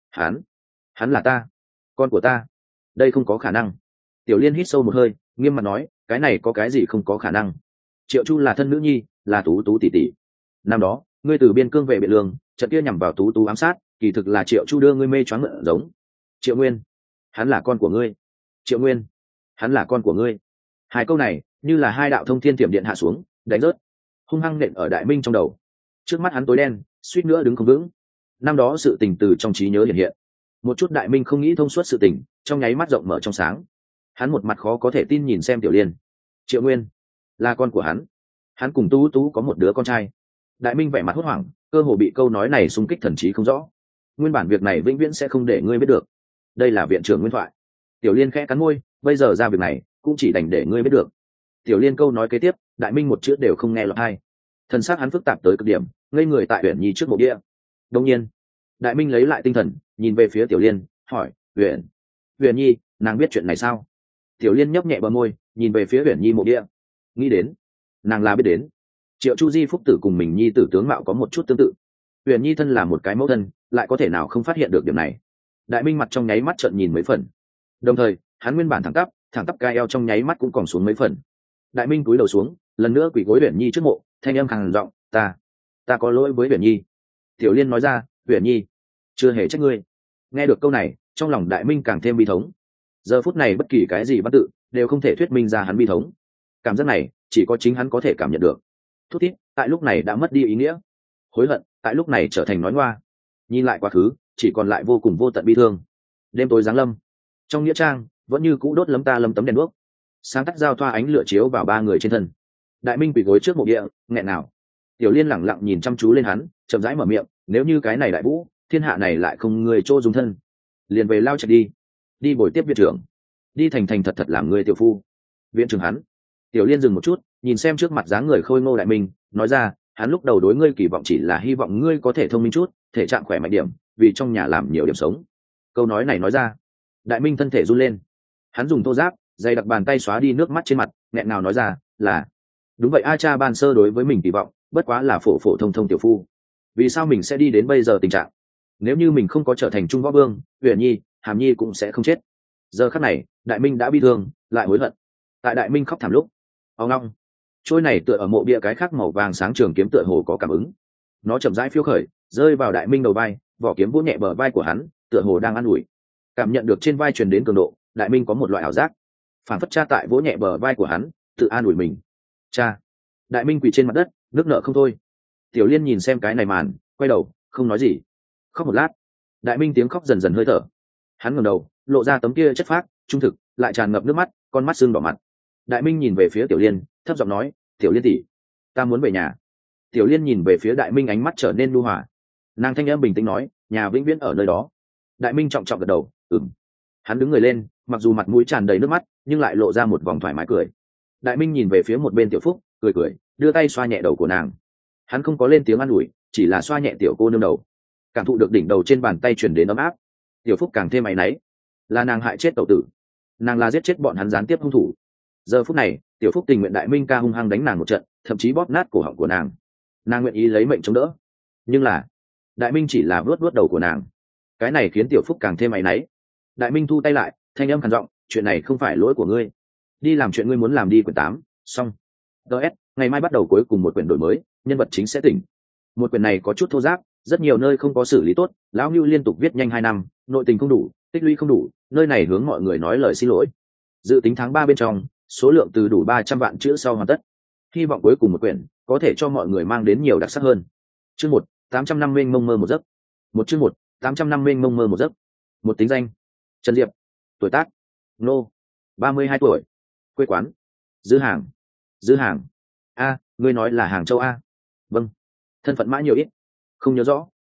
Hắn là ta, con của ta. Đây không có khả năng. Tiểu Liên hít sâu một hơi, nghiêm mặt nói, cái này có cái gì không có khả năng? Triệu Chu là thân nữ nhi, là Tú Tú tỷ tỷ. Năm đó, ngươi từ biên cương về Biện Lương, trận kia nhằm vào Tú Tú ám sát, kỳ thực là Triệu Chu đưa ngươi mê choáng ngợn giống. Triệu Nguyên, hắn là con của ngươi. Triệu Nguyên, hắn là con của ngươi. Hai câu này như là hai đạo thông thiên tiềm điện hạ xuống, đánh rớt, hung hăng nện ở Đại Minh trong đầu. Trước mắt hắn tối đen, suýt nữa đứng không vững. Năm đó sự tình từ trong trí nhớ hiện hiện, một chút Đại Minh không nghĩ thông suốt sự tình, trong nháy mắt rộng mở trong sáng. Hắn một mặt khó có thể tin nhìn xem Tiểu Liên. Triệu Nguyên là con của hắn. Hắn cùng Tú Tú có một đứa con trai. Đại Minh vẻ mặt hốt hoảng, cơ hồ bị câu nói này xung kích thần trí không rõ. Nguyên bản việc này vĩnh viễn sẽ không để ngươi biết được. Đây là viện trưởng nguyên thoại. Tiểu Liên khẽ cắn môi, bây giờ ra việc này cũng chỉ đành để ngươi biết được. Tiểu Liên câu nói kế tiếp, Đại Minh một chữ đều không nghe lọt tai. Thần sắc hắn phức tạp tới cực điểm, ngây người tại Uyển Nhi trước mộ bia. Đương nhiên, Đại Minh lấy lại tinh thần, nhìn về phía Tiểu Liên, hỏi, huyền nhi nàng biết chuyện này sao? Tiểu Liên nhấp nhẹ bờ môi nhìn về phía huyền nhi mộ địa, nghĩ đến nàng là biết đến. Triệu Chu Di phúc tử cùng mình nhi tử tướng mạo có một chút tương tự, huyền nhi thân là một cái mẫu thân lại có thể nào không phát hiện được điểm này. Đại Minh mặt trong nháy mắt trợn nhìn mấy phần, đồng thời hắn nguyên bản thẳng tắp cai eo trong nháy mắt cũng còn xuống mấy phần. Đại Minh cúi đầu xuống lần nữa quỳ gối huyền nhi trước mộ, thanh âm khàn giọng, ta có lỗi với huyền nhi. Tiểu Liên nói ra, huyền nhi chưa hề trách ngươi. Nghe được câu này trong lòng Đại Minh càng thêm bi thống. Giờ phút này bất kỳ cái gì văn tự đều không thể thuyết minh ra hắn bi thống. Cảm giác này chỉ có chính hắn có thể cảm nhận được. Thút thít tại lúc này đã mất đi ý nghĩa, hối hận tại lúc này trở thành nói ngoa. Nhìn lại quá khứ chỉ còn lại vô cùng vô tận bi thương. Đêm tối giáng lâm, trong nghĩa trang vẫn như cũ đốt lấm ta lấm tấm đèn đuốc, sáng tắt giao thoa ánh lửa chiếu vào ba người trên thân. Đại Minh quỳ gối trước mộ địa nghẹn nào. Tiểu Liên lẳng lặng nhìn chăm chú lên hắn, chậm rãi mở miệng, nếu như cái này đại vũ thiên hạ này lại không người chỗ dùng thân, liền về lao chạy đi bồi tiếp viện trưởng, đi thành thành thật thật làm người tiểu phu. Viện trưởng hắn. Tiểu Liên dừng một chút nhìn xem trước mặt dáng người khôi ngô Đại Minh, nói ra, hắn lúc đầu đối ngươi kỳ vọng chỉ là hy vọng ngươi có thể thông minh chút, thể trạng khỏe mạnh điểm, vì trong nhà làm nhiều điểm sống. Câu nói này nói ra, Đại Minh thân thể run lên. Hắn dùng thô giáp dày đặc bàn tay xóa đi nước mắt trên mặt, nghẹn ngào nói ra, là đúng vậy a cha ban sơ đối với mình kỳ vọng bất quá là phổ phổ thông thông tiểu phu, vì sao mình sẽ đi đến bây giờ tình trạng? Nếu như mình không có trở thành trung võ vương, huyền nhi hàm nhi cũng sẽ không chết. Giờ khắc này Đại Minh đã bi thương lại hối hận. Tại Đại Minh khóc thảm lúc, ông long trôi này tựa ở mộ bia cái khác màu vàng sáng trường kiếm tựa hồ có cảm ứng, nó chậm rãi phiêu khởi rơi vào Đại Minh đầu vai, vỏ kiếm vỗ nhẹ bờ vai của hắn, tựa hồ đang an ủi. Cảm nhận được trên vai truyền đến cường độ, Đại Minh có một loại ảo giác, phản phất cha tại vỗ nhẹ bờ vai của hắn, tự an ủi mình. Cha. Đại Minh quỳ trên mặt đất nước nợ không thôi. Tiểu Liên nhìn xem cái này màn, quay đầu không nói gì. Khóc một lát, Đại Minh tiếng khóc dần dần hơi thở. Hắn ngẩng đầu lộ ra tấm kia chất phác trung thực lại tràn ngập nước mắt, con mắt sưng đỏ mặt. Đại Minh nhìn về phía Tiểu Liên thấp giọng nói, Tiểu Liên tỷ, ta muốn về nhà. Tiểu Liên nhìn về phía Đại Minh, ánh mắt trở nên nhu hòa. Nàng thanh âm bình tĩnh nói, nhà vĩnh viễn ở nơi đó. Đại Minh trọng trọng gật đầu, ừm. Hắn đứng người lên, mặc dù mặt mũi tràn đầy nước mắt nhưng lại lộ ra một vòng thoải mái cười. Đại Minh nhìn về phía một bên Tiểu Phúc, cười đưa tay xoa nhẹ đầu của nàng. Hắn không có lên tiếng an ủi, chỉ là xoa nhẹ tiểu cô nương đầu. Cảm thụ được đỉnh đầu trên bàn tay truyền đến ấm áp, Tiểu Phúc càng thêm áy náy. Là nàng hại chết tẩu tử, nàng là giết chết bọn hắn gián tiếp hung thủ. Giờ phút này Tiểu Phúc tình nguyện Đại Minh ca hung hăng đánh nàng một trận, thậm chí bóp nát cổ họng của nàng. Nàng nguyện ý lấy mệnh chống đỡ, nhưng là Đại Minh chỉ là vuốt đầu của nàng. Cái này khiến Tiểu Phúc càng thêm áy náy. Đại Minh thu tay lại, thanh âm khàn giọng, chuyện này không phải lỗi của ngươi, đi làm chuyện ngươi muốn làm đi. Quyển 8 xong. DS, ngày mai bắt đầu cuối cùng một quyển đổi mới, nhân vật chính sẽ tỉnh. Một quyển này có chút thô ráp, rất nhiều nơi không có xử lý tốt, lão Nưu liên tục viết nhanh 2 năm, nội tình không đủ, tích lũy không đủ, nơi này hướng mọi người nói lời xin lỗi. Dự tính tháng 3 bên trong, số lượng từ đủ 300 vạn chữ sau hoàn tất. Hy vọng cuối cùng một quyển có thể cho mọi người mang đến nhiều đặc sắc hơn. Chương 1, 800 năm mênh mông mơ một giấc. Chương 1, 800 năm mênh mông mơ một giấc. Một tính danh: Trần Diệp. Tuổi tác: Nô, 32 tuổi. Quê quán: Dư Hàng. A, ngươi nói là Hàng Châu a? Vâng. Thân phận mã nhiều ít? Không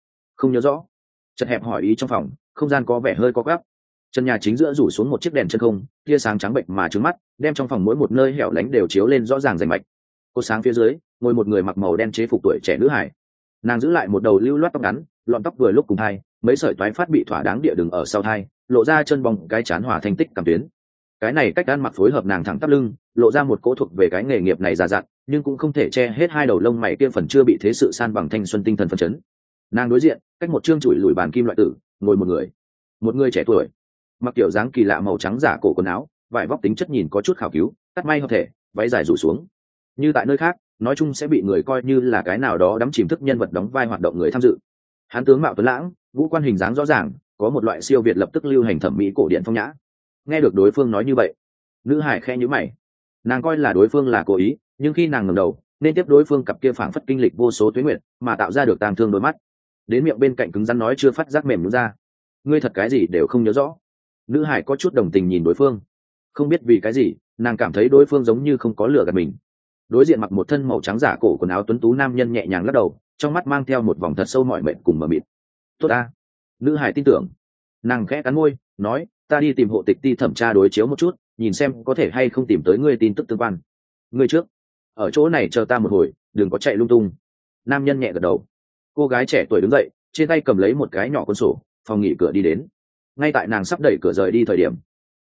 nhớ rõ. Chật hẹp hỏi ý trong phòng, không gian có vẻ hơi co gắp. Trần nhà chính giữa rủ xuống một chiếc đèn chân không, tia sáng trắng bệnh mà trứng mắt, đem trong phòng mỗi một nơi hẻo lánh đều chiếu lên rõ ràng rành mạch. Cô sáng phía dưới ngồi một người mặc màu đen chế phục tuổi trẻ nữ hải. Nàng giữ lại một đầu lưu loát tóc ngắn, lọn tóc vừa lúc cùng thai, mấy sợi toái phát bị thỏa đáng địa đường ở sau thai, lộ ra chân bóng cái chán hòa thành tích cảm tuyến. Cái này cách ăn mặc phối hợp nàng thẳng tắp lưng, lộ ra một cỗ thuộc về cái nghề nghiệp này già dặn, nhưng cũng không thể che hết hai đầu lông mày kia phần chưa bị thế sự san bằng thanh xuân tinh thần phấn chấn. Nàng đối diện, cách một chương chủi lùi bàn kim loại tử, ngồi một người trẻ tuổi, mặc kiểu dáng kỳ lạ màu trắng giả cổ quần áo, vải vóc tính chất nhìn có chút khảo cứu, cắt may hợp thể, váy dài rủ xuống. Như tại nơi khác, nói chung sẽ bị người coi như là cái nào đó đắm chìm thức nhân vật đóng vai hoạt động người tham dự. Hắn tướng mạo tuấn lãng, ngũ quan hình dáng rõ ràng, có một loại siêu việt lập tức lưu hành thẩm mỹ cổ điển phong nhã. Nghe được đối phương nói như vậy, nữ hải khẽ nhíu mày. Nàng coi là đối phương là cố ý, nhưng khi nàng ngẩng đầu nên tiếp đối phương cặp kia phảng phất kinh lịch vô số tuế nguyệt mà tạo ra được tang thương đôi mắt, đến miệng bên cạnh cứng rắn nói chưa phát giác mềm nhũn ra, ngươi thật cái gì đều không nhớ rõ. Nữ hải có chút đồng tình nhìn đối phương, không biết vì cái gì nàng cảm thấy đối phương giống như không có lừa gạt mình. Đối diện mặc một thân màu trắng giả cổ quần áo tuấn tú nam nhân nhẹ nhàng lắc đầu, trong mắt mang theo một vòng thật sâu mỏi mệt cùng mờ mịt. Tốt a. Nữ hải tin tưởng. Nàng khẽ cắn môi nói, ta đi tìm hộ tịch ti thẩm tra đối chiếu một chút, nhìn xem có thể hay không tìm tới ngươi tin tức tương quan. Ngươi trước ở chỗ này chờ ta một hồi, đừng có chạy lung tung. Nam nhân nhẹ gật đầu. Cô gái trẻ tuổi đứng dậy, trên tay cầm lấy một cái nhỏ cuốn sổ, phòng nghỉ cửa đi đến. Ngay tại nàng sắp đẩy cửa rời đi thời điểm,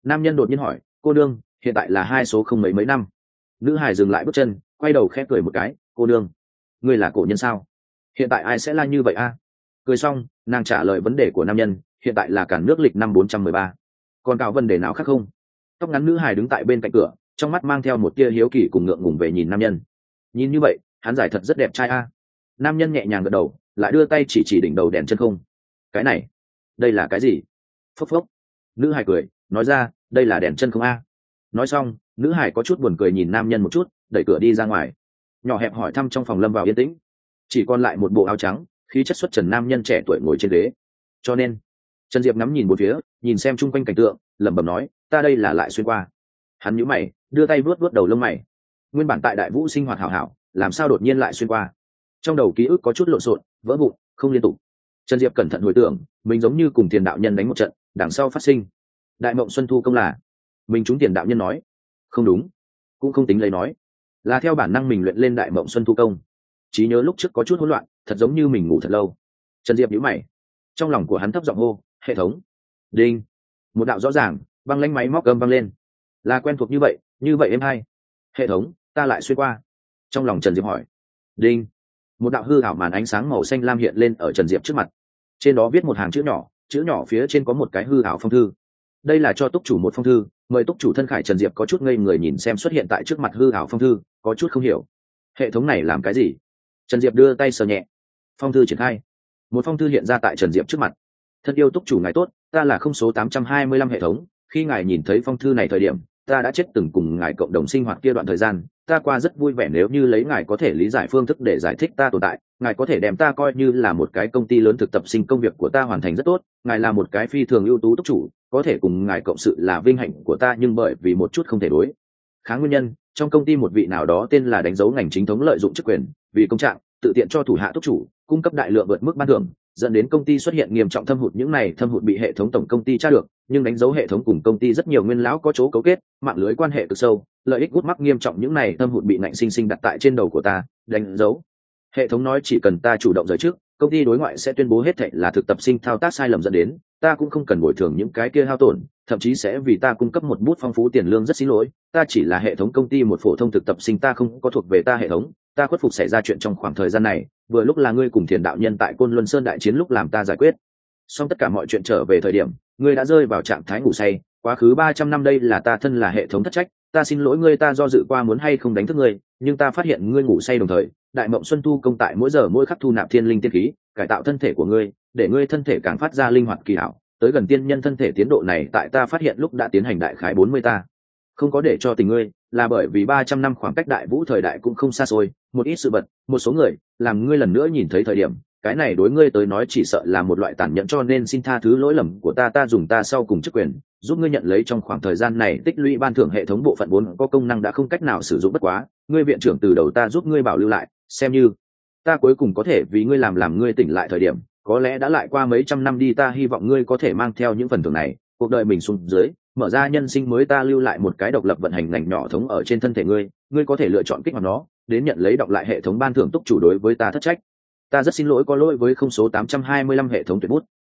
Nam nhân đột nhiên hỏi, cô đương hiện tại là hai số không mấy mấy năm. Nữ hải dừng lại bước chân, quay đầu khẽ cười một cái, cô đương ngươi là cổ nhân sao? Hiện tại ai sẽ là như vậy a? Cười xong, nàng trả lời vấn đề của nam nhân, hiện tại là cả nước lịch năm 413. Còn cào vấn đề nào khác không? Tóc ngắn nữ hải đứng tại bên cạnh cửa, trong mắt mang theo một tia hiếu kỳ cùng ngượng ngùng về nhìn nam nhân. Nhìn như vậy, hắn giải thật rất đẹp trai a. Nam nhân nhẹ nhàng gật đầu, lại đưa tay chỉ đỉnh đầu đèn chân không. Cái này, đây là cái gì? Phốc phốc. Nữ hải cười, nói ra, đây là đèn chân không a. Nói xong, nữ hải có chút buồn cười nhìn nam nhân một chút, đẩy cửa đi ra ngoài. Nhỏ hẹp hỏi thăm trong phòng lâm vào yên tĩnh, chỉ còn lại một bộ áo trắng, khí chất xuất trần nam nhân trẻ tuổi ngồi trên ghế. Cho nên, Trần Diệp ngắm nhìn bốn phía, nhìn xem chung quanh cảnh tượng, lẩm bẩm nói, ta đây là lại xuyên qua. Hắn nhíu mày, đưa tay vuốt vuốt đầu lông mày. Nguyên bản tại Đại Vũ sinh hoạt hảo hảo, làm sao đột nhiên lại xuyên qua? Trong đầu ký ức có chút lộn xộn, vỡ vụn, không liên tục. Trần Diệp cẩn thận hồi tưởng, mình giống như cùng Tiền đạo nhân đánh một trận, đằng sau phát sinh đại mộng xuân thu công là mình trúng Tiền đạo nhân nói, không đúng, cũng không tính lấy nói, là theo bản năng mình luyện lên đại mộng xuân thu công. Trí nhớ lúc trước có chút hỗn loạn, thật giống như mình ngủ thật lâu. Trần Diệp nhíu mày, trong lòng của hắn thấp giọng hô, hệ thống. Đinh. Một đạo rõ ràng băng lãnh máy móc gầm vang lên, là quen thuộc như vậy em hay. Hệ thống, ta lại xuyên qua. Trong lòng Trần Diệp hỏi. Đinh. Một đạo hư ảo màn ánh sáng màu xanh lam hiện lên ở Trần Diệp trước mặt, trên đó viết một hàng chữ nhỏ phía trên có một cái hư ảo phong thư. Đây là cho túc chủ một phong thư, mời túc chủ thân khải. Trần Diệp có chút ngây người nhìn xem xuất hiện tại trước mặt hư ảo phong thư, có chút không hiểu, hệ thống này làm cái gì? Trần Diệp đưa tay sờ nhẹ, phong thư triển khai, một phong thư hiện ra tại Trần Diệp trước mặt. Thân yêu túc chủ ngài tốt, ta là không số 825 hệ thống. Khi ngài nhìn thấy phong thư này thời điểm, ta đã chết từng cùng ngài cộng đồng sinh hoạt kia đoạn thời gian, ta qua rất vui vẻ. Nếu như lấy ngài có thể lý giải phương thức để giải thích ta tồn tại, ngài có thể đem ta coi như là một cái công ty lớn thực tập sinh, công việc của ta hoàn thành rất tốt. Ngài là một cái phi thường ưu tú túc chủ, có thể cùng ngài cộng sự là vinh hạnh của ta, nhưng bởi vì một chút không thể đối kháng nguyên nhân, trong công ty một vị nào đó tên là đánh dấu ngành chính thống lợi dụng chức quyền, vì công trạng tự tiện cho thủ hạ túc chủ cung cấp đại lượng vượt mức ban thưởng, dẫn đến công ty xuất hiện nghiêm trọng thâm hụt. Những này thâm hụt bị hệ thống tổng công ty tra được, nhưng đánh dấu hệ thống cùng công ty rất nhiều nguyên lão có chỗ cấu kết, mạng lưới quan hệ cực sâu, lợi ích gút mắc nghiêm trọng. Những này thâm hụt bị ngạnh sinh sinh đặt tại trên đầu của ta. Đánh dấu hệ thống nói chỉ cần ta chủ động rời trước, công ty đối ngoại sẽ tuyên bố hết thảy là thực tập sinh thao tác sai lầm dẫn đến, ta cũng không cần bồi thường những cái kia hao tổn, thậm chí sẽ vì ta cung cấp một bút phong phú tiền lương. Rất xin lỗi, ta chỉ là hệ thống công ty một phổ thông thực tập sinh, ta không có thuộc về ta hệ thống. Ta khuất phục xảy ra chuyện trong khoảng thời gian này, vừa lúc là ngươi cùng Thiền đạo nhân tại Côn Luân Sơn đại chiến lúc làm ta giải quyết xong tất cả mọi chuyện, trở về thời điểm ngươi đã rơi vào trạng thái ngủ say. Quá khứ 300 năm đây là ta thân là hệ thống thất trách, ta xin lỗi ngươi. Ta do dự qua muốn hay không đánh thức ngươi, nhưng ta phát hiện ngươi ngủ say, đồng thời đại mộng xuân thu công tại mỗi giờ mỗi khắc thu nạp thiên linh tiên khí, cải tạo thân thể của ngươi, để ngươi thân thể càng phát ra linh hoạt kỳ hảo, tới gần tiên nhân thân thể. Tiến độ này tại ta phát hiện lúc đã tiến hành đại khái 40. Ta không có để cho tình ngươi, là bởi vì 300 năm khoảng cách Đại Vũ thời đại cũng không xa xôi, một ít sự vật, một số người làm ngươi lần nữa nhìn thấy thời điểm, cái này đối ngươi tới nói chỉ sợ là một loại tàn nhẫn, cho nên xin tha thứ lỗi lầm của ta. Ta dùng ta sau cùng chức quyền giúp ngươi nhận lấy trong khoảng thời gian này tích lũy ban thưởng. Hệ thống bộ phận 4 có công năng đã không cách nào sử dụng, bất quá ngươi viện trưởng từ đầu ta giúp ngươi bảo lưu lại, xem như ta cuối cùng có thể vì ngươi làm ngươi tỉnh lại thời điểm, có lẽ đã lại qua mấy trăm năm đi. Ta hy vọng ngươi có thể mang theo những phần thưởng này cuộc đời mình xuống dưới, mở ra nhân sinh mới. Ta lưu lại một cái độc lập vận hành ngành nhỏ thống ở trên thân thể ngươi, ngươi có thể lựa chọn kích hoạt nó đến nhận lấy đọc lại hệ thống ban thưởng. Túc chủ đối với ta thất trách, ta rất xin lỗi, có lỗi với không số 825 hệ thống tuyệt bút.